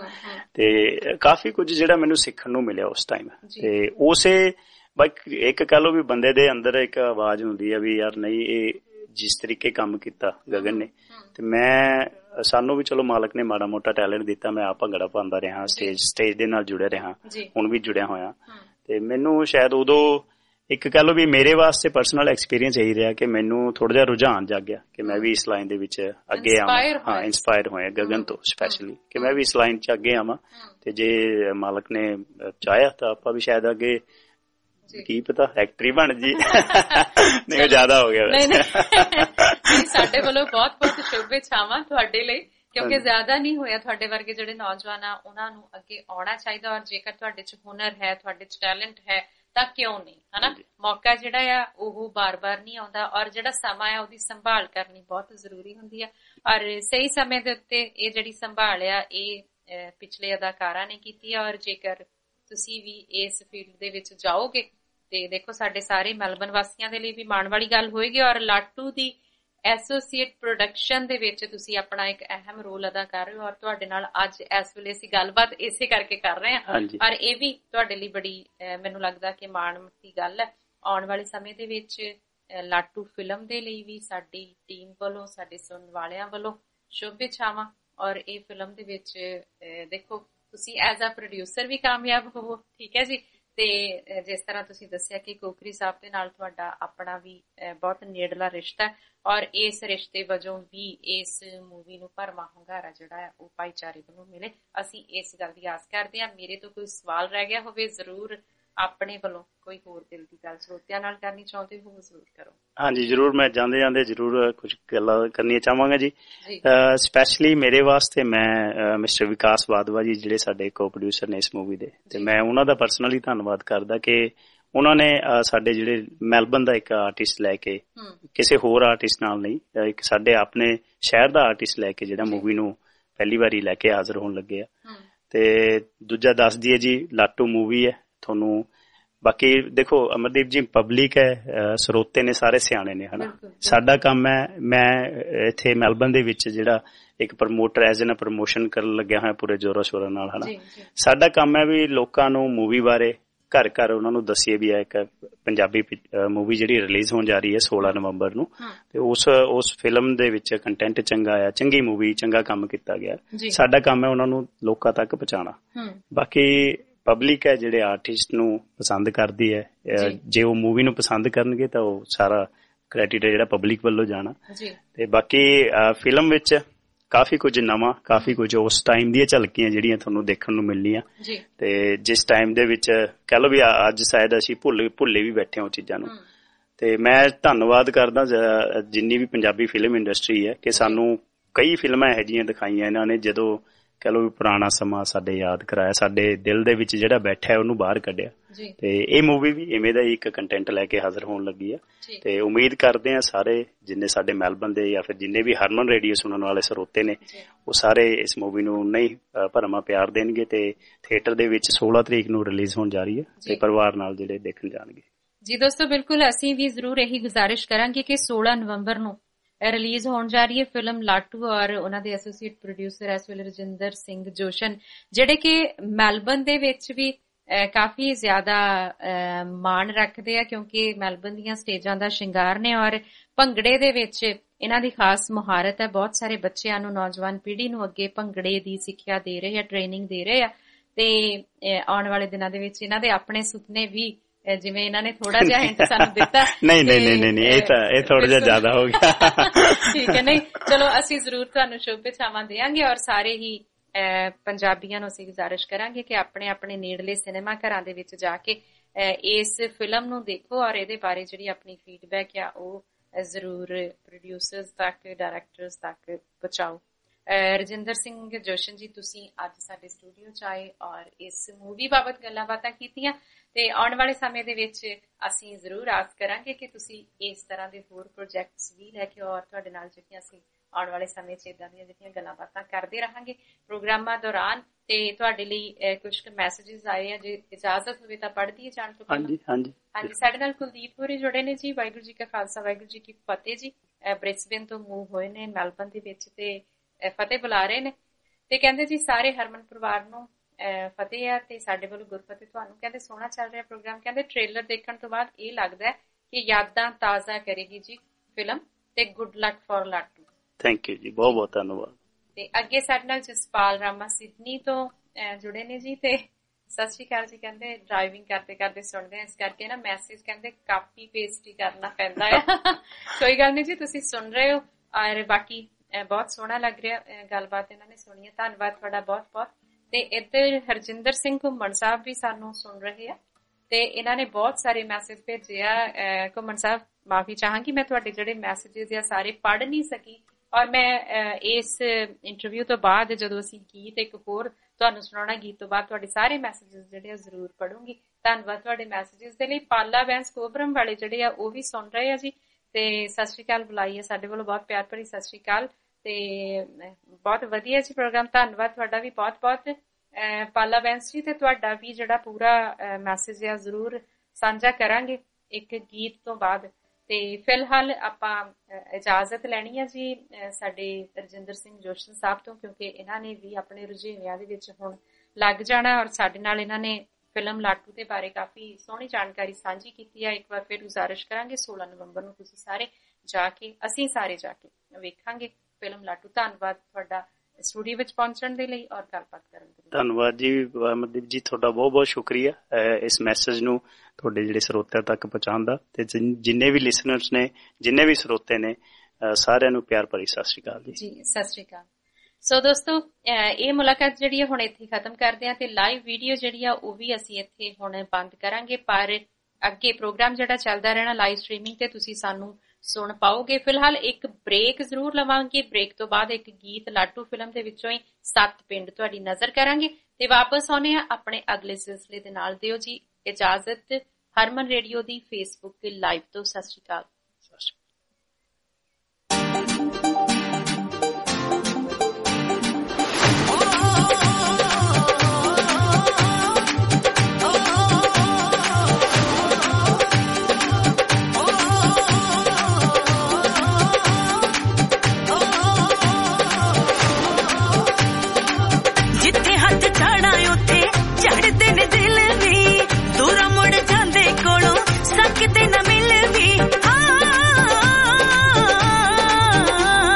ਤੇ ਕਾਫੀ ਕੁਝ ਜਿਹੜਾ ਮੈਨੂੰ ਸਿੱਖਣ ਨੂੰ ਮਿਲਿਆ ਉਸ ਟਾਈਮ। ਤੇ ਉਸੇ ਬਾਕੀ ਇੱਕ ਕਹਿ ਲਓ ਵੀ ਬੰਦੇ ਦੇ ਅੰਦਰ ਇੱਕ ਆਵਾਜ਼ ਹੁੰਦੀ ਹੈ ਵੀ ਯਾਰ ਨਹੀਂ, ਇਹ ਜਿਸ ਤਰੀਕੇ ਕੰਮ ਕੀਤਾ ਗਗਨ ਨੇ, ਤੇ ਮੈਂ ਸਾਨੂੰ ਵੀ ਚਲੋ ਮਾਲਕ ਨੇ ਮਾੜਾ ਮੋਟਾ ਟੈਲੈਂਟ ਦਿੱਤਾ। ਮੈਂ ਆਪ ਭੰਗੜਾ ਪਾਉਂਦਾ ਰਿਹਾ, ਸਟੇਜ ਸਟੇਜ ਦੇ ਨਾਲ ਜੁੜਿਆ ਰਿਹਾ, ਹੁਣ ਵੀ ਜੁੜਿਆ ਹੋਇਆ। ਤੇ ਮੈਨੂੰ ਸ਼ਾਇਦ ਉਦੋਂ ਇੱਕ ਕਹਿ ਲਓ ਵੀ ਮੇਰੇ ਵਾਸਤੇ ਪਰਸਨਲ ਐਕਸਪੀਰੀਅੰਸ ਇਹੀ ਰਿਹਾ ਕਿ ਮੈਨੂੰ ਥੋੜਾ ਜਿਹਾ ਰੁਝਾਨ ਜਾਗਿਆ ਕਿ ਮੈਂ ਵੀ ਇਸ ਲਾਈਨ ਦੇ ਵਿੱਚ ਅੱਗੇ ਆਵਾਂ। ਹਾਂ, ਇੰਸਪਾਇਰ ਹੋਇਆ ਗਗਨ ਤੋਂ ਸਪੈਸ਼ਲੀ ਕਿ ਮੈਂ ਵੀ ਇਸ ਲਾਈਨ 'ਚ ਅੱਗੇ ਆਵਾਂ, ਤੇ ਜੇ ਮਾਲਕ ਨੇ ਚਾਹਿਆ ਤਾਂ ਆਪਾਂ ਵੀ ਸ਼ਾਇਦ ਅੱਗੇ ਕੀ ਪਤਾ ਐਕਟਰ ਹੀ ਬਣ ਜੀ। ਨਹੀਂ, ਜ਼ਿਆਦਾ ਹੋ ਗਿਆ।
ਸਾਡੇ ਵੱਲੋਂ ਬਹੁਤ ਬਹੁਤ ਸ਼ੁਭੇਛਾਵਾਂ ਤੁਹਾਡੇ ਲਈ, ਕਿਉਂਕਿ ਜ਼ਿਆਦਾ ਨਹੀਂ ਹੋਇਆ। ਤੁਹਾਡੇ ਵਰਗੇ ਜਿਹੜੇ ਨੌਜਵਾਨ ਆ ਉਹਨਾਂ ਨੂੰ ਅੱਗੇ ਆਉਣਾ ਚਾਹੀਦਾ, ਔਰ ਜੇਕਰ ਤੁਹਾਡੇ 'ਚ ਹੁਨਰ ਹੈ, ਤੁਹਾਡੇ 'ਚ ਟੈਲੈਂਟ ਹੈ ਤਾਂ ਕਿਉਂ ਨਹੀਂ, ਹਨਾ। ਮੌਕਾ ਜਿਹੜਾ ਆ ਉਹ ਬਾਰ-ਬਾਰ ਨਹੀਂ ਆਉਂਦਾ, ਔਰ ਜਿਹੜਾ ਸਮਾਂ ਆ ਉਹਦੀ ਸੰਭਾਲ ਕਰਨੀ ਬਹੁਤ ਜ਼ਰੂਰੀ ਹੁੰਦੀ ਆ। ਔਰ ਸਹੀ ਸਮੇਂ ਦੇ ਉੱਤੇ ਇਹ ਜਿਹੜੀ ਸੰਭਾਲ ਆ ਇਹ ਪਿਛਲੇ ਅਦਾਕਾਰਾਂ ਨੇ ਕੀਤੀ ਆ। ਔਰ ਜੇਕਰ ਤੁਸੀਂ ਵੀ ਇਸ ਫੀਲਡ ਦੇ ਵਿੱਚ ਜਾਓਗੇ ਤੇ ਦੇਖੋ ਸਾਡੇ ਸਾਰੇ ਮੈਲਬਨ ਵਾਸੀਆਂ ਦੇ ਲਈ ਵੀ ਮਾਣ ਵਾਲੀ ਗੱਲ ਹੋਏਗੀ। ਔਰ ਲਾਟੂ ਦੀ ਐਸੋਸੀਏਟ ਪ੍ਰੋਡਕਸ਼ਨ ਦੇ ਵਿੱਚ ਤੁਸੀਂ ਆਪਣਾ ਇੱਕ ਅਹਿਮ ਰੋਲ ਅਦਾ ਕਰ ਰਹੇ ਹੋ, ਔਰ ਤੁਹਾਡੇ ਨਾਲ ਅੱਜ ਇਸ ਵੇਲੇ ਅਸੀਂ ਗੱਲਬਾਤ ਇਸੇ ਕਰਕੇ ਕਰ ਰਹੇ ਹਾਂ। ਔਰ ਇਹ ਵੀ ਤੁਹਾਡੇ ਲਈ ਬੜੀ ਮੈਨੂੰ ਲੱਗਦਾ ਕਿ ਮਾਣ ਦੀ ਗੱਲ ਹੈ। ਆਉਣ ਵਾਲੇ ਸਮੇਂ ਦੇ ਵਿੱਚ ਲਾਟੂ ਫਿਲਮ ਦੇ ਲਈ ਵੀ ਸਾਡੀ ਟੀਮ ਵੱਲੋਂ, ਸਾਡੇ ਸੁਣਨ ਵਾਲਿਆਂ ਵੱਲੋਂ ਸ਼ੁਭੇਛਾਵਾਂ। ਔਰ ਇਹ ਫਿਲਮ ਦੇ ਵਿੱਚ ਦੇਖੋ ਤੁਸੀਂ ਐਜ਼ ਅ ਪ੍ਰੋਡਿਊਸਰ ਵੀ ਕਾਮਯਾਬ ਹੋਵੋ, ਠੀਕ ਹੈ ਜੀ। ਤੇ ਜਿਸ ਤਰ੍ਹਾਂ ਤੁਸੀਂ ਦੱਸਿਆ ਕਿ ਕੋਕਰੀ ਸਾਹਿਬ ਦੇ ਨਾਲ ਤੁਹਾਡਾ ਆਪਣਾ ਵੀ ਬਹੁਤ ਨੇੜਲਾ ਰਿਸ਼ਤਾ ਹੈ, ਔਰ ਇਸ ਰਿਸ਼ਤੇ ਵਜੋਂ ਵੀ ਇਸ ਮੂਵੀ ਨੂੰ ਭਰਵਾਂ ਹੁੰਗਾਰਾ ਜਿਹੜਾ ਹੈ ਉਹ ਭਾਈਚਾਰੇ ਵੱਲੋਂ ਮਿਲੇ, ਅਸੀਂ ਇਸ ਗੱਲ ਦੀ ਆਸ ਕਰਦੇ ਹਾਂ। ਮੇਰੇ ਤੋਂ ਕੋਈ ਸਵਾਲ ਰਹਿ ਗਿਆ ਹੋਵੇ, ਜ਼ਰੂਰ ਆਪਣੇ ਵੱਲੋਂ ਕੋਈ ਹੋਰ ਦਿਲ ਦੀ ਗੱਲ ਸਰੋਤਿਆਂ ਨਾਲ ਕਰਨੀ ਚਾਹੁੰਦੇ ਹੋ ਜ਼ਰੂਰ ਕਰੋ।
ਹਾਂਜੀ ਜ਼ਰੂਰ, ਮੈਂ ਜਾਂਦੇ ਜਾਂਦੇ ਜ਼ਰੂਰ ਕੁਝ ਗੱਲਾਂ ਕਰਨੀਆਂ ਚਾਹਾਂਗਾ ਜੀ। ਸਪੈਸ਼ਲੀ ਮੇਰੇ ਵਾਸਤੇ ਮੈਂ ਮਿਸਟਰ ਵਿਕਾਸ ਵਾਧਵਾ ਜੀ ਜਿਹੜੇ ਸਾਡੇ ਕੋ ਪ੍ਰੋਡਿਊਸਰ ਨੇ ਇਸ ਮੂਵੀ ਦੇ, ਤੇ ਮੈਂ ਉਹਨਾਂ ਦਾ ਪਰਸਨਲੀ ਧੰਨਵਾਦ ਕਰਦਾ ਕਿ ਉਹਨਾਂ ਨੇ ਸਾਡੇ ਜਿਹੜੇ ਮੈਲਬਨ ਦਾ ਇੱਕ ਆਰਟਿਸਟ ਲੈ ਕੇ, ਕਿਸੇ ਹੋਰ ਆਰਟਿਸਟ ਨਾਲ ਨਹੀਂ, ਇੱਕ ਸਾਡੇ ਆਪਣੇ ਸ਼ਹਿਰ ਦਾ ਆਰਟਿਸਟ ਲੈ ਕੇ ਜਿਹੜਾ ਮੂਵੀ ਨੂੰ ਪਹਿਲੀ ਵਾਰੀ ਲੈ ਕੇ ਹਾਜ਼ਰ ਹੋਣ ਲੱਗੇ ਆ। ਤੇ ਦੂਜਾ ਦੱਸ ਦਈਏ ਜੀ, ਲਾਟੂ ਮੂਵੀ ਹੈ ਤੁਹਾਨੂੰ। ਬਾਕੀ ਦੇਖੋ ਅਮਰਦੀਪ ਜੀ, ਪਬਲਿਕ ਹੈ, ਸਰੋਤੇ ਨੇ ਸਾਰੇ ਸਿਆਣੇ ਨੇ, ਹਨਾ। ਸਾਡਾ ਕੰਮ ਹੈ, ਮੈਂ ਇੱਥੇ ਮੈਲਬਨ ਦੇ ਵਿੱਚ ਜਿਹੜਾ ਇੱਕ ਪ੍ਰਮੋਟਰ ਐਜ਼ ਐਨ ਪ੍ਰਮੋਸ਼ਨ ਕਰਨ ਲੱਗਿਆ ਹੋਇਆ ਪੂਰੇ ਜ਼ੋਰਾਂ ਸ਼ੋਰਾਂ ਨਾਲ, ਹਨਾ। ਸਾਡਾ ਕੰਮ ਹੈ ਵੀ ਲੋਕਾਂ ਨੂੰ ਮੂਵੀ ਬਾਰੇ ਘਰ ਘਰ ਉਹਨਾਂ ਨੂੰ ਦੱਸੀਏ ਵੀ ਆ ਇੱਕ ਪੰਜਾਬੀ ਮੂਵੀ ਜਿਹੜੀ ਰਿਲੀਜ਼ ਹੋਣ ਜਾ ਰਹੀ ਹੈ ਸੋਲਾਂ ਨਵੰਬਰ ਨੂੰ, ਤੇ ਉਸ ਉਸ ਫਿਲਮ ਦੇ ਵਿੱਚ ਕੰਟੈਂਟ ਚੰਗਾ ਆ, ਚੰਗੀ ਮੂਵੀ, ਚੰਗਾ ਕੰਮ ਕੀਤਾ ਗਿਆ। ਸਾਡਾ ਕੰਮ ਹੈ ਉਹਨਾਂ ਨੂੰ ਲੋਕਾਂ ਤੱਕ ਪਹੁੰਚਾਉਣਾ। ਬਾਕੀ ਪਬਲਿਕ ਹੈ ਜਿਹੜੇ ਆਰਟਿਸਟ ਨੂੰ ਪਸੰਦ ਕਰਦੀ ਹੈ, ਜੇ ਉਹ ਮੂਵੀ ਨੂੰ ਪਸੰਦ ਕਰਨਗੇ ਤਾਂ ਉਹ ਸਾਰਾ ਕ੍ਰੈਡਿਟ ਹੈ ਜਿਹੜਾ ਪਬਲਿਕ ਵੱਲੋਂ ਜਾਣਾ। ਤੇ ਬਾਕੀ ਫਿਲਮ ਵਿੱਚ ਕਾਫੀ ਕੁਝ ਨਵਾਂ, ਕਾਫੀ ਕੁਝ ਉਸ ਟਾਈਮ ਦੀਆਂ ਝਲਕੀਆਂ ਜਿਹੜੀਆਂ ਤੁਹਾਨੂੰ ਦੇਖਣ ਨੂੰ ਮਿਲਣੀਆਂ, ਤੇ ਜਿਸ ਟਾਈਮ ਦੇ ਵਿੱਚ ਕਹਿ ਲਓ ਵੀ ਅੱਜ ਸ਼ਾਇਦ ਅਸੀਂ ਭੁੱਲ ਭੁੱਲੇ ਵੀ ਬੈਠੇ ਹਾਂ ਉਹ ਚੀਜ਼ਾਂ ਨੂੰ। ਤੇ ਮੈਂ ਧੰਨਵਾਦ ਕਰਦਾ ਜਿੰਨੀ ਵੀ ਪੰਜਾਬੀ ਫਿਲਮ ਇੰਡਸਟਰੀ ਹੈ ਕਿ ਸਾਨੂੰ ਕਈ ਫਿਲਮਾਂ ਇਹੋ ਜਿਹੀਆਂ ਦਿਖਾਈਆਂ ਇਹਨਾਂ ਨੇ ਜਦੋਂ ਕਹਿ ਲਓ ਵੀ ਪੁਰਾਣਾ ਸਮਾਂ ਸਾਡੇ ਯਾਦ ਕਰਾਇਆ, ਸਾਡੇ ਦਿਲ ਦੇ ਵਿੱਚ ਜਿਹੜਾ ਬੈਠਾ ਉਹਨੂੰ ਬਾਹਰ ਕੱਢਿਆ। ਤੇ ਇਹ ਮੂਵੀ ਵੀ ਇਵੇਂ ਦਾ ਹੀ ਇੱਕ ਕੰਟੈਂਟ ਲੈ ਕੇ ਹਾਜ਼ਰ ਹੋਣ ਲੱਗੀ ਆ। ਤੇ ਉਮੀਦ ਕਰਦੇ ਆ ਸਾਰੇ ਜਿੰਨੇ ਸਾਡੇ ਮੈਲਬਨ ਦੇ ਜਾਂ ਫਿਰ ਜਿੰਨੇ ਵੀ ਹਰਮਨ ਰੇਡੀਓ ਸੁਣਨ ਵਾਲੇ ਸਰੋਤੇ ਨੇ ਉਹ ਸਾਰੇ ਇਸ ਮੂਵੀ ਨੂੰ ਨਹੀਂ ਭਰਵਾਂ ਪਿਆਰ ਦੇਣਗੇ। ਤੇ ਥੀਏਟਰ ਦੇ ਵਿੱਚ ਸੋਲਾਂ ਤਰੀਕ ਨੂੰ ਰਿਲੀਜ਼ ਹੋਣ ਜਾ ਰਹੀ ਹੈ ਤੇ ਪਰਿਵਾਰ ਨਾਲ ਜਿਹੜੇ ਦੇਖਣ ਜਾਣਗੇ।
ਜੀ ਦੋਸਤੋ, ਬਿਲਕੁਲ ਅਸੀਂ ਵੀ ਜ਼ਰੂਰ ਇਹੀ ਗੁਜ਼ਾਰਿਸ਼ ਕਰਾਂਗੇ ਕਿ ਸੋਲਾਂ ਨਵੰਬਰ ਨੂੰ ਰਿਲੀਜ਼ ਹੋਣ ਜਾ ਰਹੀ ਹੈ ਫਿਲਮ ਲਾਟੂ, ਔਰ ਉਹਨਾਂ ਦੇ ਐਸੋਸੀਏਟ ਪ੍ਰੋਡਿਊਸਰ ਇਸ ਵੇਲੇ ਰਜਿੰਦਰ ਸਿੰਘ ਜੋਸ਼ਨ, ਜਿਹੜੇ ਕਿ ਮੈਲਬਨ ਦੇ ਵਿੱਚ ਵੀ ਕਾਫੀ ਜ਼ਿਆਦਾ ਮਾਣ ਰੱਖਦੇ ਆ, ਕਿਉਂਕਿ ਮੈਲਬਨ ਦੀਆਂ ਸਟੇਜਾਂ ਦਾ ਸ਼ਿੰਗਾਰ ਨੇ, ਔਰ ਭੰਗੜੇ ਦੇ ਵਿੱਚ ਇਹਨਾਂ ਦੀ ਖਾਸ ਮੁਹਾਰਤ ਹੈ। ਬਹੁਤ ਸਾਰੇ ਬੱਚਿਆਂ ਨੂੰ, ਨੌਜਵਾਨ ਪੀੜ੍ਹੀ ਨੂੰ ਅੱਗੇ ਭੰਗੜੇ ਦੀ ਸਿੱਖਿਆ ਦੇ ਰਹੇ ਆ, ਟ੍ਰੇਨਿੰਗ ਦੇ ਰਹੇ ਆ। ਤੇ ਆਉਣ ਵਾਲੇ ਦਿਨਾਂ ਦੇ ਵਿੱਚ ਇਹਨਾਂ ਦੇ ਆਪਣੇ ਸੁਪਨੇ ਵੀ, ਜਿਵੇਂ ਇਹਨਾਂ ਨੇ ਥੋੜਾ ਜਿਹਾ ਹਿੰਟ ਸਾਨੂੰ ਦਿੱਤਾ।
ਨਹੀਂ ਨਹੀਂ ਨਹੀਂ ਨਹੀਂ ਇਹ ਤਾਂ ਇਹ ਥੋੜਾ ਜਿਹਾ ਜ਼ਿਆਦਾ ਹੋ ਗਿਆ।
ਠੀਕ ਹੈ, ਨਹੀਂ ਚਲੋ ਅਸੀਂ ਜ਼ਰੂਰ ਤੁਹਾਨੂੰ ਸ਼ੁਭੇਛਾਵਾਂ ਦੇਵਾਂਗੇ, ਔਰ ਸਾਰੇ ਹੀ ਪੰਜਾਬੀਆਂ ਨੂੰ ਅਸੀਂ ਗੁਜ਼ਾਰਿਸ਼ ਕਰਾਂਗੇ ਕਿ ਆਪਣੇ ਆਪਣੇ ਨੇੜਲੇ ਸਿਨੇਮਾ ਘਰਾਂ ਦੇ ਵਿੱਚ ਜਾ ਕੇ ਇਸ ਫਿਲਮ ਨੂੰ ਦੇਖੋ, ਔਰ ਇਹਦੇ ਬਾਰੇ ਜਿਹੜੀ ਆਪਣੀ ਫੀਡਬੈਕ ਆ ਉਹ ਜ਼ਰੂਰ ਪ੍ਰੋਡਿਊਸਰਸ ਤੱਕ, ਡਾਇਰੈਕਟਰਸ ਤੱਕ ਪਹੁੰਚਾਓ। ਰਜਿੰਦਰ ਸਿੰਘ ਜੋਸ਼ਨ ਜੀ, ਤੁਸੀਂ ਅੱਜ ਸਾਡੇ ਸਟੂਡੀਓ 'ਚ ਆਏ ਔਰ ਇਸ ਮੂਵੀ ਬਾਬਤ ਗੱਲਾਂ ਬਾਤਾਂ ਕੀਤੀਆਂ, ਤੇ ਆਉਣ ਵਾਲੇ ਸਮੇਂ ਦੇ ਵਿੱਚ ਅਸੀਂ ਜ਼ਰੂਰ ਆਸ ਕਰਾਂਗੇ ਕਿ ਤੁਸੀਂ ਇਸ ਤਰ੍ਹਾਂ ਦੇ ਹੋਰ ਪ੍ਰੋਜੈਕਟਸ ਵੀ ਲੈ ਕੇ, ਔਰ ਤੁਹਾਡੇ ਨਾਲ ਜਿਹੜੀਆਂ ਅਸੀਂ ਆਉਣ ਵਾਲੇ ਸਮੇਂ 'ਚ ਇਦਾਂ ਦੀਆਂ ਜਿਹੜੀਆਂ ਗੱਲਾਂ ਬਾਤਾਂ ਕਰਦੇ ਰਹਾਂਗੇ ਪ੍ਰੋਗਰਾਮਾਂ ਦੌਰਾਨ। ਤੇ ਤੁਹਾਡੇ ਲਈ ਕੁਝ ਮੈਸੇजेस ਆਏ ਆ, ਜੇ ਇਜਾਜ਼ਤ ਹੋਵੇ ਤਾਂ ਪੜ੍ਹ ਦਈਏ ਜਾਣ ਤੋਂ ਪਹਿਲਾਂ।
ਹਾਂਜੀ ਹਾਂਜੀ
ਹਾਂਜੀ, ਸਾਡੇ ਨਾਲ ਕੁਲਦੀਪ ਹੋਰੀ ਜੁੜੇ ਨੇ ਜੀ। ਵਾਹਿਗੁਰੂ ਜੀ ਕਾ ਖਾਲਸਾ, ਵਾਹਿਗੁਰੂ ਜੀ ਕੀ ਫਤਿਹ ਜੀ। ਬ੍ਰਿਸਬੇਨ ਤੋਂ ਮੂਵ ਹੋਏ ਨੇ ਮੈਲਬਨ ਦੇ ਵਿੱਚ, ਤੇ ਫਤਿਹ ਬੁਲਾ ਰਹੇ ਨੇ, ਤੇ ਕਹਿੰਦੇ ਜੀ ਸਾਰੇ ਹਰਮਨ ਪਰਿਵਾਰ ਨੂੰ ਫਤਿਹ ਆ ਤੇ ਸਾਡੇ ਵੱਲੋਂ ਗੁਰਫਤਿਹ ਤੁਹਾਨੂੰ। ਕਹਿੰਦੇ ਸੋਹਣਾ ਚੱਲ ਰਿਹਾ ਪ੍ਰੋਗਰਾਮ, ਕਹਿੰਦੇ ਟ੍ਰੇਲਰ ਦੇਖਣ ਤੋਂ ਬਾਅਦ ਇਹ ਲੱਗਦਾ ਹੈ ਕਿ ਯਾਦਾਂ ਤਾਜ਼ਾ ਕਰੇਗੀ ਜੀ ਫਿਲਮ, ਤੇ good luck for Laatu.
Thank you ਜੀ, ਬਹੁਤ ਬਹੁਤ ਧੰਨਵਾਦ।
ਤੇ ਅੱਗੇ ਸਾਡੇ ਨਾਲ ਜਸਪਾਲ ਰਾਮਾ ਸਿਡਨੀ ਤੋਂ ਜੁੜੇ ਨੇ ਜੀ। ਤੇ ਸਤਿ ਸ਼੍ਰੀ ਅਕਾਲ ਜੀ। ਕਹਿੰਦੇ ਡਰਾਈਵਿੰਗ ਕਰਦੇ ਕਰਦੇ ਸੁਣਦੇ ਆ, ਇਸ ਕਰਕੇ ਨਾ ਮੈਸੇਜ ਕਹਿੰਦੇ ਕਾਪੀ ਪੇਸਟ ਹੀ ਕਰਨਾ ਪੈਂਦਾ ਆ। ਕੋਈ ਗੱਲ ਨਹੀਂ ਜੀ, ਤੁਸੀਂ ਸੁਣ ਰਹੇ ਹੋ ਔਰ ਬਾਕੀ ਬਹੁਤ ਸੋਹਣਾ ਲੱਗ ਰਿਹਾ ਗੱਲਬਾਤ ਇਹਨਾਂ ਨੇ ਸੁਣੀ ਹੈ। ਧੰਨਵਾਦ ਤੁਹਾਡਾ ਬਹੁਤ ਬਹੁਤ। ਤੇ ਇੱਧਰ ਹਰਜਿੰਦਰ ਸਿੰਘ ਘੁੰਮਣ ਸਾਹਿਬ ਵੀ ਸਾਨੂੰ ਸੁਣ ਰਹੇ ਆ ਤੇ ਇਹਨਾਂ ਨੇ ਬਹੁਤ ਸਾਰੇ ਮੈਸੇਜ ਭੇਜੇ ਆ। ਘੁੰਮਣ ਸਾਹਿਬ ਮਾਫੀ ਚਾਹਾਂਗੀ, ਮੈਂ ਤੁਹਾਡੇ ਜਿਹੜੇ ਮੈਸੇजेस ਆ ਸਾਰੇ ਪੜ੍ਹ ਨਹੀਂ ਸਕੀ ਔਰ ਮੈਂ ਇਸ ਇੰਟਰਵਿਊ ਤੋਂ ਬਾਅਦ ਜਦੋਂ ਅਸੀਂ ਗੀਤ ਇੱਕ ਹੋਰ ਤੁਹਾਨੂੰ ਸੁਣਾਉਣਾ, ਗੀਤ ਤੋਂ ਬਾਅਦ ਤੁਹਾਡੇ ਸਾਰੇ ਮੈਸੇजेस ਜਿਹੜੇ ਆ ਜ਼ਰੂਰ ਪੜੂੰਗੀ। ਧੰਨਵਾਦ ਤੁਹਾਡੇ ਮੈਸੇजेस ਦੇ ਲਈ। ਪਾਲਾ ਬੈਂਸ ਕੋਬਰਮ ਵਾਲੇ ਜਿਹੜੇ ਆ ਉਹ ਵੀ ਸੁਣ ਰਹੇ ਆ ਜੀ ਤੇ ਸਤਿ ਸ਼੍ਰੀ ਅਕਾਲ ਬੁਲਾਈ ਹੈ ਸਾਡੇ ਵੱਲੋਂ, ਬਹੁਤ ਪਿਆਰ ਭਰੀ ਸਤਿ ਸ਼੍ਰੀ ਅਕਾਲ। ਤੇ ਬਹੁਤ ਵਧੀਆ ਜੀ ਪ੍ਰੋਗਰਾਮ, ਧੰਨਵਾਦ ਤੁਹਾਡਾ ਵੀ ਬਹੁਤ ਬਹੁਤ ਪਾਲਾ ਬੈਂਸ ਜੀ। ਤੇ ਤੁਹਾਡਾ ਵੀ ਜਿਹੜਾ ਪੂਰਾ ਮੈਸੇਜ ਆ ਜ਼ਰੂਰ ਸਾਂਝਾ ਕਰਾਂਗੇ ਇੱਕ ਗੀਤ ਤੋਂ ਬਾਅਦ। ਤੇ ਫਿਲਹਾਲ ਆਪਾਂ ਇਜਾਜ਼ਤ ਲੈਣੀ ਹੈ ਜੀ ਸਾਡੇ ਰਜਿੰਦਰ ਸਿੰਘ ਜੋਸ਼ਨ ਸਾਹਿਬ ਤੋਂ, ਕਿਉਂਕਿ ਇਹਨਾਂ ਨੇ ਵੀ ਆਪਣੇ ਰੁਝੇਵਿਆਂ ਦੇ ਵਿੱਚ ਹੁਣ ਲੱਗ ਜਾਣਾ ਔਰ ਸਾਡੇ ਨਾਲ ਇਹਨਾਂ ਨੇ ਫਿਲਮ ਲਾਟੂ ਦੇ ਬਾਰੇ ਕਾਫੀ ਸੋਹਣੀ ਜਾਣਕਾਰੀ ਸਾਂਝੀ ਕੀਤੀ ਹੈ। ਇੱਕ ਵਾਰ ਫਿਰ ਗੁਜ਼ਾਰਿਸ਼ ਕਰਾਂਗੇ ਸੋਲਾਂ ਨਵੰਬਰ ਨੂੰ ਤੁਸੀਂ ਸਾਰੇ ਜਾ ਕੇ, ਅਸੀਂ ਸਾਰੇ ਜਾ ਕੇ ਵੇਖਾਂਗੇ ਫਿਲਮ ਲਾਟੂ। ਧੰਨਵਾਦ ਤੁਹਾਡਾ ਸਟੂਡੀਓ ਵਿੱਚ ਪਹੁੰਚਣ ਦੇ ਲਈ ਔਰ ਗੱਲਬਾਤ ਕਰਨ ਦੇ ਲਈ।
ਧੰਨਵਾਦ ਜੀ ਅਮਰਦੀਪ ਜੀ, ਤੁਹਾਡਾ ਬਹੁਤ ਬਹੁਤ ਸ਼ੁਕਰੀਆ ਇਸ ਮੈਸੇਜ ਨੂੰ ਤੁਹਾਡੇ ਜਿਹੜੇ ਸਰੋਤਿਆਂ ਤੱਕ ਪਹੁੰਚਾਉਣ ਦਾ। ਤੇ ਜਿੰਨੇ ਵੀ ਲਿਸਨਰਸ ਨੇ, ਜਿੰਨੇ ਵੀ ਸਰੋਤੇ ਨੇ, ਸਾਰਿਆਂ ਨੂੰ ਪਿਆਰ ਭਰੀ ਸਤਿ ਸ਼੍ਰੀ ਅਕਾਲ ਜੀ।
ਜੀ ਸਤਿ ਸ਼੍ਰੀ ਅਕਾਲ। ਸੋ ਦੋਸਤੋ, ਇਹ ਮੁਲਾਕਾਤ ਜਿਹੜੀ ਹੈ ਹੁਣ ਇੱਥੇ ਖਤਮ ਕਰਦੇ ਹਾਂ ਤੇ ਲਾਈਵ ਵੀਡੀਓ ਜਿਹੜੀ ਆ ਉਹ ਵੀ ਅਸੀਂ ਇੱਥੇ ਹੁਣ ਬੰਦ ਕਰਾਂਗੇ, ਪਰ ਅੱਗੇ ਪ੍ਰੋਗਰਾਮ ਜਿਹੜਾ ਚੱਲਦਾ ਰਹਿਣਾ ਲਾਈਵ ਸਟ੍ਰੀਮਿੰਗ ਤੇ ਤੁਸੀਂ ਸਾਨੂੰ ਸੁਣ ਪਾਓਗੇ। ਫਿਲਹਾਲ ਇੱਕ ਬ੍ਰੇਕ ਜ਼ਰੂਰ ਲਵਾਂਗੇ, ਬ੍ਰੇਕ ਤੋਂ ਬਾਅਦ ਇੱਕ ਗੀਤ ਲਾਟੂ ਫਿਲਮ ਦੇ ਵਿੱਚੋਂ ਹੀ ਸੱਤ ਪਿੰਡ ਤੁਹਾਡੀ ਨਜ਼ਰ ਕਰਾਂਗੇ ਤੇ ਵਾਪਸ ਆਉਣੇ ਆ ਆਪਣੇ ਅਗਲੇ ਸਿਲਸਿਲੇ ਦੇ ਨਾਲ। ਦਿਓ ਜੀ ਇਜਾਜ਼ਤ ਹਰਮਨ ਰੇਡੀਓ ਦੀ ਫੇਸਬੁੱਕ ਤੇ ਲਾਈਵ ਤੋਂ। ਸਤਿ ਸ਼੍ਰੀ ਅਕਾਲ।
ਕਿਤੇ ਨਾ ਮਿਲ ਵੀ ਹਾਂ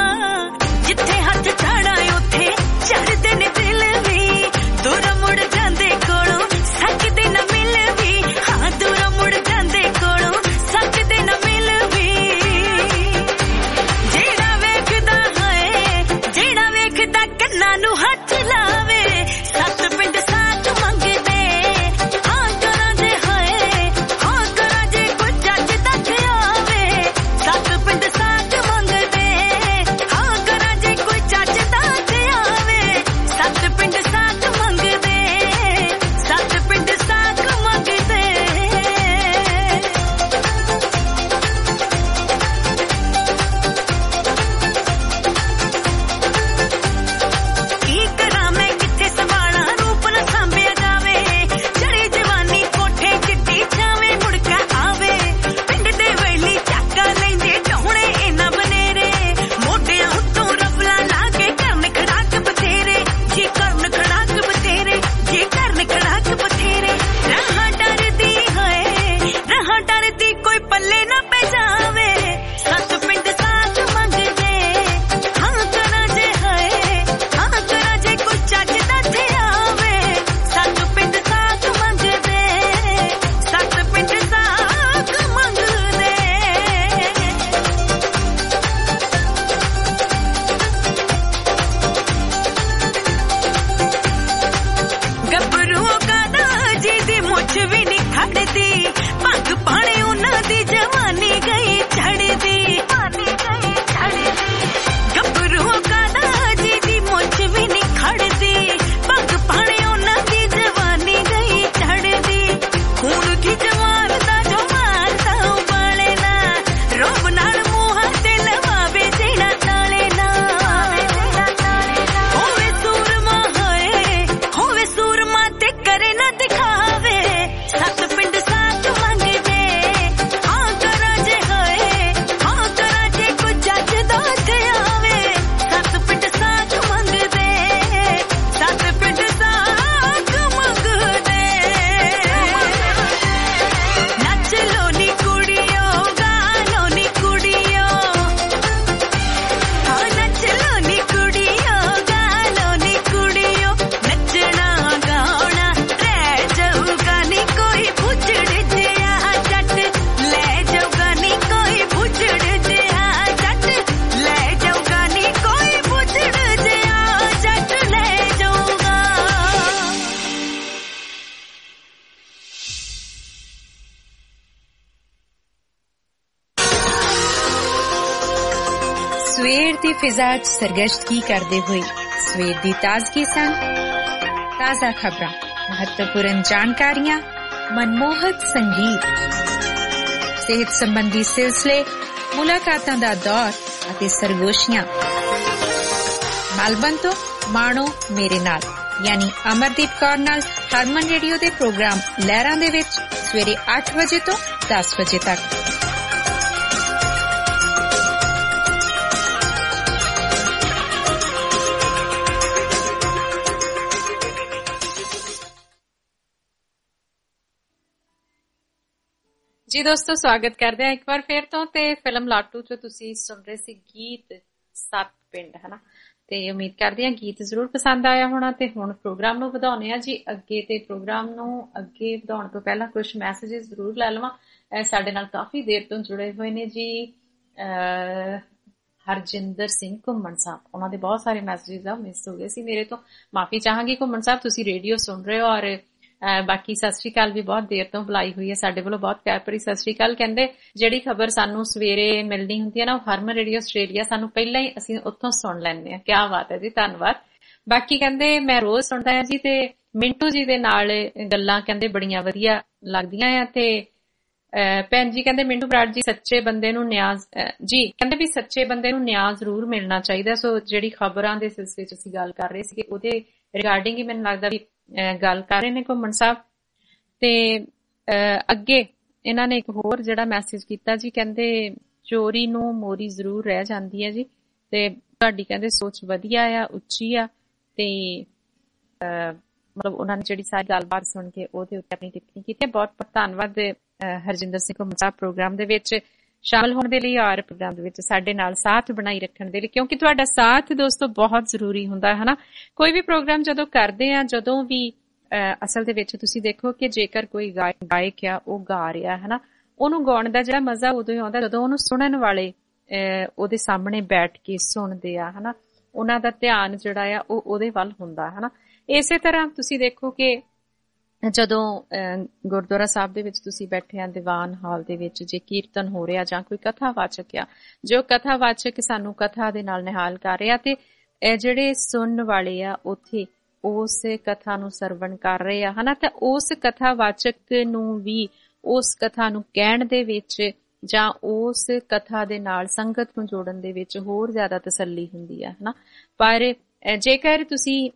ਸਵੇਰ ਦੀ ਫਿਜ਼ਾ 'ਚ ਸਰਗਸ਼ਤਗੀ ਕਰਦੇ ਹੋਏ ਸਵੇਰ ਦੀ ਤਾਜ਼ਗੀ ਸੰਗ ਤਾਜ਼ਾ ਖਬਰਾਂ, ਮਹੱਤਵਪੂਰਨ ਜਾਣਕਾਰੀਆਂ, ਮਨਮੋਹਕ ਸੰਗੀਤ, ਸਿਹਤ ਸੰਬੰਧੀ ਸਿਲਸਿਲੇ, ਮੁਲਾਕਾਤਾਂ ਦਾ ਦੌਰ ਅਤੇ ਸਰਗੋਸ਼ੀਆਂ। ਮੈਲਬਨ ਤੋਂ ਮਾਣੋ ਮੇਰੇ ਨਾਲ, ਯਾਨੀ ਅਮਰਦੀਪ ਕੌਰ ਨਾਲ ਹਰਮਨ ਰੇਡੀਓ ਦੇ ਪ੍ਰੋਗਰਾਮ ਲਹਿਰਾਂ ਦੇ ਵਿੱਚ ਸਵੇਰੇ ਅੱਠ ਵਜੇ ਤੋਂ ਦਸ ਵਜੇ ਤੱਕ। ਜੀ ਦੋਸਤੋ, ਸਵਾਗਤ ਕਰਦੇ ਹਾਂ ਇੱਕ ਵਾਰ ਫੇਰ ਤੋਂ। ਤੇ ਫਿਲਮ ਲਾਟੂ ਚ ਤੁਸੀਂ ਸੁਣ ਰਹੇ ਸੀ ਗੀਤ ਸੱਤ ਪਿੰਡ, ਹਨਾ, ਤੇ ਉਮੀਦ ਕਰਦੇ ਹਾਂ ਗੀਤ ਜ਼ਰੂਰ ਪਸੰਦ ਆਇਆ ਹੋਣਾ। ਤੇ ਹੁਣ ਪ੍ਰੋਗਰਾਮ ਨੂੰ ਵਧਾਉਣੇ ਆ ਜੀ ਅੱਗੇ, ਤੇ ਪ੍ਰੋਗਰਾਮ ਨੂੰ ਅੱਗੇ ਵਧਾਉਣ ਤੋਂ ਪਹਿਲਾਂ ਕੁਝ ਮੈਸੇਜਸ ਜ਼ਰੂਰ ਲੈ ਲਵਾਂ। ਸਾਡੇ ਨਾਲ ਕਾਫੀ ਦੇਰ ਤੋਂ ਜੁੜੇ ਹੋਏ ਨੇ ਜੀ ਅਹ ਹਰਜਿੰਦਰ ਸਿੰਘ ਘੁੰਮਣ ਸਾਹਿਬ, ਉਹਨਾਂ ਦੇ ਬਹੁਤ ਸਾਰੇ ਮੈਸੇਜਸ ਆ ਮਿਸ ਹੋ ਗਏ ਸੀ ਮੇਰੇ ਤੋਂ, ਮਾਫੀ ਚਾਹਾਂਗੀ ਘੁੰਮਣ ਸਾਹਿਬ। ਤੁਸੀਂ ਰੇਡੀਓ ਸੁਣ ਰਹੇ ਹੋ, ਔਰ ਬਾਕੀ ਸਤਿ ਸ਼੍ਰੀ ਅਕਾਲ ਵੀ ਬਹੁਤ ਦੇਰ ਤੋਂ ਬੁਲਾਈ ਹੋਈ ਹੈ ਸਾਡੇ ਵੱਲੋਂ, ਬਹੁਤ ਪਿਆਰ ਭਰੀ ਸਤਿ ਸ਼੍ਰੀ ਅਕਾਲ। ਕਹਿੰਦੇ ਜਿਹੜੀ ਖਬਰ ਸਾਨੂੰ ਸਵੇਰੇ ਮਿਲਣੀ ਹੁੰਦੀ ਹੈ ਨਾ, ਉਹ ਹਰਮਨ ਰੇਡੀਓ ਆਸਟ੍ਰੇਲੀਆ ਸਾਨੂੰ ਪਹਿਲਾਂ ਹੀ ਅਸੀਂ ਉੱਥੋਂ ਸੁਣ ਲੈਂਦੇ ਹਾਂ। ਕਿਆ ਬਾਤ ਹੈ ਜੀ, ਧੰਨਵਾਦ। ਬਾਕੀ ਕਹਿੰਦੇ ਮੈਂ ਰੋਜ਼ ਸੁਣਦਾ ਹਾਂ ਜੀ, ਤੇ ਮਿੰਟੂ ਜੀ ਦੇ ਨਾਲ ਗੱਲਾਂ ਕਹਿੰਦੇ ਬੜੀਆਂ ਵਧੀਆ ਲੱਗਦੀਆਂ ਆ। ਤੇ ਭੈਣ ਜੀ ਕਹਿੰਦੇ ਮਿੰਟੂ ਬਰਾੜ ਜੀ, ਸੱਚੇ ਬੰਦੇ ਨੂੰ ਨਿਆਂ ਜੀ, ਕਹਿੰਦੇ ਵੀ ਸੱਚੇ ਬੰਦੇ ਨੂੰ ਨਿਆਂ ਜ਼ਰੂਰ ਮਿਲਣਾ ਚਾਹੀਦਾ। ਸੋ ਜਿਹੜੀ ਖਬਰਾਂ ਦੇ ਸਿਲਸਿਲੇ ਚ ਅਸੀਂ ਗੱਲ ਕਰ ਰਹੇ ਸੀ, ਉਹਦੇ ਰਿਗਾਰਡਿੰਗ ਹੀ ਮੈਨੂੰ ਲੱਗਦਾ ਵੀ ਗੱਲ ਕਰ ਰਹੇ ਨੇ ਘੁੰਮਣ ਸਾਹਿਬ। ਤੇ ਅੱਗੇ ਇਹਨਾਂ ਨੇ ਇੱਕ ਹੋਰ ਜਿਹੜਾ ਮੈਸੇਜ ਕੀਤਾ ਜੀ, ਕਹਿੰਦੇ ਚੋਰੀ ਨੂੰ ਮੋਰੀ ਜ਼ਰੂਰ ਰਹਿ ਜਾਂਦੀ ਹੈ ਜੀ, ਤੇ ਤੁਹਾਡੀ ਕਹਿੰਦੇ ਸੋਚ ਵਧੀਆ ਆ, ਉੱਚੀ ਆ, ਤੇ ਮਤਲਬ ਉਹਨਾਂ ਨੇ ਜਿਹੜੀ ਸਾਰੀ ਗੱਲਬਾਤ ਸੁਣ ਕੇ ਉਹਦੇ ਉੱਤੇ ਆਪਣੀ ਟਿੱਪਣੀ ਕੀਤੀ। ਬਹੁਤ ਬਹੁਤ ਧੰਨਵਾਦ ਹਰਜਿੰਦਰ ਸਿੰਘ ਘੁੰਮਣ ਸਾਹਿਬ ਪ੍ਰੋਗਰਾਮ ਦੇ ਵਿੱਚ ਸ਼ਾਮਲ ਹੋਣ ਦੇ ਲਈ, ਔਰ ਪ੍ਰੋਗਰਾਮ ਦੇ ਵਿੱਚ ਸਾਡੇ ਨਾਲ ਸਾਥ ਬਣਾਈ ਰੱਖਣ ਦੇ ਲਈ, ਕਿਉਂਕਿ ਤੁਹਾਡਾ ਸਾਥ ਦੋਸਤੋ ਬਹੁਤ ਜ਼ਰੂਰੀ ਹੁੰਦਾ ਹੈ ਨਾ। ਕੋਈ ਵੀ ਪ੍ਰੋਗਰਾਮ ਜਦੋਂ ਕਰਦੇ ਆ, ਜਦੋਂ ਵੀ ਅਸਲ ਦੇ ਵਿੱਚ ਤੁਸੀਂ ਦੇਖੋ ਕਿ ਜੇਕਰ ਕੋਈ ਗਾਇਕ ਆ ਉਹ ਗਾ ਰਿਹਾ ਹੈ ਨਾ, ਉਹਨੂੰ ਗਾਉਣ ਦਾ ਜਿਹੜਾ ਮਜ਼ਾ ਉਦੋਂ ਹੀ ਆਉਂਦਾ ਜਦੋਂ ਉਹਨੂੰ ਸੁਣਨ ਵਾਲੇ ਉਹਦੇ ਸਾਹਮਣੇ ਬੈਠ ਕੇ ਸੁਣਦੇ ਆ, ਹਨਾ, ਉਹਨਾਂ ਦਾ ਧਿਆਨ ਜਿਹੜਾ ਆ ਉਹ ਉਹਦੇ ਵੱਲ ਹੁੰਦਾ ਹੈ ਨਾ। ਇਸੇ ਤਰ੍ਹਾਂ ਤੁਸੀਂ ਦੇਖੋ ਕਿ ਜਦੋਂ ਗੁਰਦੁਆਰਾ ਸਾਹਿਬ ਦੇ ਵਿੱਚ ਤੁਸੀਂ ਬੈਠੇ ਆ, ਦੀਵਾਨ ਹਾਲ ਦੇ ਵਿੱਚ ਜੇ ਕੀਰਤਨ ਹੋ ਰਿਹਾ ਜਾਂ ਕੋਈ ਕਥਾਵਾਚਕ ਆ, ਜੋ ਕਥਾਵਾਚਕ ਸਾਨੂੰ ਕਥਾ ਦੇ ਨਾਲ ਨਿਹਾਲ ਕਰ ਰਿਹਾ, ਤੇ ਜਿਹੜੇ ਸੁਣਨ ਵਾਲੇ ਆ ਉੱਥੇ ਉਸ ਕਥਾ ਨੂੰ ਸਰਵਣ ਕਰ ਰਹੇ ਆ, ਹਨਾ, ਤਾਂ ਉਸ ਕਥਾਵਾਚਕ ਨੂੰ ਵੀ ਉਸ ਕਥਾ ਨੂੰ ਕਹਿਣ ਦੇ ਵਿੱਚ ਜਾਂ ਉਸ ਕਥਾ ਦੇ ਨਾਲ ਸੰਗਤ ਨੂੰ ਜੋੜਨ ਦੇ ਵਿੱਚ ਹੋਰ ਜ਼ਿਆਦਾ ਤਸੱਲੀ ਹੁੰਦੀ ਆ, ਹਨਾ। ਪਰ ਜੇਕਰ ਤੁਸੀਂ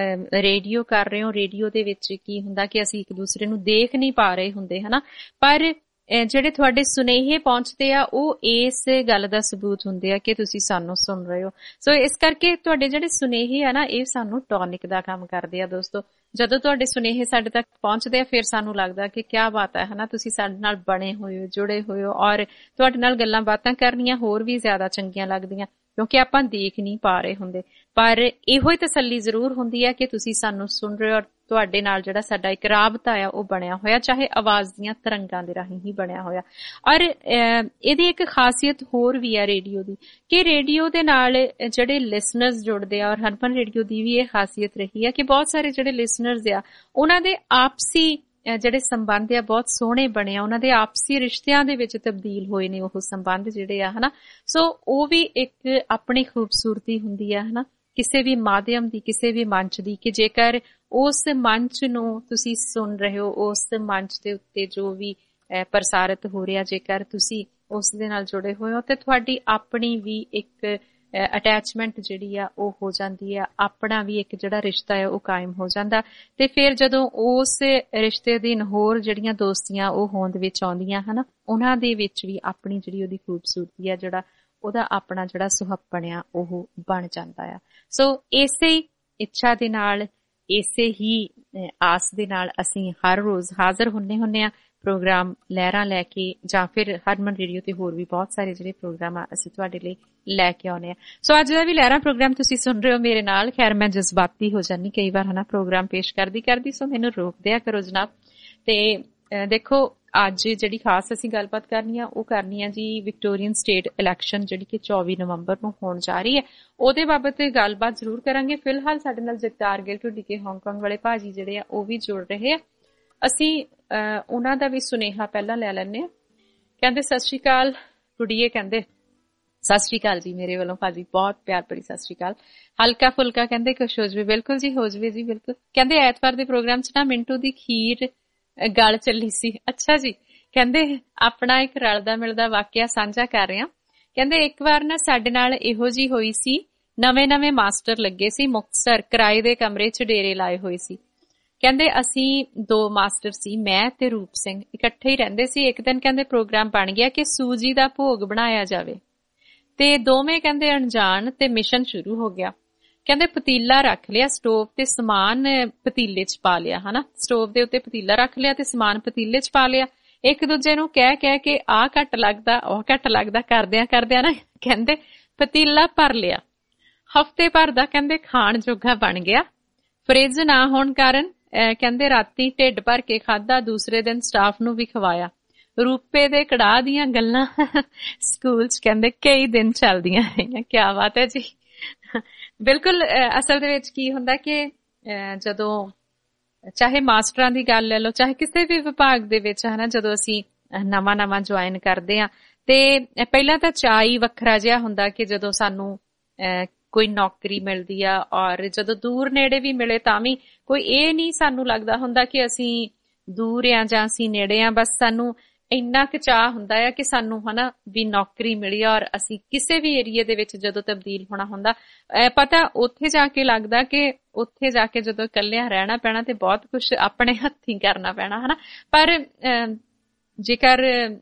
ਰੇਡੀਓ ਕਰ ਰਹੇ ਹੋ, ਰੇਡੀਓ ਦੇ ਵਿੱਚ ਕੀ ਹੁੰਦਾ ਕਿ ਅਸੀਂ ਇੱਕ ਦੂਸਰੇ ਨੂੰ ਦੇਖ ਨਹੀਂ ਪਾ ਰਹੇ ਹੁੰਦੇ, ਹਨਾ, ਪਰ ਜਿਹੜੇ ਤੁਹਾਡੇ ਸੁਨੇਹੇ ਪਹੁੰਚਦੇ ਆ ਉਹ ਇਸ ਗੱਲ ਦਾ ਸਬੂਤ ਹੁੰਦੇ ਆ ਕਿ ਤੁਸੀਂ ਸਾਨੂੰ ਸੁਣ ਰਹੇ ਹੋ। ਸੋ ਇਸ ਕਰਕੇ ਤੁਹਾਡੇ ਜਿਹੜੇ ਸੁਨੇਹੇ ਆ ਨਾ, ਇਹ ਸਾਨੂੰ ਟੌਨਿਕ ਦਾ ਕੰਮ ਕਰਦੇ ਆ ਦੋਸਤੋ। ਜਦੋਂ ਤੁਹਾਡੇ ਸੁਨੇਹੇ ਸਾਡੇ ਤੱਕ ਪਹੁੰਚਦੇ ਆ, ਫਿਰ ਸਾਨੂੰ ਲੱਗਦਾ ਕਿ ਕਿਆ ਬਾਤ ਹੈ, ਹਨਾ, ਤੁਸੀਂ ਸਾਡੇ ਨਾਲ ਬਣੇ ਹੋਏ ਹੋ, ਜੁੜੇ ਹੋਏ ਹੋ, ਔਰ ਤੁਹਾਡੇ ਨਾਲ ਗੱਲਾਂ ਬਾਤਾਂ ਕਰਨੀਆਂ ਹੋਰ ਵੀ ਜ਼ਿਆਦਾ ਚੰਗੀਆਂ ਲੱਗਦੀਆਂ, ਕਿਉਂਕਿ ਆਪਾਂ ਦੇਖ ਨਹੀਂ ਪਾ ਰਹੇ ਹੁੰਦੇ। ਪਰ ਇਹੋ ਹੀ ਤਸੱਲੀ ਜ਼ਰੂਰ ਹੁੰਦੀ ਹੈ ਕਿ ਤੁਸੀਂ ਸਾਨੂੰ ਸੁਣ ਰਹੇ ਹੋ, ਔਰ ਤੁਹਾਡੇ ਨਾਲ ਜਿਹੜਾ ਸਾਡਾ ਇੱਕ ਰਾਬਤਾ ਆ ਉਹ ਬਣਿਆ ਹੋਇਆ, ਚਾਹੇ ਆਵਾਜ਼ ਦੀਆਂ ਤਰੰਗਾਂ ਦੇ ਰਾਹੀਂ ਹੀ ਬਣਿਆ ਹੋਇਆ। ਔਰ ਇਹਦੀ ਇੱਕ ਖਾਸੀਅਤ ਹੋਰ ਵੀ ਆ ਰੇਡੀਓ ਦੀ, ਕਿ ਰੇਡੀਓ ਦੇ ਨਾਲ ਜਿਹੜੇ ਲਿਸਨਰਸ ਜੁੜਦੇ ਆ, ਔਰ ਹਰਮਨ ਰੇਡੀਓ ਦੀ ਵੀ ਇਹ ਖਾਸੀਅਤ ਰਹੀ ਹੈ ਕਿ ਬਹੁਤ ਸਾਰੇ ਜਿਹੜੇ ਲਿਸਨਰਸ ਆ, ਉਹਨਾਂ ਦੇ ਆਪਸੀ ਜਿਹੜੇ ਸੰਬੰਧ ਆ ਬਹੁਤ ਸੋਹਣੇ ਬਣੇ ਆ, ਉਹਨਾਂ ਦੇ ਆਪਸੀ ਰਿਸ਼ਤਿਆਂ ਦੇ ਵਿੱਚ ਤਬਦੀਲ ਹੋਏ ਨੇ ਉਹ ਸੰਬੰਧ ਜਿਹੜੇ ਆ, ਹਨਾ। ਸੋ ਉਹ ਵੀ ਇੱਕ ਆਪਣੀ ਖੂਬਸੂਰਤੀ ਹੁੰਦੀ ਆ, ਹਨਾ, ਕਿਸੇ ਵੀ ਮਾਧਿਅਮ ਦੀ, ਕਿਸੇ ਵੀ ਮੰਚ ਦੀ, ਕਿ ਜੇਕਰ ਉਸ ਮੰਚ ਨੂੰ ਤੁਸੀਂ ਸੁਣ ਰਹੇ ਹੋ, ਉਸ ਮੰਚ ਦੇ ਉੱਤੇ ਜੋ ਵੀ ਪ੍ਰਸਾਰਿਤ ਹੋ ਰਿਹਾ, ਜੇਕਰ ਤੁਸੀਂ ਉਸ ਦੇ ਨਾਲ ਜੁੜੇ ਹੋਏ ਹੋ, ਤੇ ਤੁਹਾਡੀ ਆਪਣੀ ਵੀ ਇੱਕ ਅਟੈਚਮੈਂਟ ਜਿਹੜੀ ਆ ਉਹ ਹੋ ਜਾਂਦੀ ਆ, ਆਪਣਾ ਵੀ ਇੱਕ ਜਿਹੜਾ ਰਿਸ਼ਤਾ ਹੈ ਉਹ ਕਾਇਮ ਹੋ ਜਾਂਦਾ। ਤੇ ਫਿਰ ਜਦੋਂ ਉਸ ਰਿਸ਼ਤੇ ਦੀ ਹੋਰ ਜਿਹੜੀਆਂ ਦੋਸਤੀਆਂ ਉਹ ਹੋਂਦ ਵਿੱਚ ਆਉਂਦੀਆਂ ਹਨ, ਉਹਨਾਂ ਦੇ ਵਿੱਚ ਵੀ ਆਪਣੀ ਜਿਹੜੀ ਉਹਦੀ ਖੂਬਸੂਰਤੀ ਆ, ਜਿਹੜਾ ਉਹਦਾ ਆਪਣਾ ਜਿਹੜਾ ਸੁਹੱਪਣ ਆ ਉਹ ਬਣ ਜਾਂਦਾ ਆ। ਸੋ ਇਸੇ ਇੱਛਾ ਦੇ ਨਾਲ, ਇਸੇ ਹੀ ਆਸ ਦੇ ਨਾਲ ਅਸੀਂ ਹਰ ਰੋਜ਼ ਹਾਜ਼ਰ ਹੁੰਨੇ ਹੁੰਨੇ ਆ ਪ੍ਰੋਗਰਾਮ ਲਹਿਰਾਂ ਲੈ ਕੇ, ਜਾਂ ਫਿਰ ਹਰਮਨ ਰੇਡੀਓ ਤੇ ਹੋਰ ਵੀ ਬਹੁਤ ਸਾਰੇ ਜਿਹੜੇ ਪ੍ਰੋਗਰਾਮ ਆ ਅਸੀਂ ਤੁਹਾਡੇ ਲਈ ਲੈ ਕੇ ਆਉਨੇ ਆ। ਸੋ ਅੱਜ ਦਾ ਵੀ ਲਹਿਰਾਂ ਪ੍ਰੋਗਰਾਮ ਤੁਸੀਂ ਸੁਣ ਰਹੇ ਹੋ ਮੇਰੇ ਨਾਲ। ਖੈਰ ਮੈਂ ਜਜ਼ਬਾਤੀ ਹੋ ਜਾਂਦੀ ਕਈ ਵਾਰ, ਹਨਾ, ਪ੍ਰੋਗਰਾਮ ਪੇਸ਼ ਕਰਦੀ ਕਰਦੀ, ਸੋ ਮੈਨੂੰ ਰੋਕ ਦਿਆ ਕਰੋ ਜਨਾਬ। ਤੇ ਦੇਖੋ ਅੱਜ ਜਿਹੜੀ ਖਾਸ ਅਸੀਂ ਗੱਲਬਾਤ ਕਰਨੀ ਆ ਉਹ ਕਰਨੀ ਆ ਜੀ ਵਿਕਟੋਰੀਅਨ ਸਟੇਟ ਇਲੈਕਸ਼ਨ, ਜਿਹੜੀ ਕਿ ਚੌਵੀ ਨਵੰਬਰ ਨੂੰ ਹੋਣ ਜਾ ਰਹੀ ਹੈ, ਉਹਦੇ ਬਾਬਤ ਗੱਲਬਾਤ ਜ਼ਰੂਰ ਕਰਾਂਗੇ। ਫਿਲਹਾਲ ਸਾਡੇ ਨਾਲ ਜਗਤਾਰ ਗਿੱਲ ਢੁੱਡੀ ਕੇ ਹਾਂਗਕਾਂਗ ਵਾਲੇ ਭਾਜੀ ਜਿਹੜੇ ਆ ਉਹ ਵੀ ਜੁੜ ਰਹੇ ਆ। ਅਸੀਂ ਉਹਨਾਂ ਦਾ ਵੀ ਸੁਨੇਹਾ ਪਹਿਲਾਂ ਲੈ ਲੈਂਦੇ ਹਾਂ। ਕਹਿੰਦੇ ਸਤਿ ਸ਼੍ਰੀ ਅਕਾਲ ਕੁੜੀਏ, ਕਹਿੰਦੇ ਸਤਿ ਸ਼੍ਰੀ ਅਕਾਲ ਜੀ ਮੇਰੇ ਵੱਲੋਂ ਭਾਜੀ, ਬਹੁਤ ਪਿਆਰ ਭਰੀ ਸਤਿ ਸ਼੍ਰੀ ਅਕਾਲ। ਹਲਕਾ ਫੁਲਕਾ ਕਹਿੰਦੇ ਕੁਛ ਹੋ ਜਵੇ, ਬਿਲਕੁਲ ਜੀ ਹੋ ਜਵੇ ਜੀ ਬਿਲਕੁਲ। ਕਹਿੰਦੇ ਐਤਵਾਰ ਦੇ ਪ੍ਰੋਗਰਾਮ ਚ ਨਾ ਮਿੰਟੂ ਦੀ ਖੀਰ ਗਲ ਚੱਲੀ ਸੀ। ਅੱਛਾ ਜੀ। ਕਹਿੰਦੇ ਆਪਣਾ ਇੱਕ ਰਲਦਾ ਮਿਲਦਾ ਵਾਕਿਆ ਸਾਂਝਾ ਕਰ ਰਹੇ ਹਾਂ। ਕਹਿੰਦੇ ਇੱਕ ਵਾਰ ਨਾ ਸਾਡੇ ਨਾਲ ਇਹੋ ਜੀ ਹੋਈ ਸੀ, ਨਵੇਂ ਨਵੇਂ ਮਾਸਟਰ ਲੱਗੇ ਸੀ ਮੁਕਤਸਰ, ਕਿਰਾਏ ਦੇ ਕਮਰੇ ਚ ਡੇਰੇ ਲਾਏ ਹੋਏ ਸੀ। ਕਹਿੰਦੇ ਅਸੀਂ ਦੋ ਮਾਸਟਰ ਸੀ, ਮੈਂ ਤੇ ਰੂਪ ਸਿੰਘ, ਇਕੱਠੇ ਹੀ ਰਹਿੰਦੇ ਸੀ। ਇੱਕ ਦਿਨ ਕਹਿੰਦੇ ਪ੍ਰੋਗਰਾਮ ਬਣ ਗਿਆ ਕਿ ਸੂਜੀ ਦਾ ਭੋਗ ਬਣਾਇਆ ਜਾਵੇ ਤੇ ਦੋਵੇਂ ਕਹਿੰਦੇ ਅਣਜਾਣ ਤੇ ਮਿਸ਼ਨ ਸ਼ੁਰੂ ਹੋ ਗਿਆ। ਕਹਿੰਦੇ ਪਤੀਲਾ ਰੱਖ ਲਿਆ ਸਟੋਵ ਤੇ ਸਮਾਨ ਪਤੀਲੇ ਚ ਪਾ ਲਿਆ, ਹਨਾ, ਸਟੋਵ ਦੇ ਉੱਤੇ ਪਤੀਲਾ ਰੱਖ ਲਿਆ ਤੇ ਸਮਾਨ ਪਤੀਲੇ ਚ ਪਾ ਲਿਆ। ਇੱਕ ਦੂਜੇ ਨੂੰ ਕਹਿ ਕਹਿ ਕੇ ਆਹ ਘੱਟ ਲੱਗਦਾ ਉਹ ਘੱਟ ਲੱਗਦਾ ਕਰਦਿਆਂ ਕਰਦਿਆਂ ਨਾ ਕਹਿੰਦੇ ਪਤੀਲਾ ਭਰ ਲਿਆ। ਹਫ਼ਤੇ ਭਰ ਦਾ ਕਹਿੰਦੇ ਖਾਣ ਜੋਗਾ ਬਣ ਗਿਆ। ਫਰਿੱਜ ਨਾ ਹੋਣ ਕਾਰਨ ਕਹਿੰਦੇ ਰਾਤੀ ਢਿੱਡ ਭਰ ਕੇ ਖਾਧਾ, ਦੂਸਰੇ ਦਿਨ ਸਟਾਫ ਨੂੰ ਵੀ ਖਵਾਇਆ। ਰੂਪੇ ਦੇ ਕੜਾਹ ਦੀਆਂ ਗੱਲਾਂ ਸਕੂਲ ਚ ਕਹਿੰਦੇ ਕਈ ਦਿਨ ਚੱਲਦੀਆਂ ਰਹੀਆਂ। ਕਿਆ ਬਾਤ ਹੈ ਜੀ। ਬਿਲਕੁਲ ਅਸਲ ਦੇ ਵਿੱਚ ਕੀ ਹੁੰਦਾ ਕਿ ਜਦੋਂ ਚਾਹੇ ਮਾਸਟਰਾਂ ਦੀ ਗੱਲ ਲੈ ਲਓ, ਚਾਹੇ ਕਿਸੇ ਵੀ ਵਿਭਾਗ ਦੇ ਵਿੱਚ, ਹਨਾ, ਜਦੋਂ ਅਸੀਂ ਨਵਾਂ ਨਵਾਂ ਜੁਆਇਨ ਕਰਦੇ ਹਾਂ ਤੇ ਪਹਿਲਾਂ ਤਾਂ ਚਾਅ ਹੀ ਵੱਖਰਾ ਜਿਹਾ ਹੁੰਦਾ ਕਿ ਜਦੋਂ ਸਾਨੂੰ ਕੋਈ ਨੌਕਰੀ ਮਿਲਦੀ ਆ, ਔਰ ਜਦੋਂ ਦੂਰ ਨੇੜੇ ਵੀ ਮਿਲੇ ਤਾਂ ਵੀ ਕੋਈ ਇਹ ਨਹੀਂ ਸਾਨੂੰ ਲੱਗਦਾ ਹੁੰਦਾ ਕਿ ਅਸੀਂ ਦੂਰ ਆ ਜਾਂ ਅਸੀਂ ਨੇੜੇ ਆ। ਬਸ ਸਾਨੂੰ ਇੰਨਾ ਕੁ ਚਾਅ ਹੁੰਦਾ ਆ ਕਿ ਸਾਨੂੰ, ਹਨਾ, ਵੀ ਨੌਕਰੀ ਮਿਲੀ ਔਰ ਅਸੀਂ ਕਿਸੇ ਵੀ ਏਰੀਏ ਦੇ ਵਿੱਚ ਜਦੋਂ ਤਬਦੀਲ ਹੋਣਾ ਹੁੰਦਾ, ਪਤਾ ਉੱਥੇ ਜਾ ਕੇ ਲੱਗਦਾ ਕਿ ਉੱਥੇ ਜਾ ਕੇ ਜਦੋਂ ਇਕੱਲਿਆਂ ਰਹਿਣਾ ਪੈਣਾ ਤੇ ਬਹੁਤ ਕੁਛ ਆਪਣੇ ਹੱਥੀਂ ਕਰਨਾ ਪੈਣਾ, ਹਨਾ। ਪਰ ਜੇਕਰ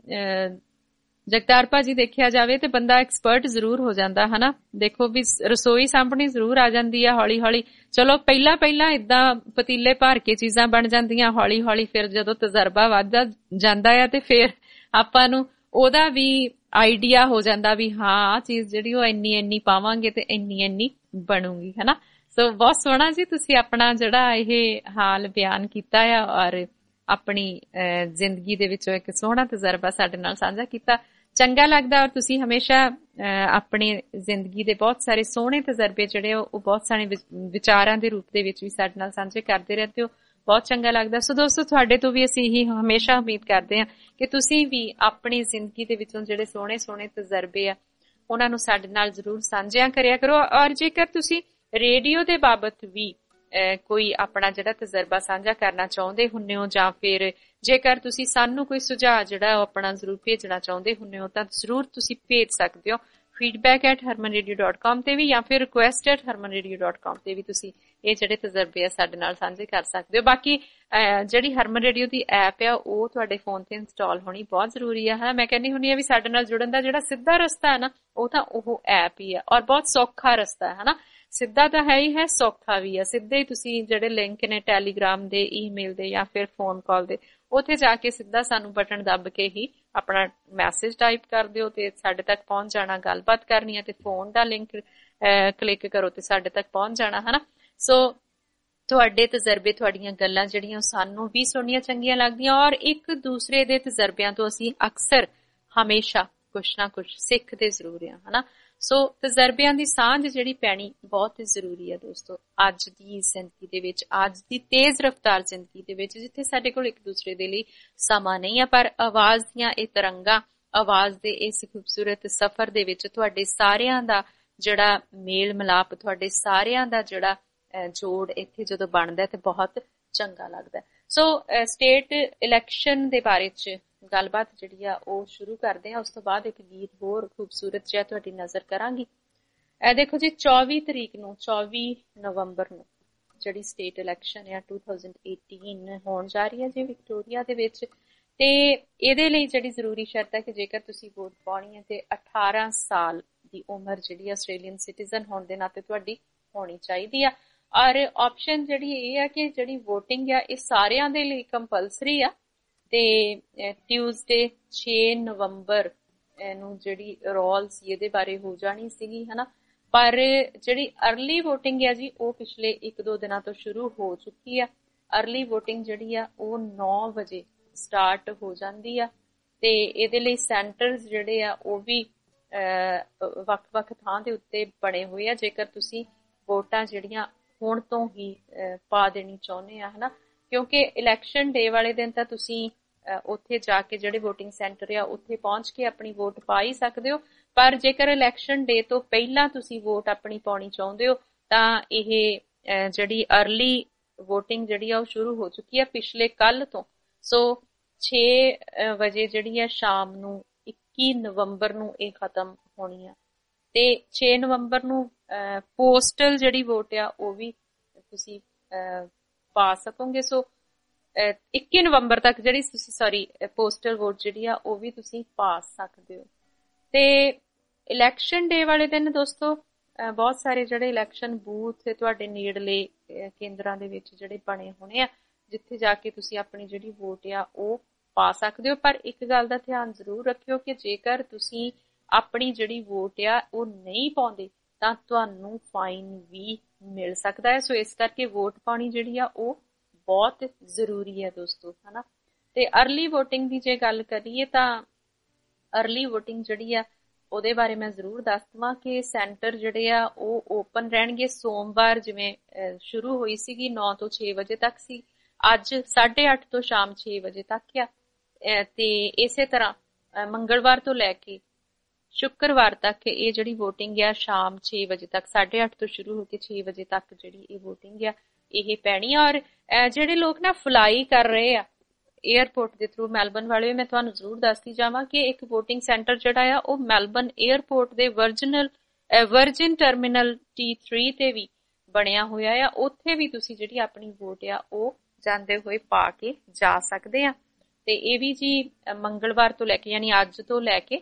ਜਗਤਾਰ ਭਾਜੀ ਦੇਖਿਆ ਜਾਵੇ ਤੇ ਬੰਦਾ ਐਕਸਪਰਟ ਜ਼ਰੂਰ ਹੋ ਜਾਂਦਾ, ਹਨਾ। ਦੇਖੋ ਵੀ ਰਸੋਈ ਸਾਂਭਣੀ ਜ਼ਰੂਰ ਆ ਜਾਂਦੀ ਆ ਹੌਲੀ ਹੌਲੀ। ਚਲੋ ਪਹਿਲਾਂ ਪਹਿਲਾਂ ਏਦਾਂ ਪਤੀਲੇ ਭਰ ਕੇ ਚੀਜ਼ਾਂ ਬਣ ਜਾਂਦੀਆਂ, ਹੌਲੀ ਹੌਲੀ ਫਿਰ ਜਦੋਂ ਤਜਰਬਾ ਵੱਧਦਾ ਜਾਂਦਾ ਆ ਤੇ ਫਿਰ ਆਪਾਂ ਨੂੰ ਉਹਦਾ ਵੀ ਆਈਡੀਆ ਹੋ ਜਾਂਦਾ ਵੀ ਹਾਂ ਆਹ ਚੀਜ਼ ਜਿਹੜੀ ਉਹ ਇੰਨੀ ਇੰਨੀ ਪਾਵਾਂਗੇ ਤੇ ਇੰਨੀ ਇੰਨੀ ਬਣੂਗੀ, ਹਨਾ। ਸੋ ਬਹੁਤ ਸੋਹਣਾ ਜੀ ਤੁਸੀਂ ਆਪਣਾ ਜਿਹੜਾ ਇਹ ਹਾਲ ਬਿਆਨ ਕੀਤਾ ਆ ਔਰ ਆਪਣੀ ਜ਼ਿੰਦਗੀ ਦੇ ਵਿੱਚੋਂ ਇੱਕ ਸੋਹਣਾ ਤਜਰਬਾ ਸਾਡੇ ਨਾਲ ਸਾਂਝਾ ਕੀਤਾ। ਚੰਗਾ ਲੱਗਦਾ ਔਰ ਤੁਸੀਂ ਹਮੇਸ਼ਾ ਆਪਣੀ ਜ਼ਿੰਦਗੀ ਦੇ ਬਹੁਤ ਸਾਰੇ ਸੋਹਣੇ ਤਜਰਬੇ ਜਿਹੜੇ ਉਹ ਬਹੁਤ ਸਾਰੇ ਵਿਚਾਰਾਂ ਦੇ ਰੂਪ ਦੇ ਵਿੱਚ ਵੀ ਸਾਡੇ ਨਾਲ ਸਾਂਝੇ ਕਰਦੇ ਰਹਿੰਦੇ ਹੋ। ਬਹੁਤ ਚੰਗਾ ਲੱਗਦਾ। ਸੋ ਦੋਸਤੋ ਤੁਹਾਡੇ ਤੋਂ ਵੀ ਅਸੀਂ ਹੀ ਹਮੇਸ਼ਾ ਉਮੀਦ ਕਰਦੇ ਹਾਂ ਕਿ ਤੁਸੀਂ ਵੀ ਆਪਣੀ ਜ਼ਿੰਦਗੀ ਦੇ ਵਿੱਚੋਂ ਜਿਹੜੇ ਸੋਹਣੇ ਸੋਹਣੇ ਤਜਰਬੇ ਆ ਉਹਨਾਂ ਨੂੰ ਸਾਡੇ ਨਾਲ ਜ਼ਰੂਰ ਸਾਂਝਿਆ ਕਰਿਆ ਕਰੋ। ਔਰ ਜੇਕਰ ਤੁਸੀਂ ਰੇਡੀਓ ਦੇ ਬਾਬਤ ਵੀ ਕੋਈ ਆਪਣਾ ਜਿਹੜਾ ਤਜਰਬਾ ਸਾਂਝਾ ਕਰਨਾ ਚਾਹੁੰਦੇ ਹੁੰਦੇ ਹੋ ਜਾਂ ਫਿਰ ਜੇਕਰ ਤੁਸੀਂ ਸਾਨੂੰ ਕੋਈ ਸੁਝਾਅ ਜਿਹੜਾ ਉਹ ਆਪਣਾ ਜ਼ਰੂਰ ਭੇਜਣਾ ਚਾਹੁੰਦੇ ਹੁੰਦੇ ਹੋ ਤਾਂ ਜ਼ਰੂਰ ਤੁਸੀਂ ਭੇਜ ਸਕਦੇ ਹੋ feedback at harman radio dot com ਤੇ ਵੀ ਜਾਂ ਫਿਰ request at harman radio dot com ਤੇ ਵੀ ਤੁਸੀਂ ਇਹ ਜਿਹੜੇ ਤਜਰਬੇ ਆ ਸਾਡੇ ਨਾਲ ਸਾਂਝੇ ਕਰ ਸਕਦੇ ਹੋ। ਬਾਕੀ ਜਿਹੜੀ ਹਰਮਨ ਰੇਡੀਓ ਦੀ ਐਪ ਆ ਉਹ ਤੁਹਾਡੇ ਫੋਨ ਤੇ ਇੰਸਟਾਲ ਹੋਣੀ ਬਹੁਤ ਜ਼ਰੂਰੀ ਆ। ਮੈਂ ਕਹਿੰਦੀ ਹੁੰਦੀ ਆ ਵੀ ਸਾਡੇ ਨਾਲ ਜੁੜਨ ਦਾ ਜਿਹੜਾ ਸਿੱਧਾ ਰਸਤਾ ਹੈ ਨਾ ਉਹ ਤਾਂ ਉਹ ਐਪ ਹੀ ਆ ਔਰ ਬਹੁਤ ਸੌਖਾ ਰਸਤਾ ਹੈ, ਹਨਾ। ਸਿੱਧਾ ਤਾਂ ਹੈ ਹੀ ਹੈ, ਸੌਖਾ ਵੀ ਆ। ਸਿੱਧੇ ਹੀ ਤੁਸੀਂ ਜਿਹੜੇ ਲਿੰਕ ਨੇ ਟੈਲੀਗ੍ਰਾਮ ਦੇ, ਈਮੇਲ ਦੇ ਜਾਂ ਫਿਰ ਫੋਨ ਕਾਲ ਦੇ, ਉੱਥੇ ਜਾ ਕੇ ਸਿੱਧਾ ਸਾਨੂੰ ਬਟਨ ਦੱਬ ਕੇ ਹੀ ਆਪਣਾ ਮੈਸੇਜ ਟਾਈਪ ਕਰ ਦਿਓ ਤੇ ਸਾਡੇ ਤੱਕ ਪਹੁੰਚ ਜਾਣਾ। ਗੱਲਬਾਤ ਕਰਨੀ ਹੈ ਤੇ ਫੋਨ ਦਾ ਲਿੰਕ ਕਲਿੱਕ ਕਰੋ ਤੇ ਸਾਡੇ ਤੱਕ ਪਹੁੰਚ ਜਾਣਾ, ਹਨਾ। ਸੋ ਤੁਹਾਡੇ ਤਜਰਬੇ, ਤੁਹਾਡੀਆਂ ਗੱਲਾਂ ਜਿਹੜੀਆਂ ਸਾਨੂੰ ਵੀ ਸੁਣਨੀਆਂ ਚੰਗੀਆਂ ਲੱਗਦੀਆਂ ਔਰ ਇੱਕ ਦੂਸਰੇ ਦੇ ਤਜਰਬਿਆਂ ਤੋਂ ਅਸੀਂ ਅਕਸਰ ਹਮੇਸ਼ਾ ਕੁਛ ਨਾ ਕੁਛ ਸਿੱਖਦੇ ਜ਼ਰੂਰ ਹਾਂ, ਹਨਾ। ਸੋ ਤਜਰਬਿਆਂ ਦੀ ਸਾਂਝ ਜਿਹੜੀ ਪੈਣੀ ਬਹੁਤ ਜ਼ਰੂਰੀ ਹੈ ਦੋਸਤੋ ਅੱਜ ਦੀ ਜ਼ਿੰਦਗੀ ਦੇ ਵਿੱਚ, ਅੱਜ ਦੀ ਤੇਜ਼ ਰਫ਼ਤਾਰ ਜ਼ਿੰਦਗੀ ਦੇ ਵਿੱਚ, ਜਿੱਥੇ ਸਾਡੇ ਕੋਲ ਇੱਕ ਦੂਸਰੇ ਦੇ ਲਈ ਸਮਾਂ ਨਹੀਂ ਹੈ ਪਰ ਆਵਾਜ਼ ਦੀਆਂ ਇਹ ਤਰੰਗਾਂ, ਆਵਾਜ਼ ਦੇ ਇਸ ਖੂਬਸੂਰਤ ਸਫ਼ਰ ਦੇ ਵਿੱਚ ਤੁਹਾਡੇ ਸਾਰਿਆਂ ਦਾ ਜਿਹੜਾ ਮੇਲ ਮਿਲਾਪ, ਤੁਹਾਡੇ ਸਾਰਿਆਂ ਦਾ ਜਿਹੜਾ ਜੋੜ ਇੱਥੇ ਜਦੋਂ ਬਣਦਾ ਤੇ ਬਹੁਤ ਚੰਗਾ ਲੱਗਦਾ। ਸੋ ਸਟੇਟ ਇਲੈਕਸ਼ਨ ਦੇ ਬਾਰੇ ਚ ਗੱਲਬਾਤ ਜਿਹੜੀ ਆ ਉਹ ਸ਼ੁਰੂ ਕਰਦੇ ਆ। ਉਸ ਤੋਂ ਬਾਅਦ ਇੱਕ ਗੀਤ ਹੋਰ ਖੂਬਸੂਰਤ ਜਿਹਾ ਤੁਹਾਡੀ ਨਜ਼ਰ ਕਰਾਂਗੀ। ਇਹ ਦੇਖੋ ਜੀ ਚੌਵੀ ਤਰੀਕ ਨੂੰ, ਚੌਵੀ ਨਵੰਬਰ ਨੂੰ ਜਿਹੜੀ ਸਟੇਟ ਇਲੈਕਸ਼ਨ ਆ ਦੋ ਹਜ਼ਾਰ ਅਠਾਰਾਂ ਹੋਣ ਜਾ ਰਹੀ ਹੈ ਜੀ ਵਿਕਟੋਰੀਆ ਦੇ ਵਿੱਚ। ਤੇ ਇਹਦੇ ਲਈ ਜਿਹੜੀ ਜ਼ਰੂਰੀ ਸ਼ਰਤ ਹੈ ਕਿ ਜੇਕਰ ਤੁਸੀਂ ਵੋਟ ਪਾਉਣੀ ਹੈ ਤੇ ਅਠਾਰਾਂ ਸਾਲ ਦੀ ਉਮਰ ਜਿਹੜੀ ਆਸਟ੍ਰੇਲੀਅਨ ਸਿਟੀਜ਼ਨ ਹੋਣ ਦੇ ਨਾਤੇ ਤੁਹਾਡੀ ਹੋਣੀ ਚਾਹੀਦੀ ਆ। ਔਰ ਆਪਸ਼ਨ ਜਿਹੜੀ ਇਹ ਆ ਕਿ ਜਿਹੜੀ ਵੋਟਿੰਗ ਆ ਇਹ ਸਾਰਿਆਂ ਦੇ ਲਈ ਕੰਪਲਸਰੀ ਆ ਤੇ ਟਿਊਜ਼ਡੇ ਛੇ ਨਵੰਬਰ ਨੂੰ ਜਿਹੜੀ ਰੋਲ ਸੀ ਇਹਦੇ ਬਾਰੇ ਹੋ ਜਾਣੀ ਸੀਗੀ, ਹਨਾ। ਪਰ ਜਿਹੜੀ ਅਰਲੀ ਵੋਟਿੰਗ ਆ ਜੀ ਉਹ ਪਿਛਲੇ ਇੱਕ ਦੋ ਦਿਨਾਂ ਤੋਂ ਸ਼ੁਰੂ ਹੋ ਚੁੱਕੀ ਆ। ਅਰਲੀ ਵੋਟਿੰਗ ਜਿਹੜੀ ਆ ਉਹ ਨੌ ਵਜੇ ਸਟਾਰਟ ਹੋ ਜਾਂਦੀ ਆ ਤੇ ਇਹਦੇ ਲਈ ਸੈਂਟਰਸ ਜਿਹੜੇ ਆ ਉਹ ਵੀ ਵੱਖ-ਵੱਖ ਥਾਂ ਦੇ ਉੱਤੇ ਬਣੇ ਹੋਏ ਆ ਜੇਕਰ ਤੁਸੀਂ ਵੋਟਾਂ ਜਿਹੜੀਆਂ ਹੁਣ ਤੋਂ ਹੀ ਪਾ ਦੇਣੀ ਚਾਹੁੰਦੇ ਆ, ਹਨਾ। ਕਿਉਂਕਿ ਇਲੈਕਸ਼ਨ ਡੇ ਵਾਲੇ ਦਿਨ ਤਾਂ ਤੁਸੀਂ ਉੱਥੇ ਜਾ ਕੇ ਜਿਹੜੇ ਵੋਟਿੰਗ ਸੈਂਟਰ ਆ ਉੱਥੇ ਪਹੁੰਚ ਕੇ ਆਪਣੀ ਵੋਟ ਪਾ ਹੀ ਸਕਦੇ ਹੋ। ਪਰ ਜੇਕਰ ਇਲੈਕਸ਼ਨ ਡੇ ਤੋਂ ਪਹਿਲਾਂ ਤੁਸੀਂ ਵੋਟ ਆਪਣੀ ਪਾਉਣੀ ਚਾਹੁੰਦੇ ਹੋ ਤਾਂ ਇਹ ਜਿਹੜੀ ਅਰਲੀ ਵੋਟਿੰਗ ਜਿਹੜੀ ਆ ਉਹ ਸ਼ੁਰੂ ਹੋ ਚੁੱਕੀ ਆ ਪਿਛਲੇ ਕੱਲ ਤੋਂ। ਸੋ ਛੇ ਵਜੇ ਜਿਹੜੀ ਆ ਸ਼ਾਮ ਨੂੰ ਇੱਕੀ ਨਵੰਬਰ ਨੂੰ ਇਹ ਖਤਮ ਹੋਣੀ ਆ ਤੇ ਛੇ ਨਵੰਬਰ ਨੂੰ ਪੋਸਟਲ ਜਿਹੜੀ ਵੋਟ ਆ ਉਹ ਵੀ ਤੁਸੀਂ ਪਾ ਸਕੋਗੇ। ਸੋ ਇੱਕੀ ਨਵੰਬਰ ਤੱਕ ਜਿਹੜੀ ਤੁਸੀਂ ਸੌਰੀ ਪੋਸਟਲ ਵੋਟ ਜਿਹੜੀ ਆ ਉਹ ਵੀ ਤੁਸੀਂ ਪਾ ਸਕਦੇ ਹੋ। ਤੇ ਇਲੈਕਸ਼ਨ ਡੇ ਵਾਲੇ ਦਿਨ ਦੋਸਤੋ ਬਹੁਤ ਸਾਰੇ ਜਿਹੜੇ ਇਲੈਕਸ਼ਨ ਬੂਥ ਤੁਹਾਡੇ ਨੇੜਲੇ ਕੇਂਦਰਾਂ ਦੇ ਵਿੱਚ ਜਿਹੜੇ ਬਣੇ ਹੋਣੇ ਆ ਜਿੱਥੇ ਜਾ ਕੇ ਤੁਸੀਂ ਆਪਣੀ ਜਿਹੜੀ ਵੋਟ ਆ ਉਹ ਪਾ ਸਕਦੇ ਹੋ। ਪਰ ਇੱਕ ਗੱਲ ਦਾ ਧਿਆਨ ਜ਼ਰੂਰ ਰੱਖਿਓ ਕਿ ਜੇਕਰ ਤੁਸੀਂ ਆਪਣੀ ਜਿਹੜੀ ਵੋਟ ਆ ਉਹ ਨਹੀਂ ਪਾਉਂਦੇ ਤਾਂ ਤੁਹਾਨੂੰ ਫਾਈਨ ਵੀ ਮਿਲ ਸਕਦਾ ਹੈ। ਸੋ ਇਸ ਕਰਕੇ ਵੋਟ ਪਾਉਣੀ ਜਿਹੜੀ ਆ ਉਹ ਬਹੁਤ ਜ਼ਰੂਰੀ ਹੈ ਦੋਸਤੋ, ਹਨਾ। ਤੇ ਅਰਲੀ ਵੋਟਿੰਗ ਦੀ ਜੇ ਗੱਲ ਕਰੀਏ ਤਾਂ ਅਰਲੀ ਵੋਟਿੰਗ ਜਿਹੜੀ ਆ ਉਹਦੇ ਬਾਰੇ ਮੈਂ ਜ਼ਰੂਰ ਦੱਸ ਦਵਾਂ ਕਿ ਸੈਂਟਰ ਜਿਹੜੇ ਆ ਉਹ ਓਪਨ ਰਹਿਣਗੇ। ਸੋਮਵਾਰ ਜਿਵੇਂ ਸ਼ੁਰੂ ਹੋਈ ਸੀਗੀ ਨੌ ਤੋਂ ਛੇ ਵਜੇ ਤੱਕ ਸੀ, ਅੱਜ ਸਾਢੇ ਅੱਠ ਤੋਂ ਸ਼ਾਮ ਛੇ ਵਜੇ ਤੱਕ ਆ। ਤੇ ਇਸੇ ਤਰ੍ਹਾਂ ਮੰਗਲਵਾਰ ਤੋਂ ਲੈ ਕੇ ਸ਼ੁੱਕਰਵਾਰ ਤੱਕ ਇਹ ਜਿਹੜੀ ਵੋਟਿੰਗ ਆ ਸ਼ਾਮ ਛੇ ਵਜੇ ਤੱਕ ਸਾਢੇ ਅੱਠ ਤੋਂ ਸ਼ੁਰੂ ਹੋ ਕੇ ਛੇ ਵਜੇ ਤੱਕ ਜਿਹੜੀ ਇਹ ਵੋਟਿੰਗ ਆ ਇਹ ਪੈਣੀ ਆ। ਔਰ ਜਿਹੜੇ ਲੋਕ ਨਾ ਫਲਾਈ ਕਰ ਰਹੇ ਆ ਏਅਰਪੋਰਟ ਦੇ ਥਰੂ ਮੈਲਬਨ ਵਾਲੇ, ਮੈਂ ਤੁਹਾਨੂੰ ਜ਼ਰੂਰ ਦੱਸਦੀ ਜਾਵਾਂ ਕਿ ਇੱਕ ਵੋਟਿੰਗ ਸੈਂਟਰ ਜਿਹੜਾ ਆ ਉਹ ਮੈਲਬਨ ਏਅਰਪੋਰਟ ਦੇ ਵਰਜਨਲ ਵਰਜਨ ਟਰਮੀਨਲ ਟੀ ਥ੍ਰੀ ਤੇ ਵੀ ਬਣਿਆ ਹੋਇਆ ਆ। ਉੱਥੇ ਵੀ ਤੁਸੀਂ ਜਿਹੜੀ ਆਪਣੀ ਵੋਟ ਆ ਉਹ ਜਾਂਦੇ ਹੋਏ ਪਾ ਕੇ ਜਾ ਸਕਦੇ ਆ। ਤੇ ਇਹ ਵੀ ਜੀ ਮੰਗਲਵਾਰ ਤੋਂ ਲੈ ਕੇ ਯਾਨੀ ਅੱਜ ਤੋਂ ਲੈ ਕੇ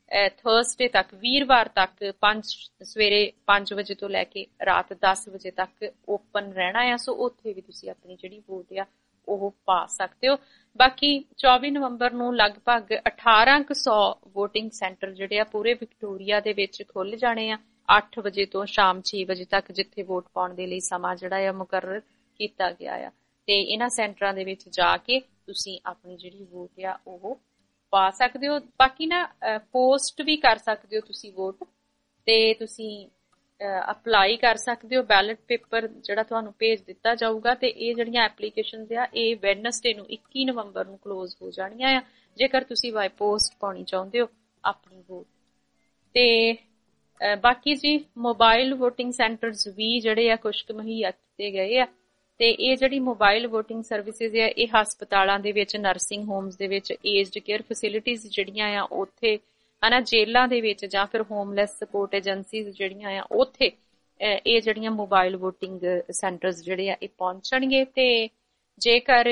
ਥਰਸਡੇ ਤੱਕ ਵੀਰਵਾਰ ਤੱਕ ਪੰਜ ਸਵੇਰੇ ਪੰਜ ਵਜੇ ਤੋਂ ਲੈ ਕੇ ਰਾਤ ਦਸ ਵਜੇ ਤੱਕ ਓਪਨ ਰਹਿਣਾ ਆ। ਸੋ ਉੱਥੇ ਵੀ ਤੁਸੀਂ ਆਪਣੀ ਜਿਹੜੀ ਵੋਟ ਆ ਉਹ ਪਾ ਸਕਦੇ ਹੋ। ਬਾਕੀ ਚੌਵੀ ਨਵੰਬਰ ਨੂੰ ਲਗਭਗ ਅਠਾਰਾਂ ਕੁ ਸੌ ਵੋਟਿੰਗ ਸੈਂਟਰ ਜਿਹੜੇ ਆ ਪੂਰੇ ਵਿਕਟੋਰੀਆ ਦੇ ਵਿੱਚ ਖੁੱਲ ਜਾਣੇ ਆ ਅੱਠ ਵਜੇ ਤੋਂ ਸ਼ਾਮ ਛੇ ਵਜੇ ਤੱਕ, ਜਿੱਥੇ ਵੋਟ ਪਾਉਣ ਦੇ ਲਈ ਸਮਾਂ ਜਿਹੜਾ ਆ ਮੁਕਰਰ ਕੀਤਾ ਗਿਆ ਆ। ਤੇ ਇਹਨਾਂ ਸੈਂਟਰਾਂ ਦੇ ਵਿੱਚ ਜਾ ਕੇ ਤੁਸੀਂ ਆਪਣੀ ਜਿਹੜੀ ਵੋਟ ਆ ਉਹ ਪਾ ਸਕਦੇ ਹੋ। ਬਾਕੀ ਨਾ ਪੋਸਟ ਵੀ ਕਰ ਸਕਦੇ ਹੋ ਤੁਸੀਂ ਵੋਟ, ਤੇ ਤੁਸੀਂ ਅਪਲਾਈ ਕਰ ਸਕਦੇ ਹੋ। ਬੈਲਟ ਪੇਪਰ ਜਿਹੜਾ ਤੁਹਾਨੂੰ ਭੇਜ ਦਿੱਤਾ ਜਾਊਗਾ ਤੇ ਇਹ ਜਿਹੜੀਆਂ ਐਪਲੀਕੇਸ਼ਨਸ ਆ ਇਹ ਵੈਡਨਸਡੇ ਨੂੰ ਇੱਕੀ ਨਵੰਬਰ ਨੂੰ ਕਲੋਜ਼ ਹੋ ਜਾਣੀਆਂ ਆ ਜੇਕਰ ਤੁਸੀਂ ਬਾਈ ਪੋਸਟ ਪਾਉਣੀ ਚਾਹੁੰਦੇ ਹੋ ਆਪਣੀ ਵੋਟ। ਤੇ ਬਾਕੀ ਜੀ ਮੋਬਾਈਲ ਵੋਟਿੰਗ ਸੈਂਟਰਸ ਵੀ ਜਿਹੜੇ ਆ ਕੁਝ ਕੁ ਮੁਹੱਈਆ ਕੀਤੇ ਗਏ ਆ। ਤੇ ਇਹ ਜਿਹੜੀ ਮੋਬਾਈਲ ਵੋਟਿੰਗ ਸਰਵਿਸਿਜ਼ ਆ ਇਹ ਹਸਪਤਾਲਾਂ ਦੇ ਵਿੱਚ, ਨਰਸਿੰਗ ਹੋਮਸ ਦੇ ਵਿੱਚ, ਏਜਡ ਕੇਅਰ ਫੈਸਿਲਿਟੀਜ਼ ਜਿਹੜੀਆਂ ਆ ਉੱਥੇ, ਹਨਾ, ਜੇਲ੍ਹਾਂ ਦੇ ਵਿੱਚ ਜਾਂ ਫਿਰ ਹੋਮਲੈਸ ਸਪੋਰਟ ਏਜੰਸੀਜ਼ ਜਿਹੜੀਆਂ ਆ ਉੱਥੇ ਇਹ ਜਿਹੜੀਆਂ ਮੋਬਾਈਲ ਵੋਟਿੰਗ ਸੈਂਟਰਸ ਜਿਹੜੇ ਆ ਇਹ ਪਹੁੰਚਣਗੇ। ਤੇ ਜੇਕਰ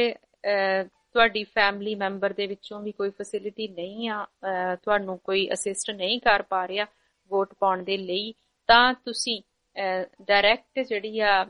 ਤੁਹਾਡੀ ਫੈਮਿਲੀ ਮੈਂਬਰ ਦੇ ਵਿੱਚੋਂ ਵੀ ਕੋਈ ਫੈਸਿਲਿਟੀ ਨਹੀਂ ਆ, ਤੁਹਾਨੂੰ ਕੋਈ ਅਸਿਸਟ ਨਹੀਂ ਕਰ ਪਾ ਰਿਹਾ ਵੋਟ ਪਾਉਣ ਦੇ ਲਈ, ਤਾਂ ਤੁਸੀਂ ਡਾਇਰੈਕਟ ਜਿਹੜੀ ਆ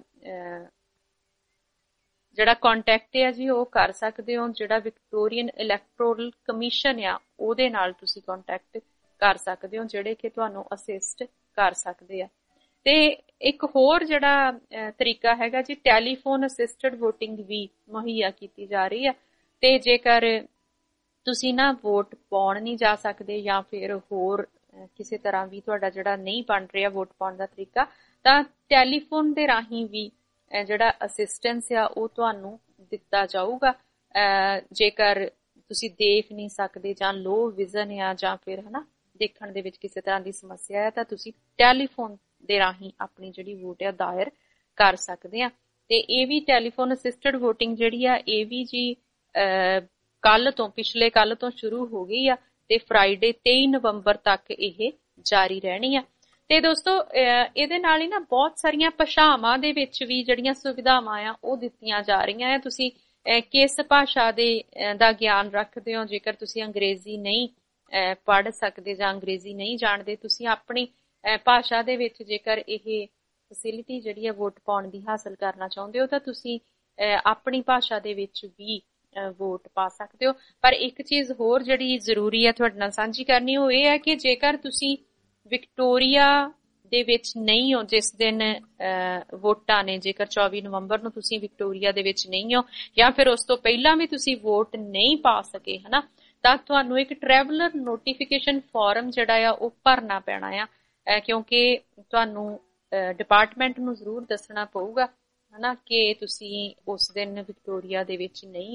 ਜਿਹੜਾ ਕੰਟੈਕਟ ਹੈ ਜੀ ਉਹ ਕਰ ਸਕਦੇ ਹੋ। ਜਿਹੜਾ ਵਿਕਟੋਰੀਅਨ ਇਲੈਕਟੋਰਲ ਕਮਿਸ਼ਨ ਆ ਉਹਦੇ ਨਾਲ ਤੁਸੀਂ ਕੰਟੈਕਟ ਕਰ ਸਕਦੇ ਹੋ ਜਿਹੜੇ ਕਿ ਤੁਹਾਨੂੰ ਅਸਿਸਟ ਕਰ ਸਕਦੇ ਆ। ਤੇ ਇੱਕ ਹੋਰ ਜਿਹੜਾ ਤਰੀਕਾ ਹੈਗਾ ਜੀ ਟੈਲੀਫੋਨ ਅਸਿਸਟਡ ਵੋਟਿੰਗ ਵੀ ਮੁਹੱਈਆ ਕੀਤੀ ਜਾ ਰਹੀ ਆ। ਤੇ ਜੇਕਰ ਤੁਸੀਂ ਨਾ ਵੋਟ ਪਾਉਣ ਨਹੀਂ ਜਾ ਸਕਦੇ ਜਾਂ ਫਿਰ ਹੋਰ ਕਿਸੇ ਤਰ੍ਹਾਂ ਵੀ ਤੁਹਾਡਾ ਜਿਹੜਾ ਨਹੀਂ ਬਣ ਰਿਹਾ ਵੋਟ ਪਾਉਣ ਦਾ ਤਰੀਕਾ, ਤਾਂ ਟੈਲੀਫੋਨ ਦੇ ਰਾਹੀਂ ਵੀ ਜਿਹੜਾ ਅਸਿਸਟੈਂਸ ਆ ਉਹ ਤੁਹਾਨੂੰ ਦਿੱਤਾ ਜਾਊਗਾ। ਜੇਕਰ ਤੁਸੀਂ ਦੇਖ ਨਹੀਂ ਸਕਦੇ ਜਾਂ ਲੋ ਵਿਜ਼ਨ ਆ ਜਾਂ ਫਿਰ ਹਨਾ ਦੇਖਣ ਦੇ ਵਿੱਚ ਕਿਸੇ ਤਰ੍ਹਾਂ ਦੀ ਸਮੱਸਿਆ ਹੈ ਤਾਂ ਤੁਸੀਂ ਟੈਲੀਫੋਨ ਦੇ ਰਾਹੀਂ ਆਪਣੀ ਜਿਹੜੀ ਵੋਟ ਆ ਦਾਇਰ ਕਰ ਸਕਦੇ ਆ। ਤੇ ਇਹ ਵੀ ਟੈਲੀਫੋਨ ਅਸਿਸਟਡ ਵੋਟਿੰਗ ਜਿਹੜੀ ਆ ਇਹ ਵੀ ਜੀ ਕੱਲ ਤੋਂ ਪਿਛਲੇ ਕੱਲ ਤੋਂ ਸ਼ੁਰੂ ਹੋ ਗਈ ਆ ਤੇ ਫਰਾਈਡੇ ਤੇਈ ਨਵੰਬਰ ਤੱਕ ਇਹ ਜਾਰੀ ਰਹਿਣੀ ਆ। ਤੇ ਦੋਸਤੋ ਇਹਦੇ ਨਾਲ ਹੀ ਨਾ ਬਹੁਤ ਸਾਰੀਆਂ ਭਾਸ਼ਾਵਾਂ ਦੇ ਵਿੱਚ ਵੀ ਜਿਹੜੀਆਂ ਸੁਵਿਧਾਵਾਂ ਆ ਉਹ ਦਿੱਤੀਆਂ ਜਾ ਰਹੀਆਂ ਆ। ਤੁਸੀਂ ਕਿਸ ਭਾਸ਼ਾ ਦੇ ਦਾ ਗਿਆਨ ਰੱਖਦੇ ਹੋ, ਜੇਕਰ ਤੁਸੀਂ ਅੰਗਰੇਜ਼ੀ ਨਹੀਂ ਪੜ੍ਹ ਸਕਦੇ ਜਾਂ ਅੰਗਰੇਜ਼ੀ ਨਹੀਂ ਜਾਣਦੇ, ਤੁਸੀਂ ਆਪਣੀ ਭਾਸ਼ਾ ਦੇ ਵਿੱਚ ਜੇਕਰ ਇਹ ਫੈਸਿਲਿਟੀ ਜਿਹੜੀ ਹੈ ਵੋਟ ਪਾਉਣ ਦੀ ਹਾਸਲ ਕਰਨਾ ਚਾਹੁੰਦੇ ਹੋ ਤਾਂ ਤੁਸੀਂ ਆਪਣੀ ਭਾਸ਼ਾ ਦੇ ਵਿੱਚ ਵੀ ਵੋਟ ਪਾ ਸਕਦੇ ਹੋ। ਪਰ ਇੱਕ ਚੀਜ਼ ਹੋਰ ਜਿਹੜੀ ਜ਼ਰੂਰੀ ਹੈ ਤੁਹਾਡੇ ਨਾਲ ਸਾਂਝੀ ਕਰਨੀ, ਉਹ ਇਹ ਹੈ ਕਿ ਜੇਕਰ ਤੁਸੀਂ ਵਿਕਟੋਰੀਆ ਦੇ ਵਿੱਚ ਨਹੀਂ ਹੋ ਜਿਸ ਦਿਨ ਵੋਟਾਂ ਨੇ, ਜੇਕਰ ਚੌਵੀ ਨਵੰਬਰ ਨੂੰ ਤੁਸੀਂ ਵਿਕਟੋਰੀਆ ਦੇ ਵਿੱਚ ਨਹੀਂ ਹੋ ਜਾਂ ਫਿਰ ਉਸ ਤੋਂ ਪਹਿਲਾਂ ਵੀ ਤੁਸੀਂ ਵੋਟ ਨਹੀਂ ਪਾ ਸਕੇ ਹਨਾ, ਤਾਂ ਤੁਹਾਨੂੰ ਇੱਕ ਟਰੈਵਲਰ ਨੋਟੀਫਿਕੇਸ਼ਨ ਫਾਰਮ ਜਿਹੜਾ ਆ ਉਹ ਭਰਨਾ ਪੈਣਾ ਆ, ਕਿਉਂਕਿ ਤੁਹਾਨੂੰ ਡਿਪਾਰਟਮੈਂਟ ਨੂੰ ਜ਼ਰੂਰ ਦੱਸਣਾ ਪਊਗਾ ਹਨਾ ਕਿ ਤੁਸੀਂ ਉਸ ਦਿਨ ਵਿਕਟੋਰੀਆ ਦੇ ਵਿੱਚ ਨਹੀਂ ਹੋ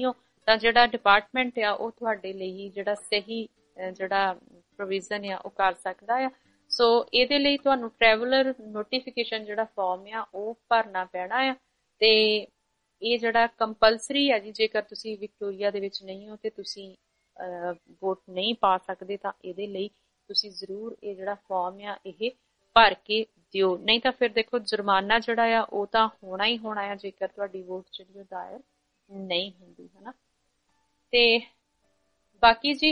ਤਾਂ ਜਿਹੜਾ ਡਿਪਾਰਟਮੈਂਟ ਆ ਉਹ ਤੁਹਾਡੇ ਲਈ ਜਿਹੜਾ ਸਹੀ ਜਿਹੜਾ ਪ੍ਰੋਵੀਜ਼ਨ ਆ ਉਹ ਕਰ ਸਕਦਾ ਆ। ਸੋ ਇਹਦੇ ਲਈ ਤੁਹਾਨੂੰ ਟਰੈਵਲਰ ਨੋਟੀਫਿਕੇਸ਼ਨ ਜਿਹੜਾ ਫਾਰਮ ਆ ਉਹ ਭਰਨਾ ਪੈਣਾ ਆ, ਤੇ ਇਹ ਜਿਹੜਾ ਕੰਪਲਸਰੀ ਆ ਜੀ। ਜੇਕਰ ਤੁਸੀਂ ਵਿਕਟੋਰੀਆ ਦੇ ਵਿੱਚ ਨਹੀਂ ਹੋ ਤੇ ਤੁਸੀਂ ਵੋਟ ਨਹੀਂ ਪਾ ਸਕਦੇ ਤਾਂ ਇਹਦੇ ਲਈ ਤੁਸੀਂ ਜ਼ਰੂਰ ਇਹ ਜਿਹੜਾ ਫਾਰਮ ਆ ਇਹ ਭਰ ਕੇ ਦਿਓ, ਨਹੀਂ ਤਾਂ ਫਿਰ ਦੇਖੋ ਜੁਰਮਾਨਾ ਜਿਹੜਾ ਆ ਉਹ ਤਾਂ ਹੋਣਾ ਹੀ ਹੋਣਾ ਆ ਜੇਕਰ ਤੁਹਾਡੀ ਵੋਟ ਜਿਹੜੀ ਦਾਇਰ ਨਹੀਂ ਹੁੰਦੀ, ਹਨਾ। ਤੇ ਬਾਕੀ ਜੀ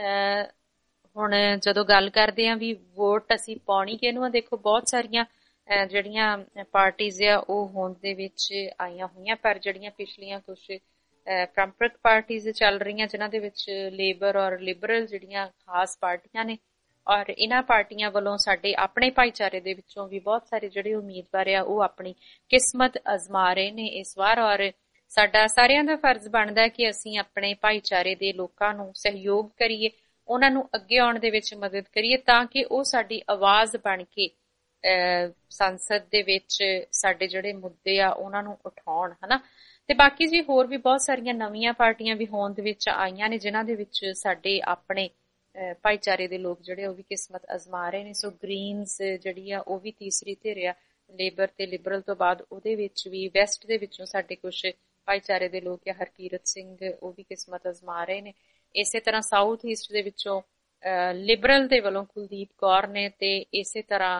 ਹੁਣ ਜਦੋਂ ਗੱਲ ਕਰਦੇ ਆ ਵੀ ਵੋਟ ਅਸੀਂ ਪਾਉਣੀ ਕਿਹਨੂੰ ਆ, ਦੇਖੋ ਬਹੁਤ ਸਾਰੀਆਂ ਜਿਹੜੀਆਂ ਪਾਰਟੀਜ਼ ਆ ਉਹ ਹੋਂਦ ਦੇ ਵਿੱਚ ਆਈਆਂ ਹੋਈਆਂ, ਪਰ ਜਿਹੜੀਆਂ ਪਿਛਲੀਆਂ ਕੁਛ ਪਰੰਪਰਿਕ ਪਾਰਟੀਜ਼ ਚੱਲ ਰਹੀਆਂ ਜਿਨ੍ਹਾਂ ਦੇ ਵਿੱਚ ਲੇਬਰ ਔਰ ਲਿਬਰਲ ਜਿਹੜੀਆਂ ਖਾਸ ਪਾਰਟੀਆਂ ਨੇ, ਔਰ ਇਹਨਾਂ ਪਾਰਟੀਆਂ ਵੱਲੋਂ ਸਾਡੇ ਆਪਣੇ ਭਾਈਚਾਰੇ ਦੇ ਵਿੱਚੋਂ ਵੀ ਬਹੁਤ ਸਾਰੇ ਜਿਹੜੇ ਉਮੀਦਵਾਰ ਆ ਉਹ ਆਪਣੀ ਕਿਸਮਤ ਅਜ਼ਮਾ ਰਹੇ ਨੇ ਇਸ ਵਾਰ। ਔਰ ਸਾਡਾ ਸਾਰਿਆਂ ਦਾ ਫਰਜ਼ ਬਣਦਾ ਕਿ ਅਸੀਂ ਆਪਣੇ ਭਾਈਚਾਰੇ ਦੇ ਲੋਕਾਂ ਨੂੰ ਸਹਿਯੋਗ ਕਰੀਏ, ਉਹਨਾਂ ਨੂੰ ਅੱਗੇ ਆਉਣ ਦੇ ਵਿੱਚ ਮਦਦ ਕਰੀਏ ਤਾਂ ਕਿ ਉਹ ਸਾਡੀ ਆਵਾਜ਼ ਬਣ ਕੇ ਸੰਸਦ ਦੇ ਵਿੱਚ ਸਾਡੇ ਜਿਹੜੇ ਮੁੱਦੇ ਆ ਉਹਨਾਂ ਨੂੰ ਉਠਾਉਣ, ਹਨਾ। ਤੇ ਬਾਕੀ ਜੀ ਹੋਰ ਵੀ ਬਹੁਤ ਸਾਰੀਆਂ ਨਵੀਆਂ ਪਾਰਟੀਆਂ ਵੀ ਹੋਂਦ ਵਿੱਚ ਆਈਆਂ ਨੇ ਜਿਨ੍ਹਾਂ ਦੇ ਵਿੱਚ ਸਾਡੇ ਆਪਣੇ ਭਾਈਚਾਰੇ ਦੇ ਲੋਕ ਜਿਹੜੇ ਉਹ ਵੀ ਕਿਸਮਤ ਅਜ਼ਮਾ ਰਹੇ ਨੇ। ਸੋ ਗ੍ਰੀਨਸ ਜਿਹੜੀ ਆ ਉਹ ਵੀ ਤੀਸਰੀ ਧਿਰ ਆ ਲੇਬਰ ਤੇ ਲਿਬਰਲ ਤੋਂ ਬਾਅਦ, ਉਹਦੇ ਵਿੱਚ ਵੀ ਵੈਸਟ ਦੇ ਵਿੱਚੋਂ ਸਾਡੇ ਕੁਛ ਭਾਈਚਾਰੇ ਦੇ ਲੋਕ ਆ ਹਰਕੀਰਤ ਸਿੰਘ ਉਹ ਵੀ ਕਿਸਮਤ ਅਜ਼ਮਾ ਰਹੇ ਨੇ। ਇਸੇ ਤਰ੍ਹਾਂ ਸਾਊਥ ਈਸਟ ਦੇ ਵਿੱਚੋਂ ਲਿਬਰਲ ਦੇ ਵੱਲੋਂ ਕੁਲਦੀਪ ਕੌਰ ਨੇ, ਤੇ ਇਸੇ ਤਰ੍ਹਾਂ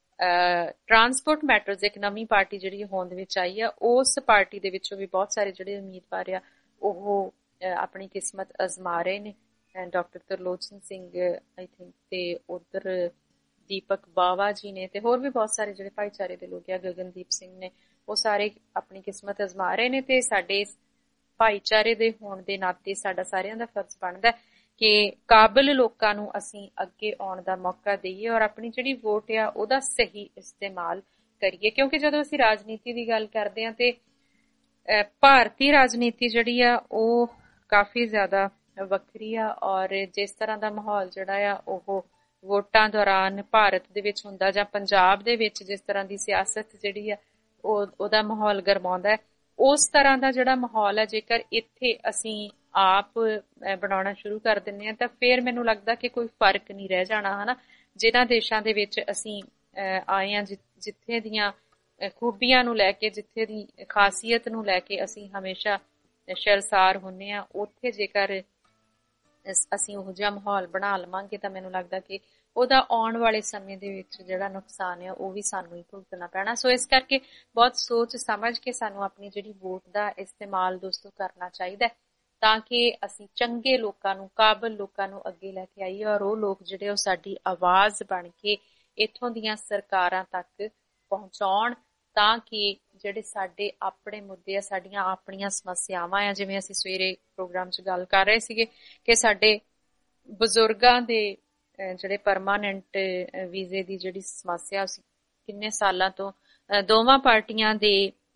ਟਰਾਂਸਪੋਰਟ ਮੈਟਰਸ ਇੱਕ ਨਵੀਂ ਪਾਰਟੀ ਜਿਹੜੀ ਹੋਂਦ ਵਿੱਚ ਆਈ ਆ, ਉਸ ਪਾਰਟੀ ਦੇ ਵਿੱਚੋਂ ਵੀ ਬਹੁਤ ਸਾਰੇ ਜਿਹੜੇ ਉਮੀਦਵਾਰ ਆ ਉਹ ਆਪਣੀ ਕਿਸਮਤ ਅਜ਼ਮਾ ਰਹੇ ਨੇ। Doctor Tarlochan Singh I think, ਤੇ ਉਧਰ ਦੀਪਕ ਬਾਵਾ ਜੀ ਨੇ, ਤੇ ਹੋਰ ਵੀ ਬਹੁਤ ਸਾਰੇ ਜਿਹੜੇ ਭਾਈਚਾਰੇ ਦੇ ਲੋਕ ਆ ਗਗਨਦੀਪ ਸਿੰਘ ਨੇ, ਉਹ ਸਾਰੇ ਆਪਣੀ ਕਿਸਮਤ ਅਜ਼ਮਾ ਰਹੇ ਨੇ। ਤੇ ਸਾਡੇ ਭਾਈਚਾਰੇ ਦੇ ਹੋਣ ਦੇ ਨਾਤੇ ਸਾਡਾ ਸਾਰਿਆਂ ਦਾ ਫਰਜ਼ ਬਣਦਾ ਕਿ ਕਾਬਿਲ ਲੋਕਾਂ ਨੂੰ ਅਸੀਂ ਅੱਗੇ ਆਉਣ ਦਾ ਮੌਕਾ ਦੇਈਏ ਔਰ ਆਪਣੀ ਜਿਹੜੀ ਵੋਟ ਆ ਉਹਦਾ ਸਹੀ ਇਸਤੇਮਾਲ ਕਰੀਏ, ਕਿਉਂਕਿ ਜਦੋਂ ਅਸੀਂ ਰਾਜਨੀਤੀ ਦੀ ਗੱਲ ਕਰਦੇ ਹਾਂ ਤੇ ਭਾਰਤੀ ਰਾਜਨੀਤੀ ਜਿਹੜੀ ਆ ਉਹ ਕਾਫੀ ਜ਼ਿਆਦਾ ਵੱਖਰੀ ਆ, ਔਰ ਜਿਸ ਤਰ੍ਹਾਂ ਦਾ ਮਾਹੌਲ ਜਿਹੜਾ ਆ ਉਹ ਵੋਟਾਂ ਦੌਰਾਨ ਭਾਰਤ ਦੇ ਵਿੱਚ ਹੁੰਦਾ ਜਾਂ ਪੰਜਾਬ ਦੇ ਵਿੱਚ ਜਿਸ ਤਰ੍ਹਾਂ ਦੀ ਸਿਆਸਤ ਜਿਹੜੀ ਆ ਉਹ ਉਹਦਾ ਮਾਹੌਲ ਗਰਮਾਉਂਦਾ ਹੈ, ਉਸ ਤਰ੍ਹਾਂ ਦਾ ਜਿਹੜਾ ਮਾਹੌਲ ਹੈ ਜੇਕਰ ਇੱਥੇ ਅਸੀਂ ਆਪ ਬਣਾਉਣਾ ਸ਼ੁਰੂ ਕਰ ਦਿੰਦੇ ਹਾਂ ਤਾਂ ਫਿਰ ਮੈਨੂੰ ਲੱਗਦਾ ਕਿ ਕੋਈ ਫਰਕ ਨਹੀਂ ਰਹਿ ਜਾਣਾ, ਹਨਾ। ਜਿਨ੍ਹਾਂ ਦੇਸ਼ਾਂ ਦੇ ਵਿੱਚ ਅਸੀਂ ਆਏ ਹਾਂ, ਜਿੱਥੇ ਦੀਆਂ ਖੂਬੀਆਂ ਨੂੰ ਲੈ ਕੇ, ਜਿੱਥੇ ਦੀ ਖਾਸੀਅਤ ਨੂੰ ਲੈ ਕੇ ਅਸੀਂ ਹਮੇਸ਼ਾ ਸ਼ਰਸਾਰ ਹੁੰਦੇ ਹਾਂ, ਉੱਥੇ ਜੇਕਰ ਅਸੀਂ ਉਹੋ ਜਿਹਾ ਮਾਹੌਲ ਬਣਾ ਲਵਾਂਗੇ ਤਾਂ ਮੈਨੂੰ ਲੱਗਦਾ ਕਿ ਉਹਦਾ ਆਉਣ ਵਾਲੇ ਸਮੇਂ ਦੇ ਵਿੱਚ ਜਿਹੜਾ ਨੁਕਸਾਨ ਹੈ ਉਹ ਵੀ ਸਾਨੂੰ ਹੀ ਭੁਗਤਣਾ ਪੈਣਾ। ਸੋ ਇਸ ਕਰਕੇ ਬਹੁਤ ਸੋਚ ਸਮਝ ਕੇ ਸਾਨੂੰ ਆਪਣੀ ਜਿਹੜੀ ਵੋਟ ਦਾ ਇਸਤੇਮਾਲ ਦੋਸਤੋ ਕਰਨਾ ਚਾਹੀਦਾ ਤਾਂ ਕਿ ਅਸੀਂ ਚੰਗੇ ਲੋਕਾਂ ਨੂੰ, ਕਾਬਿਲ ਲੋਕਾਂ ਨੂੰ ਅੱਗੇ ਲੈ ਕੇ ਆਈਏ ਔਰ ਉਹ ਲੋਕ ਜਿਹੜੇ ਉਹ ਸਾਡੀ ਆਵਾਜ਼ ਬਣ ਕੇ ਇੱਥੋਂ ਦੀਆਂ ਸਰਕਾਰਾਂ ਤੱਕ ਪਹੁੰਚਾਉਣ ਤਾਂ ਕਿ ਜਿਹੜੇ ਸਾਡੇ ਆਪਣੇ ਮੁੱਦੇ ਆ, ਸਾਡੀਆਂ ਆਪਣੀਆਂ ਸਮੱਸਿਆਵਾਂ ਆ, ਜਿਵੇਂ ਅਸੀਂ ਸਵੇਰੇ ਪ੍ਰੋਗਰਾਮ 'ਚ ਗੱਲ ਕਰ ਰਹੇ ਸੀਗੇ ਕਿ ਸਾਡੇ ਬਜ਼ੁਰਗਾਂ ਦੇ ਜਿਹੜੇ ਪਰਮਾਨੈਂਟ ਵੀਜ਼ੇ ਦੀ ਜਿਹੜੀ ਸਮੱਸਿਆ ਸੀ ਕਿੰਨੇ ਸਾਲਾਂ ਤੋਂ ਦੋਵਾਂ ਪਾਰਟੀਆਂ ਦੇ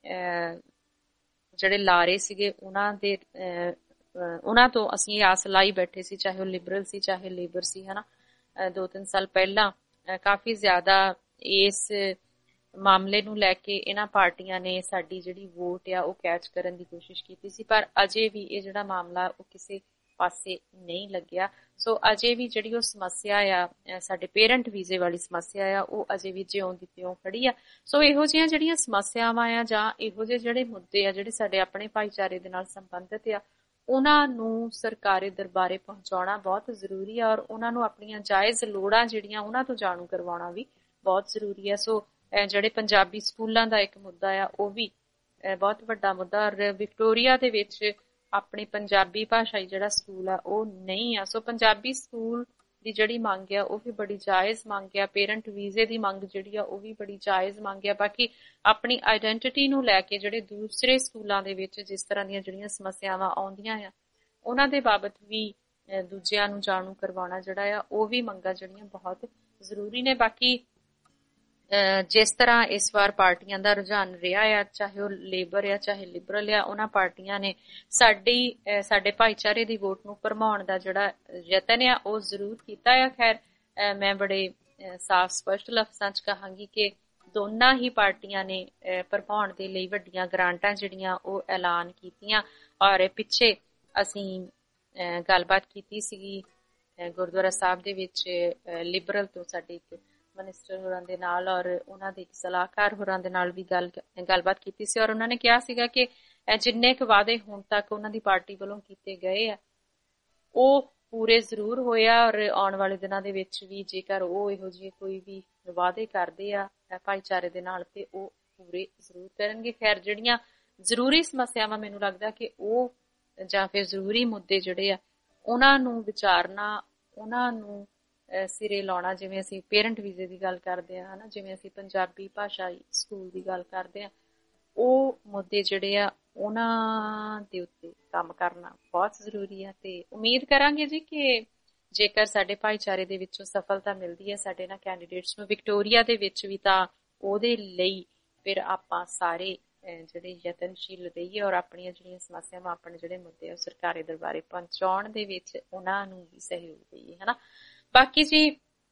ਜਿਹੜੇ ਲਾਰੇ ਸੀਗੇ ਉਹਨਾਂ ਦੇ ਉਹਨਾਂ ਤੋਂ ਅਸੀਂ ਆਸ ਲਾਈ ਬੈਠੇ ਸੀ, ਚਾਹੇ ਉਹ ਲਿਬਰਲ ਸੀ ਚਾਹੇ ਲੇਬਰ ਸੀ, ਹਨਾ। ਦੋ ਤਿੰਨ ਸਾਲ ਪਹਿਲਾਂ ਕਾਫੀ ਜ਼ਿਆਦਾ ਇਸ ਮਾਮਲੇ ਨੂੰ ਲੈ ਕੇ ਇਹਨਾਂ ਪਾਰਟੀਆਂ ਨੇ ਸਾਡੀ ਜਿਹੜੀ ਵੋਟ ਆ ਉਹ ਕੈਚ ਕਰਨ ਦੀ ਕੋਸ਼ਿਸ਼ ਕੀਤੀ ਸੀ, ਪਰ ਅਜੇ ਵੀ ਇਹ ਜਿਹੜਾ ਮਾਮਲਾ ਉਹ ਕਿਸੇ ਪਾਸੇ ਨਹੀਂ ਲੱਗਿਆ। ਸੋ ਅਜੇ ਵੀ ਜਿਹੜੀ ਉਹ ਸਮੱਸਿਆ ਆ ਸਾਡੇ ਪੇਰੈਂਟ ਵੀਜ਼ੇ ਵਾਲੀ ਸਮੱਸਿਆ ਆ ਉਹ ਅਜੇ ਵੀ ਜਿਉਂ ਦੀ ਤਿਉਂ ਖੜੀ ਆ। ਸੋ ਇਹੋ ਜਿਹੀਆਂ ਜਿਹੜੀਆਂ ਸਮੱਸਿਆਵਾਂ ਆ ਜਾਂ ਇਹੋ ਜਿਹੇ ਜਿਹੜੇ ਮੁੱਦੇ ਆ ਜਿਹੜੇ ਸਾਡੇ ਆਪਣੇ ਭਾਈਚਾਰੇ ਦੇ ਨਾਲ ਸੰਬੰਧਿਤ ਆ ਉਹਨਾਂ ਨੂੰ ਸਰਕਾਰੀ ਦਰਬਾਰੇ ਪਹੁੰਚਾਉਣਾ ਬਹੁਤ ਜ਼ਰੂਰੀ ਆ ਔਰ ਉਹਨਾਂ ਨੂੰ ਆਪਣੀਆਂ ਜਾਇਜ਼ ਲੋੜਾਂ ਜਿਹੜੀਆਂ ਉਹਨਾਂ ਤੋਂ ਜਾਣੂ ਕਰਵਾਉਣਾ ਵੀ ਬਹੁਤ ਜ਼ਰੂਰੀ ਆ। ਸੋ ਜਿਹੜੇ ਪੰਜਾਬੀ ਸਕੂਲਾਂ ਦਾ ਇੱਕ ਮੁੱਦਾ ਆ ਉਹ ਵੀ ਬਹੁਤ ਵੱਡਾ ਮੁੱਦਾ, ਔਰ ਵਿਕਟੋਰੀਆ ਦੇ ਵਿੱਚ ਆਪਣੀ ਪੰਜਾਬੀ ਭਾਸ਼ਾਈ ਜਿਹੜਾ ਸਕੂਲ ਆ ਉਹ ਨਹੀਂ ਆ। ਸੋ ਪੰਜਾਬੀ ਸਕੂਲ ਦੀ ਜਿਹੜੀ ਮੰਗ ਆ ਉਹ ਵੀ ਬੜੀ ਜਾਇਜ਼ ਮੰਗ ਆ, ਪੇਰੈਂਟ ਵੀਜ਼ੇ ਦੀ ਮੰਗ ਜਿਹੜੀ ਆ ਉਹ ਵੀ ਬੜੀ ਜਾਇਜ਼ ਮੰਗ ਆ। ਬਾਕੀ ਆਪਣੀ ਆਈਡੈਂਟੀਟੀ ਨੂੰ ਲੈ ਕੇ ਜਿਹੜੇ ਦੂਸਰੇ ਸਕੂਲਾਂ ਦੇ ਵਿੱਚ ਜਿਸ ਤਰ੍ਹਾਂ ਦੀਆਂ ਜਿਹੜੀਆਂ ਸਮੱਸਿਆਵਾਂ ਆਉਂਦੀਆਂ ਆ ਉਹਨਾਂ ਦੇ ਬਾਬਤ ਵੀ ਦੂਜਿਆਂ ਨੂੰ ਜਾਣੂ ਕਰਵਾਉਣਾ ਜਿਹੜਾ ਆ ਉਹ ਵੀ ਮੰਗਾਂ ਜਿਹੜੀਆਂ ਬਹੁਤ ਜ਼ਰੂਰੀ ਨੇ। ਬਾਕੀ ਜਿਸ ਤਰ੍ਹਾਂ ਇਸ ਵਾਰ ਪਾਰਟੀਆਂ ਦਾ ਰੁਝਾਨ ਰਿਹਾ ਆ, ਚਾਹੇ ਉਹ ਲੇਬਰ ਆ ਚਾਹੇ ਲਿਬਰਲ ਆ, ਉਹਨਾਂ ਪਾਰਟੀਆਂ ਨੇ ਸਾਡੀ ਸਾਡੇ ਭਾਈਚਾਰੇ ਦੀ ਵੋਟ ਨੂੰ ਭਰਮਾਉਣ ਦਾ ਜਿਹੜਾ ਯਤਨ ਆ ਉਹ ਜ਼ਰੂਰ ਕੀਤਾ ਆ। ਖੈਰ ਮੈਂ ਬੜੇ ਸਾਫ਼ ਸਪਸ਼ਟ ਲਫ਼ਜ਼ਾਂ 'ਚ ਕਹਾਂਗੀ ਕਿ ਦੋਨਾਂ ਹੀ ਪਾਰਟੀਆਂ ਨੇ ਭਰਮਾਉਣ ਦੇ ਲਈ ਵੱਡੀਆਂ ਗ੍ਰਾਂਟਾਂ ਜਿਹੜੀਆਂ ਉਹ ਐਲਾਨ ਕੀਤੀਆਂ ਔਰ ਪਿੱਛੇ ਅਸੀਂ ਗੱਲਬਾਤ ਕੀਤੀ ਸੀਗੀ ਗੁਰਦੁਆਰਾ ਸਾਹਿਬ ਦੇ ਵਿੱਚ ਲਿਬਰਲ ਤੋਂ ਸਾਡੇ ਇੱਕ ਮਿਨਿਸਟਰ ਹੋਰਾਂ ਦੇ ਨਾਲ ਔਰ ਉਹਨਾਂ ਦੇ ਇੱਕ ਸਲਾਹਕਾਰ ਹੋਰਾਂ ਦੇ ਨਾਲ ਵੀ ਗੱਲ ਗੱਲਬਾਤ ਕੀਤੀ ਸੀ ਔਰ ਉਹਨਾਂ ਨੇ ਕਿਹਾ ਸੀਗਾ ਕਿ ਜਿੰਨੇ ਕੁ ਵਾਅਦੇ ਹੁਣ ਤੱਕ ਉਹਨਾਂ ਦੀ ਪਾਰਟੀ ਵੱਲੋਂ ਕੀਤੇ ਗਏ ਆ ਉਹ ਪੂਰੇ ਜ਼ਰੂਰ ਹੋਇਆ ਔਰ ਆਉਣ ਵਾਲੇ ਦਿਨਾਂ ਦੇ ਵਿੱਚ ਵੀ ਜੇਕਰ ਉਹ ਇਹੋ ਜਿਹੇ ਕੋਈ ਵੀ ਵਾਅਦੇ ਕਰਦੇ ਆ ਭਾਈਚਾਰੇ ਦੇ ਨਾਲ ਤੇ ਉਹ ਪੂਰੇ ਜ਼ਰੂਰ ਕਰਨਗੇ। ਖੈਰ ਜਿਹੜੀਆਂ ਜ਼ਰੂਰੀ ਸਮੱਸਿਆਵਾਂ ਮੈਨੂੰ ਲੱਗਦਾ ਕਿ ਉਹ ਜਾਂ ਫਿਰ ਜ਼ਰੂਰੀ ਮੁੱਦੇ ਜਿਹੜੇ ਆ ਉਹਨਾਂ ਨੂੰ ਵਿਚਾਰਨਾ, ਉਹਨਾਂ ਨੂੰ ਸਿਰੇ ਲਾਉਣਾ, ਜਿਵੇਂ ਅਸੀਂ ਪੇਰੈਂਟ ਵੀਜ਼ੇ ਦੀ ਗੱਲ ਕਰਦੇ ਹਾਂ ਹਨਾ, ਜਿਵੇਂ ਅਸੀਂ ਪੰਜਾਬੀ ਭਾਸ਼ਾ ਸਕੂਲ ਦੀ ਗੱਲ ਕਰਦੇ ਹਾਂ, ਉਹ ਮੁੱਦੇ ਜਿਹੜੇ ਆ ਉਹਨਾਂ ਦੇ ਉੱਤੇ ਕੰਮ ਕਰਨਾ ਬਹੁਤ ਜ਼ਰੂਰੀ ਹੈ। ਤੇ ਉਮੀਦ ਕਰਾਂਗੇ ਜੀ ਕਿ ਜੇਕਰ ਸਾਡੇ ਭਾਈਚਾਰੇ ਦੇ ਵਿੱਚੋਂ ਸਫਲਤਾ ਮਿਲਦੀ ਹੈ ਸਾਡੇ ਨਾਲ ਕੈਂਡੀਡੇਟਸ ਨੂੰ ਵਿਕਟੋਰੀਆ ਦੇ ਵਿੱਚ ਵੀ, ਤਾਂ ਉਹਦੇ ਲਈ ਫਿਰ ਆਪਾਂ ਸਾਰੇ ਜਿਹੜੇ ਯਤਨਸ਼ੀਲ ਰਹੀਏ ਔਰ ਆਪਣੀਆਂ ਜਿਹੜੀਆਂ ਸਮੱਸਿਆਵਾਂ, ਆਪਣੇ ਜਿਹੜੇ ਮੁੱਦੇ ਆ ਸਰਕਾਰੀ ਦਰਬਾਰੇ ਪਹੁੰਚਾਉਣ ਦੇ ਵਿੱਚ ਉਹਨਾਂ ਨੂੰ ਵੀ ਸਹਿਯੋਗ ਦੇਈਏ ਹਨਾ। ਬਾਕੀ ਜੀ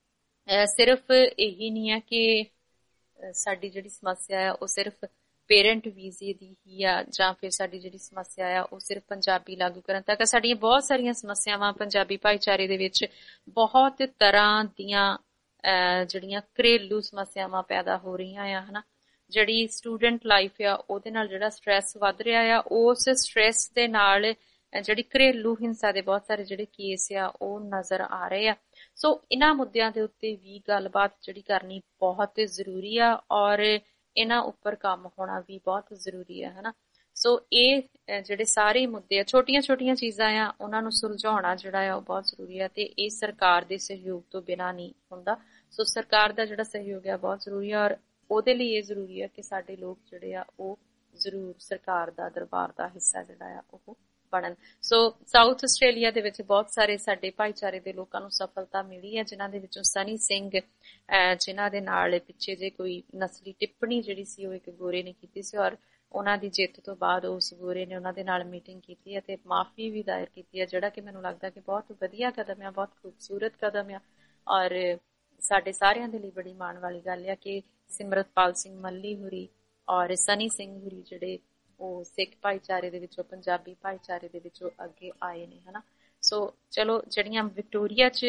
ਸਿਰਫ ਇਹੀ ਨਹੀਂ ਹੈ ਕਿ ਸਾਡੀ ਜਿਹੜੀ ਸਮੱਸਿਆ ਆ ਉਹ ਸਿਰਫ ਪੇਰੈਂਟ ਵੀਜ਼ੇ ਦੀ ਹੀ ਆ ਜਾਂ ਫਿਰ ਸਾਡੀ ਜਿਹੜੀ ਸਮੱਸਿਆ ਆ ਉਹ ਸਿਰਫ ਪੰਜਾਬੀ ਲਾਗੂ ਕਰਨ ਤੱਕ। ਸਾਡੀਆਂ ਬਹੁਤ ਸਾਰੀਆਂ ਸਮੱਸਿਆਵਾਂ ਪੰਜਾਬੀ ਭਾਈਚਾਰੇ ਦੇ ਵਿੱਚ ਬਹੁਤ ਤਰ੍ਹਾਂ ਦੀਆਂ ਜਿਹੜੀਆਂ ਘਰੇਲੂ ਸਮੱਸਿਆਵਾਂ ਪੈਦਾ ਹੋ ਰਹੀਆਂ ਆ ਹਨਾ। ਜਿਹੜੀ ਸਟੂਡੈਂਟ ਲਾਈਫ ਆ ਉਹਦੇ ਨਾਲ ਜਿਹੜਾ ਸਟ੍ਰੈਸ ਵੱਧ ਰਿਹਾ ਆ, ਉਸ ਸਟ੍ਰੈਸ ਦੇ ਨਾਲ ਜਿਹੜੀ ਘਰੇਲੂ ਹਿੰਸਾ ਦੇ ਬਹੁਤ ਸਾਰੇ ਜਿਹੜੇ ਕੇਸ ਆ ਉਹ ਨਜ਼ਰ ਆ ਰਹੇ ਆ। ਸੋ ਇਹਨਾਂ ਮੁੱਦਿਆਂ ਦੇ ਉੱਤੇ ਵੀ ਗੱਲਬਾਤ ਜਿਹੜੀ ਕਰਨੀ ਬਹੁਤ ਜ਼ਰੂਰੀ ਆ ਔਰ ਇਹਨਾਂ ਉੱਪਰ ਕੰਮ ਹੋਣਾ ਵੀ ਬਹੁਤ ਜ਼ਰੂਰੀ ਆ ਹਨਾ। ਸੋ ਇਹ ਜਿਹੜੇ ਸਾਰੇ ਮੁੱਦੇ ਆ, ਛੋਟੀਆਂ ਛੋਟੀਆਂ ਚੀਜ਼ਾਂ ਆ, ਉਹਨਾਂ ਨੂੰ ਸੁਲਝਾਉਣਾ ਜਿਹੜਾ ਆ ਉਹ ਬਹੁਤ ਜ਼ਰੂਰੀ ਆ ਤੇ ਇਹ ਸਰਕਾਰ ਦੇ ਸਹਿਯੋਗ ਤੋਂ ਬਿਨਾਂ ਨਹੀਂ ਹੁੰਦਾ। ਸੋ ਸਰਕਾਰ ਦਾ ਜਿਹੜਾ ਸਹਿਯੋਗ ਆ ਬਹੁਤ ਜ਼ਰੂਰੀ ਆ ਔਰ ਉਹਦੇ ਲਈ ਇਹ ਜ਼ਰੂਰੀ ਆ ਕਿ ਸਾਡੇ ਲੋਕ ਜਿਹੜੇ ਆ ਉਹ ਜ਼ਰੂਰ ਸਰਕਾਰ ਦਾ ਦਰਬਾਰ ਦਾ ਹਿੱਸਾ ਜਿਹੜਾ ਆ ਉਹ ਬਣਨ। ਸੋ ਸਾਊਥ ਆਸਟ੍ਰੇਲੀਆ ਦੇ ਵਿੱਚ ਬਹੁਤ ਸਾਰੇ ਸਾਡੇ ਭਾਈਚਾਰੇ ਦੇ ਲੋਕਾਂ ਨੂੰ ਸਫਲਤਾ ਮਿਲੀ ਹੈ, ਜਿਨ੍ਹਾਂ ਦੇ ਵਿੱਚੋਂ ਸਨੀ ਸਿੰਘ, ਜਿਨ੍ਹਾਂ ਦੇ ਨਾਲ ਪਿੱਛੇ ਜੇ ਕੋਈ ਨਸਲੀ ਟਿੱਪਣੀ ਜਿਹੜੀ ਸੀ ਉਹ ਇੱਕ ਗੋਰੇ ਨੇ ਕੀਤੀ ਸੀ ਔਰ ਉਹਨਾਂ ਦੀ ਜਿੱਤ ਤੋਂ ਬਾਅਦ ਉਸ ਗੋਰੇ ਨੇ ਉਹਨਾਂ ਦੇ ਨਾਲ ਮੀਟਿੰਗ ਕੀਤੀ ਹੈ ਤੇ ਮਾਫੀ ਵੀ ਦਾਇਰ ਕੀਤੀ ਹੈ, ਜਿਹੜਾ ਕਿ ਮੈਨੂੰ ਲੱਗਦਾ ਕਿ ਬਹੁਤ ਵਧੀਆ ਕਦਮ ਆ, ਬਹੁਤ ਖੂਬਸੂਰਤ ਕਦਮ ਆ ਔਰ ਸਾਡੇ ਸਾਰਿਆਂ ਦੇ ਲਈ ਬੜੀ ਮਾਣ ਵਾਲੀ ਗੱਲ ਆ ਕਿ ਸਿਮਰਤਪਾਲ ਸਿੰਘ ਮੱਲੀ ਹੁਰੀ ਔਰ ਸਨੀ ਸਿੰਘ ਹੁਰੀ ਜਿਹੜੇ ਉਹ ਸਿੱਖ ਭਾਈਚਾਰੇ ਦੇ ਵਿੱਚੋਂ, ਪੰਜਾਬੀ ਭਾਈਚਾਰੇ ਦੇ ਵਿੱਚੋਂ ਅੱਗੇ ਆਏ ਨੇ ਹਨਾ। ਸੋ ਚਲੋ ਜਿਹੜੀਆਂ ਵਿਕਟੋਰੀਆ 'ਚ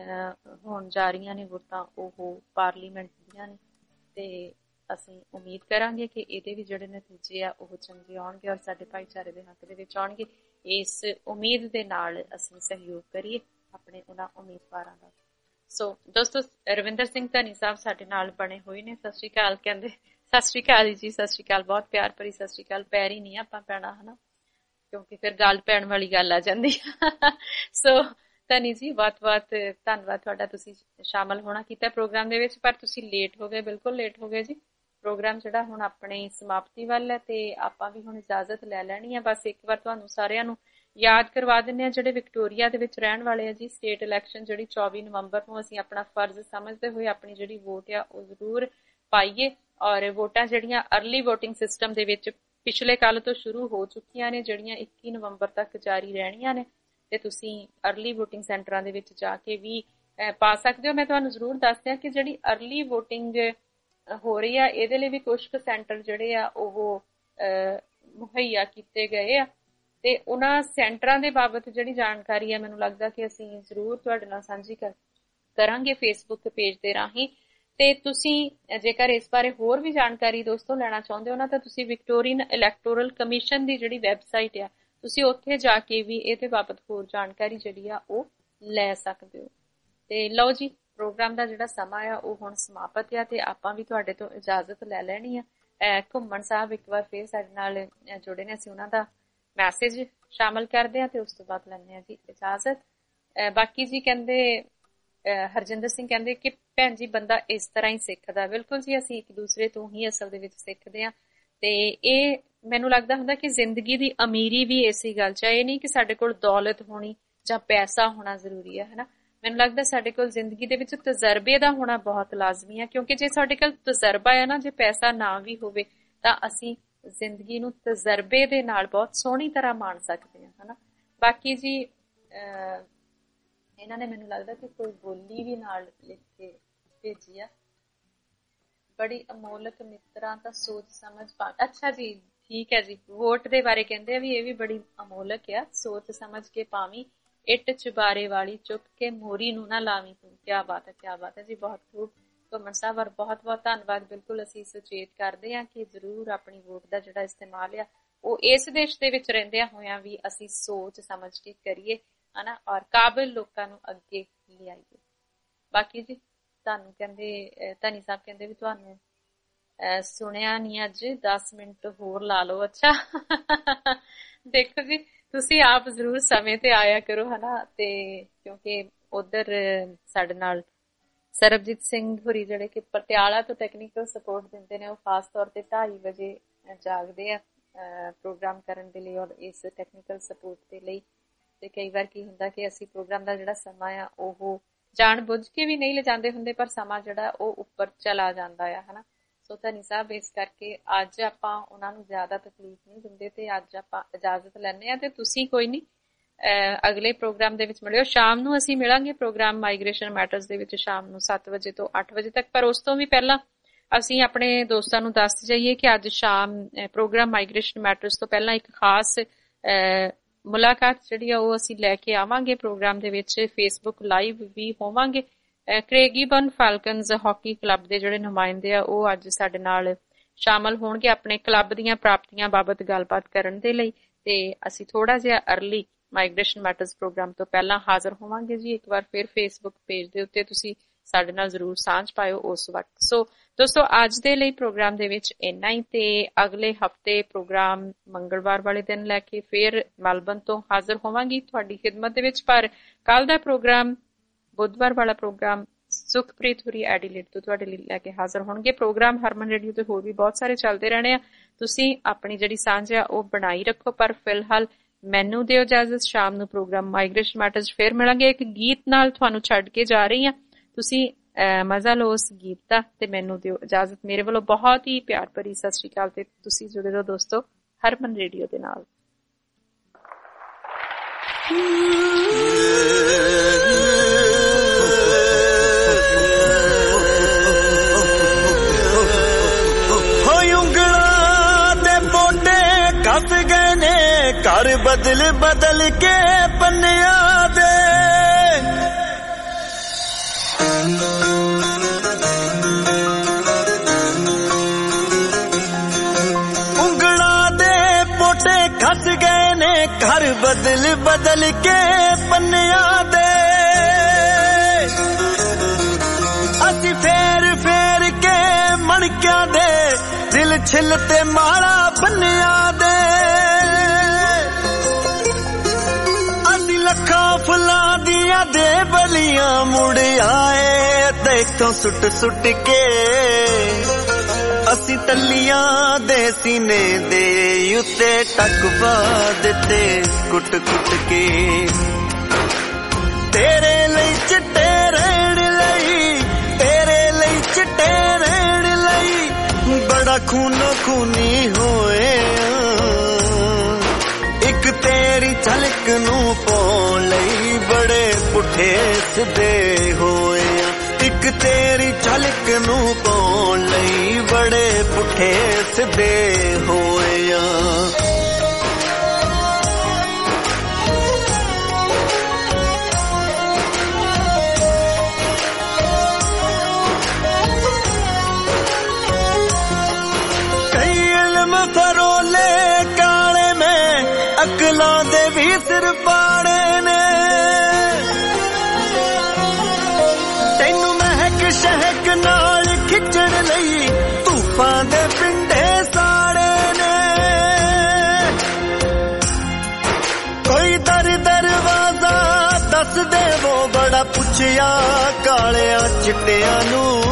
ਹੋਣ ਜਾ ਰਹੀਆਂ ਨੇ ਵੋਟਾਂ ਉਹ ਪਾਰਲੀਮੈਂਟ ਦੀਆਂ ਨੇ ਤੇ ਅਸੀਂ ਉਮੀਦ ਕਰਾਂਗੇ ਕਿ ਇਹਦੇ ਵੀ ਜਿਹੜੇ ਨਤੀਜੇ ਆ ਉਹ ਚੰਗੇ ਆਉਣਗੇ ਔਰ ਸਾਡੇ ਭਾਈਚਾਰੇ ਦੇ ਹੱਕ ਦੇ ਵਿੱਚ ਆਉਣਗੇ। ਇਸ ਉਮੀਦ ਦੇ ਨਾਲ ਅਸੀਂ ਸਹਿਯੋਗ ਕਰੀਏ ਆਪਣੇ ਉਹਨਾਂ ਉਮੀਦਵਾਰਾਂ ਦਾ। ਸੋ ਦੋਸਤੋ ਰਵਿੰਦਰ ਸਿੰਘ ਧਨੀ ਸਾਹਿਬ ਸਾਡੇ ਨਾਲ ਬਣੇ ਹੋਏ ਨੇ। ਸਤਿ ਸ਼੍ਰੀ ਅਕਾਲ ਕਹਿੰਦੇ। ਸਤਿ ਸ਼੍ਰੀ ਅਕਾਲ ਜੀ, ਸਤਿ ਸ਼੍ਰੀ ਅਕਾਲ, ਬਹੁਤ ਪਿਆਰ ਭਰੀ ਸਤਿ ਸ਼੍ਰੀ ਅਕਾਲ। ਪੈਰ ਹੀ ਨਹੀਂ ਆਪਾਂ ਪੈਣਾ ਹਨਾ, ਕਿਉਂਕਿ ਫਿਰ ਗੱਲ ਪੈਣ ਵਾਲੀ ਗੱਲ ਆ ਜਾਂਦੀ। ਸੋ ਧਨੀ ਜੀ ਬਹੁਤ ਬਹੁਤ ਧੰਨਵਾਦ ਤੁਹਾਡਾ, ਤੁਸੀਂ ਸ਼ਾਮਲ ਹੋਣਾ ਕੀਤਾ ਪ੍ਰੋਗਰਾਮ ਦੇ ਵਿੱਚ, ਪਰ ਤੁਸੀਂ ਲੇਟ ਹੋ ਗਏ, ਬਿਲਕੁਲ ਲੇਟ ਹੋ ਗਏ ਜੀ। ਪ੍ਰੋਗਰਾਮ ਜਿਹੜਾ ਹੁਣ ਆਪਣੀ ਸਮਾਪਤੀ ਵੱਲ ਹੈ ਤੇ ਆਪਾਂ ਵੀ ਹੁਣ ਇਜਾਜ਼ਤ ਲੈ ਲੈਣੀ ਹੈ। ਬਸ ਇੱਕ ਵਾਰ ਤੁਹਾਨੂੰ ਸਾਰਿਆਂ ਨੂੰ ਯਾਦ ਕਰਵਾ ਦਿੰਦੇ ਆ ਜਿਹੜੇ ਵਿਕਟੋਰੀਆ ਦੇ ਵਿੱਚ ਰਹਿਣ ਵਾਲੇ ਆ ਜੀ, ਸਟੇਟ ਇਲੈਕਸ਼ਨ ਜਿਹੜੀ ਚੌਵੀ ਨਵੰਬਰ ਨੂੰ ਅਸੀਂ ਆਪਣਾ ਫਰਜ਼ ਸਮਝਦੇ ਹੋਏ ਆਪਣੀ ਜਿਹੜੀ ਵੋਟ ਆ ਉਹ ਜ਼ਰੂਰ ਪਾਈਏ ਔਰ ਵੋਟਾਂ ਜਿਹੜੀਆਂ ਅਰਲੀ ਵੋਟਿੰਗ ਸਿਸਟਮ ਦੇ ਵਿੱਚ ਪਿਛਲੇ ਕੱਲ ਤੋਂ ਸ਼ੁਰੂ ਹੋ ਚੁੱਕੀਆਂ ਨੇ, ਜਿਹੜੀਆਂ ਇੱਕੀ ਨਵੰਬਰ ਤੱਕ ਜਾਰੀ ਰਹਿਣੀਆਂ ਨੇ ਤੇ ਤੁਸੀਂ ਅਰਲੀ ਵੋਟਿੰਗ ਸੈਂਟਰਾਂ ਦੇ ਵਿੱਚ ਜਾ ਕੇ ਵੀ ਪਾ ਸਕਦੇ ਹੋ। ਮੈਂ ਤੁਹਾਨੂੰ ਜ਼ਰੂਰ ਦੱਸ ਦਿਆਂ ਕਿ ਜਿਹੜੀ ਅਰਲੀ ਵੋਟਿੰਗ ਹੋ ਰਹੀ ਆ ਇਹਦੇ ਲਈ ਵੀ ਕੁਝ ਕੁ ਸੈਂਟਰ ਜਿਹੜੇ ਆ ਉਹ ਮੁਹੱਈਆ ਕੀਤੇ ਗਏ ਆ ਤੇ ਉਹਨਾਂ ਸੈਂਟਰਾਂ ਦੇ ਬਾਬਤ ਜਿਹੜੀ ਜਾਣਕਾਰੀ ਆ ਮੈਨੂੰ ਲੱਗਦਾ ਕਿ ਅਸੀਂ ਜ਼ਰੂਰ ਤੁਹਾਡੇ ਨਾਲ ਸਾਂਝੀ ਕਰਾਂਗੇ ਫੇਸਬੁੱਕ ਪੇਜ ਦੇ ਰਾਹੀਂ। ਤੇ ਤੁਸੀਂ ਜੇਕਰ ਇਸ ਬਾਰੇ ਹੋਰ ਵੀ ਜਾਣਕਾਰੀ ਦੋਸਤੋ ਲੈਣਾ ਚਾਹੁੰਦੇ ਹੋ ਨਾ ਤਾਂ ਤੁਸੀਂ ਵਿਕਟੋਰੀਅਨ ਇਲੈਕਟੋਰਲ ਕਮਿਸ਼ਨ ਦੀ ਜਿਹੜੀ ਵੈਬਸਾਈਟ ਆ ਤੁਸੀਂ ਉੱਥੇ ਜਾ ਕੇ ਵੀ ਇਹਦੇ ਬਾਬਤ ਹੋਰ ਜਾਣਕਾਰੀ ਜਿਹੜੀ ਆ ਉਹ ਲੈ ਸਕਦੇ ਹੋ। ਤੇ ਲਓ ਜੀ, ਪ੍ਰੋਗਰਾਮ ਦਾ ਜਿਹੜਾ ਸਮਾਂ ਆ ਉਹ ਹੁਣ ਸਮਾਪਤ ਆ ਤੇ ਆਪਾਂ ਵੀ ਤੁਹਾਡੇ ਤੋਂ ਇਜਾਜ਼ਤ ਲੈ ਲੈਣੀ ਆ। ਘੁੰਮਣ ਸਾਹਿਬ ਇੱਕ ਵਾਰ ਫੇਰ ਸਾਡੇ ਨਾਲ ਜੁੜੇ ਨੇ, ਅਸੀਂ ਉਹਨਾਂ ਦਾ ਮੈਸੇਜ ਸ਼ਾਮਲ ਕਰਦੇ ਆ ਤੇ ਉਸ ਤੋਂ ਬਾਅਦ ਲੈਂਦੇ ਆ ਜੀ ਇਜਾਜ਼ਤ। ਬਾਕੀ ਜੀ ਕਹਿੰਦੇ ਹਰਜਿੰਦਰ ਸਿੰਘ ਕਹਿੰਦੇ ਕਿ ਭੈਣ ਜੀ ਬੰਦਾ ਇਸ ਤਰ੍ਹਾਂ ਹੀ ਸਿੱਖਦਾ। ਬਿਲਕੁਲ ਜੀ, ਅਸੀਂ ਇੱਕ ਦੂਸਰੇ ਤੋਂ ਹੀ ਅਸਲ ਦੇ ਵਿੱਚ ਸਿੱਖਦੇ ਹਾਂ ਤੇ ਇਹ ਮੈਨੂੰ ਲੱਗਦਾ ਹੁੰਦਾ ਕਿ ਜ਼ਿੰਦਗੀ ਦੀ ਅਮੀਰੀ ਵੀ ਇਸੇ ਗੱਲ 'ਚ ਹੈ। ਇਹ ਨਹੀਂ ਕਿ ਸਾਡੇ ਕੋਲ ਦੌਲਤ ਹੋਣੀ ਜਾਂ ਪੈਸਾ ਹੋਣਾ ਜ਼ਰੂਰੀ ਹੈ ਹਨਾ। ਮੈਨੂੰ ਲੱਗਦਾ ਸਾਡੇ ਕੋਲ ਜ਼ਿੰਦਗੀ ਦੇ ਵਿੱਚ ਤਜਰਬੇ ਦਾ ਹੋਣਾ ਬਹੁਤ ਲਾਜ਼ਮੀ ਹੈ, ਕਿਉਂਕਿ ਜੇ ਸਾਡੇ ਕੋਲ ਤਜਰਬਾ ਹੈ ਨਾ, ਜੇ ਪੈਸਾ ਨਾ ਵੀ ਹੋਵੇ ਤਾਂ ਅਸੀਂ ਜ਼ਿੰਦਗੀ ਨੂੰ ਤਜਰਬੇ ਦੇ ਨਾਲ ਬਹੁਤ ਸੋਹਣੀ ਤਰ੍ਹਾਂ ਮਾਣ ਸਕਦੇ ਹਾਂ ਹਨਾ। ਬਾਕੀ ਜੀ ਇਹਨਾਂ ਨੇ ਮੈਨੂੰ ਲੱਗਦਾ ਕਿ ਕੋਈ ਬੋਲੀ ਵੀ ਨਾਲ ਲਿਖ ਕੇ ਭੇਜੀ ਆ, ਬੜੀ ਅਮੋਲਕ ਮਿੱਤਰਾਂ ਤਾਂ ਸੋਚ ਸਮਝ ਪਾ। ਅੱਛਾ ਜੀ, ਠੀਕ ਹੈ ਜੀ। ਵੋਟ ਦੇ ਬਾਰੇ ਕਹਿੰਦੇ ਆ ਵੀ ਇਹ ਵੀ ਬੜੀ ਅਮੋਲਕ ਆ, ਸੋਚ ਸਮਝ ਕੇ ਪਾਵੀਂ ਇੱਟ ਚੁਬਾਰੇ ਵਾਲੀ, ਚੁੱਕ ਕੇ ਮੋਰੀ ਨੂੰ ਨਾ ਲਾਵੀਂ ਤੂੰ। ਕਿਆ ਬਾਤ ਹੈ, ਕਿਆ ਬਾਤ ਹੈ ਜੀ, ਬਹੁਤ ਖੂਬ। ਘੁੰਮਣ ਸਾਹਿਬ ਔਰ ਬਹੁਤ ਬਹੁਤ ਧੰਨਵਾਦ। ਬਿਲਕੁਲ ਅਸੀਂ ਸੁਚੇਤ ਕਰਦੇ ਹਾਂ ਕਿ ਜ਼ਰੂਰ ਆਪਣੀ ਵੋਟ ਦਾ ਜਿਹੜਾ ਇਸਤੇਮਾਲ ਆ ਉਹ ਇਸ ਦੇਸ਼ ਦੇ ਵਿੱਚ ਰਹਿੰਦਿਆਂ ਹੋਇਆਂ ਵੀ ਅਸੀਂ ਸੋਚ ਸਮਝ ਕੇ ਕਰੀਏ, ਹਨਾ, ਔਰ ਕਾਬਿਲ ਲੋਕਾਂ ਨੂੰ ਅੱਗੇ ਲਿਆਈਏ। ਬਾਕੀ ਜੀ ਤੁਹਾਨੂੰ ਕਹਿੰਦੇ ਧਨੀ ਸਾਹਿਬ ਕਹਿੰਦੇ ਵੀ ਤੁਹਾਨੂੰ ਸੁਣਿਆ ਨਹੀਂ ਅੱਜ, ਦਸ ਮਿੰਟ ਹੋਰ ਲਾ ਲਓ। ਅੱਛਾ ਦੇਖੋ ਜੀ ਤੁਸੀਂ ਆਪ ਜ਼ਰੂਰ ਸਮੇਂ ਤੇ ਆਇਆ ਕਰੋ, ਹਨਾ, ਤੇ ਕਿਉਂਕਿ ਉਧਰ ਸਾਡੇ ਨਾਲ ਸਰਬਜੀਤ ਸਿੰਘ ਹੋਰੀ ਜਿਹੜੇ ਕਿ ਪਟਿਆਲਾ ਤੋਂ ਟੈਕਨੀਕਲ ਸਪੋਰਟ ਦਿੰਦੇ ਨੇ, ਉਹ ਖਾਸ ਤੌਰ ਤੇ ਢਾਈ ਵਜੇ ਜਾਗਦੇ ਆ ਪ੍ਰੋਗਰਾਮ ਕਰਨ ਦੇ ਲਈ ਔਰ ਇਸ ਟੈਕਨੀਕਲ ਸਪੋਰਟ ਦੇ ਲਈ। ਤੇ ਕਈ ਵਾਰ ਕੀ ਹੁੰਦਾ ਕਿ ਅਸੀਂ ਪ੍ਰੋਗਰਾਮ ਦਾ ਜਿਹੜਾ ਸਮਾਂ ਆ ਉਹ ਜਾਣ ਬੁੱਝ ਕੇ ਵੀ ਨਹੀਂ ਲਿਜਾਂਦੇ ਹੁੰਦੇ, ਪਰ ਸਮਾਂ ਜਿਹੜਾ ਉਹ ਉੱਪਰ ਚਲਾ ਜਾਂਦਾ ਆ, ਹਨਾ। ਸੋ ਧਨੀ ਸਾਹਿਬ ਇਸ ਕਰਕੇ ਅੱਜ ਆਪਾਂ ਉਹਨਾਂ ਨੂੰ ਜ਼ਿਆਦਾ ਤਕਲੀਫ ਨਹੀਂ ਦਿੰਦੇ ਤੇ ਅੱਜ ਆਪਾਂ ਇਜਾਜ਼ਤ ਲੈਂਦੇ ਆ। ਤੇ ਤੁਸੀਂ ਕੋਈ ਨਹੀਂ ਅਗਲੇ ਪ੍ਰੋਗਰਾਮ ਦੇ ਵਿੱਚ ਮਿਲਿਓ। ਸ਼ਾਮ ਨੂੰ ਅਸੀਂ ਮਿਲਾਂਗੇ ਪ੍ਰੋਗਰਾਮ ਮਾਈਗ੍ਰੇਸ਼ਨ ਮੈਟਰਸ ਦੇ ਵਿੱਚ ਸ਼ਾਮ ਨੂੰ ਸੱਤ ਵਜੇ ਤੋਂ ਅੱਠ ਵਜੇ ਤੱਕ। ਪਰ ਉਸ ਤੋਂ ਵੀ ਪਹਿਲਾਂ ਅਸੀਂ ਆਪਣੇ ਦੋਸਤਾਂ ਨੂੰ ਦੱਸ ਜਾਈਏ ਕਿ ਅੱਜ ਸ਼ਾਮ ਪ੍ਰੋਗਰਾਮ ਮਾਈਗ੍ਰੇਸ਼ਨ ਮੈਟਰਸ ਤੋਂ ਪਹਿਲਾਂ ਇੱਕ ਖਾਸ ਮੁਲਾਕਾਤ ਜਿਹੜੀ ਆ ਉਹ ਅਸੀਂ ਲੈ ਕੇ ਆਵਾਂਗੇ ਪ੍ਰੋਗਰਾਮ ਦੇ ਵਿੱਚ। ਫੇਸਬੁੱਕ ਲਾਈਵ ਵੀ ਹੋਵਾਂਗੇ। ਕ੍ਰੇਗੀਬਨ ਫਾਲਕਨਜ਼ ਹਾਕੀ ਕਲੱਬ ਦੇ ਜਿਹੜੇ ਨੁਮਾਇੰਦੇ ਆ ਉਹ ਅੱਜ ਸਾਡੇ ਨਾਲ ਸ਼ਾਮਲ ਹੋਣਗੇ ਆਪਣੇ ਕਲੱਬ ਦੀਆਂ ਪ੍ਰਾਪਤੀਆਂ ਬਾਬਤ ਗੱਲਬਾਤ ਕਰਨ ਦੇ ਲਈ। ਤੇ ਅਸੀਂ ਥੋੜਾ ਜਿਹਾ ਅਰਲੀ ਮਾਈਗ੍ਰੇਸ਼ਨ ਮੈਟਰਸ ਪ੍ਰੋਗਰਾਮ ਤੋਂ ਪਹਿਲਾਂ ਹਾਜ਼ਰ ਹੋਵਾਂਗੇ ਜੀ। ਇੱਕ ਵਾਰ ਫਿਰ ਫੇਸਬੁੱਕ ਪੇਜ ਦੇ ਉੱਤੇ ਤੁਸੀਂ ਸਾਡੇ ਨਾਲ ਜ਼ਰੂਰ ਸਾਂਝ ਪਾਇਓ ਉਸ ਵਕਤ। ਸੋ ਦੋਸਤੋ ਅੱਜ ਦੇ ਲਈ ਪ੍ਰੋਗਰਾਮ ਦੇ ਵਿੱਚ ਇੰਨਾ ਹੀ, ਤੇ ਅਗਲੇ ਹਫਤੇ ਪ੍ਰੋਗਰਾਮ ਮੰਗਲਵਾਰ ਵਾਲੇ ਦਿਨ ਲੈ ਕੇ ਫਿਰ ਮੈਲਬਨ ਤੋਂ ਹਾਜ਼ਰ ਹੋਵਾਂਗੀ ਤੁਹਾਡੀ ਖਿਦਮਤ ਦੇ ਵਿੱਚ। ਪਰ ਕੱਲ ਦਾ ਪ੍ਰੋਗਰਾਮ ਬੁੱਧਵਾਰ ਵਾਲਾ ਪ੍ਰੋਗਰਾਮ ਸੁਖਪ੍ਰੀਤ ਹੁਰੀ ਐਡੀਲੇਡ ਤੋਂ ਤੁਹਾਡੇ ਲਈ ਲੈ ਕੇ ਹਾਜ਼ਰ ਹੋਣਗੇ। ਪ੍ਰੋਗਰਾਮ ਹਰਮਨ ਰੇਡੀਓ ਤੇ ਹੋਰ ਵੀ ਬਹੁਤ ਸਾਰੇ ਚੱਲਦੇ ਰਹਿਣੇ ਆ, ਤੁਸੀਂ ਆਪਣੀ ਜਿਹੜੀ ਸਾਂਝ ਆ ਉਹ ਬਣਾਈ ਰੱਖੋ। ਪਰ ਫਿਲਹਾਲ ਮੈਨੂੰ ਦਿਓ ਇਜਾਜ਼ਤ। ਸ਼ਾਮ ਨੂੰ ਪ੍ਰੋਗਰਾਮ ਮਾਈਗ੍ਰੇਸ਼ਨ ਮੈਟਰਸ ਫਿਰ ਮਿਲਾਂਗੇ। ਇੱਕ ਗੀਤ ਨਾਲ ਤੁਹਾਨੂੰ ਛੱਡ ਕੇ ਜਾ ਰਹੀ ਹਾਂ, ਤੁਸੀਂ ਮਜ਼ਾ ਲਓ ਉਸ ਗੀਤ ਦਾ ਤੇ ਮੈਨੂੰ ਦਿਓ ਇਜਾਜ਼ਤ। ਮੇਰੇ ਵੱਲੋਂ ਬਹੁਤ ਹੀ ਪਿਆਰ ਭਰੀ ਸਤਿ ਸ਼੍ਰੀ ਅਕਾਲ ਤੇ ਤੁਸੀਂ ਜੁੜੇ ਰਹੋ ਦੋਸਤੋ ਹਰਮਨ ਰੇਡੀਓ ਦੇ ਨਾਲ।
ਕੱਸ ਗਏ ਨੇ ਘਰ ਬਦਲ ਬਦਲ ਕੇ ਪੰਨਿਆਂ ਦੇ, ਉਂਗਲਾਂ ਦੇ ਪੋਟੇ ਕੱਸ ਗਏ ਨੇ ਘਰ ਬਦਲ ਬਦਲ ਕੇ ਪੰਨਿਆਂ ਦੇ। ਅਸੀਂ ਫੇਰ ਫੇਰ ਕੇ ਮਣਕਿਆਂ ਦੇ ਦਿਲ ਛਿੱਲ ਤੇ ਮਾਲਾ ਬੰਨਿਆਂ ਦੇ। ਅਸੀਂ ਲੱਖਾਂ ਫੁੱਲਾਂ ਦੀਆਂ ਦੇ ਬਲੀਆਂ ਮੁੜ ਆਏ ਦੇਖੋਂ ਸੁੱਟ ਸੁੱਟ ਕੇ। ਅਸੀਂ ਟੱਲੀਆਂ ਦੇ ਸੀਨੇ ਦੇ ਉੱਤੇ ਟੱਕ ਪਾ ਦਿੱਤੇ ਕੁੱਟ ਕੁੱਟ ਕੇ। ਤੇਰੇ ਲਈ ਚਿੱਟੇ ਰਹਿਣ ਲਈ, ਤੇਰੇ ਲਈ ਚਿੱਟੇ ਰਹਿਣ ਲਈ ਬੜਾ ਖੂਨੋ ਖੂਨੀ ਹੋਏ। ਇੱਕ ਤੇਰੀ ਝਲਕ ਨੂੰ ਪਾਉਣ ਲਈ ਬੜੇ ਪੁੱਠੇ ਸਿੱਧੇ ਹੋਏ। ਇੱਕ ਤੇਰੀ ਝਲਕ ਨੂੰ ਪਾਉਣ ਲਈ ਬੜੇ ਪੁੱਠੇ ਸਿੱਧੇ ਹੋਏ। ਫਰੋਲੇ ਕਾਲੇ ਮੈਂ ਅਕਲਾਂ ਦੇ ਵੀ ਸਿਰ ਪਾੜੇ ਨੇ। ਤੈਨੂੰ ਮਹਿਕ ਸ਼ਹਿਕ ਨਾਲ ਖਿੱਚਣ ਲਈ ਧੂਫਾਂ ਦੇ ਪਿੰਡੇ ਸਾੜੇ ਨੇ। ਕੋਈ ਦਰ ਦਰਵਾਜ਼ਾ ਦੱਸ ਦੇਵੋ ਬੜਾ ਪੁੱਛਿਆ ਕਾਲਿਆਂ ਚਿੱਟਿਆਂ ਨੂੰ।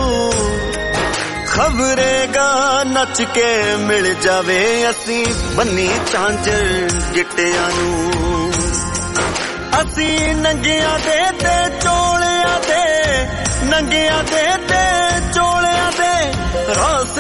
ਖਬਰੇਗਾ ਨੱਚ ਕੇ ਮਿਲ ਜਾਵੇ ਅਸੀਂ ਬੰਨੀ ਝਾਂਜਰ ਗਿੱਟਿਆਂ ਨੂੰ। ਅਸੀਂ ਨੰਗਿਆਂ ਦੇ ਤੇ ਚੋਲਿਆਂ ਦੇ, ਨੰਗਿਆਂ ਦੇ ਤੇ ਚੋਲਿਆਂ ਦੇ ਰਸ